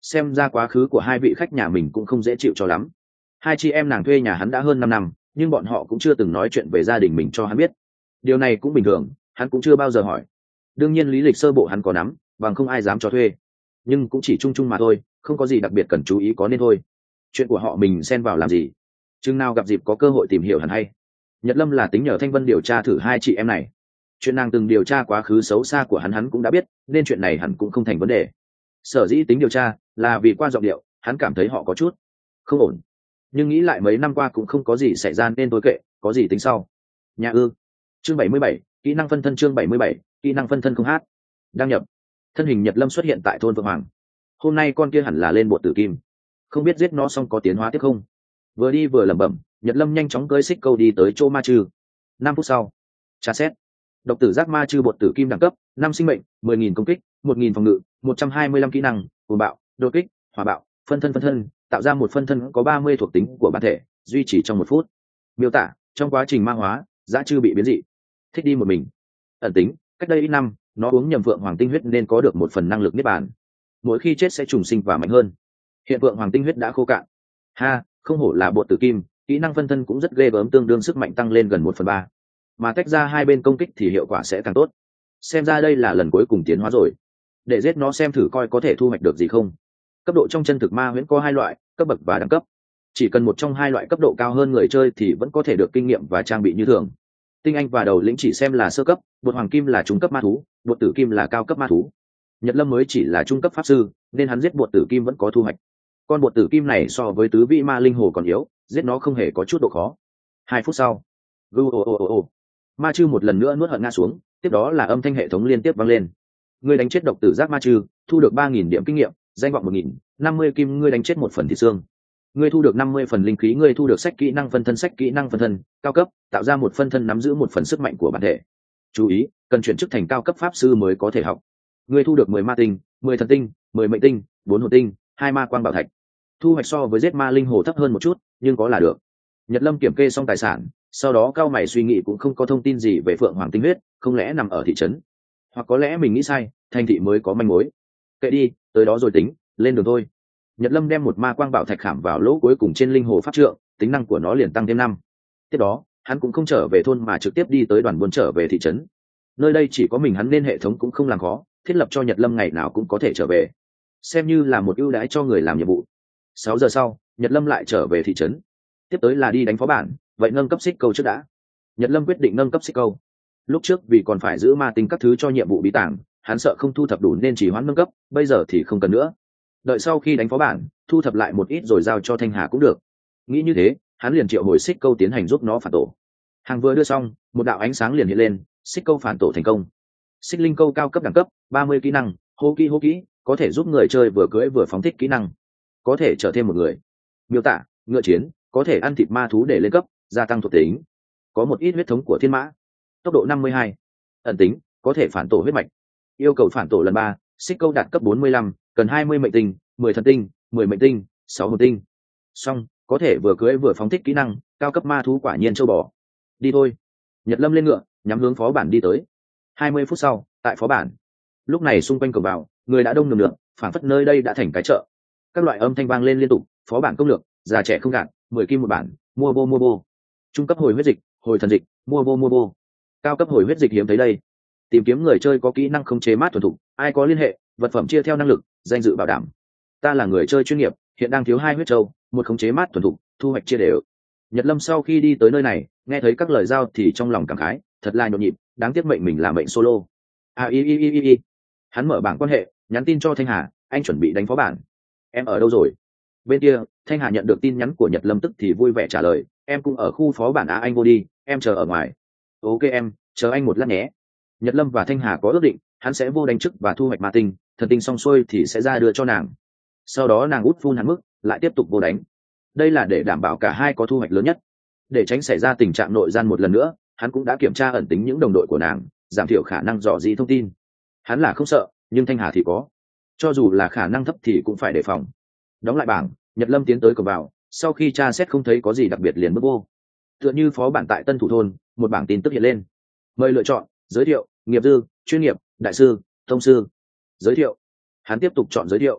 A: xem ra quá khứ của hai vị khách nhà mình cũng không dễ chịu cho lắm. Hai chị em nàng thuê nhà hắn đã hơn năm năm, nhưng bọn họ cũng chưa từng nói chuyện về gia đình mình cho hắn biết. Điều này cũng bình thường, hắn cũng chưa bao giờ hỏi. Đương nhiên lý lịch sơ bộ hắn có nắm, bằng không ai dám cho thuê, nhưng cũng chỉ chung chung mà thôi, không có gì đặc biệt cần chú ý có nên thôi. Chuyện của họ mình xen vào làm gì? Chừng nào gặp dịp có cơ hội tìm hiểu hẳn hay. Nhật Lâm là tính nhờ Thanh Vân điều tra thử hai chị em này. Chuyện nàng từng điều tra quá khứ xấu xa của hắn hắn cũng đã biết, nên chuyện này hẳn cũng không thành vấn đề. Sở dĩ tính điều tra là vì qua giọng điệu hắn cảm thấy họ có chút không ổn, nhưng nghĩ lại mấy năm qua cũng không có gì xảy ra nên tôi kệ, có gì tính sau. Nhà ư. Chương bảy mươi bảy, kỹ năng phân thân. Chương bảy mươi bảy, kỹ năng phân thân không hát. Đăng nhập. Thân hình Nhật Lâm xuất hiện tại thôn Vượng Hoàng. Hôm nay con kia hẳn là lên bột tử kim, không biết giết nó xong có tiến hóa tiếp không. Vừa đi vừa lẩm bẩm, Nhật Lâm nhanh chóng cưỡi xích câu đi tới chỗ ma chư. Năm phút sau, tra xét. Độc tử giác ma chư bột tử kim đẳng cấp năm sinh mệnh, mười nghìn công kích, một nghìn phòng ngự, một trăm hai mươi lăm kỹ năng, cuồng bạo, đột kích, hỏa bạo, phân thân phân thân, tạo ra một phân thân có ba mươi thuộc tính của bản thể, duy trì trong một phút. Miêu tả: trong quá trình ma hóa, dã chư bị biến dị, thích đi một mình. Ẩn tính: cách đây ít năm, nó uống nhầm vượng hoàng tinh huyết nên có được một phần năng lực niết bàn. Mỗi khi chết sẽ trùng sinh và mạnh hơn. Hiện vượng hoàng tinh huyết đã khô cạn. Ha, không hổ là bột tử kim, kỹ năng phân thân cũng rất ghê gớm, tương đương sức mạnh tăng lên gần một phần ba. Mà tách ra hai bên công kích thì hiệu quả sẽ càng tốt. Xem ra đây là lần cuối cùng tiến hóa rồi. Để giết nó xem thử coi có thể thu hoạch được gì không. Cấp độ trong chân thực ma huyễn có hai loại, cấp bậc và đẳng cấp. Chỉ cần một trong hai loại cấp độ cao hơn người chơi thì vẫn có thể được kinh nghiệm và trang bị như thường. Tinh anh và đầu lĩnh chỉ xem là sơ cấp, bột hoàng kim là trung cấp ma thú, bột tử kim là cao cấp ma thú. Nhật Lâm mới chỉ là trung cấp pháp sư, nên hắn giết bột tử kim vẫn có thu hoạch. Con bột tử kim này so với tứ vị ma linh hồ còn yếu, giết nó không hề có chút độ khó. Hai phút sau, gu ô ô ô ô, ma chư một lần nữa nuốt hận ngã xuống, tiếp đó là âm thanh hệ thống liên tiếp vang lên. Ngươi đánh chết độc tử giác ma chư, thu được ba nghìn điểm kinh nghiệm, danh vọng một nghìn, năm mươi kim. Ngươi đánh chết một phần thịt xương, ngươi thu được năm mươi phần linh khí. Ngươi thu được sách kỹ năng phân thân. Sách kỹ năng phân thân cao cấp, tạo ra một phân thân nắm giữ một phần sức mạnh của bản thể. Chú ý, cần chuyển chức thành cao cấp pháp sư mới có thể học. Ngươi thu được mười ma tinh, mười thần tinh, mười mệnh tinh, bốn hồn tinh, hai ma quang bảo thạch. Thu hoạch so với giết ma linh hồ thấp hơn một chút, nhưng có là được. Nhật Lâm kiểm kê xong tài sản, sau đó cao mày suy nghĩ cũng không có thông tin gì về phượng hoàng tinh huyết, không lẽ nằm ở thị trấn, hoặc có lẽ mình nghĩ sai, thành thị mới có manh mối. Kệ đi, tới đó rồi tính, lên đường thôi. Nhật Lâm đem một ma quang bảo thạch khảm vào lỗ cuối cùng trên linh hồ pháp trượng, tính năng của nó liền tăng thêm năm. Tiếp đó hắn cũng không trở về thôn mà trực tiếp đi tới đoàn buôn trở về thị trấn. Nơi đây chỉ có mình hắn nên hệ thống cũng không làm khó, thiết lập cho Nhật Lâm ngày nào cũng có thể trở về, xem như là một ưu đãi cho người làm nhiệm vụ. Sáu giờ sau, Nhật Lâm lại trở về thị trấn. Tiếp tới là đi đánh phó bản, vậy nâng cấp xích câu trước đã. Nhật Lâm quyết định nâng cấp xích câu. Lúc trước vì còn phải giữ ma tinh các thứ cho nhiệm vụ bí tàng, hắn sợ không thu thập đủ nên chỉ hoãn nâng cấp, bây giờ thì không cần nữa. Đợi sau khi đánh phó bản, thu thập lại một ít rồi giao cho Thanh Hà cũng được. Nghĩ như thế, hắn liền triệu hồi xích câu tiến hành giúp nó phản tổ. Hàng vừa đưa xong, một đạo ánh sáng liền hiện lên, xích câu phản tổ thành công. Xích linh câu cao cấp đẳng cấp ba mươi kỹ năng, hô kỹ hô kỹ, có thể giúp người chơi vừa cưỡi vừa phóng thích kỹ năng, có thể trở thêm một người. Miêu tả: ngựa chiến, có thể ăn thịt ma thú để lên cấp, gia tăng thuộc tính. Có một ít huyết thống của thiên mã. Tốc độ năm mươi hai. Ẩn tính, có thể phản tổ huyết mạch. Yêu cầu phản tổ lần ba, xích câu đạt cấp bốn mươi lăm, cần hai mươi mệnh tinh, mười thần tinh, mười mệnh tinh, sáu hồn tinh. Xong, có thể vừa cưỡi vừa phóng thích kỹ năng, cao cấp ma thú quả nhiên châu bò. Đi thôi. Nhật Lâm lên ngựa, nhắm hướng phó bản đi tới. hai mươi phút sau, tại phó bản. Lúc này xung quanh cổng vào, người đã đông nườm nượp, phảng phất nơi đây đã thành cái chợ. Các loại âm thanh vang lên liên tục, phó bản công lược, già trẻ không gạt, mười kim một bản, mua vô mua vô. Trung cấp hồi huyết dịch, hồi thần dịch, mua vô mua vô. Cao cấp hồi huyết dịch hiếm thấy đây. Tìm kiếm người chơi có kỹ năng khống chế mát thuần thục, ai có liên hệ, vật phẩm chia theo năng lực, danh dự bảo đảm. Ta là người chơi chuyên nghiệp, hiện đang thiếu hai huyết châu, một khống chế mát thuần thục, thu hoạch chia đều. Nhật Lâm sau khi đi tới nơi này, nghe thấy các lời giao thì trong lòng cảm khái, thật là nhộn nhịp, đáng tiếc mệnh mình là mệnh solo. À y y y y y. Hắn mở bảng quan hệ, nhắn tin cho Thanh Hà, anh chuẩn bị đánh phó bản. Em ở đâu rồi? Bên kia, Thanh Hà nhận được tin nhắn của Nhật Lâm tức thì vui vẻ trả lời, em cũng ở khu phó bản. Á anh vô đi, em chờ ở ngoài. Ok em, chờ anh một lát nhé. Nhật Lâm và Thanh Hà có ước định, hắn sẽ vô đánh chức và thu hoạch ma tinh, thần tinh xong xuôi thì sẽ ra đưa cho nàng. Sau đó nàng út phun hắn mức, lại tiếp tục vô đánh. Đây là để đảm bảo cả hai có thu hoạch lớn nhất. Để tránh xảy ra tình trạng nội gian một lần nữa, hắn cũng đã kiểm tra ẩn tính những đồng đội của nàng, giảm thiểu khả năng dò dỉ thông tin. Hắn là không sợ, nhưng Thanh Hà thì có. Cho dù là khả năng thấp thì cũng phải đề phòng. Đóng lại bảng, Nhật Lâm tiến tới cổng vào, sau khi tra xét không thấy có gì đặc biệt liền bước vô. Tựa như phó bản tại Tân Thủ thôn, một bảng tin tức hiện lên. Mời lựa chọn, giới thiệu, nghiệp dư, chuyên nghiệp, đại sư, thông sư. Giới thiệu. Hắn tiếp tục chọn giới thiệu.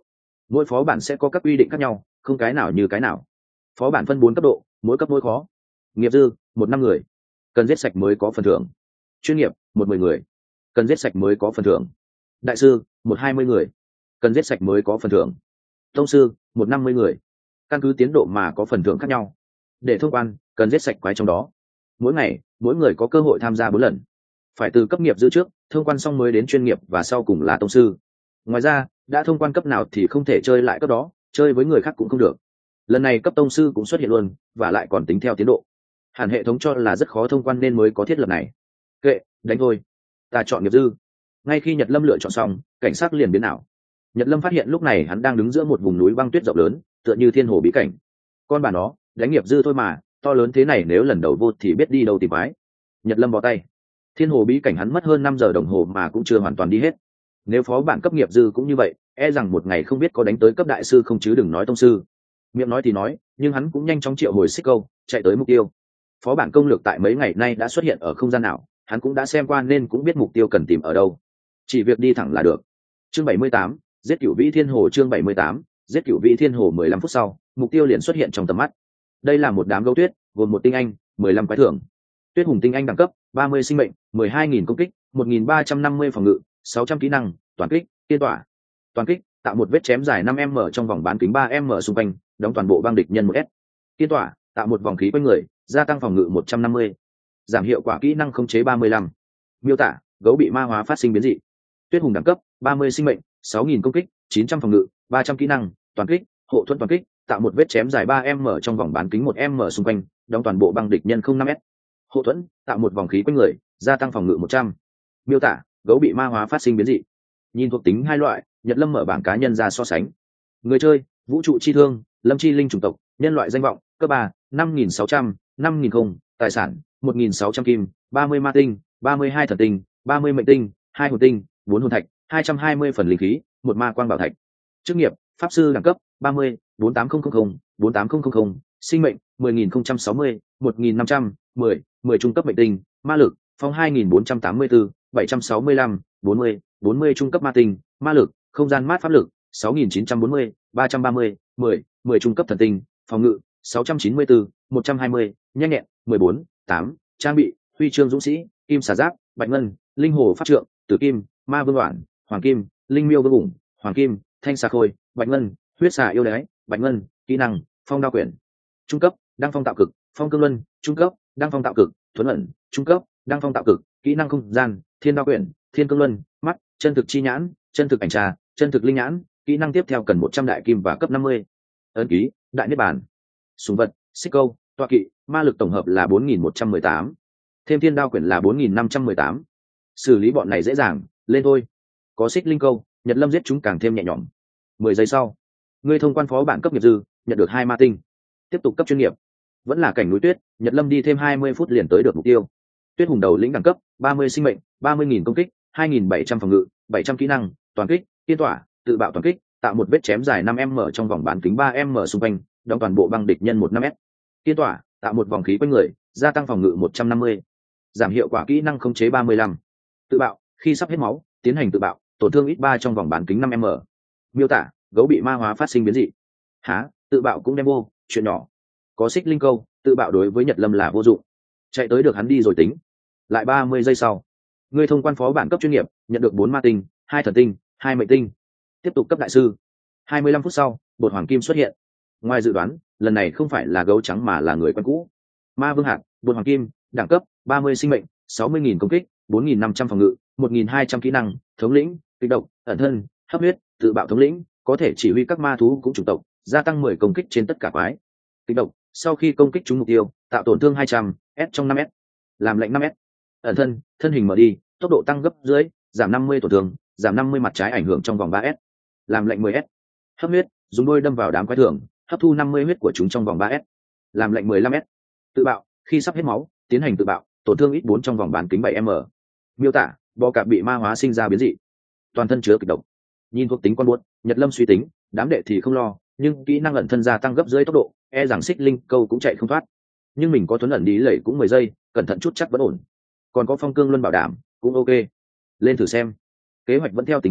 A: mỗi phó bản sẽ có các quy định khác nhau, không cái nào như cái nào. Phó bản phân bốn cấp độ, mỗi cấp mỗi khó. Nghiệp dư một năm người, cần giết sạch mới có phần thưởng. Chuyên nghiệp một mười người, cần giết sạch mới có phần thưởng. Đại sư một hai mươi người, cần giết sạch mới có phần thưởng. Tông sư một năm mươi người, căn cứ tiến độ mà có phần thưởng khác nhau. Để thông quan cần giết sạch quái trong đó. Mỗi ngày mỗi người có cơ hội tham gia bốn lần, phải từ cấp nghiệp dư trước thông quan xong mới đến chuyên nghiệp và sau cùng là tông sư. Ngoài ra đã thông quan cấp nào thì không thể chơi lại cấp đó, chơi với người khác cũng không được. Lần này cấp tông sư cũng xuất hiện luôn, và lại còn tính theo tiến độ. Hẳn hệ thống cho là rất khó thông quan nên mới có thiết lập này. Kệ, đánh thôi, ta chọn nghiệp dư. Ngay khi Nhật Lâm lựa chọn xong, cảnh sát liền biến ảo. Nhật Lâm phát hiện lúc này hắn đang đứng giữa một vùng núi băng tuyết rộng lớn, tựa như thiên hồ bí cảnh. Con bà nó, đánh nghiệp dư thôi mà, to lớn thế này nếu lần đầu vô thì biết đi đâu tìm bái. Nhật Lâm bó tay. Thiên hồ bí cảnh hắn mất hơn năm giờ đồng hồ mà cũng chưa hoàn toàn đi hết. Nếu phó bản cấp nghiệp dư cũng như vậy, e rằng một ngày không biết có đánh tới cấp đại sư không chứ đừng nói tông sư. Miệng nói thì nói, nhưng hắn cũng nhanh chóng triệu hồi xích câu, chạy tới mục tiêu. Phó bản công lược tại mấy ngày nay đã xuất hiện ở không gian nào, hắn cũng đã xem qua nên cũng biết mục tiêu cần tìm ở đâu. Chỉ việc đi thẳng là được. Chương bảy mươi tám, giết cửu vĩ thiên hồ. Chương bảy mươi tám, giết cửu vĩ thiên hồ. mười lăm phút sau, mục tiêu liền xuất hiện trong tầm mắt. Đây là một đám gấu tuyết, gồm một tinh anh, mười lăm quái thưởng. Tuyết hùng tinh anh đẳng cấp ba mươi sinh mệnh, mười hai nghìn công kích, một nghìn ba trăm năm mươi phòng ngự, sáu trăm kỹ năng, toàn kích, tiên tỏa. Toàn kích, tạo một vết chém dài năm m trong vòng bán kính ba m xung quanh, đóng toàn bộ băng địch nhân một s. Tiên tỏa, tạo một vòng khí quanh người, gia tăng phòng ngự một trăm năm mươi. Giảm hiệu quả kỹ năng khống chế ba mươi lăm. Miêu tả, gấu bị ma hóa phát sinh biến dị. Tuyết hùng đẳng cấp ba mươi sinh mệnh, sáu nghìn công kích, chín trăm phòng ngự, ba trăm kỹ năng, toàn kích, hộ thuẫn toàn kích, tạo một vết chém dài ba m trong vòng bán kính một m xung quanh, đóng toàn bộ băng địch nhân không năm s. Hộ thuẫn, tạo một vòng khí quanh người, gia tăng phòng ngự một trăm. Miêu tả, gấu bị ma hóa phát sinh biến dị. Nhìn thuộc tính hai loại, Nhật Lâm mở bảng cá nhân ra so sánh. Người chơi, vũ trụ chi thương, lâm chi linh chủng tộc, nhân loại danh vọng, cấp ba, năm nghìn sáu trăm, năm nghìn không, tài sản, một nghìn sáu trăm kim, ba mươi ma tinh, ba mươi hai thần tinh, ba mươi mệnh tinh, hai hồn tinh, bốn hồn thạch, hai trăm hai mươi phần linh khí, một ma quang bảo thạch. Chức nghiệp, pháp sư đẳng cấp ba mươi, bốn tám không không không, bốn tám không không không, sinh mệnh mười nghìn không trăm sáu mươi, một nghìn năm trăm, mười, mười trung cấp mệnh tinh, ma lực, phong hai nghìn bốn trăm tám mươi tư, bảy trăm sáu mươi lăm, bốn mươi, bốn mươi trung cấp ma tinh, ma lực, không gian mát pháp lực, sáu nghìn chín trăm bốn mươi, ba trăm ba mươi, mười, mười trung cấp thần tinh, phòng ngự, sáu trăm chín mươi tư, một trăm hai mươi, nhanh nhẹn, mười bốn, tám, trang bị, huy chương dũng sĩ, kim xà giáp, bạch ngân, linh hồ pháp trượng, tử kim, ma vương đoạn, hoàng kim, linh miêu vương ủng, hoàng kim, thanh xà khôi, bạch ngân, huyết xà yêu đái, bạch ngân, kỹ năng, phong đao quyển. Trung cấp, đăng phong tạo cực, phong cương luân. Trung cấp, đăng phong tạo cực, thuấn ẩn. Trung cấp, đăng phong tạo cực, kỹ năng không gian, thiên đao quyển, thiên cương luân, mắt, chân thực chi nhãn, chân thực ảnh trà, chân thực linh nhãn. Kỹ năng tiếp theo cần một trăm đại kim và cấp năm mươi. Ấn ký, đại niết bàn. Súng vật, xích câu, tọa kỵ, ma lực tổng hợp là bốn nghìn một trăm mười tám. Thêm thiên đao quyển là bốn nghìn năm trăm mười tám. Xử lý bọn này dễ dàng, lên thôi. Có xích linh câu, Nhật Lâm giết chúng càng thêm nhẹ nhõm. Mười giây sau, ngươi thông quan phó bản cấp nghiệp dư, nhận được hai ma tinh. Tiếp tục cấp chuyên nghiệp, vẫn là cảnh núi tuyết, Nhật Lâm đi thêm hai mươi phút liền tới được mục tiêu. Tuyết hùng đầu lĩnh đẳng cấp ba mươi sinh mệnh, ba mươi nghìn công kích, hai nghìn bảy trăm phòng ngự, bảy trăm kỹ năng, toàn kích, tiên tỏa, tự bạo toàn kích, tạo một vết chém dài năm m trong vòng bán kính ba m xung quanh, đóng toàn bộ băng địch nhân một năm s. Tiên tỏa, tạo một vòng khí quanh người, gia tăng phòng ngự một trăm năm mươi. Giảm hiệu quả kỹ năng khống chế ba mươi lăm. Tự bạo, khi sắp hết máu, tiến hành tự bạo, tổn thương ít ba trong vòng bán kính năm m. Miêu tả, gấu bị ma hóa phát sinh biến dị. Hả, tự bạo cũng đem vô, chuyện nhỏ. Có xích linh câu, tự bạo đối với Nhật Lâm là vô dụng. Chạy tới được hắn đi rồi tính. Lại ba mươi giây sau, ngươi thông quan phó bản cấp chuyên nghiệp, nhận được bốn ma tinh, hai thần tinh, hai mệnh tinh. Tiếp tục cấp đại sư. hai mươi lăm phút sau, bột hoàng kim xuất hiện. Ngoài dự đoán, lần này không phải là gấu trắng mà là người quen cũ. Ma vương hạt, bột hoàng kim, đẳng cấp ba mươi sinh mệnh, sáu mươi nghìn công kích, bốn nghìn năm trăm phòng ngự, một nghìn hai trăm kỹ năng, thống lĩnh, kịch độc, ẩn thân, hấp huyết, tự bạo thống lĩnh, có thể chỉ huy các ma thú cũng chủng tộc, gia tăng mười công kích trên tất cả quái. Kịch độc, sau khi công kích trúng mục tiêu, tạo tổn thương hai trăm s trong năm s. Làm lệnh năm s. Ẩn thân, thân hình mở đi, tốc độ tăng gấp dưới, giảm năm mươi tổn thương, giảm năm mươi mặt trái ảnh hưởng trong vòng ba s. Làm lệnh mười s. Hấp huyết, dùng đôi đâm vào đám quái thường, hấp thu năm mươi huyết của chúng trong vòng ba s. Làm lệnh mười lăm s. Tự bạo, khi sắp hết máu, tiến hành tự bạo, tổn thương ít bốn trong vòng bán kính bảy m. Miêu tả, bò cạp bị ma hóa sinh ra biến dị, toàn thân chứa kịch độc. Nhìn thuộc tính con buốt, Nhật Lâm suy tính, đám đệ thì không lo, nhưng kỹ năng ẩn thân gia tăng gấp dưới tốc độ, e rằng xích linh câu cũng chạy không thoát. Nhưng mình có thuấn ẩn đi lẩy cũng mười giây, cẩn thận chút chắc vẫn ổn. Còn có phong cương luân bảo đảm, cũng ok. Lên thử xem. Kế hoạch vẫn theo tính toán,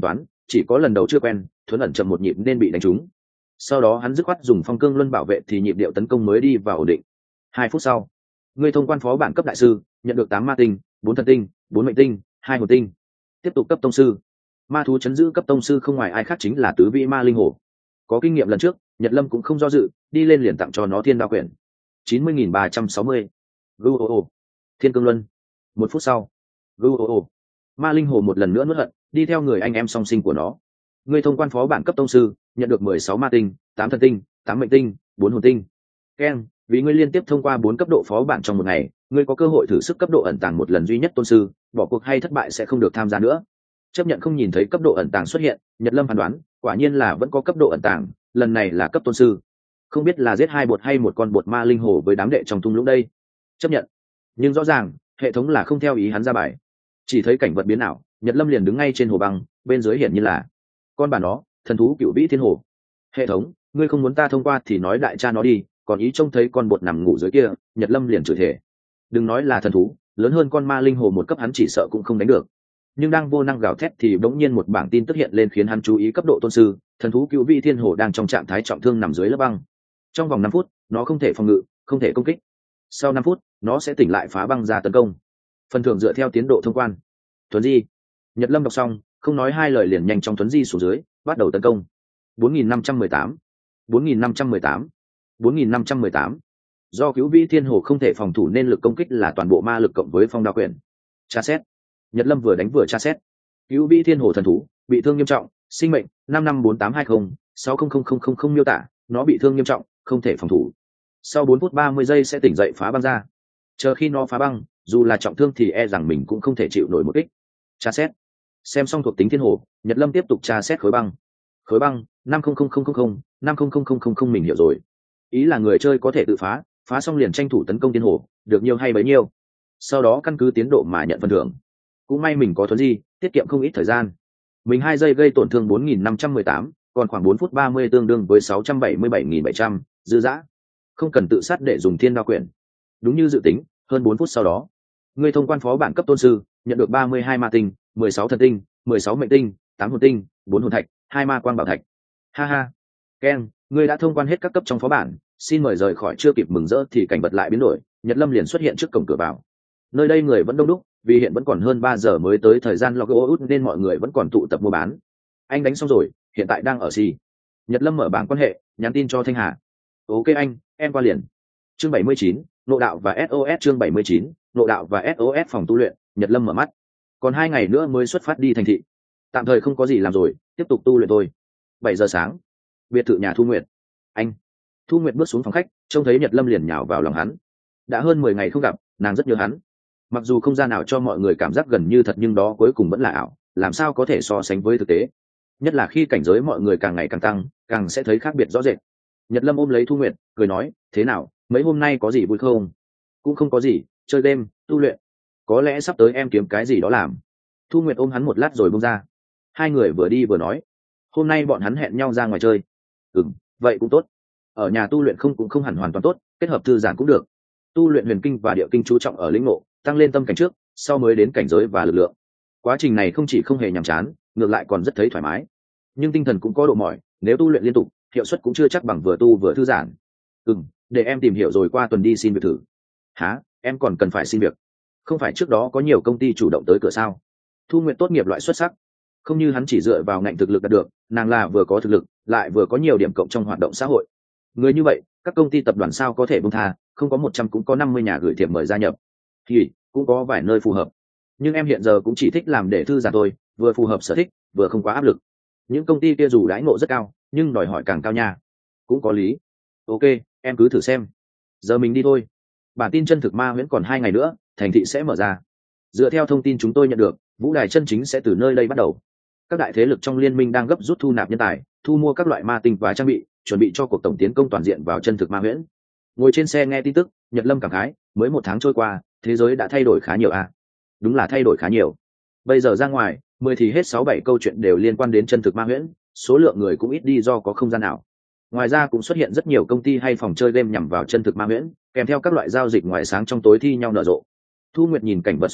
A: chỉ có lần đầu chưa quen thuấn ẩn chậm một nhịp nên bị đánh trúng. Sau đó hắn dứt khoát dùng phong cương luân bảo vệ thì nhịp điệu tấn công mới đi vào ổn định. Hai phút sau, ngươi thông quan phó bản cấp đại sư, nhận được tám ma tinh, bốn thần tinh, bốn mệnh tinh, hai hồn tinh. Tiếp tục cấp tông sư. Ma thú chấn giữ cấp tông sư không ngoài ai khác chính là tứ vị ma linh hổ. Có kinh nghiệm lần trước, Nhật Lâm cũng không do dự, đi lên liền tặng cho nó thiên đao quyển. chín mươi nghìn ba trăm sáu mươi. Guo. Thiên cương luân. Một phút sau, Guo. Ma linh hổ một lần nữa nuốt hận, đi theo người anh em song sinh của nó. Ngươi thông quan phó bản cấp tông sư, nhận được mười sáu ma tinh, tám thần tinh, tám mệnh tinh, bốn hồn tinh. Ken, vì ngươi liên tiếp thông qua bốn cấp độ phó bản trong một ngày, ngươi có cơ hội thử sức cấp độ ẩn tàng một lần duy nhất tôn sư, bỏ cuộc hay thất bại sẽ không được tham gia nữa. Chấp nhận không nhìn thấy cấp độ ẩn tàng xuất hiện, Nhật Lâm phán đoán, quả nhiên là vẫn có cấp độ ẩn tàng, lần này là cấp tôn sư. Không biết là giết hai bột hay một con bột ma linh hổ với đám đệ trong thung lũng đây. Chấp nhận. Nhưng rõ ràng, hệ thống là không theo ý hắn ra bài. Chỉ thấy cảnh vật biến ảo, Nhật Lâm liền đứng ngay trên hồ băng, bên dưới hiển nhiên là con bản đó, thần thú cựu vĩ thiên hồ. Hệ thống, ngươi không muốn ta thông qua thì nói đại cha nó đi, còn ý trông thấy con bột nằm ngủ dưới kia, Nhật Lâm liền chửi thề. Đừng nói là thần thú, lớn hơn con ma linh hồ một cấp hắn chỉ sợ cũng không đánh được. Nhưng đang vô năng gào thét thì bỗng nhiên một bảng tin tức hiện lên khiến hắn chú ý cấp độ tôn sư, thần thú cựu vĩ thiên hồ đang trong trạng thái trọng thương nằm dưới lớp băng. Trong vòng năm phút, nó không thể phòng ngự, không thể công kích. Sau năm phút, nó sẽ tỉnh lại phá băng ra tấn công. Phần thưởng dựa theo tiến độ thông quan. Tuấn Di. Nhật Lâm đọc xong, không nói hai lời liền nhanh trong Tuấn Di xuống dưới, bắt đầu tấn công. bốn nghìn năm trăm mười tám, bốn nghìn năm trăm mười tám, bốn nghìn năm trăm mười tám. Do cứu vĩ thiên hồ không thể phòng thủ nên lực công kích là toàn bộ ma lực cộng với phong đao quyền. Tra xét. Nhật Lâm vừa đánh vừa tra xét. Cứu vĩ thiên hồ thần thú bị thương nghiêm trọng, sinh mệnh năm năm bốn tám hai không sáu không không không không không miêu tả, nó bị thương nghiêm trọng, không thể phòng thủ. Sau bốn phút ba mươi giây sẽ tỉnh dậy phá băng ra. Chờ khi nó phá băng, dù là trọng thương thì e rằng mình cũng không thể chịu nổi một kích. Tra xét. Xem xong thuộc tính thiên hồ, Nhật Lâm tiếp tục tra xét khối băng. Khối băng năm không không không không không năm không không không không không mình hiểu rồi. Ý là người chơi có thể tự phá, phá xong liền tranh thủ tấn công thiên hồ, được nhiều hay bấy nhiêu. Sau đó căn cứ tiến độ mà nhận phần thưởng. Cũng may mình có Thuấn Di, tiết kiệm không ít thời gian. Mình hai giây gây tổn thương bốn nghìn năm trăm mười tám, còn khoảng bốn phút ba mươi tương đương với sáu trăm bảy mươi bảy nghìn bảy trăm, dư dã. Không cần tự sát để dùng thiên đao quyển. Đúng như dự tính, hơn bốn phút sau đó, ngươi thông quan phó bản cấp tôn sư, nhận được ba mươi hai ma tinh, mười sáu thần tinh, mười sáu mệnh tinh, tám hồn tinh, bốn hồn thạch, hai ma quang bảo thạch. Ha ha. Ken, ngươi đã thông quan hết các cấp trong phó bản, xin mời rời khỏi. Chưa kịp mừng rỡ thì cảnh vật lại biến đổi, Nhật Lâm liền xuất hiện trước cổng cửa vào. Nơi đây người vẫn đông đúc, vì hiện vẫn còn hơn ba giờ mới tới thời gian log out nên mọi người vẫn còn tụ tập mua bán. Anh đánh xong rồi, hiện tại đang ở gì? Nhật Lâm mở bảng quan hệ, nhắn tin cho Thanh Hà. Ok anh, em qua liền. Chương bảy mươi chín, Nộ đạo và ét o ét. Chương bảy mươi chín, Nộ đạo và ét o ét. Phòng tu luyện. Nhật Lâm mở mắt. Còn hai ngày nữa mới xuất phát đi thành thị. Tạm thời không có gì làm rồi, tiếp tục tu luyện thôi. Bảy giờ sáng, biệt thự nhà Thu Nguyệt. Anh. Thu Nguyệt bước xuống phòng khách, trông thấy Nhật Lâm liền nhào vào lòng hắn. Đã hơn mười ngày không gặp, nàng rất nhớ hắn. Mặc dù không gian nào cho mọi người cảm giác gần như thật nhưng đó cuối cùng vẫn là ảo, làm sao có thể so sánh với thực tế. Nhất là khi cảnh giới mọi người càng ngày càng tăng, càng sẽ thấy khác biệt rõ rệt. Nhật Lâm ôm lấy Thu Nguyệt, cười nói, thế nào, mấy hôm nay có gì vui không? Cũng không có gì, chơi đêm, tu luyện. Có lẽ sắp tới em kiếm cái gì đó làm. Thu Nguyệt ôm hắn một lát rồi buông ra. Hai người vừa đi vừa nói, hôm nay bọn hắn hẹn nhau ra ngoài chơi. Ừm, vậy cũng tốt. Ở nhà tu luyện không cũng không hẳn hoàn toàn tốt, kết hợp thư giãn cũng được. Tu luyện huyền kinh và địa kinh chú trọng ở lĩnh ngộ, tăng lên tâm cảnh trước, sau mới đến cảnh giới và lực lượng. Quá trình này không chỉ không hề nhàm chán, ngược lại còn rất thấy thoải mái. Nhưng tinh thần cũng có độ mỏi, nếu tu luyện liên tục, hiệu suất cũng chưa chắc bằng vừa tu vừa thư giãn. Ừm, để em tìm hiểu rồi qua tuần đi xin việc thử. Hả? Em còn cần phải xin việc? Không phải trước đó có nhiều công ty chủ động tới cửa sao? Thu Nguyệt tốt nghiệp loại xuất sắc, không như hắn chỉ dựa vào ngành thực lực đạt được, nàng là vừa có thực lực, lại vừa có nhiều điểm cộng trong hoạt động xã hội. Người như vậy, các công ty tập đoàn sao có thể buông tha, không có một trăm cũng có năm mươi nhà gửi thiệp mời gia nhập. Thì cũng có vài nơi phù hợp. Nhưng em hiện giờ cũng chỉ thích làm để thư giãn thôi, vừa phù hợp sở thích, vừa không quá áp lực. Những công ty kia dù đãi ngộ rất cao, nhưng đòi hỏi càng cao nha. Cũng có lý. Ok, em cứ thử xem. Giờ mình đi thôi. Bản tin chân thực ma huyễn còn hai ngày nữa, thành thị sẽ mở ra. Dựa theo thông tin chúng tôi nhận được, vũ đài chân chính sẽ từ nơi đây bắt đầu. Các đại thế lực trong liên minh đang gấp rút thu nạp nhân tài, thu mua các loại ma tinh và trang bị, chuẩn bị cho cuộc tổng tiến công toàn diện vào chân thực ma huyễn. Ngồi trên xe nghe tin tức, Nhật Lâm cảm khái, mới một tháng trôi qua, thế giới đã thay đổi khá nhiều à? Đúng là thay đổi khá nhiều. Bây giờ ra ngoài, mười thì hết sáu bảy câu chuyện đều liên quan đến chân thực ma huyễn, số lượng người cũng ít đi do có không gian nào. Ngoài ra cũng xuất hiện rất nhiều công ty hay phòng chơi game nhằm vào chân thực ma huyễn, kèm theo các loại giao dịch ngoài sáng trong tối thi nhau nở rộ. Thu Nguyệt nhìn cảnh vật xung quanh,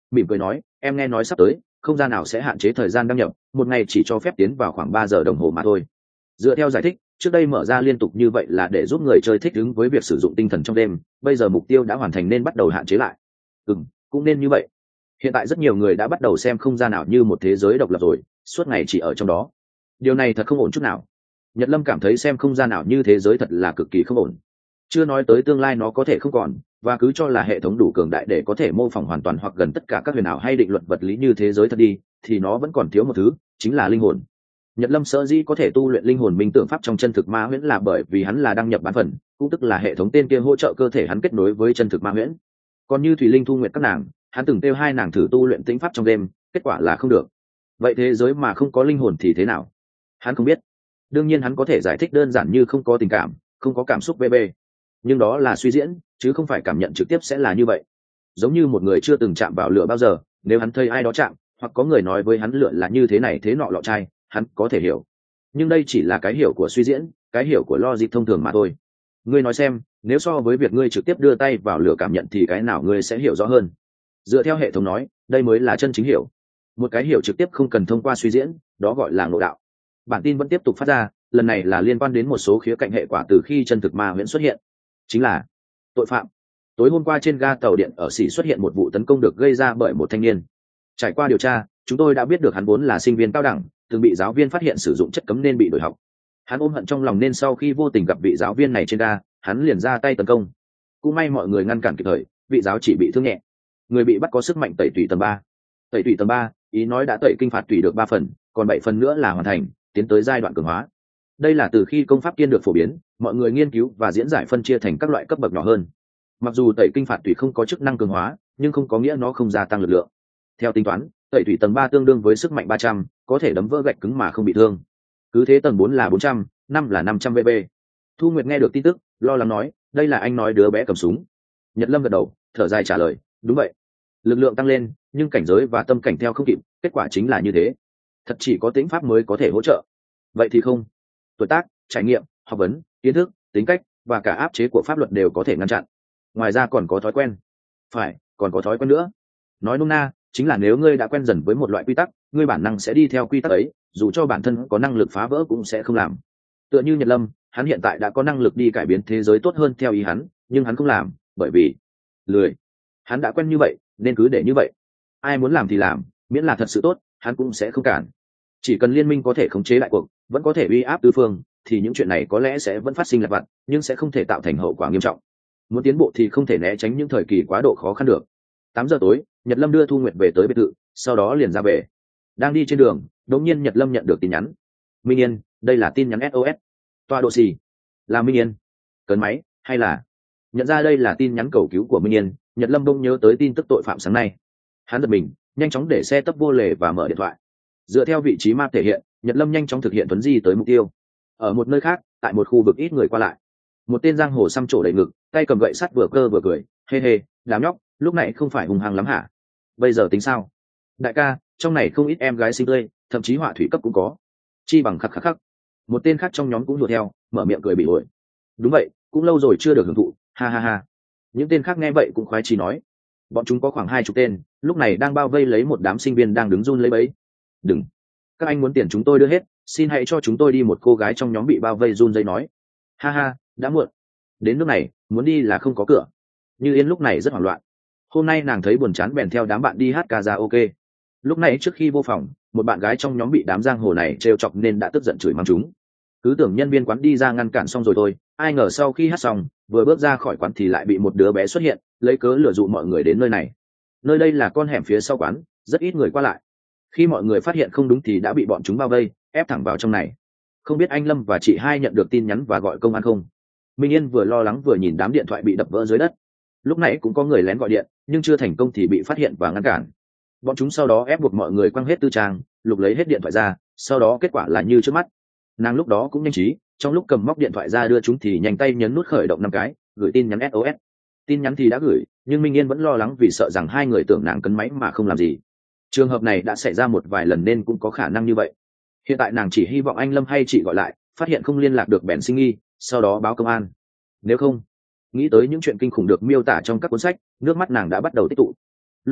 A: mỉm cười nói, em nghe nói sắp tới không gian nào sẽ hạn chế thời gian đăng nhập, một ngày chỉ cho phép tiến vào khoảng ba giờ đồng hồ mà thôi. Dựa theo giải thích, trước đây mở ra liên tục như vậy là để giúp người chơi thích ứng với việc sử dụng tinh thần trong đêm, bây giờ mục tiêu đã hoàn thành nên bắt đầu hạn chế lại. Ừ, cũng nên như vậy. Hiện tại rất nhiều người đã bắt đầu xem không gian nào như một thế giới độc lập rồi, suốt ngày chỉ ở trong đó. Điều này thật không ổn chút nào. Nhật Lâm cảm thấy xem không gian nào như thế giới thật là cực kỳ không ổn. Chưa nói tới tương lai nó có thể không còn, và cứ cho là hệ thống đủ cường đại để có thể mô phỏng hoàn toàn hoặc gần tất cả các huyền ảo hay định luật vật lý như thế giới thật đi, thì nó vẫn còn thiếu một thứ, chính là linh hồn. Nhật Lâm sở dĩ có thể tu luyện linh hồn minh tưởng pháp trong chân thực ma huyễn là bởi vì hắn là đăng nhập bán phần, cũng tức là hệ thống tên kia hỗ trợ cơ thể hắn kết nối với chân thực ma huyễn. Còn như Thủy Linh, Thu Nguyệt các nàng, hắn từng kêu hai nàng thử tu luyện tĩnh pháp trong đêm, kết quả là không được. Vậy thế giới mà không có linh hồn thì thế nào? Hắn không biết. Đương nhiên hắn có thể giải thích đơn giản như không có tình cảm, không có cảm xúc vê bê. Nhưng đó là suy diễn, chứ không phải cảm nhận trực tiếp sẽ là như vậy. Giống như một người chưa từng chạm vào lửa bao giờ, nếu hắn thấy ai đó chạm, hoặc có người nói với hắn lửa là như thế này thế nọ lọ chai, hắn có thể hiểu. Nhưng đây chỉ là cái hiểu của suy diễn, cái hiểu của logic thông thường mà thôi. Ngươi nói xem, nếu so với việc ngươi trực tiếp đưa tay vào lửa cảm nhận thì cái nào ngươi sẽ hiểu rõ hơn? Dựa theo hệ thống nói, đây mới là chân chính hiểu. Một cái hiểu trực tiếp không cần thông qua suy diễn, đó gọi là ngộ đạo. Bản tin vẫn tiếp tục phát ra, lần này là liên quan đến một số khía cạnh hệ quả từ khi chân thực ma huyễn xuất hiện, chính là tội phạm. Tối hôm qua trên ga tàu điện ở Sỉ xuất hiện một vụ tấn công được gây ra bởi một thanh niên. Trải qua điều tra, chúng tôi đã biết được hắn vốn là sinh viên cao đẳng, từng bị giáo viên phát hiện sử dụng chất cấm nên bị đổi học. Hắn ôm hận trong lòng nên sau khi vô tình gặp vị giáo viên này trên ga, hắn liền ra tay tấn công. Cũng may mọi người ngăn cản kịp thời, vị giáo chỉ bị thương nhẹ. Người bị bắt có sức mạnh tẩy tủy tầng ba. Tẩy tủy tầng ba, ý nói đã tẩy kinh phạt tủy được ba phần, còn bảy phần nữa là hoàn thành, tiến tới giai đoạn cường hóa. Đây là từ khi công pháp kiên được phổ biến, mọi người nghiên cứu và diễn giải phân chia thành các loại cấp bậc nhỏ hơn. Mặc dù tẩy kinh phạt tủy không có chức năng cường hóa, nhưng không có nghĩa nó không gia tăng lực lượng. Theo tính toán, tẩy tủy tầng ba tương đương với sức mạnh ba trăm, có thể đấm vỡ gạch cứng mà không bị thương. Cứ thế tầng bốn là bốn trăm, năm là năm trăm vê bê. Thu Nguyệt nghe được tin tức, lo lắng nói, đây là anh nói đứa bé cầm súng. Nhật Lâm gật đầu, thở dài trả lời, đúng vậy. Lực lượng tăng lên, nhưng cảnh giới và tâm cảnh theo không kịp, kết quả chính là như thế. Thật chỉ có tĩnh pháp mới có thể hỗ trợ. Vậy thì không. Tuổi tác, trải nghiệm, học vấn, kiến thức, tính cách và cả áp chế của pháp luật đều có thể ngăn chặn. Ngoài ra còn có thói quen. Phải, còn có thói quen nữa. Nói nôm na, chính là nếu ngươi đã quen dần với một loại quy tắc, ngươi bản năng sẽ đi theo quy tắc ấy, dù cho bản thân có năng lực phá vỡ cũng sẽ không làm. Tựa như Nhật Lâm, hắn hiện tại đã có năng lực đi cải biến thế giới tốt hơn theo ý hắn, nhưng hắn không làm, bởi vì lười. Hắn đã quen như vậy, nên cứ để như vậy. Ai muốn làm thì làm, miễn là thật sự tốt, hắn cũng sẽ không cản. Chỉ cần liên minh có thể khống chế lại cuộc, vẫn có thể uy áp tứ phương, thì những chuyện này có lẽ sẽ vẫn phát sinh lặt vặt, nhưng sẽ không thể tạo thành hậu quả nghiêm trọng. Muốn tiến bộ thì không thể né tránh những thời kỳ quá độ khó khăn được. Tám giờ tối, Nhật Lâm đưa Thu Nguyệt về tới biệt thự, sau đó liền ra về. Đang đi trên đường, đột nhiên Nhật Lâm nhận được tin nhắn. Minh Yên, đây là tin nhắn ét ô ét. Tọa độ gì? Là Minh Yên. Cấn máy, hay là... Nhận ra đây là tin nhắn cầu cứu của Minh Yên, Nhật Lâm bỗng nhớ tới tin tức tội phạm sáng nay. Hắn giật mình, nhanh chóng để xe tấp vô lề và mở điện thoại. Dựa theo vị trí map thể hiện, Nhật Lâm nhanh chóng thực hiện tuấn di tới mục tiêu. Ở một nơi khác, tại một khu vực ít người qua lại, một tên giang hồ xăm trổ đầy ngực, tay cầm gậy sắt vừa cơ vừa cười, hê hê, đám nhóc, lúc này không phải hung hăng lắm hả? Bây giờ tính sao? Đại ca, trong này không ít em gái xinh tươi, thậm chí họa thủy cấp cũng có. Chi bằng khắc khắc khắc. Một tên khác trong nhóm cũng đùa theo, mở miệng cười bị ổi. Đúng vậy, cũng lâu rồi chưa được hưởng thụ, ha ha ha. Những tên khác nghe vậy cũng khoái chí nói. Bọn chúng có khoảng hai chục tên, lúc này đang bao vây lấy một đám sinh viên đang đứng run lấy bẫy. Đừng, các anh muốn tiền chúng tôi đưa hết, xin hãy cho chúng tôi đi. Một cô gái trong nhóm bị bao vây run rẩy nói. Ha ha, đã muộn. Đến nước này, muốn đi là không có cửa. Như Yên lúc này rất hoảng loạn. Hôm nay nàng thấy buồn chán bèn theo đám bạn đi hát karaoke. Lúc này trước khi vô phòng, một bạn gái trong nhóm bị đám giang hồ này trêu chọc nên đã tức giận chửi mắng chúng. Cứ tưởng nhân viên quán đi ra ngăn cản xong rồi thôi, ai ngờ sau khi hát xong, vừa bước ra khỏi quán thì lại bị một đứa bé xuất hiện, lấy cớ lừa dụ mọi người đến nơi này. Nơi đây là con hẻm phía sau quán, rất ít người qua lại. Khi mọi người phát hiện không đúng thì đã bị bọn chúng bao vây, ép thẳng vào trong này. Không biết anh Lâm và chị hai nhận được tin nhắn và gọi công an không? Minh Yên vừa lo lắng vừa nhìn đám điện thoại bị đập vỡ dưới đất. Lúc nãy cũng có người lén gọi điện, nhưng chưa thành công thì bị phát hiện và ngăn cản. Bọn chúng sau đó ép buộc mọi người quăng hết tư trang, lục lấy hết điện thoại ra, sau đó kết quả là như trước mắt. Nàng lúc đó cũng nhanh trí, trong lúc cầm móc điện thoại ra đưa chúng thì nhanh tay nhấn nút khởi động năm cái, gửi tin nhắn ét ô ét. Tin nhắn thì đã gửi, nhưng Minh Yên vẫn lo lắng vì sợ rằng hai người tưởng nàng cấn máy mà không làm gì. Trường hợp này đã xảy ra một vài lần nên cũng có khả năng như vậy. Hiện tại nàng chỉ hy vọng anh Lâm hay chị gọi lại, phát hiện không liên lạc được bèn sinh nghi, sau đó báo công an. Nếu không, nghĩ tới những chuyện kinh khủng được miêu tả trong các cuốn sách, nước mắt nàng đã bắt đầu tích tụ. Lúc này,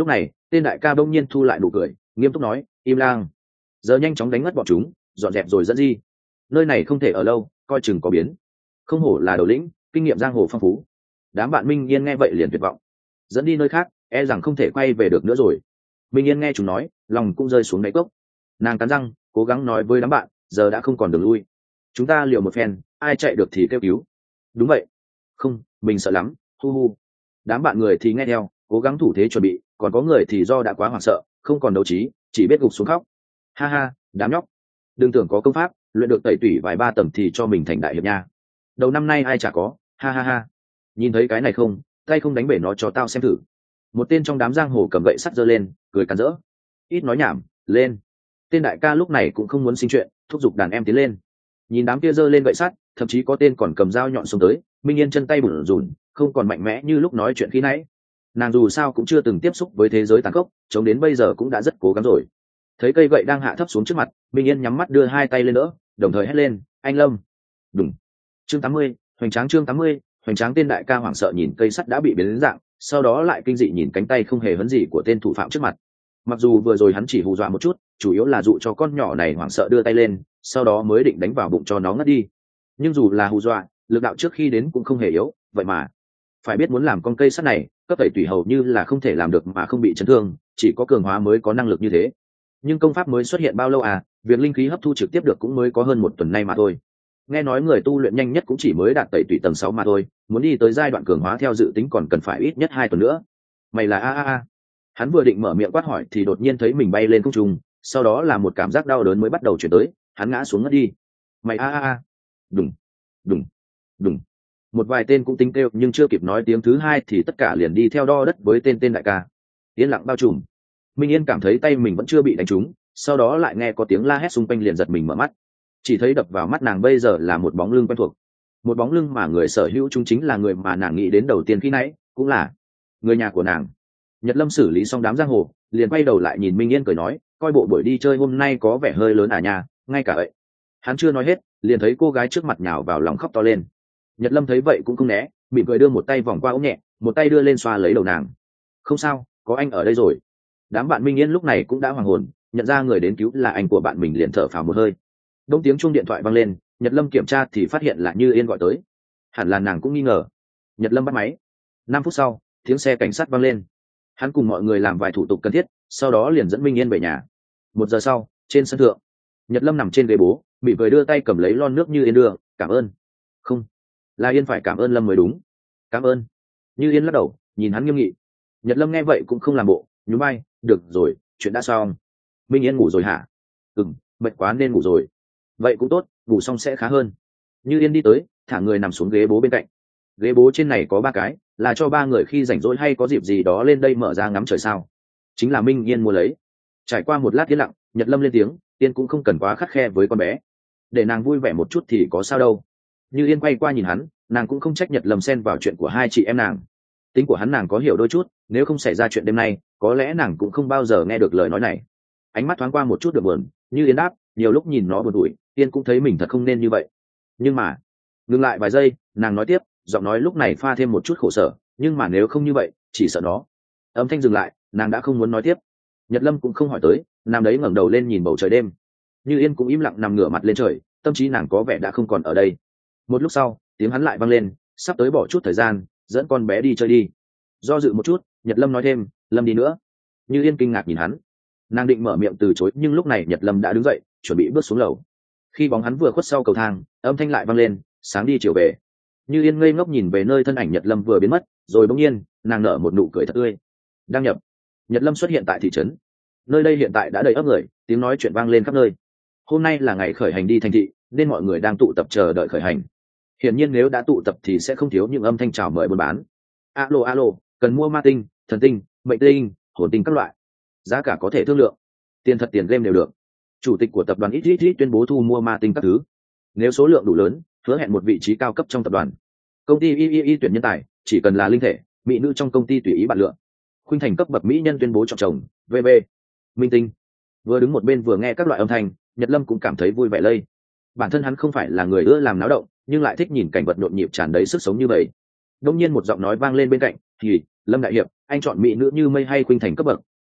A: Tên đại ca bỗng nhiên thu lại nụ cười, nghiêm túc nói, im lang, giờ nhanh chóng đánh ngất bọn chúng, dọn dẹp rồi dẫn đi. Nơi này không thể ở lâu, coi chừng có biến. Không hổ là đầu lĩnh, kinh nghiệm giang hồ phong phú. Đám bạn Minh Yên nghe vậy liền tuyệt vọng, dẫn đi nơi khác e rằng không thể quay về được nữa rồi. Minh Yên nghe chúng nói, lòng cũng rơi xuống đáy cốc. Nàng cắn răng cố gắng nói với đám bạn, giờ đã không còn đường lui, chúng ta liều một phen, ai chạy được thì kêu cứu. Đúng vậy. Không, mình sợ lắm, hu hu. Đám bạn người thì nghe theo, cố gắng thủ thế chuẩn bị, còn có người thì do đã quá hoảng sợ, không còn đấu trí, chỉ biết gục xuống khóc. Ha ha, đám nhóc, đừng tưởng có công pháp luyện được tẩy tủy vài ba tầm thì cho mình thành đại hiệp nha. Đầu năm nay ai chả có, ha ha ha. Nhìn thấy cái này không, tay không đánh bể nó cho tao xem thử. Một tên trong đám giang hồ cầm gậy sắt giơ lên, cười càn rỡ. Ít nói nhảm, lên. Tên đại ca lúc này cũng không muốn sinh chuyện, thúc giục đàn em tiến lên. Nhìn đám kia giơ lên gậy sắt, thậm chí có tên còn cầm dao nhọn xông tới. Minh Yên chân tay bủn rủn, không còn mạnh mẽ như lúc nói chuyện khi nãy. Nàng dù sao cũng chưa từng tiếp xúc với thế giới tàn khốc, chống đến bây giờ cũng đã rất cố gắng rồi. Thấy cây gậy đang hạ thấp xuống trước mặt, Minh Yên nhắm mắt đưa hai tay lên đỡ, đồng thời hét lên, anh Lâm. Đúng. Chương tám mươi, hoành tráng. Chương tám mươi, hoành tráng. Tên đại ca hoảng sợ nhìn cây sắt đã bị biến đến dạng, sau đó lại kinh dị nhìn cánh tay không hề hấn gì của tên thủ phạm trước mặt. Mặc dù vừa rồi hắn chỉ hù dọa một chút, chủ yếu là dụ cho con nhỏ này hoảng sợ đưa tay lên, sau đó mới định đánh vào bụng cho nó ngất đi. Nhưng dù là hù dọa, lực đạo trước khi đến cũng không hề yếu, vậy mà phải biết muốn làm con cây sắt này, cấp tẩy tủy hầu như là không thể làm được mà không bị chấn thương, chỉ có cường hóa mới có năng lực như thế. Nhưng công pháp mới xuất hiện bao lâu à, việc linh khí hấp thu trực tiếp được cũng mới có hơn một tuần nay mà thôi. Nghe nói người tu luyện nhanh nhất cũng chỉ mới đạt tẩy tủy tầng sáu mà thôi, muốn đi tới giai đoạn cường hóa theo dự tính còn cần phải ít nhất hai tuần nữa. Mày là a a a. Hắn vừa định mở miệng quát hỏi thì đột nhiên thấy mình bay lên không trung, sau đó là một cảm giác đau đớn mới bắt đầu chuyển tới, hắn ngã xuống ngất đi. Mày a a a. Đùng, đùng, đùng. Một vài tên cũng tính kêu nhưng chưa kịp nói tiếng thứ hai thì tất cả liền đi theo đo đất với tên tên đại ca. Yên lặng bao trùm. Minh Yên cảm thấy tay mình vẫn chưa bị đánh trúng, sau đó lại nghe có tiếng la hét xung quanh liền giật mình mở mắt. Chỉ thấy đập vào mắt nàng bây giờ là một bóng lưng quen thuộc, một bóng lưng mà người sở hữu chúng chính là người mà nàng nghĩ đến đầu tiên khi nãy, cũng là người nhà của nàng. Nhật Lâm xử lý xong đám giang hồ, liền quay đầu lại nhìn Minh Yên cười nói, coi bộ buổi đi chơi hôm nay có vẻ hơi lớn à nhà, ngay cả vậy. Hắn chưa nói hết, liền thấy cô gái trước mặt nhào vào lòng khóc to lên. Nhật Lâm thấy vậy cũng không né, mỉm cười đưa một tay vòng qua ống nhẹ, một tay đưa lên xoa lấy đầu nàng. Không sao, có anh ở đây rồi. Đám bạn Minh Yên lúc này cũng đã hoàng hồn, nhận ra người đến cứu là anh của bạn mình liền thở phào một hơi. Đông tiếng chuông điện thoại vang lên, Nhật Lâm kiểm tra thì phát hiện là Như Yên gọi tới. Hẳn là nàng cũng nghi ngờ. Nhật Lâm bắt máy. Năm phút sau, tiếng xe cảnh sát vang lên. Hắn cùng mọi người làm vài thủ tục cần thiết, sau đó liền dẫn Minh Yên về nhà. Một giờ sau, trên sân thượng, Nhật Lâm nằm trên ghế bố, mỉm cười đưa tay cầm lấy lon nước Như Yên đưa, cảm ơn. Không, là Yên phải cảm ơn Lâm mới đúng. Cảm ơn. Như Yên lắc đầu, nhìn hắn nghiêm nghị. Nhật Lâm nghe vậy cũng không làm bộ, nhún vai, được rồi, chuyện đã xong. Minh Yên ngủ rồi hả? Ừm, mệt quá nên ngủ rồi. Vậy cũng tốt, ngủ xong sẽ khá hơn. Như Yên đi tới, thả người nằm xuống ghế bố bên cạnh. Ghế bố trên này có ba cái, là cho ba người khi rảnh rỗi hay có dịp gì đó lên đây mở ra ngắm trời sao. Chính là Minh Yên mua lấy. Trải qua một lát yên lặng, Nhật Lâm lên tiếng, Yên cũng không cần quá khắt khe với con bé, để nàng vui vẻ một chút thì có sao đâu. Như Yên quay qua nhìn hắn, nàng cũng không trách Nhật Lâm xen vào chuyện của hai chị em nàng. Tính của hắn nàng có hiểu đôi chút, nếu không xảy ra chuyện đêm nay, có lẽ nàng cũng không bao giờ nghe được lời nói này. Ánh mắt thoáng qua một chút được buồn, Như Yên đáp, nhiều lúc nhìn nó buồn tủi, Yên cũng thấy mình thật không nên như vậy. Nhưng mà, ngừng lại vài giây, nàng nói tiếp, giọng nói lúc này pha thêm một chút khổ sở, nhưng mà nếu không như vậy, chỉ sợ nó. Âm thanh dừng lại, nàng đã không muốn nói tiếp. Nhật Lâm cũng không hỏi tới, nàng đấy ngẩng đầu lên nhìn bầu trời đêm. Như Yên cũng im lặng nằm ngửa mặt lên trời, tâm trí nàng có vẻ đã không còn ở đây. Một lúc sau, tiếng hắn lại vang lên, sắp tới bỏ chút thời gian, dẫn con bé đi chơi đi. Do dự một chút, Nhật Lâm nói thêm, Lâm đi nữa. Như Yên kinh ngạc nhìn hắn, nàng định mở miệng từ chối nhưng lúc này Nhật Lâm đã đứng dậy, chuẩn bị bước xuống lầu. Khi bóng hắn vừa khuất sau cầu thang, âm thanh lại vang lên, sáng đi chiều về. Như Yên ngây ngốc nhìn về nơi thân ảnh Nhật Lâm vừa biến mất, rồi bỗng nhiên nàng nở một nụ cười thật tươi. Đăng nhập. Nhật Lâm xuất hiện tại thị trấn. Nơi đây hiện tại đã đầy ắp người, tiếng nói chuyện vang lên khắp nơi. Hôm nay là ngày khởi hành đi thành thị, nên mọi người đang tụ tập chờ đợi khởi hành. Hiển nhiên nếu đã tụ tập thì sẽ không thiếu những âm thanh chào mời buôn bán. Alo alo, cần mua ma tinh, thần tinh, mệnh tinh, hồn tinh các loại. Giá cả có thể thương lượng. Tiền thật tiền game đều được. Chủ tịch của tập đoàn ít ít ít tuyên bố thu mua ma tinh các thứ. Nếu số lượng đủ lớn, hứa hẹn một vị trí cao cấp trong tập đoàn. Công ty y y y tuyển nhân tài, chỉ cần là linh thể, mỹ nữ trong công ty tùy ý bạn lựa. Khuynh Thành cấp bậc mỹ nhân tuyên bố chọn chồng, vê bê. Minh tinh. Vừa đứng một bên vừa nghe các loại âm thanh, Nhật Lâm cũng cảm thấy vui vẻ lây. Bản thân hắn không phải là người ưa làm náo động, nhưng lại thích nhìn cảnh vật nhộn nhịp tràn đầy sức sống như vậy. Đông nhiên một giọng nói vang lên bên cạnh, thì Lâm đại hiệp, anh chọn mỹ nữ như mây hay Khuynh Thành cấp bậc,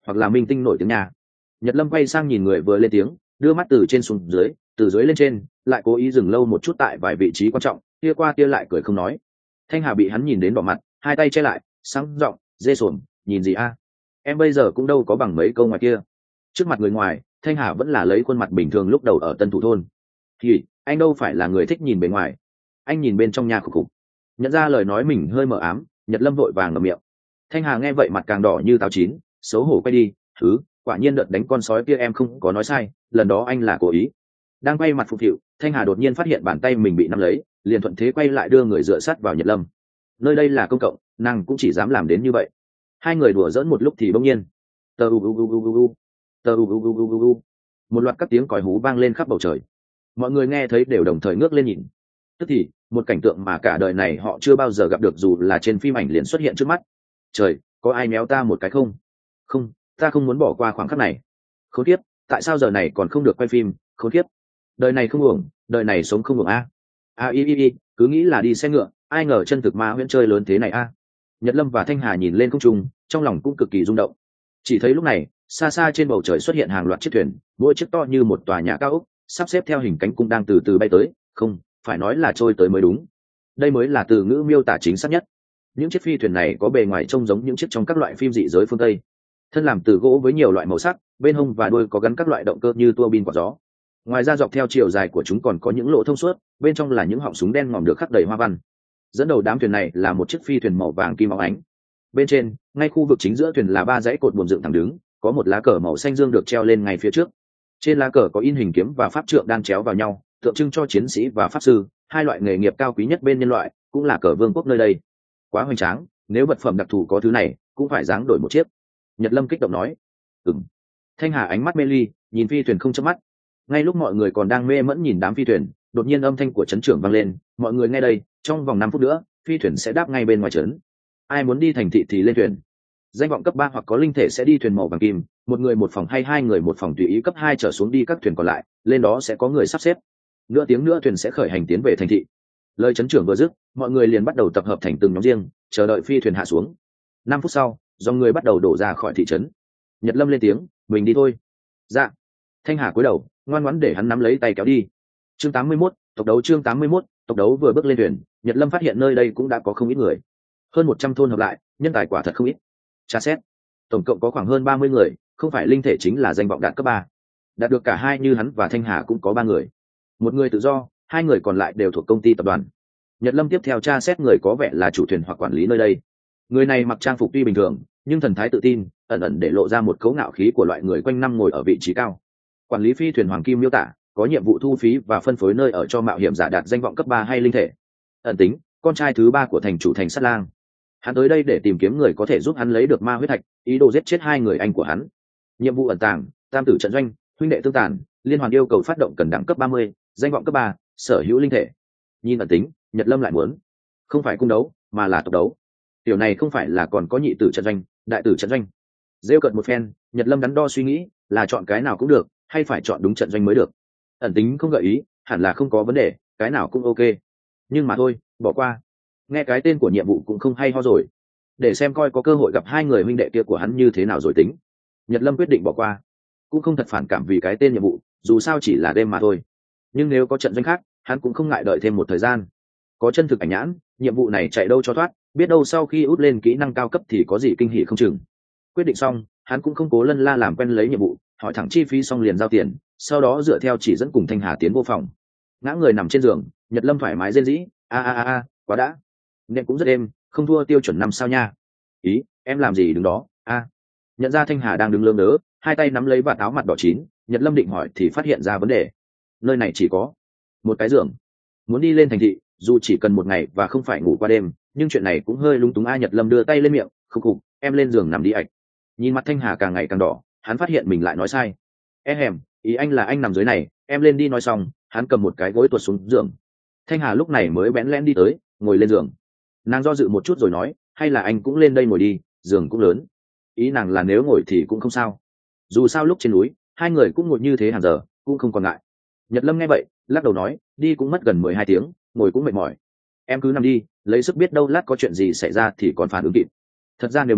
A: hoặc là minh tinh nổi tiếng nhà. Nhật Lâm quay sang nhìn người vừa lên tiếng, đưa mắt từ trên xuống dưới, từ dưới lên trên, lại cố ý dừng lâu một chút tại vài vị trí quan trọng, kia qua kia lại cười không nói. Thanh Hà bị hắn nhìn đến đỏ mặt, hai tay che lại, sáng giọng, dê sồn, nhìn gì a? Em bây giờ cũng đâu có bằng mấy câu ngoài kia. Trước mặt người ngoài, Thanh Hà vẫn là lấy khuôn mặt bình thường lúc đầu ở Tân Thủ thôn. Thì anh đâu phải là người thích nhìn bề ngoài, anh nhìn bên trong nhà khục khục. Nhận ra lời nói mình hơi mờ ám, Nhật Lâm vội vàng ngậm miệng. Thanh Hà nghe vậy mặt càng đỏ như táo chín, xấu hổ quay đi. Thứ, quả nhiên đợt đánh con sói kia em không có nói sai, lần đó anh là cố ý. Đang quay mặt phục vụ, Thanh Hà đột nhiên phát hiện bàn tay mình bị nắm lấy, liền thuận thế quay lại đưa người dựa sát vào Nhật Lâm. Nơi đây là công cộng, nàng cũng chỉ dám làm đến như vậy. Hai người đùa giỡn một lúc thì bỗng nhiên, tờ u u u u u, tờ u u u u u, một loạt các tiếng còi hú vang lên khắp bầu trời. Mọi người nghe thấy đều đồng thời ngước lên nhìn. Tức thì, một cảnh tượng mà cả đời này họ chưa bao giờ gặp được dù là trên phim ảnh liền xuất hiện trước mắt. Trời, có ai méo ta một cái không? Không, ta không muốn bỏ qua khoảng khắc này. Khốn kiếp, tại sao giờ này còn không được quay phim? Khốn kiếp, đời này không uổng, đời này sống không uổng a. A y y y, cứ nghĩ là đi xe ngựa, ai ngờ chân thực ma huyễn chơi lớn thế này a. Nhật Lâm và Thanh Hà nhìn lên không trung, trong lòng cũng cực kỳ rung động. Chỉ thấy lúc này, xa xa trên bầu trời xuất hiện hàng loạt chiếc thuyền, mỗi chiếc to như một tòa nhà cao ốc, sắp xếp theo hình cánh cung đang từ từ bay tới, không, phải nói là trôi tới mới đúng. Đây mới là từ ngữ miêu tả chính xác nhất. Những chiếc phi thuyền này có bề ngoài trông giống những chiếc trong các loại phim dị giới phương Tây. Thân làm từ gỗ với nhiều loại màu sắc, bên hông và đuôi có gắn các loại động cơ như tua bin quạt gió. Ngoài ra dọc theo chiều dài của chúng còn có những lỗ thông suốt, bên trong là những họng súng đen ngòm được khắc đầy hoa văn. Dẫn đầu đám thuyền này là một chiếc phi thuyền màu vàng kim óng ánh. Bên trên, ngay khu vực chính giữa thuyền là ba dãy cột buồm dựng thẳng đứng, có một lá cờ màu xanh dương được treo lên ngay phía trước. Trên lá cờ có in hình kiếm và pháp trượng đan chéo vào nhau, tượng trưng cho chiến sĩ và pháp sư, hai loại nghề nghiệp cao quý nhất bên nhân loại, cũng là cờ vương quốc nơi đây. Quá hoành tráng, nếu vật phẩm đặc thù có thứ này, cũng phải dáng đổi một chiếc. Nhật Lâm kích động nói. Ừm. Thanh Hà ánh mắt mê ly, nhìn phi thuyền không chớp mắt. Ngay lúc mọi người còn đang mê mẫn nhìn đám phi thuyền, đột nhiên âm thanh của trấn trưởng vang lên, mọi người nghe đây, trong vòng năm phút nữa, phi thuyền sẽ đáp ngay bên ngoài trấn. Ai muốn đi thành thị thì lên thuyền. Danh vọng cấp ba hoặc có linh thể sẽ đi thuyền màu vàng kim, một người một phòng hay hai người một phòng tùy ý cấp hai trở xuống đi các thuyền còn lại, lên đó sẽ có người sắp xếp. Nửa tiếng nữa thuyền sẽ khởi hành tiến về thành thị. Lời trấn trưởng vừa dứt, mọi người liền bắt đầu tập hợp thành từng nhóm riêng, chờ đợi phi thuyền hạ xuống. Năm phút sau, dòng người bắt đầu đổ ra khỏi thị trấn. Nhật Lâm lên tiếng, mình đi thôi. Dạ. Thanh Hà cúi đầu, ngoan ngoãn để hắn nắm lấy tay kéo đi. Chương tám mươi mốt, tộc đấu chương tám mươi mốt, tộc đấu vừa bước lên thuyền, Nhật Lâm phát hiện nơi đây cũng đã có không ít người. Hơn một trăm thôn hợp lại, nhân tài quả thật không ít. Tra xét, tổng cộng có khoảng hơn ba mươi người, không phải linh thể chính là danh vọng đạt cấp ba. Đạt được cả hai như hắn và Thanh Hà cũng có ba người. Một người tự do, hai người còn lại đều thuộc công ty tập đoàn. Nhật Lâm tiếp theo tra xét người có vẻ là chủ thuyền hoặc quản lý nơi đây. Người này mặc trang phục tuy bình thường, nhưng thần thái tự tin, ẩn ẩn để lộ ra một cấu ngạo khí của loại người quanh năm ngồi ở vị trí cao. Quản lý phi thuyền Hoàng Kim miêu tả, có nhiệm vụ thu phí và phân phối nơi ở cho mạo hiểm giả đạt danh vọng cấp ba hay linh thể. Ẩn tính, con trai thứ ba của thành chủ thành Sắt Lang. Hắn tới đây để tìm kiếm người có thể giúp hắn lấy được ma huyết thạch, ý đồ giết chết hai người anh của hắn. Nhiệm vụ ẩn tàng, tam tử trận doanh, huynh đệ tương tàn, liên hoàn yêu cầu phát động cần đẳng cấp ba mươi, danh vọng cấp ba, sở hữu linh thể. Nhìn ẩn tính, Nhật Lâm lại muốn, không phải cung đấu, mà là tộc đấu. Điều này không phải là còn có nhị tử trận doanh, đại tử trận doanh. Rêu cợt một phen, Nhật Lâm đắn đo suy nghĩ, là chọn cái nào cũng được, hay phải chọn đúng trận doanh mới được. Ẩn tính không gợi ý, hẳn là không có vấn đề, cái nào cũng ok. Nhưng mà thôi, bỏ qua. Nghe cái tên của nhiệm vụ cũng không hay ho rồi. Để xem coi có cơ hội gặp hai người huynh đệ kia của hắn như thế nào rồi tính. Nhật Lâm quyết định bỏ qua. Cũng không thật phản cảm vì cái tên nhiệm vụ, dù sao chỉ là đêm mà thôi. Nhưng nếu có trận doanh khác, hắn cũng không ngại đợi thêm một thời gian. Có chân thực ảnh nhãn, nhiệm vụ này chạy đâu cho thoát, biết đâu sau khi út lên kỹ năng cao cấp thì có gì kinh hỉ không chừng. Quyết định xong, hắn cũng không cố lân la làm quen lấy nhiệm vụ, hỏi thẳng chi phí xong liền giao tiền, sau đó dựa theo chỉ dẫn cùng Thanh Hà tiến vô phòng. Ngã người nằm trên giường, Nhật Lâm thoải mái rên rỉ, a a a a, quá đã. Nên cũng rất êm, không thua tiêu chuẩn năm sao nha. Ý, em làm gì đứng đó? A. Nhận ra Thanh Hà đang đứng lơ ngớ, hai tay nắm lấy vạt áo mặt đỏ chín, Nhật Lâm định hỏi thì phát hiện ra vấn đề. Nơi này chỉ có một cái giường. Muốn đi lên thành thị, dù chỉ cần một ngày và không phải ngủ qua đêm, nhưng chuyện này cũng hơi lung túng. A. Nhật Lâm đưa tay lên miệng, khục khục, em lên giường nằm đi ạch. Nhìn mặt Thanh Hà càng ngày càng đỏ, hắn phát hiện mình lại nói sai. Em hèm, ý anh là anh nằm dưới này, em lên đi. Nói xong, hắn cầm một cái gối tuột xuống giường. Thanh Hà lúc này mới bẽn lẽn đi tới, ngồi lên giường. Nàng do dự một chút rồi nói, hay là anh cũng lên đây ngồi đi, giường cũng lớn. Ý nàng là nếu ngồi thì cũng không sao, dù sao lúc trên núi hai người cũng ngồi như thế hàng giờ cũng không còn ngại. Nhật Lâm nghe vậy lắc đầu nói, đi cũng mất gần mười hai tiếng, ngồi cũng mệt mỏi, em cứ nằm đi, lấy sức biết đâu lát có chuyện gì xảy ra thì còn phản ứng kịp. Thật ra nếu muốn,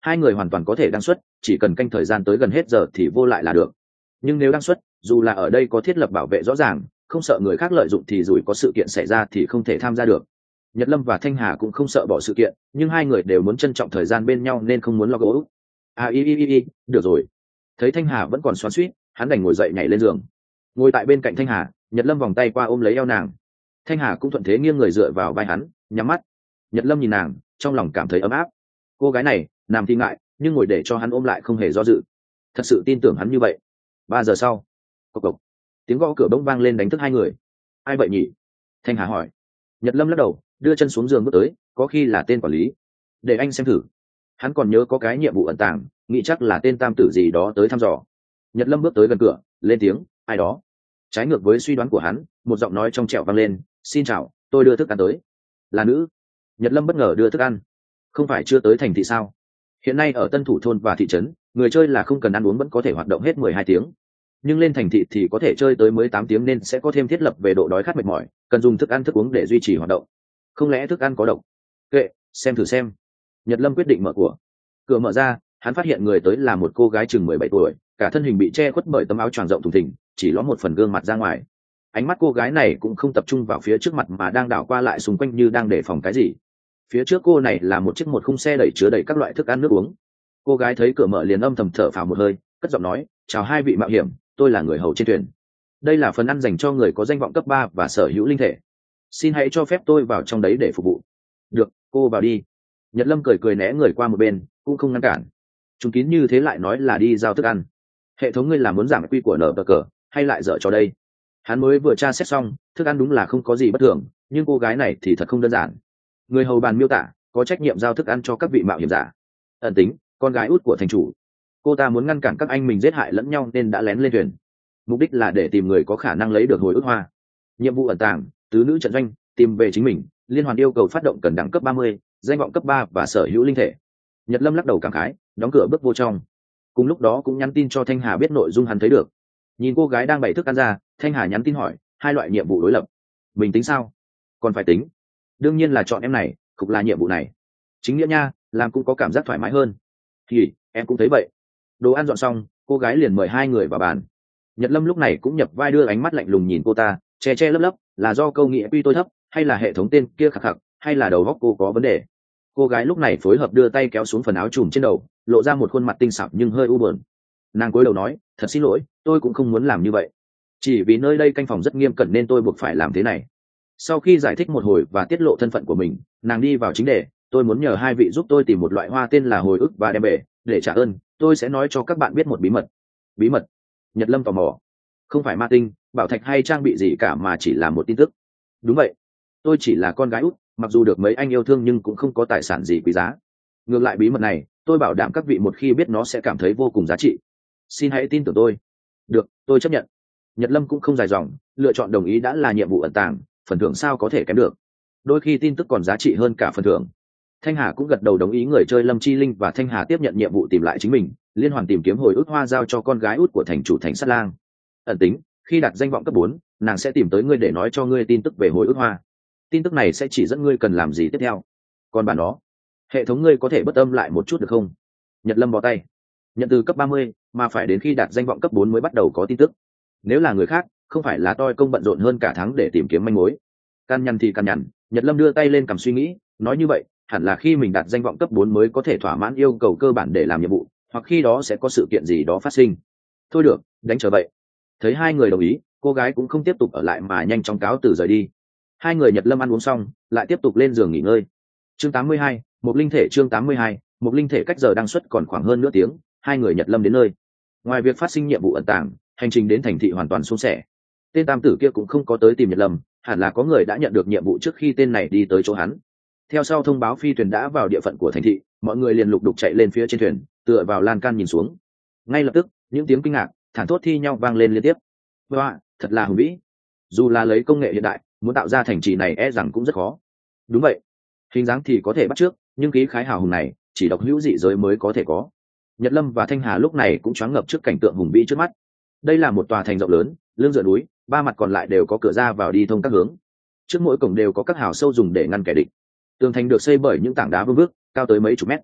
A: hai người hoàn toàn có thể đăng xuất, chỉ cần canh thời gian tới gần hết giờ thì vô lại là được. Nhưng nếu đăng xuất, dù là ở đây có thiết lập bảo vệ rõ ràng, không sợ người khác lợi dụng thì rủi có sự kiện xảy ra thì không thể tham gia được. Nhật Lâm và Thanh Hà cũng không sợ bỏ sự kiện, nhưng hai người đều muốn trân trọng thời gian bên nhau nên không muốn lo gỗ. À y y y y, được rồi. Thấy Thanh Hà vẫn còn xoắn xuýt, hắn đành ngồi dậy nhảy lên giường. Ngồi tại bên cạnh Thanh Hà, Nhật Lâm vòng tay qua ôm lấy eo nàng. Thanh Hà cũng thuận thế nghiêng người dựa vào vai hắn, nhắm mắt. Nhật Lâm nhìn nàng, trong lòng cảm thấy ấm áp. Cô gái này, nằm thì ngại, nhưng ngồi để cho hắn ôm lại không hề do dự. Thật sự tin tưởng hắn như vậy. Ba giờ sau, cộc cộc, tiếng gõ cửa bỗng vang lên đánh thức hai người. Ai vậy nhỉ? Thanh Hà hỏi. Nhật Lâm lắc đầu, đưa chân xuống giường bước tới, có khi là tên quản lý. Để anh xem thử. Hắn còn nhớ có cái nhiệm vụ ẩn tàng, nghĩ chắc là tên tam tử gì đó tới thăm dò. Nhật Lâm bước tới gần cửa, lên tiếng, ai đó. Trái ngược với suy đoán của hắn, một giọng nói trong trẻo vang lên, xin chào, tôi đưa thức ăn tới. Là nữ. Nhật Lâm bất ngờ đưa thức ăn. Không phải chưa tới thành thị sao? Hiện nay ở Tân Thủ thôn và thị trấn, người chơi là không cần ăn uống vẫn có thể hoạt động hết mười hai tiếng. Nhưng lên thành thị thì có thể chơi tới mới tám tiếng nên sẽ có thêm thiết lập về độ đói khát mệt mỏi, cần dùng thức ăn thức uống để duy trì hoạt động. Không lẽ thức ăn có độc? Kệ, xem thử xem. Nhật Lâm quyết định mở cửa. Cửa mở ra, hắn phát hiện người tới là một cô gái chừng mười bảy tuổi, cả thân hình bị che khuất bởi tấm áo choàng rộng thùng thình, chỉ ló một phần gương mặt ra ngoài. Ánh mắt cô gái này cũng không tập trung vào phía trước mặt mà đang đảo qua lại xung quanh như đang đề phòng cái gì. Phía trước cô này là một chiếc một khung xe đẩy chứa đầy các loại thức ăn nước uống. Cô gái thấy cửa mở liền âm thầm thở phào một hơi, cất giọng nói, chào hai vị mạo hiểm, tôi là người hầu trên thuyền. Đây là phần ăn dành cho người có danh vọng cấp ba và sở hữu linh thể. Xin hãy cho phép tôi vào trong đấy để phục vụ. Được, cô vào đi. Nhật Lâm cười cười né người qua một bên, cũng không ngăn cản. Chúng kín như thế lại nói là đi giao thức ăn. Hệ thống ngươi là muốn giảm quy của nở bờ cờ hay lại dở cho đây? Hắn mới vừa tra xét xong, thức ăn đúng là không có gì bất thường, nhưng cô gái này thì thật không đơn giản. Người hầu bàn miêu tả có trách nhiệm giao thức ăn cho các vị mạo hiểm giả. Ẩn tính, con gái út của thành chủ. Cô ta muốn ngăn cản các anh mình giết hại lẫn nhau nên đã lén lên thuyền. Mục đích là để tìm người có khả năng lấy được hồi ức hoa. Nhiệm vụ ẩn tàng, tứ nữ trận doanh, tìm về chính mình. Liên hoàn yêu cầu phát động cần đẳng cấp ba mươi, danh vọng cấp ba và sở hữu linh thể. Nhật Lâm lắc đầu cảm khái, đóng cửa bước vô trong. Cùng lúc đó cũng nhắn tin cho Thanh Hà biết nội dung hắn thấy được. Nhìn cô gái đang bày thức ăn ra, Thanh Hà nhắn tin hỏi, hai loại nhiệm vụ đối lập, mình tính sao? Còn phải tính. Đương nhiên là chọn em này, cũng là nhiệm vụ này. Chính nghĩa nha, làm cũng có cảm giác thoải mái hơn. Thì em cũng thấy vậy. Đồ ăn dọn xong, cô gái liền mời hai người vào bàn. Nhật Lâm lúc này cũng nhập vai đưa ánh mắt lạnh lùng nhìn cô ta, che che lấp lấp, là do câu nghĩa quy tôi thấp, hay là hệ thống tên kia khạc khạc, hay là đầu góc cô có vấn đề? Cô gái lúc này phối hợp đưa tay kéo xuống phần áo trùm trên đầu, lộ ra một khuôn mặt tinh xảo nhưng hơi u buồn. Nàng cúi đầu nói, thật xin lỗi, tôi cũng không muốn làm như vậy. Chỉ vì nơi đây canh phòng rất nghiêm cẩn nên tôi buộc phải làm thế này. Sau khi giải thích một hồi và tiết lộ thân phận của mình, nàng đi vào chính đề, tôi muốn nhờ hai vị giúp tôi tìm một loại hoa tên là hồi ức và đem về, để trả ơn, tôi sẽ nói cho các bạn biết một bí mật. Bí mật? Nhật Lâm tò mò. Không phải ma tinh, bảo thạch hay trang bị gì cả mà chỉ là một tin tức. Đúng vậy, tôi chỉ là con gái út, mặc dù được mấy anh yêu thương nhưng cũng không có tài sản gì quý giá. Ngược lại bí mật này, tôi bảo đảm các vị một khi biết nó sẽ cảm thấy vô cùng giá trị. Xin hãy tin tưởng tôi. Được, tôi chấp nhận. Nhật Lâm cũng không dài dòng, lựa chọn đồng ý đã là nhiệm vụ ẩn tàng, phần thưởng sao có thể kém được. Đôi khi tin tức còn giá trị hơn cả phần thưởng. Thanh Hà cũng gật đầu đồng ý. Người chơi Lâm Chi Linh và Thanh Hà tiếp nhận nhiệm vụ tìm lại chính mình, liên hoàn tìm kiếm hồi ức hoa giao cho con gái út của thành chủ thành Sắt Lang. Ẩn tính, khi đạt danh vọng cấp bốn, nàng sẽ tìm tới ngươi để nói cho ngươi tin tức về hồi ức hoa. Tin tức này sẽ chỉ dẫn ngươi cần làm gì tiếp theo. Còn bản đó, hệ thống ngươi có thể bất âm lại một chút được không? Nhật Lâm bó tay. Nhận từ cấp ba mươi, mà phải đến khi đạt danh vọng cấp bốn mới bắt đầu có tin tức. Nếu là người khác, không phải là tôi công bận rộn hơn cả tháng để tìm kiếm manh mối. Căn nhằn thì căn nhằn, Nhật Lâm đưa tay lên cầm suy nghĩ, nói như vậy, hẳn là khi mình đạt danh vọng cấp bốn mới có thể thỏa mãn yêu cầu cơ bản để làm nhiệm vụ, hoặc khi đó sẽ có sự kiện gì đó phát sinh. Thôi được, đánh trở vậy. Thấy hai người đồng ý, cô gái cũng không tiếp tục ở lại mà nhanh chóng cáo từ rời đi. Hai người Nhật Lâm ăn uống xong, lại tiếp tục lên giường nghỉ ngơi. Chương tám mươi hai, một linh thể. Chương tám mươi hai, một linh thể. Cách giờ đăng xuất còn khoảng hơn nửa tiếng, hai người Nhật Lâm đến nơi. Ngoài việc phát sinh nhiệm vụ ẩn tàng, hành trình đến thành thị hoàn toàn suôn sẻ. Tên tam tử kia cũng không có tới tìm Nhật Lâm, hẳn là có người đã nhận được nhiệm vụ trước khi tên này đi tới chỗ hắn. Theo sau thông báo phi thuyền đã vào địa phận của thành thị, mọi người liền lục đục chạy lên phía trên thuyền, tựa vào lan can nhìn xuống. Ngay lập tức, những tiếng kinh ngạc, thản thốt thi nhau vang lên liên tiếp. Wow, thật là hùng vĩ. Dù là lấy công nghệ hiện đại, muốn tạo ra thành trì này e rằng cũng rất khó. Đúng vậy, hình dáng thì có thể bắt chước, nhưng khí khái hào hùng này chỉ độc hữu dị giới mới có thể có. Nhật Lâm và Thanh Hà lúc này cũng choáng ngợp trước cảnh tượng hùng vĩ trước mắt. Đây là một tòa thành rộng lớn, lưng dựa núi, ba mặt còn lại đều có cửa ra vào đi thông các hướng. Trước mỗi cổng đều có các hào sâu dùng để ngăn kẻ địch. Tường thành được xây bởi những tảng đá vương vước, cao tới mấy chục mét.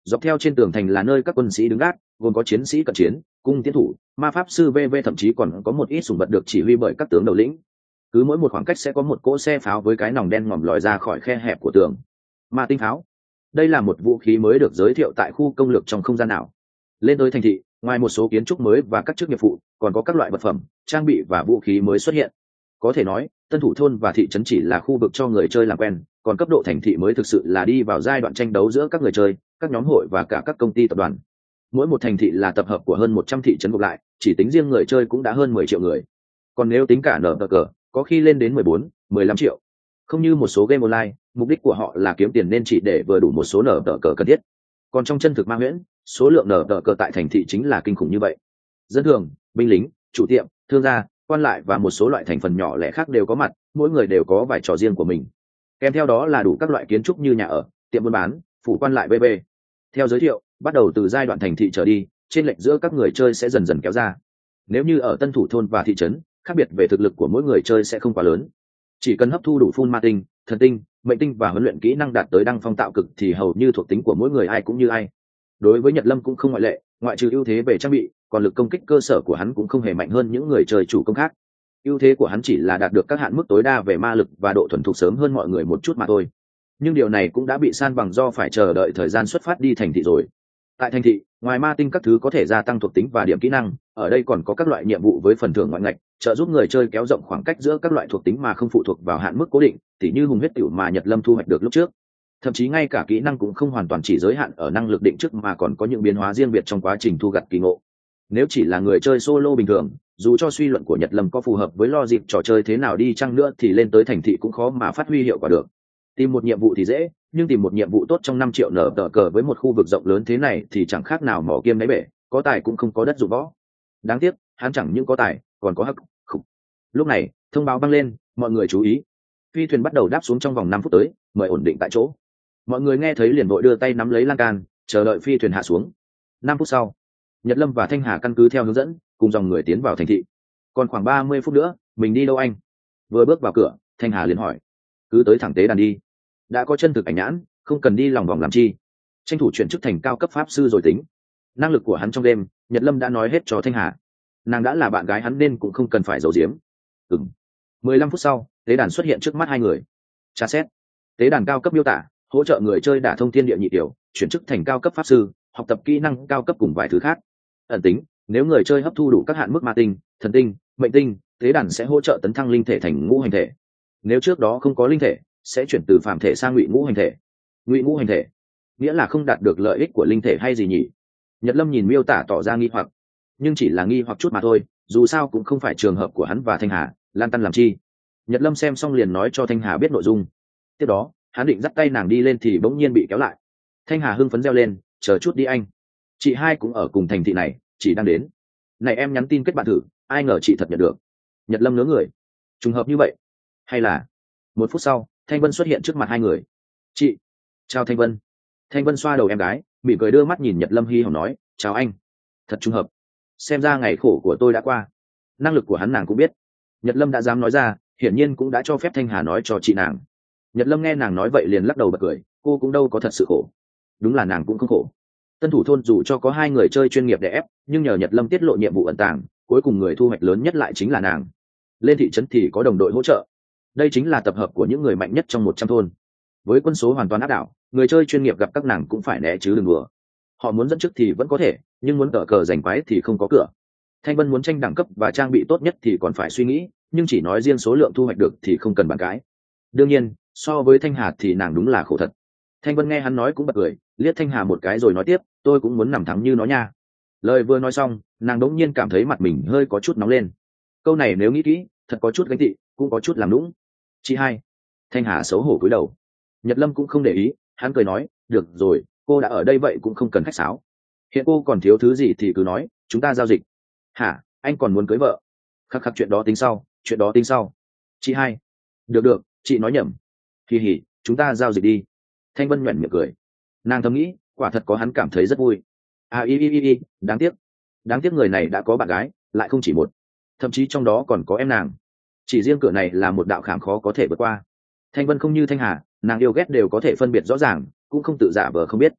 A: Dọc theo trên tường thành là nơi các quân sĩ đứng gác, gồm có chiến sĩ cận chiến, cung tiến thủ, ma pháp sư vv, thậm chí còn có một ít súng vật được chỉ huy bởi các tướng đầu lĩnh. Cứ mỗi một khoảng cách sẽ có một cỗ xe pháo với cái nòng đen ngòm lòi ra khỏi khe hẹp của tường. Ma tinh pháo, đây là một vũ khí mới được giới thiệu tại khu công lược trong không gian ảo. Lên tới thành thị, ngoài một số kiến trúc mới và các chức nghiệp phụ, còn có các loại vật phẩm, trang bị và vũ khí mới xuất hiện. Có thể nói, tân thủ thôn và thị trấn chỉ là khu vực cho người chơi làm quen, còn cấp độ thành thị mới thực sự là đi vào giai đoạn tranh đấu giữa các người chơi, các nhóm hội và cả các công ty tập đoàn. Mỗi một thành thị là tập hợp của hơn một trăm thị trấn gộp lại, chỉ tính riêng người chơi cũng đã hơn mười triệu người. Còn nếu tính cả nở cờ, có khi lên đến mười bốn, mười lăm triệu. Không như một số game online, mục đích của họ là kiếm tiền nên chỉ để vừa đủ một số nở cờ cần thiết. Còn trong chân thực ma huyễn, số lượng nở cờ tại thành thị chính là kinh khủng như vậy. Dân thường, binh lính, chủ tiệm, thương gia, quan lại và một số loại thành phần nhỏ lẻ khác đều có mặt, mỗi người đều có vài trò riêng của mình. Kèm theo đó là đủ các loại kiến trúc như nhà ở, tiệm buôn bán, phủ quan lại vb. Theo giới thiệu, bắt đầu từ giai đoạn thành thị trở đi, trên lệch giữa các người chơi sẽ dần dần kéo ra. Nếu như ở tân thủ thôn và thị trấn, khác biệt về thực lực của mỗi người chơi sẽ không quá lớn. Chỉ cần hấp thu đủ full ma tinh, thần tinh, mệnh tinh và huấn luyện kỹ năng đạt tới đăng phong tạo cực thì hầu như thuộc tính của mỗi người ai cũng như ai. Đối với Nhật Lâm cũng không ngoại lệ, ngoại trừ ưu thế về trang bị, còn lực công kích cơ sở của hắn cũng không hề mạnh hơn những người chơi chủ công khác. Ưu thế của hắn chỉ là đạt được các hạn mức tối đa về ma lực và độ thuần thục sớm hơn mọi người một chút mà thôi. Nhưng điều này cũng đã bị san bằng do phải chờ đợi thời gian xuất phát đi thành thị rồi. Tại thành thị, ngoài ma tinh các thứ có thể gia tăng thuộc tính và điểm kỹ năng, ở đây còn có các loại nhiệm vụ với phần thưởng ngoại ngạch, trợ giúp người chơi kéo rộng khoảng cách giữa các loại thuộc tính mà không phụ thuộc vào hạn mức cố định, tỉ như hùng huyết tiểu mà Nhật Lâm thu hoạch được lúc trước. Thậm chí ngay cả kỹ năng cũng không hoàn toàn chỉ giới hạn ở năng lực định trước mà còn có những biến hóa riêng biệt trong quá trình thu gặt kỳ ngộ. Nếu chỉ là người chơi solo bình thường, dù cho suy luận của Nhật Lâm có phù hợp với logic trò chơi thế nào đi chăng nữa thì lên tới thành thị cũng khó mà phát huy hiệu quả được. Tìm một nhiệm vụ thì dễ, nhưng tìm một nhiệm vụ tốt trong năm triệu nở tờ cờ với một khu vực rộng lớn thế này thì chẳng khác nào mỏ kim đáy bể, có tài cũng không có đất dụng võ. Đáng tiếc, hắn chẳng những có tài, còn có hắc khủng. Lúc này, thông báo vang lên, mọi người chú ý. Phi thuyền bắt đầu đáp xuống trong vòng năm phút tới, mời ổn định tại chỗ. Mọi người nghe thấy liền vội đưa tay nắm lấy lan can, chờ đợi phi thuyền hạ xuống. Năm phút sau, Nhật Lâm và Thanh Hà căn cứ theo hướng dẫn, cùng dòng người tiến vào thành thị. Còn khoảng ba mươi phút nữa, mình đi đâu anh? Vừa bước vào cửa, Thanh Hà liền hỏi. Cứ tới thẳng tế đàn đi. Đã có chân thực ảnh nhãn, không cần đi lòng vòng làm chi. Tranh thủ chuyển chức thành cao cấp pháp sư rồi tính. Năng lực của hắn trong đêm, Nhật Lâm đã nói hết cho Thanh Hà. Nàng đã là bạn gái hắn nên cũng không cần phải giấu giếm. Ừm. mười lăm phút sau, tế đàn xuất hiện trước mắt hai người. Tra xét. Tế đàn cao cấp miêu tả, hỗ trợ người chơi đả thông thiên địa nhị tiểu, chuyển chức thành cao cấp pháp sư, học tập kỹ năng cao cấp cùng vài thứ khác. Ẩn tính, nếu người chơi hấp thu đủ các hạn mức ma tinh, thần tinh, mệnh tinh, tế đàn sẽ hỗ trợ tấn thăng linh thể thành ngũ hành thể. Nếu trước đó không có linh thể, sẽ chuyển từ phàm thể sang ngụy ngũ hành thể. Ngụy ngũ hành thể nghĩa là không đạt được lợi ích của linh thể hay gì nhỉ? Nhật Lâm nhìn miêu tả tỏ ra nghi hoặc, nhưng chỉ là nghi hoặc chút mà thôi, dù sao cũng không phải trường hợp của hắn và Thanh Hà, lan tăn làm chi. Nhật Lâm xem xong liền nói cho Thanh Hà biết nội dung. Tiếp đó, hắn định dắt tay nàng đi lên thì bỗng nhiên bị kéo lại. Thanh Hà hưng phấn reo lên, chờ chút đi anh, chị hai cũng ở cùng thành thị này, chị đang đến. Này em nhắn tin kết bạn thử, ai ngờ chị thật nhận được. Nhật Lâm ngớ người, trùng hợp như vậy hay là... Một phút sau, Thanh Vân xuất hiện trước mặt hai người. Chị. Chào Thanh Vân. Thanh Vân xoa đầu em gái, mỉm cười đưa mắt nhìn Nhật Lâm hi hồng nói, chào anh. Thật trùng hợp, xem ra ngày khổ của tôi đã qua. Năng lực của hắn nàng cũng biết. Nhật Lâm đã dám nói ra, hiển nhiên cũng đã cho phép Thanh Hà nói cho chị nàng. Nhật Lâm nghe nàng nói vậy liền lắc đầu bật cười, cô cũng đâu có thật sự khổ. Đúng là nàng cũng không khổ. Tân thủ thôn dù cho có hai người chơi chuyên nghiệp để ép, nhưng nhờ Nhật Lâm tiết lộ nhiệm vụ ẩn tàng, cuối cùng người thu hoạch lớn nhất lại chính là nàng. Lên thị trấn thì có đồng đội hỗ trợ. Đây chính là tập hợp của những người mạnh nhất trong một trăm thôn. Với quân số hoàn toàn áp đảo, người chơi chuyên nghiệp gặp các nàng cũng phải né chứ đừng đùa. Họ muốn dẫn trước thì vẫn có thể, nhưng muốn cờ cờ giành quái thì không có cửa. Thanh Vân muốn tranh đẳng cấp và trang bị tốt nhất thì còn phải suy nghĩ, nhưng chỉ nói riêng số lượng thu hoạch được thì không cần bàn cãi. Đương nhiên, so với Thanh Hà thì nàng đúng là khổ thật. Thanh Vân nghe hắn nói cũng bật cười, liếc Thanh Hà một cái rồi nói tiếp, tôi cũng muốn nằm thắng như nó nha. Lời vừa nói xong, nàng đống nhiên cảm thấy mặt mình hơi có chút nóng lên. Câu này nếu nghĩ kỹ, thật có chút gánh tị, cũng có chút làm nũng. Chị hai. Thanh Hà xấu hổ cúi đầu. Nhật Lâm cũng không để ý, hắn cười nói, được rồi, cô đã ở đây vậy cũng không cần khách sáo. Hiện cô còn thiếu thứ gì thì cứ nói, chúng ta giao dịch. Hả, anh còn muốn cưới vợ? Khắc khắc, chuyện đó tính sau, chuyện đó tính sau. Chị hai. Được được, chị nói nhầm. Hì hì, chúng ta giao dịch đi. Thanh Vân nhoẻn miệng cười. Nàng thầm nghĩ, quả thật có hắn cảm thấy rất vui. À y y y y, đáng tiếc. Đáng tiếc người này đã có bạn gái, lại không chỉ một. Thậm chí trong đó còn có em nàng. Chỉ riêng cửa này là một đạo khảm khó có thể vượt qua. Thanh Vân không như Thanh Hà, nàng yêu ghét đều có thể phân biệt rõ ràng, cũng không tự giả vờ không biết.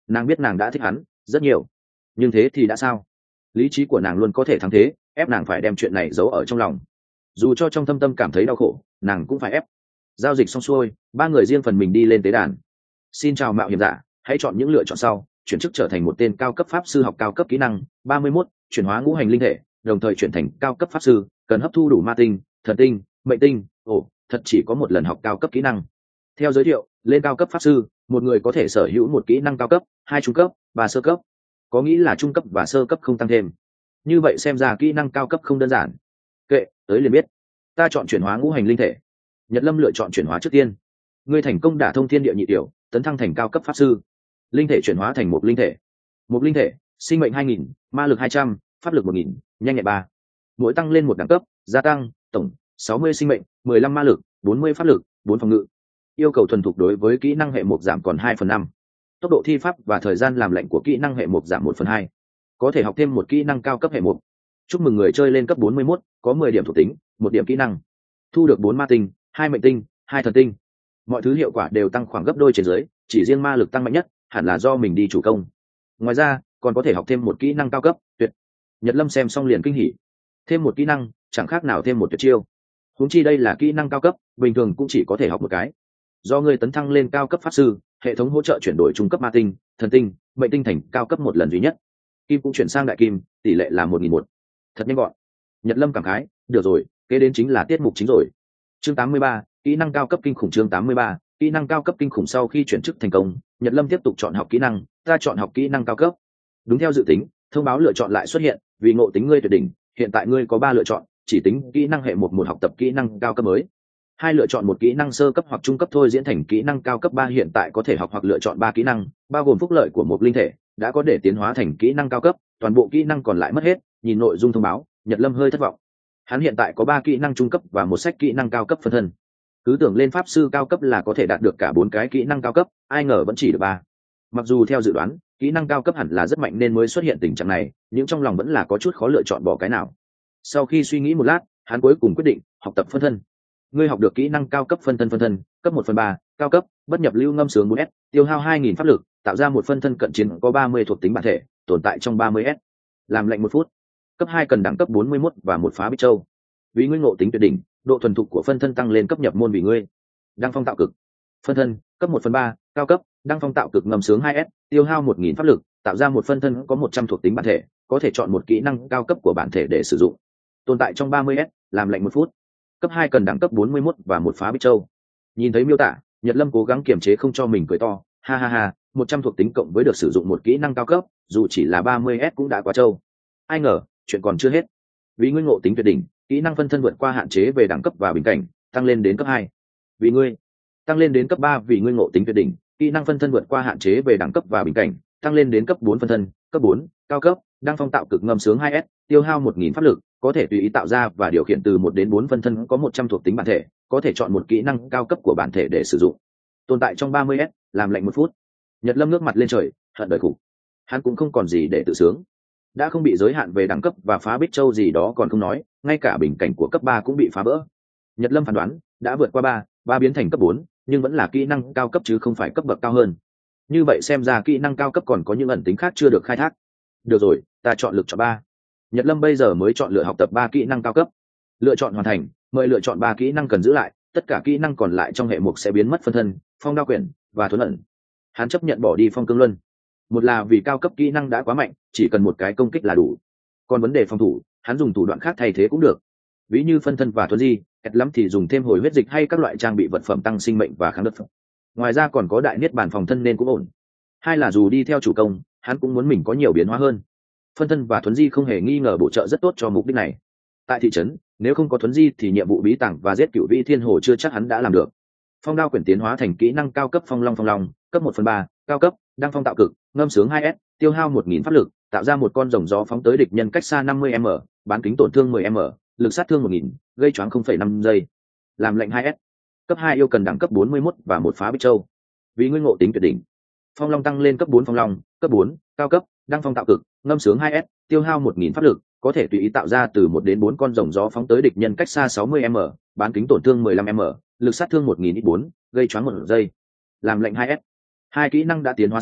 A: Nàng biết nàng đã thích hắn rất nhiều, nhưng thế thì đã sao? Lý trí của nàng luôn có thể thắng thế, ép nàng phải đem chuyện này giấu ở trong lòng. Dù cho trong thâm tâm cảm thấy đau khổ, nàng cũng phải ép. Giao dịch xong xuôi, ba người riêng phần mình đi lên tế đàn. Xin chào mạo hiểm giả, hãy chọn những lựa chọn sau, chuyển chức trở thành một tên cao cấp pháp sư học cao cấp kỹ năng ba mươi mốt, chuyển hóa ngũ hành linh thể, đồng thời chuyển thành cao cấp pháp sư, cần hấp thu đủ ma tinh, thần tinh, mệnh tinh. Ồ, thật chỉ có một lần học cao cấp kỹ năng. Theo giới thiệu, lên cao cấp pháp sư, một người có thể sở hữu một kỹ năng cao cấp, hai trung cấp, ba sơ cấp. Có nghĩ là trung cấp và sơ cấp không tăng thêm. Như vậy xem ra kỹ năng cao cấp không đơn giản. Kệ, tới liền biết. Ta chọn chuyển hóa ngũ hành linh thể. Nhật Lâm lựa chọn chuyển hóa trước tiên. Ngươi thành công đả thông thiên địa nhị tiểu, tấn thăng thành cao cấp pháp sư. Linh thể chuyển hóa thành một linh thể. Một linh thể, sinh mệnh hai nghìn, ma lực hai trăm, pháp lực một nghìn, nhanh nhẹn ba. Mỗi tăng lên một đẳng cấp, gia tăng tổng sáu mươi sinh mệnh, mười lăm ma lực, bốn mươi pháp lực, bốn phòng ngự. Yêu cầu thuần thục đối với kỹ năng hệ một giảm còn hai phần năm. Tốc độ thi pháp và thời gian làm lệnh của kỹ năng hệ một giảm một phần hai. Có thể học thêm một kỹ năng cao cấp hệ một. Chúc mừng người chơi lên cấp bốn mươi mốt, có mười điểm thuộc tính, một điểm kỹ năng. Thu được bốn ma tinh, hai mệnh tinh, hai thần tinh. Mọi thứ hiệu quả đều tăng khoảng gấp đôi trên dưới, chỉ riêng ma lực tăng mạnh nhất, hẳn là do mình đi chủ công. Ngoài ra, còn có thể học thêm một kỹ năng cao cấp, tuyệt. Nhật Lâm xem xong liền kinh hỉ. Thêm một kỹ năng, chẳng khác nào thêm một tuyệt chiêu. Huống chi đây là kỹ năng cao cấp, bình thường cũng chỉ có thể học một cái. Do người tấn thăng lên cao cấp pháp sư, hệ thống hỗ trợ chuyển đổi trung cấp ma tinh, thần tinh, mệnh tinh thành cao cấp một lần duy nhất. Kim cũng chuyển sang đại kim, tỷ lệ là một nghìn một. Thật nhanh gọn. Nhật Lâm cảm khái, được rồi, kế đến chính là tiết mục chính rồi. Chương tám mươi ba, kỹ năng cao cấp kinh khủng. Chương tám mươi ba, kỹ năng cao cấp kinh khủng. Sau khi chuyển chức thành công, Nhật Lâm tiếp tục chọn học kỹ năng, ta chọn học kỹ năng cao cấp. Đúng theo dự tính, thông báo lựa chọn lại xuất hiện, vì ngộ tính ngươi tuyệt đỉnh, hiện tại ngươi có ba lựa chọn, chỉ tính kỹ năng hệ một một học tập kỹ năng cao cấp mới. Hai lựa chọn một kỹ năng sơ cấp hoặc trung cấp thôi diễn thành kỹ năng cao cấp ba, hiện tại có thể học hoặc lựa chọn ba kỹ năng, bao gồm phúc lợi của một linh thể, đã có để tiến hóa thành kỹ năng cao cấp, toàn bộ kỹ năng còn lại mất hết. Nhìn nội dung thông báo, Nhật Lâm hơi thất vọng. Hắn hiện tại có ba kỹ năng trung cấp và một sách kỹ năng cao cấp phân thân. Cứ tưởng lên pháp sư cao cấp là có thể đạt được cả bốn cái kỹ năng cao cấp, ai ngờ vẫn chỉ được ba. Mặc dù theo dự đoán, kỹ năng cao cấp hẳn là rất mạnh nên mới xuất hiện tình trạng này, nhưng trong lòng vẫn là có chút khó lựa chọn bỏ cái nào. Sau khi suy nghĩ một lát, hắn cuối cùng quyết định học tập phân thân. Ngươi học được kỹ năng cao cấp phân thân. Phân thân cấp một phần ba, cao cấp, bất nhập lưu ngâm sướng bốn s, tiêu hao hai nghìn pháp lực, tạo ra một phân thân cận chiến có ba mươi thuộc tính bản thể, tồn tại trong ba mươi s. Làm lệnh một phút. Cấp hai cần đẳng cấp bốn mươi mốt và một phá bích châu. Vì ngươi ngộ tính tuyệt đỉnh, độ thuần thục của phân thân tăng lên cấp nhập môn vì ngươi. Đăng phong tạo cực. Phân thân cấp một phần ba, cao cấp, đăng phong tạo cực ngâm sướng hai s, tiêu hao một nghìn pháp lực, tạo ra một phân thân có một trăm thuộc tính bản thể, có thể chọn một kỹ năng cao cấp của bản thể để sử dụng. Tồn tại trong ba mươi s, làm lệnh một phút. Cấp hai cần đẳng cấp bốn mươi mốt và một phá bích châu. Nhìn thấy miêu tả, Nhật Lâm cố gắng kiềm chế không cho mình cười to, ha ha ha, một trăm thuộc tính cộng với được sử dụng một kỹ năng cao cấp, dù chỉ là ba mươi s cũng đã quá trâu. Ai ngờ, chuyện còn chưa hết. Vì ngươi ngộ tính tuyệt đỉnh, kỹ năng phân thân vượt qua hạn chế về đẳng cấp và bình cảnh, tăng lên đến cấp hai. Vì ngươi tăng lên đến cấp ba. Vì ngươi ngộ tính tuyệt đỉnh, kỹ năng phân thân vượt qua hạn chế về đẳng cấp và bình cảnh, tăng lên đến cấp bốn. Phân thân cấp bốn, cao cấp, đăng phong tạo cực ngâm sướng hai s, tiêu hao một nghìn pháp lực, có thể tùy ý tạo ra và điều khiển từ một đến bốn phân thân có một trăm thuộc tính bản thể, có thể chọn một kỹ năng cao cấp của bản thể để sử dụng. Tồn tại trong ba mươi s, làm lệnh một phút. Nhật Lâm nước mặt lên trời, hận đời khủng. Hắn cũng không còn gì để tự sướng. Đã không bị giới hạn về đẳng cấp và phá bích châu gì đó còn không nói, ngay cả bình cảnh của cấp ba cũng bị phá vỡ. Nhật Lâm phán đoán, đã vượt qua ba, ba biến thành cấp bốn, nhưng vẫn là kỹ năng cao cấp chứ không phải cấp bậc cao hơn. Như vậy xem ra kỹ năng cao cấp còn có những ẩn tính khác chưa được khai thác. Được rồi, ta chọn lực chọn ba. Nhật Lâm bây giờ mới chọn lựa học tập ba kỹ năng cao cấp. Lựa chọn hoàn thành, mời lựa chọn ba kỹ năng cần giữ lại, tất cả kỹ năng còn lại trong hệ mục sẽ biến mất. Phân thân, phong đao quyển và thuấn ẩn. Hắn chấp nhận bỏ đi phong cương luân. Một là vì cao cấp kỹ năng đã quá mạnh, chỉ cần một cái công kích là đủ. Còn vấn đề phòng thủ, hắn dùng thủ đoạn khác thay thế cũng được. Ví như phân thân và thuấn di, kẹt lắm thì dùng thêm hồi huyết dịch hay các loại trang bị vật phẩm tăng sinh mệnh và kháng đất. Ngoài ra còn có đại niết bàn phòng thân nên cũng ổn. Hai là dù đi theo chủ công, hắn cũng muốn mình có nhiều biến hóa hơn. Phân thân và thuấn di không hề nghi ngờ bổ trợ rất tốt cho mục đích này. Tại thị trấn, nếu không có thuấn di thì nhiệm vụ bí tàng và giết cựu vĩ thiên hồ chưa chắc hắn đã làm được. Phong đao quyển tiến hóa thành kỹ năng cao cấp phong long. Phong long cấp một phần ba, cao cấp, đăng phong tạo cực, ngâm sướng hai s, tiêu hao một nghìn pháp lực, tạo ra một con rồng gió phóng tới địch nhân cách xa năm mươi m, bán kính tổn thương mười m, lực sát thương một nghìn, gây choáng không phẩy năm giây. Làm lệnh hai s. Cấp hai yêu cần đẳng cấp bốn mươi mốt và một phá bích châu. Vì ngươi ngộ tính tuyệt đỉnh, phong long tăng lên cấp bốn. Phong long cấp bốn, cao cấp, đăng phong tạo cực, ngâm sướng hai s, tiêu hao một nghìn pháp lực, có thể tùy ý tạo ra từ một đến bốn con rồng gió phóng tới địch nhân cách xa sáu mươi m, bán kính tổn thương mười lăm m, lực sát thương một nghìn ít bốn, gây choáng một giây. Làm lệnh hai s. Hai kỹ năng đã tiến hóa xong,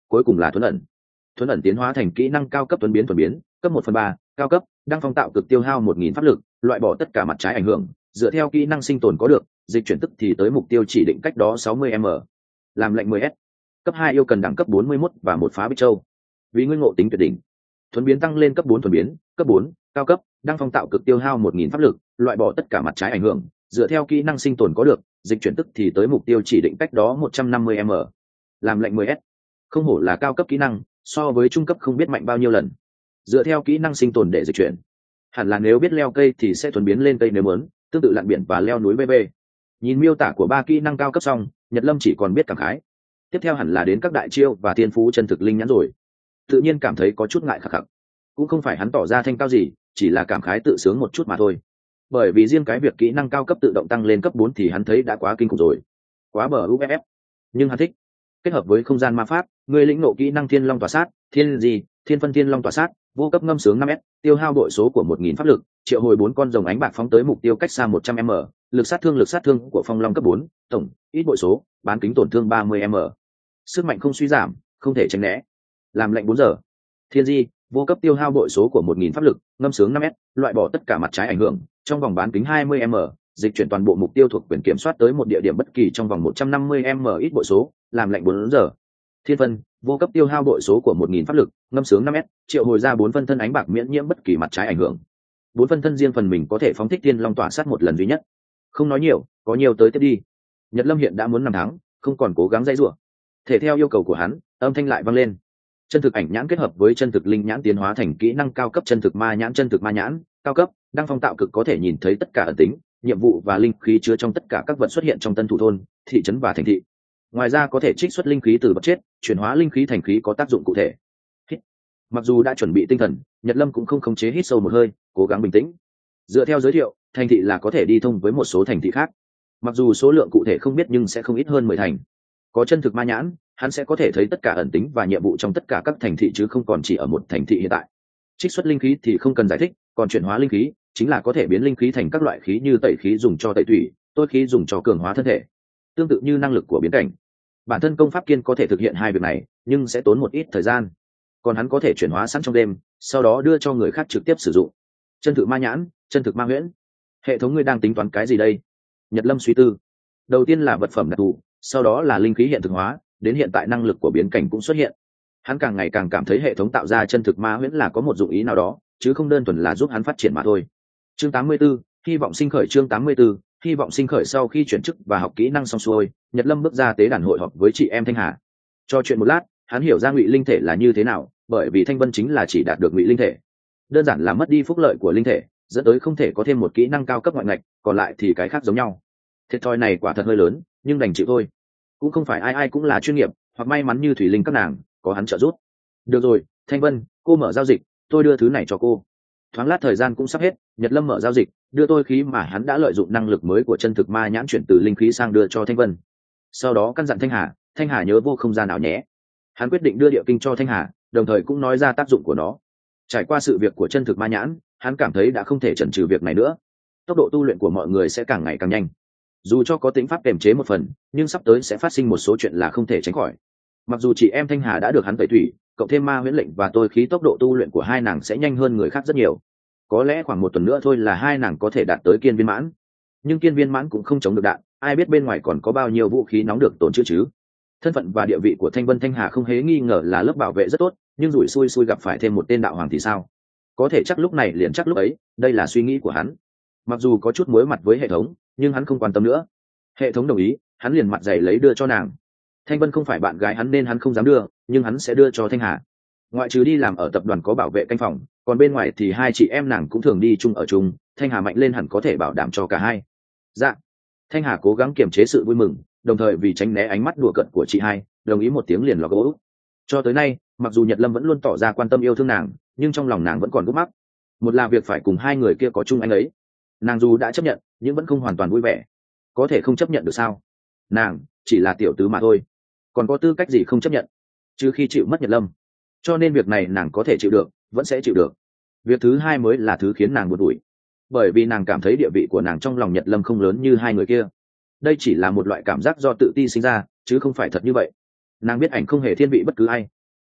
A: cuối cùng là thuấn ẩn. Thuấn ẩn tiến hóa thành kỹ năng cao cấp tuấn biến thuần biến, cấp một phần ba, cao cấp, đang phong tạo cực tiêu hao một nghìn pháp lực, loại bỏ tất cả mặt trái ảnh hưởng, dựa theo kỹ năng sinh tồn có được, dịch chuyển tức thì tới mục tiêu chỉ định cách đó sáu mươi m. Làm lệnh mười s. Cấp hai yêu cần đẳng cấp bốn mươi mốt và một phá bích châu. Vì nguyên ngộ tính tuyệt đỉnh. Thuấn biến tăng lên cấp bốn thuần biến, cấp bốn, cao cấp, đang phong tạo cực tiêu hao một nghìn pháp lực, loại bỏ tất cả mặt trái ảnh hưởng, dựa theo kỹ năng sinh tồn có được, dịch chuyển tức thì tới mục tiêu chỉ định cách đó một trăm năm mươi m. Làm lệnh mười s. Không hổ là cao cấp kỹ năng, so với trung cấp không biết mạnh bao nhiêu lần. Dựa theo kỹ năng sinh tồn để dịch chuyển, hẳn là nếu biết leo cây thì sẽ thuần biến lên cây nếu muốn, tương tự lặn biển và leo núi vê vê. Nhìn miêu tả của ba kỹ năng cao cấp xong, Nhật Lâm chỉ còn biết cảm khái. Tiếp theo hẳn là đến các đại chiêu và thiên phú chân thực linh nhãn rồi. Tự nhiên cảm thấy có chút ngại khắc khắc. Cũng không phải hắn tỏ ra thanh cao gì, chỉ là cảm khái tự sướng một chút mà thôi. Bởi vì riêng cái việc kỹ năng cao cấp tự động tăng lên cấp bốn thì hắn thấy đã quá kinh khủng rồi, quá bờ u ép ép. Nhưng hắn thích kết hợp với không gian ma pháp, người lĩnh ngộ kỹ năng thiên long tỏa sát, thiên gì, thiên phân thiên long tỏa sát, vô cấp ngâm sướng năm s, tiêu hao đội số của một nghìn pháp lực, triệu hồi bốn con rồng ánh bạc phóng tới mục tiêu cách xa một trăm m, lực sát thương lực sát thương của phong long cấp bốn, tổng ít bội số, bán kính tổn thương ba mươi m. Sức mạnh không suy giảm, không thể tránh né. Làm lệnh bốn giờ. Thiên di, vô cấp tiêu hao bội số của một nghìn pháp lực, ngâm sướng năm s, loại bỏ tất cả mặt trái ảnh hưởng, trong vòng bán kính hai mươi m, dịch chuyển toàn bộ mục tiêu thuộc quyền kiểm soát tới một địa điểm bất kỳ trong vòng một trăm năm mươi m ít bội số, làm lệnh bốn giờ. Thiên phân, vô cấp tiêu hao bội số của một nghìn pháp lực, ngâm sướng năm s, triệu hồi ra bốn phân thân ánh bạc miễn nhiễm bất kỳ mặt trái ảnh hưởng. Bốn phân thân riêng phần mình có thể phóng thích thiên long tỏa sát một lần duy nhất. Không nói nhiều, có nhiều tới tiếp đi. Nhật Lâm hiện đã muốn năm tháng, không còn cố gắng dây rủa. Thể theo yêu cầu của hắn, âm thanh lại vang lên. Chân thực ảnh nhãn kết hợp với chân thực linh nhãn tiến hóa thành kỹ năng cao cấp chân thực ma nhãn chân thực ma nhãn, cao cấp, đang phong tạo cực có thể nhìn thấy tất cả ẩn tính, nhiệm vụ và linh khí chứa trong tất cả các vật xuất hiện trong tân thủ thôn, thị trấn và thành thị. Ngoài ra có thể trích xuất linh khí từ vật chết, chuyển hóa linh khí thành khí có tác dụng cụ thể. Hít. Mặc dù đã chuẩn bị tinh thần, Nhật Lâm cũng không khống chế hít sâu một hơi, cố gắng bình tĩnh. Dựa theo giới thiệu, thành thị là có thể đi thông với một số thành thị khác. Mặc dù số lượng cụ thể không biết nhưng sẽ không ít hơn mười thành. Có chân thực ma nhãn, hắn sẽ có thể thấy tất cả ẩn tính và nhiệm vụ trong tất cả các thành thị chứ không còn chỉ ở một thành thị hiện tại. Trích xuất linh khí thì không cần giải thích, còn chuyển hóa linh khí chính là có thể biến linh khí thành các loại khí như tẩy khí dùng cho tẩy thủy, tôi khí dùng cho cường hóa thân thể. Tương tự như năng lực của biến cảnh, bản thân công pháp kiên có thể thực hiện hai việc này, nhưng sẽ tốn một ít thời gian. Còn hắn có thể chuyển hóa sẵn trong đêm, sau đó đưa cho người khác trực tiếp sử dụng. Chân thực ma nhãn, chân thực ma huyễn. Hệ thống ngươi đang tính toán cái gì đây? Nhật Lâm suy tư. Đầu tiên là vật phẩm đặc thù, sau đó là linh khí hiện thực hóa, đến hiện tại năng lực của biến cảnh cũng xuất hiện. Hắn càng ngày càng cảm thấy hệ thống tạo ra chân thực ma huyễn là có một dụng ý nào đó, chứ không đơn thuần là giúp hắn phát triển mà thôi. Chương tám mươi tư, hy vọng sinh khởi chương tám mươi tư, hy vọng sinh khởi sau khi chuyển chức và học kỹ năng xong xuôi, Nhật Lâm bước ra tế đàn hội họp với chị em Thanh Hà. Cho chuyện một lát, hắn hiểu ra ngụy linh thể là như thế nào, bởi vì Thanh Vân chính là chỉ đạt được ngụy linh thể. Đơn giản là mất đi phúc lợi của linh thể, dẫn tới không thể có thêm một kỹ năng cao cấp ngoại ngạch, còn lại thì cái khác giống nhau. Thiệt thòi này quả thật hơi lớn, nhưng đành chịu thôi. Cũng không phải ai ai cũng là chuyên nghiệp, hoặc may mắn như Thủy Linh các nàng, có hắn trợ giúp. Được rồi, Thanh Vân, cô mở giao dịch, tôi đưa thứ này cho cô. Thoáng lát thời gian cũng sắp hết, Nhật Lâm mở giao dịch, đưa tôi khí mà hắn đã lợi dụng năng lực mới của chân thực ma nhãn chuyển từ linh khí sang đưa cho Thanh Vân. Sau đó căn dặn Thanh Hà, Thanh Hà nhớ vô không gian nào nhé. Hắn quyết định đưa địa kinh cho Thanh Hà, đồng thời cũng nói ra tác dụng của nó. Trải qua sự việc của chân thực ma nhãn, hắn cảm thấy đã không thể chần chừ việc này nữa. Tốc độ tu luyện của mọi người sẽ càng ngày càng nhanh. Dù cho có tính pháp kiềm chế một phần, nhưng sắp tới sẽ phát sinh một số chuyện là không thể tránh khỏi. Mặc dù chị em Thanh Hà đã được hắn tẩy thủy, cộng thêm ma huyễn lệnh và tôi khí, tốc độ tu luyện của hai nàng sẽ nhanh hơn người khác rất nhiều. Có lẽ khoảng một tuần nữa thôi là hai nàng có thể đạt tới kiên viên mãn. Nhưng kiên viên mãn cũng không chống được đạn, ai biết bên ngoài còn có bao nhiêu vũ khí nóng được tồn trữ chứ. Thân phận và địa vị của Thanh Vân Thanh Hà không hề nghi ngờ là lớp bảo vệ rất tốt, nhưng rủi xui xui gặp phải thêm một tên đạo hoàng thì sao? Có thể chắc lúc này liền chắc lúc ấy, đây là suy nghĩ của hắn. Mặc dù có chút muối mặt với hệ thống, nhưng hắn không quan tâm nữa. Hệ thống đồng ý, hắn liền mặt dày lấy đưa cho nàng. Thanh Vân không phải bạn gái hắn nên hắn không dám đưa, nhưng hắn sẽ đưa cho Thanh Hà. Ngoại trừ đi làm ở tập đoàn có bảo vệ canh phòng, còn bên ngoài thì hai chị em nàng cũng thường đi chung ở chung. Thanh Hà mạnh lên hẳn có thể bảo đảm cho cả hai. Dạ. Thanh Hà cố gắng kiềm chế sự vui mừng, đồng thời vì tránh né ánh mắt đùa cợt của chị hai, đồng ý một tiếng liền ló gỗ. Cho tới nay, mặc dù Nhật Lâm vẫn luôn tỏ ra quan tâm yêu thương nàng, nhưng trong lòng nàng vẫn còn gút mắc. Một là việc phải cùng hai người kia có chung anh ấy. Nàng dù đã chấp nhận, nhưng vẫn không hoàn toàn vui vẻ. Có thể không chấp nhận được sao? Nàng chỉ là tiểu tứ mà thôi, còn có tư cách gì không chấp nhận, chứ khi chịu mất Nhật Lâm. Cho nên việc này nàng có thể chịu được, vẫn sẽ chịu được. Việc thứ hai mới là thứ khiến nàng buồn tủi, bởi vì nàng cảm thấy địa vị của nàng trong lòng Nhật Lâm không lớn như hai người kia. Đây chỉ là một loại cảm giác do tự ti sinh ra, chứ không phải thật như vậy. Nàng biết ảnh không hề thiên vị bất cứ ai,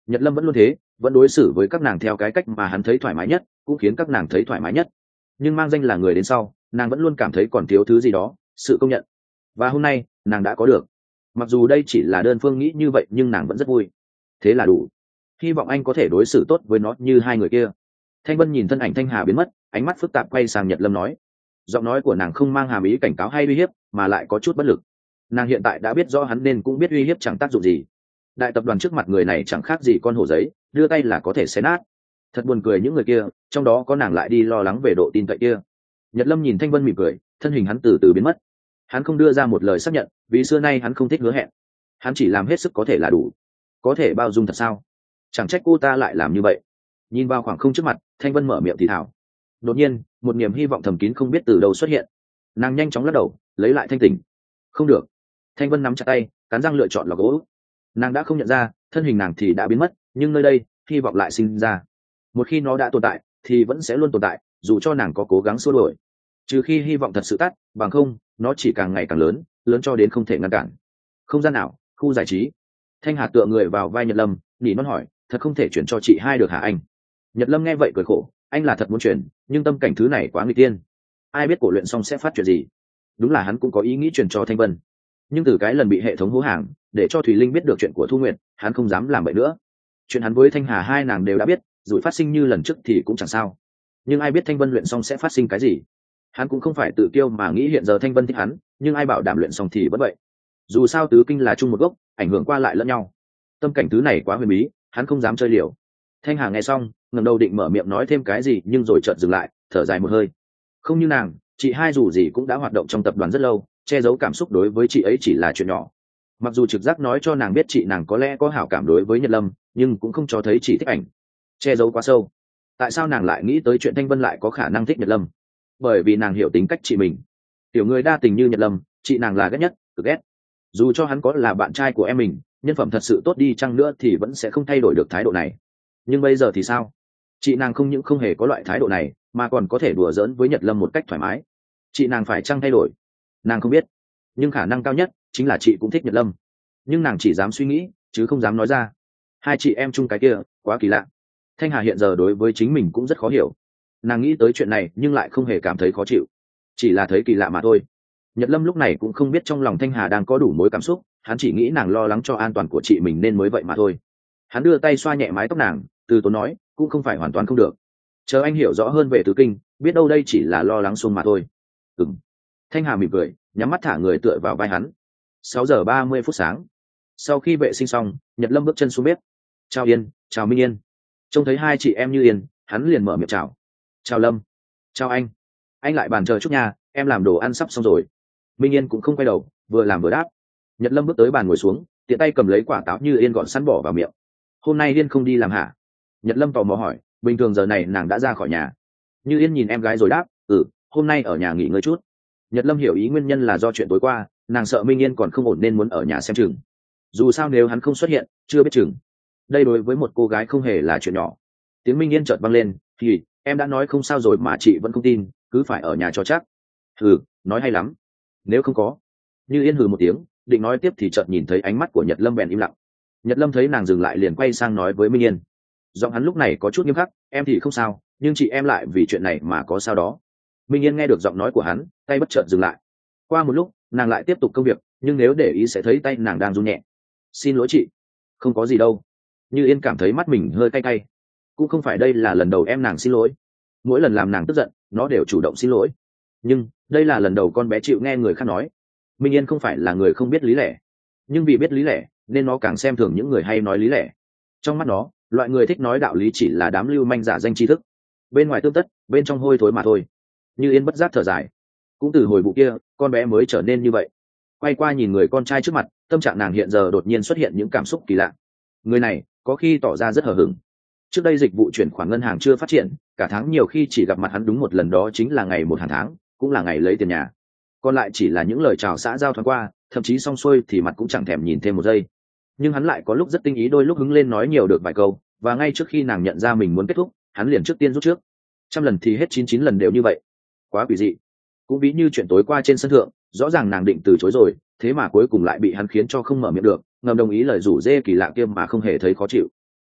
A: Nhật Lâm vẫn luôn thế, vẫn đối xử với các nàng theo cái cách mà hắn thấy thoải mái nhất, cũng khiến các nàng thấy thoải mái nhất. Nhưng mang danh là người đến sau, nàng vẫn luôn cảm thấy còn thiếu thứ gì đó, sự công nhận. Và hôm nay, nàng đã có được. Mặc dù đây chỉ là đơn phương nghĩ như vậy, nhưng nàng vẫn rất vui. Thế là đủ. Hy vọng anh có thể đối xử tốt với nó như hai người kia. Thanh Vân nhìn thân ảnh Thanh Hà biến mất, ánh mắt phức tạp quay sang Nhật Lâm nói. Giọng nói của nàng không mang hàm ý cảnh cáo hay uy hiếp, mà lại có chút bất lực. Nàng hiện tại đã biết rõ hắn nên cũng biết uy hiếp chẳng tác dụng gì. Đại tập đoàn trước mặt người này chẳng khác gì con hổ giấy, đưa tay là có thể xé nát. Thật buồn cười những người kia, trong đó có nàng lại đi lo lắng về độ tin cậy kia. Nhật Lâm nhìn Thanh Vân mỉm cười, thân hình hắn từ từ biến mất. Hắn không đưa ra một lời xác nhận, vì xưa nay hắn không thích hứa hẹn. Hắn chỉ làm hết sức có thể là đủ. Có thể bao dung thật sao? Chẳng trách cô ta lại làm như vậy. Nhìn vào khoảng không trước mặt, Thanh Vân mở miệng thì thào. Đột nhiên, một niềm hy vọng thầm kín không biết từ đâu xuất hiện. Nàng nhanh chóng lắc đầu, lấy lại thanh tỉnh. Không được. Thanh Vân nắm chặt tay, cắn răng lựa chọn lọc gỗ. Nàng đã không nhận ra, thân hình nàng thì đã biến mất, nhưng nơi đây, hy vọng lại sinh ra. Một khi nó đã tồn tại, thì vẫn sẽ luôn tồn tại, dù cho nàng có cố gắng xua đuổi. Trừ khi hy vọng thật sự tắt, bằng không, nó chỉ càng ngày càng lớn, lớn cho đến không thể ngăn cản. Không gian nào, khu giải trí. Thanh Hà tựa người vào vai Nhật Lâm, nỉ non hỏi, thật không thể chuyển cho chị hai được hả anh? Nhật Lâm nghe vậy cười khổ, anh là thật muốn chuyển, nhưng tâm cảnh thứ này quá nguy tiên. Ai biết cổ luyện xong sẽ phát chuyện gì? Đúng là hắn cũng có ý nghĩ chuyển cho Thanh Vân, nhưng từ cái lần bị hệ thống hố hàng, để cho Thùy Linh biết được chuyện của Thu Nguyệt, hắn không dám làm vậy nữa. Chuyện hắn với Thanh Hà hai nàng đều đã biết, rồi phát sinh như lần trước thì cũng chẳng sao. Nhưng ai biết Thanh Vân luyện xong sẽ phát sinh cái gì? Hắn cũng không phải tự kiêu mà nghĩ hiện giờ Thanh Vân thích hắn, nhưng ai bảo đảm luyện xong thì vẫn vậy. Dù sao tứ kinh là chung một gốc, ảnh hưởng qua lại lẫn nhau. Tâm cảnh thứ này quá huyền bí, hắn không dám chơi liều. Thanh Hà nghe xong, ngẩng đầu định mở miệng nói thêm cái gì, nhưng rồi chợt dừng lại, thở dài một hơi. Không như nàng, chị hai dù gì cũng đã hoạt động trong tập đoàn rất lâu, che giấu cảm xúc đối với chị ấy chỉ là chuyện nhỏ. Mặc dù trực giác nói cho nàng biết chị nàng có lẽ có hảo cảm đối với Nhật Lâm, nhưng cũng không cho thấy chỉ thích ảnh. Che giấu quá sâu. Tại sao nàng lại nghĩ tới chuyện Thanh Vân lại có khả năng thích Nhật Lâm? Bởi vì nàng hiểu tính cách chị mình. Tiểu người đa tình như Nhật Lâm, chị nàng là ghét nhất, cực ghét. Dù cho hắn có là bạn trai của em mình, nhân phẩm thật sự tốt đi chăng nữa thì vẫn sẽ không thay đổi được thái độ này. Nhưng bây giờ thì sao? Chị nàng không những không hề có loại thái độ này, mà còn có thể đùa giỡn với Nhật Lâm một cách thoải mái. Chị nàng phải chăng thay đổi? Nàng không biết, nhưng khả năng cao nhất chính là chị cũng thích Nhật Lâm. Nhưng nàng chỉ dám suy nghĩ, chứ không dám nói ra. Hai chị em chung cái kia, quá kỳ lạ. Thanh Hà hiện giờ đối với chính mình cũng rất khó hiểu. Nàng nghĩ tới chuyện này nhưng lại không hề cảm thấy khó chịu, chỉ là thấy kỳ lạ mà thôi. Nhật Lâm lúc này cũng không biết trong lòng Thanh Hà đang có đủ mối cảm xúc, hắn chỉ nghĩ nàng lo lắng cho an toàn của chị mình nên mới vậy mà thôi. Hắn đưa tay xoa nhẹ mái tóc nàng, từ tốn nói, cũng không phải hoàn toàn không được. Chờ anh hiểu rõ hơn về tứ kinh, biết đâu đây chỉ là lo lắng xuông mà thôi. Ừm. Thanh Hà mỉm cười, nhắm mắt thả người tựa vào vai hắn. Sáu giờ ba mươi phút sáng. Sau khi vệ sinh xong, Nhật Lâm bước chân xuống bếp. Chào Yên, chào Minh Yên. Trông thấy hai chị em như Yên, hắn liền mở miệng chào. Chào Lâm. Chào anh. Anh lại bàn chờ chút nha, em làm đồ ăn sắp xong rồi. Minh Yên cũng không quay đầu, vừa làm vừa đáp. Nhật Lâm bước tới bàn ngồi xuống, tiện tay cầm lấy quả táo như Yên gọn sẵn bỏ vào miệng. Hôm nay Yên không đi làm hả? Nhật Lâm tò mò hỏi, bình thường giờ này nàng đã ra khỏi nhà. Như Yên nhìn em gái rồi đáp, ừ, hôm nay ở nhà nghỉ ngơi chút. Nhật Lâm hiểu ý nguyên nhân là do chuyện tối qua, nàng sợ Minh Yên còn không ổn nên muốn ở nhà xem chừng. Dù sao nếu hắn không xuất hiện, chưa biết chừng. Đây đối với một cô gái không hề là chuyện nhỏ. Tiếng Minh Yên chợt vang lên, thì em đã nói không sao rồi mà chị vẫn không tin, cứ phải ở nhà cho chắc. Hừ, nói hay lắm. Nếu không có. Như Yên hừ một tiếng, định nói tiếp thì chợt nhìn thấy ánh mắt của Nhật Lâm bèn im lặng. Nhật Lâm thấy nàng dừng lại liền quay sang nói với Minh Yên. Giọng hắn lúc này có chút nghiêm khắc, em thì không sao, nhưng chị em lại vì chuyện này mà có sao đó. Minh Yên nghe được giọng nói của hắn, tay bất chợt dừng lại. Qua một lúc, nàng lại tiếp tục công việc, nhưng nếu để ý sẽ thấy tay nàng đang run nhẹ. Xin lỗi chị. Không có gì đâu. Như Yên cảm thấy mắt mình hơi cay cay. Cũng không phải đây là lần đầu em nàng xin lỗi. Mỗi lần làm nàng tức giận, nó đều chủ động xin lỗi. Nhưng đây là lần đầu con bé chịu nghe người khác nói. Minh Yên không phải là người không biết lý lẽ, nhưng vì biết lý lẽ nên nó càng xem thường những người hay nói lý lẽ. Trong mắt nó, loại người thích nói đạo lý chỉ là đám lưu manh giả danh tri thức, bên ngoài tương tất, bên trong hôi thối mà thôi. Như Yên bất giác thở dài. Cũng từ hồi vụ kia, con bé mới trở nên như vậy. Quay qua nhìn người con trai trước mặt, tâm trạng nàng hiện giờ đột nhiên xuất hiện những cảm xúc kỳ lạ. Người này có khi tỏ ra rất hờ hững. Trước đây dịch vụ chuyển khoản ngân hàng chưa phát triển, cả tháng nhiều khi chỉ gặp mặt hắn đúng một lần, đó chính là ngày một hàng tháng, cũng là ngày lấy tiền nhà. Còn lại chỉ là những lời chào xã giao thoáng qua, thậm chí xong xuôi thì mặt cũng chẳng thèm nhìn thêm một giây. Nhưng hắn lại có lúc rất tinh ý, đôi lúc hứng lên nói nhiều được vài câu, và ngay trước khi nàng nhận ra mình muốn kết thúc, hắn liền trước tiên rút trước. Trăm lần thì hết chín chín lần đều như vậy. Quá quỷ dị. Cũng ví như chuyện tối qua trên sân thượng, rõ ràng nàng định từ chối rồi, thế mà cuối cùng lại bị hắn khiến cho không mở miệng được, ngầm đồng ý lời rủ dê kỳ lạ kia mà không hề thấy khó chịu.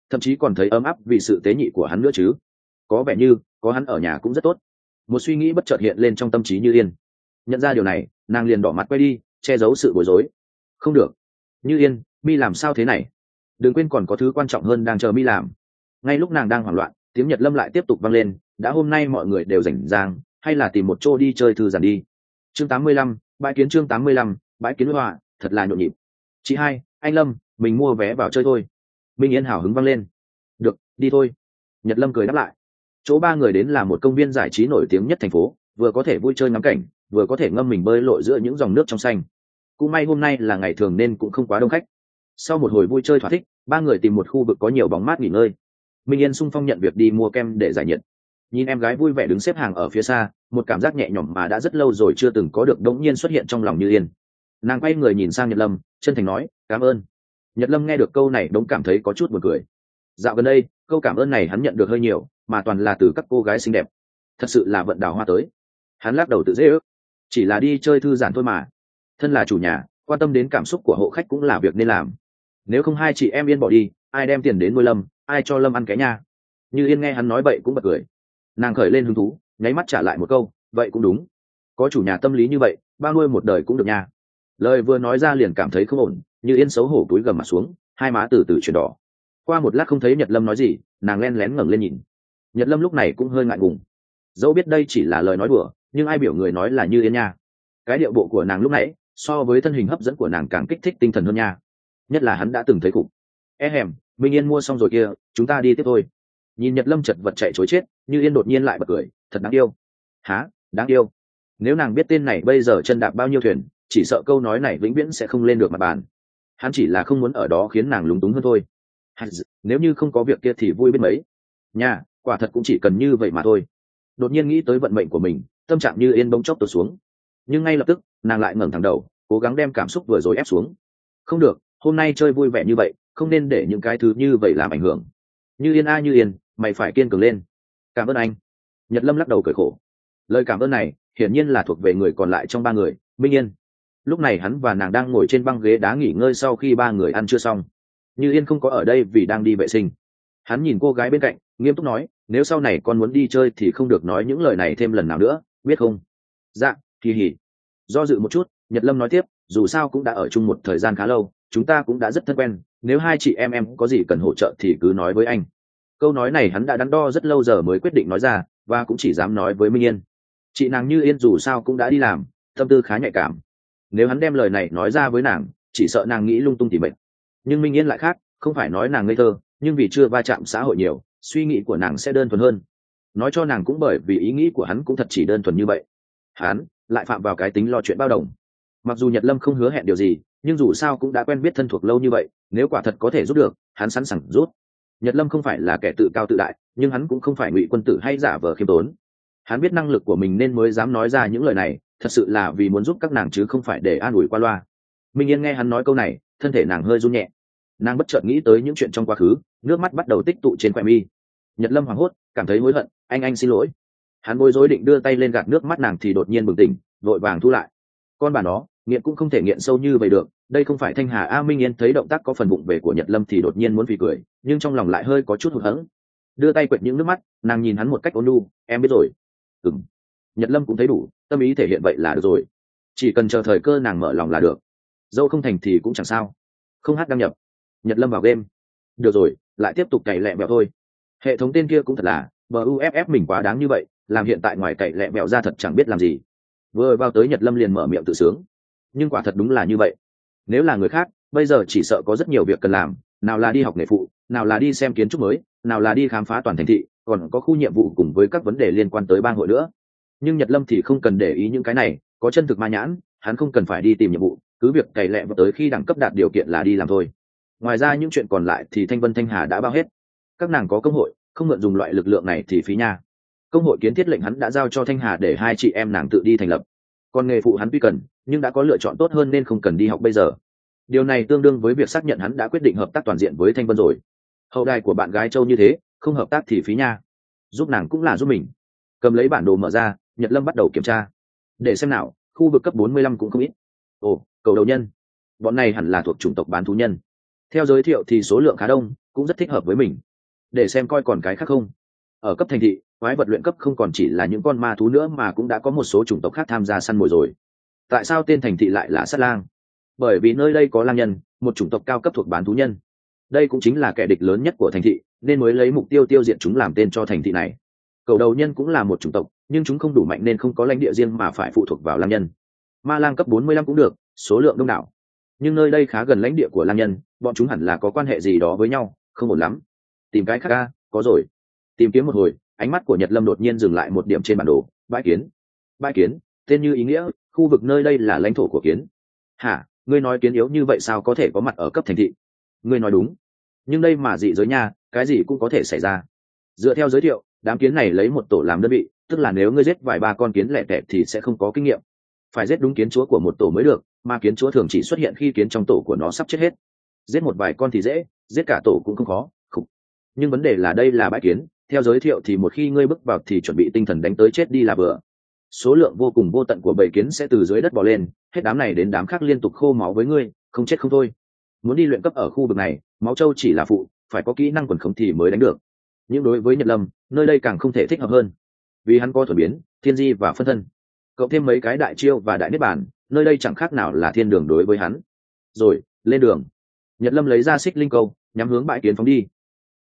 A: thậm chí còn thấy ấm áp vì sự tế nhị của hắn nữa chứ. Có vẻ như có hắn ở nhà cũng rất tốt. Một suy nghĩ bất chợt hiện lên trong tâm trí Như Yên. Nhận ra điều này, nàng liền đỏ mặt quay đi, che giấu sự bối rối. Không được, Như Yên, mi làm sao thế này? Đừng quên còn có thứ quan trọng hơn đang chờ mi làm. Ngay lúc nàng đang hoảng loạn, tiếng Nhật Lâm lại tiếp tục vang lên. Đã hôm nay mọi người đều rảnh rang, hay là tìm một chỗ đi chơi thư giãn đi. Chương tám mươi lăm, bãi kiến. Chương tám mươi lăm, bãi kiến họa, thật là nhộn nhịp. Chị hai, anh Lâm, mình mua vé vào chơi thôi. Minh Yên hào hứng vang lên. Được, đi thôi. Nhật Lâm cười đáp lại. Chỗ ba người đến là một công viên giải trí nổi tiếng nhất thành phố, vừa có thể vui chơi ngắm cảnh, vừa có thể ngâm mình bơi lội giữa những dòng nước trong xanh. Cũng may hôm nay là ngày thường nên cũng không quá đông khách. Sau một hồi vui chơi thỏa thích, ba người tìm một khu vực có nhiều bóng mát nghỉ ngơi. Minh Yên sung phong nhận việc đi mua kem để giải nhiệt. Nhìn em gái vui vẻ đứng xếp hàng ở phía xa, một cảm giác nhẹ nhõm mà đã rất lâu rồi chưa từng có được đống nhiên xuất hiện trong lòng Như Yên. Nàng quay người nhìn sang Nhật Lâm, chân thành nói, cảm ơn. Nhật Lâm nghe được câu này đống cảm thấy có chút buồn cười. Dạo gần đây, câu cảm ơn này hắn nhận được hơi nhiều, mà toàn là từ các cô gái xinh đẹp. Thật sự là vận đào hoa tới. Hắn lắc đầu tự dễ ước. Chỉ là đi chơi thư giãn thôi mà. Thân là chủ nhà, quan tâm đến cảm xúc của hộ khách cũng là việc nên làm. Nếu không hai chị em Yên bỏ đi, ai đem tiền đến nuôi Lâm, ai cho Lâm ăn cái nha. Như Yên nghe hắn nói vậy cũng bật cười. Nàng khởi lên hứng thú, nháy mắt trả lại một câu, vậy cũng đúng. Có chủ nhà tâm lý như vậy, bao nuôi một đời cũng được nha. Lời vừa nói ra liền cảm thấy không ổn, Như Yên xấu hổ túi gầm mặt xuống, hai má từ từ chuyển đỏ. Qua một lát không thấy Nhật Lâm nói gì, nàng len lén ngẩng lên nhìn. Nhật Lâm lúc này cũng hơi ngại ngùng. Dẫu biết đây chỉ là lời nói đùa, nhưng ai biểu người nói là Như Yên nha. Cái điệu bộ của nàng lúc nãy, so với thân hình hấp dẫn của nàng càng kích thích tinh thần hơn nha. Nhất là hắn đã từng thấy khủng. E hèm, Minh Yên mua xong rồi kia, chúng ta đi tiếp thôi. Nhìn Nhật Lâm chật vật chạy chối chết, Như Yên đột nhiên lại bật cười, thật đáng yêu. Hả, đáng yêu? Nếu nàng biết tên này bây giờ chân đạp bao nhiêu thuyền, chỉ sợ câu nói này vĩnh viễn sẽ không lên được mặt bàn. Hắn chỉ là không muốn ở đó khiến nàng lúng túng hơn thôi. Nếu như không có việc kia thì vui biết mấy. Nha, quả thật cũng chỉ cần như vậy mà thôi. Đột nhiên nghĩ tới vận mệnh của mình, tâm trạng Như Yên bỗng chốc tụt xuống. Nhưng ngay lập tức, nàng lại ngẩng thẳng đầu, cố gắng đem cảm xúc vừa rồi ép xuống. Không được, hôm nay chơi vui vẻ như vậy, không nên để những cái thứ như vậy làm ảnh hưởng. Như Yên a Như Yên, mày phải kiên cường lên. Cảm ơn anh. Nhật Lâm lắc đầu cười khổ. Lời cảm ơn này hiển nhiên là thuộc về người còn lại trong ba người, Minh Yên. Lúc này hắn và nàng đang ngồi trên băng ghế đá nghỉ ngơi sau khi ba người ăn chưa xong. Như Yên không có ở đây vì đang đi vệ sinh. Hắn nhìn cô gái bên cạnh, nghiêm túc nói, nếu sau này con muốn đi chơi thì không được nói những lời này thêm lần nào nữa, biết không? Dạ, kỳ hỉ. Do dự một chút, Nhật Lâm nói tiếp, dù sao cũng đã ở chung một thời gian khá lâu, chúng ta cũng đã rất thân quen, nếu hai chị em em có gì cần hỗ trợ thì cứ nói với anh. Câu nói này hắn đã đắn đo rất lâu giờ mới quyết định nói ra, và cũng chỉ dám nói với Minh Yên. Chị nàng Như Yên dù sao cũng đã đi làm, tâm tư khá nhạy cảm. Nếu hắn đem lời này nói ra với nàng, chỉ sợ nàng nghĩ lung tung thì mệt. Nhưng Minh Yên lại khác, không phải nói nàng ngây thơ, nhưng vì chưa va chạm xã hội nhiều, suy nghĩ của nàng sẽ đơn thuần hơn. Nói cho nàng cũng bởi vì ý nghĩ của hắn cũng thật chỉ đơn thuần như vậy. Hắn lại phạm vào cái tính lo chuyện bao đồng. Mặc dù Nhật Lâm không hứa hẹn điều gì, nhưng dù sao cũng đã quen biết thân thuộc lâu như vậy, nếu quả thật có thể giúp được, hắn sẵn sàng giúp. Nhật Lâm không phải là kẻ tự cao tự đại, nhưng hắn cũng không phải ngụy quân tử hay giả vờ khiêm tốn. Hắn biết năng lực của mình nên mới dám nói ra những lời này, thật sự là vì muốn giúp các nàng chứ không phải để an ủi qua loa. Minh Yên nghe hắn nói câu này, thân thể nàng hơi run nhẹ. Nàng bất chợt nghĩ tới những chuyện trong quá khứ, nước mắt bắt đầu tích tụ trên khóe mi. Nhật Lâm hoảng hốt, cảm thấy hối hận, anh anh xin lỗi. Hắn bối rối định đưa tay lên gạt nước mắt nàng thì đột nhiên bừng tỉnh, vội vàng thu lại. Con bà nó, nghiện cũng không thể nghiện sâu như vậy được, đây không phải Thanh Hà a. Minh Yên thấy động tác có phần bụng về của Nhật Lâm thì đột nhiên muốn phì cười, nhưng trong lòng lại hơi có chút hụt hẫng. Đưa tay quệt những nước mắt, nàng nhìn hắn một cách ôn nhu, em biết rồi. Ừm. Nhật Lâm cũng thấy đủ, tâm ý thể hiện vậy là được rồi. Chỉ cần chờ thời cơ nàng mở lòng là được. Dẫu không thành thì cũng chẳng sao. Không hát đăng nhập. Nhật Lâm vào game. Được rồi, lại tiếp tục cày lẹ bẹo thôi. Hệ thống tên kia cũng thật là, buff mình quá đáng như vậy, làm hiện tại ngoài cày lẹ bẹo ra thật chẳng biết làm gì. Vừa vào tới Nhật Lâm liền mở miệng tự sướng. Nhưng quả thật đúng là như vậy. Nếu là người khác, bây giờ chỉ sợ có rất nhiều việc cần làm, nào là đi học nghề phụ, nào là đi xem kiến trúc mới, nào là đi khám phá toàn thành thị, còn có khu nhiệm vụ cùng với các vấn đề liên quan tới bang hội nữa. Nhưng Nhật Lâm thì không cần để ý những cái này, có chân thực ma nhãn, hắn không cần phải đi tìm nhiệm vụ, cứ việc cày lẹ vào tới khi đẳng cấp đạt điều kiện là đi làm thôi. Ngoài ra những chuyện còn lại thì Thanh Vân Thanh Hà đã bao hết. Các nàng có công hội, không mượn dùng loại lực lượng này thì phí nha. Công hội kiến thiết lệnh hắn đã giao cho Thanh Hà để hai chị em nàng tự đi thành lập. Còn nghề phụ hắn tuy cần, nhưng đã có lựa chọn tốt hơn nên không cần đi học bây giờ. Điều này tương đương với việc xác nhận hắn đã quyết định hợp tác toàn diện với Thanh Vân rồi. Hậu đài của bạn gái Châu như thế, không hợp tác thì phí nha. Giúp nàng cũng là giúp mình. Cầm lấy bản đồ mở ra, Nhật Lâm bắt đầu kiểm tra. Để xem nào, khu vực cấp bốn mươi lăm cũng không ít. Ồ, cầu đầu nhân. Bọn này hẳn là thuộc chủng tộc bán thú nhân. Theo giới thiệu thì số lượng khá đông, cũng rất thích hợp với mình. Để xem coi còn cái khác không. Ở cấp thành thị, quái vật luyện cấp không còn chỉ là những con ma thú nữa mà cũng đã có một số chủng tộc khác tham gia săn mồi rồi. Tại sao tên thành thị lại là Sát Lang? Bởi vì nơi đây có lang nhân, một chủng tộc cao cấp thuộc bán thú nhân. Đây cũng chính là kẻ địch lớn nhất của thành thị, nên mới lấy mục tiêu tiêu diệt chúng làm tên cho thành thị này. Cầu đầu nhân cũng là một chủng tộc, nhưng chúng không đủ mạnh nên không có lãnh địa riêng mà phải phụ thuộc vào lang nhân. Ma lang cấp bốn mươi lăm cũng được, số lượng đông đảo. Nhưng nơi đây khá gần lãnh địa của lang nhân, bọn chúng hẳn là có quan hệ gì đó với nhau, không ổn lắm. Tìm cái khác a, có rồi. Tìm kiếm một hồi, ánh mắt của Nhật Lâm đột nhiên dừng lại một điểm trên bản đồ, bãi kiến. Bãi kiến, tên như ý nghĩa, khu vực nơi đây là lãnh thổ của kiến. Hả, ngươi nói kiến yếu như vậy sao có thể có mặt ở cấp thành thị? Ngươi nói đúng, nhưng đây mà dị giới nha, cái gì cũng có thể xảy ra. Dựa theo giới thiệu, đám kiến này lấy một tổ làm đơn vị, tức là nếu ngươi giết vài ba con kiến lẻ tẻ thì sẽ không có kinh nghiệm, phải giết đúng kiến chúa của một tổ mới được, mà kiến chúa thường chỉ xuất hiện khi kiến trong tổ của nó sắp chết hết. Giết một vài con thì dễ, giết cả tổ cũng không khó. Khủ. Nhưng vấn đề là đây là bãi kiến, theo giới thiệu thì một khi ngươi bước vào thì chuẩn bị tinh thần đánh tới chết đi là vừa. Số lượng vô cùng vô tận của bầy kiến sẽ từ dưới đất bò lên, hết đám này đến đám khác liên tục khô máu với ngươi, không chết không thôi. Muốn đi luyện cấp ở khu vực này, máu trâu chỉ là phụ, phải có kỹ năng quần khống thì mới đánh được. Nhưng đối với Nhật Lâm, nơi đây càng không thể thích hợp hơn, vì hắn có thuần biến, thiên di và phân thân, cộng thêm mấy cái đại chiêu và đại niết bàn, nơi đây chẳng khác nào là thiên đường đối với hắn. Rồi, lên đường. Nhật Lâm lấy ra xích linh câu, nhắm hướng bãi kiến phóng đi.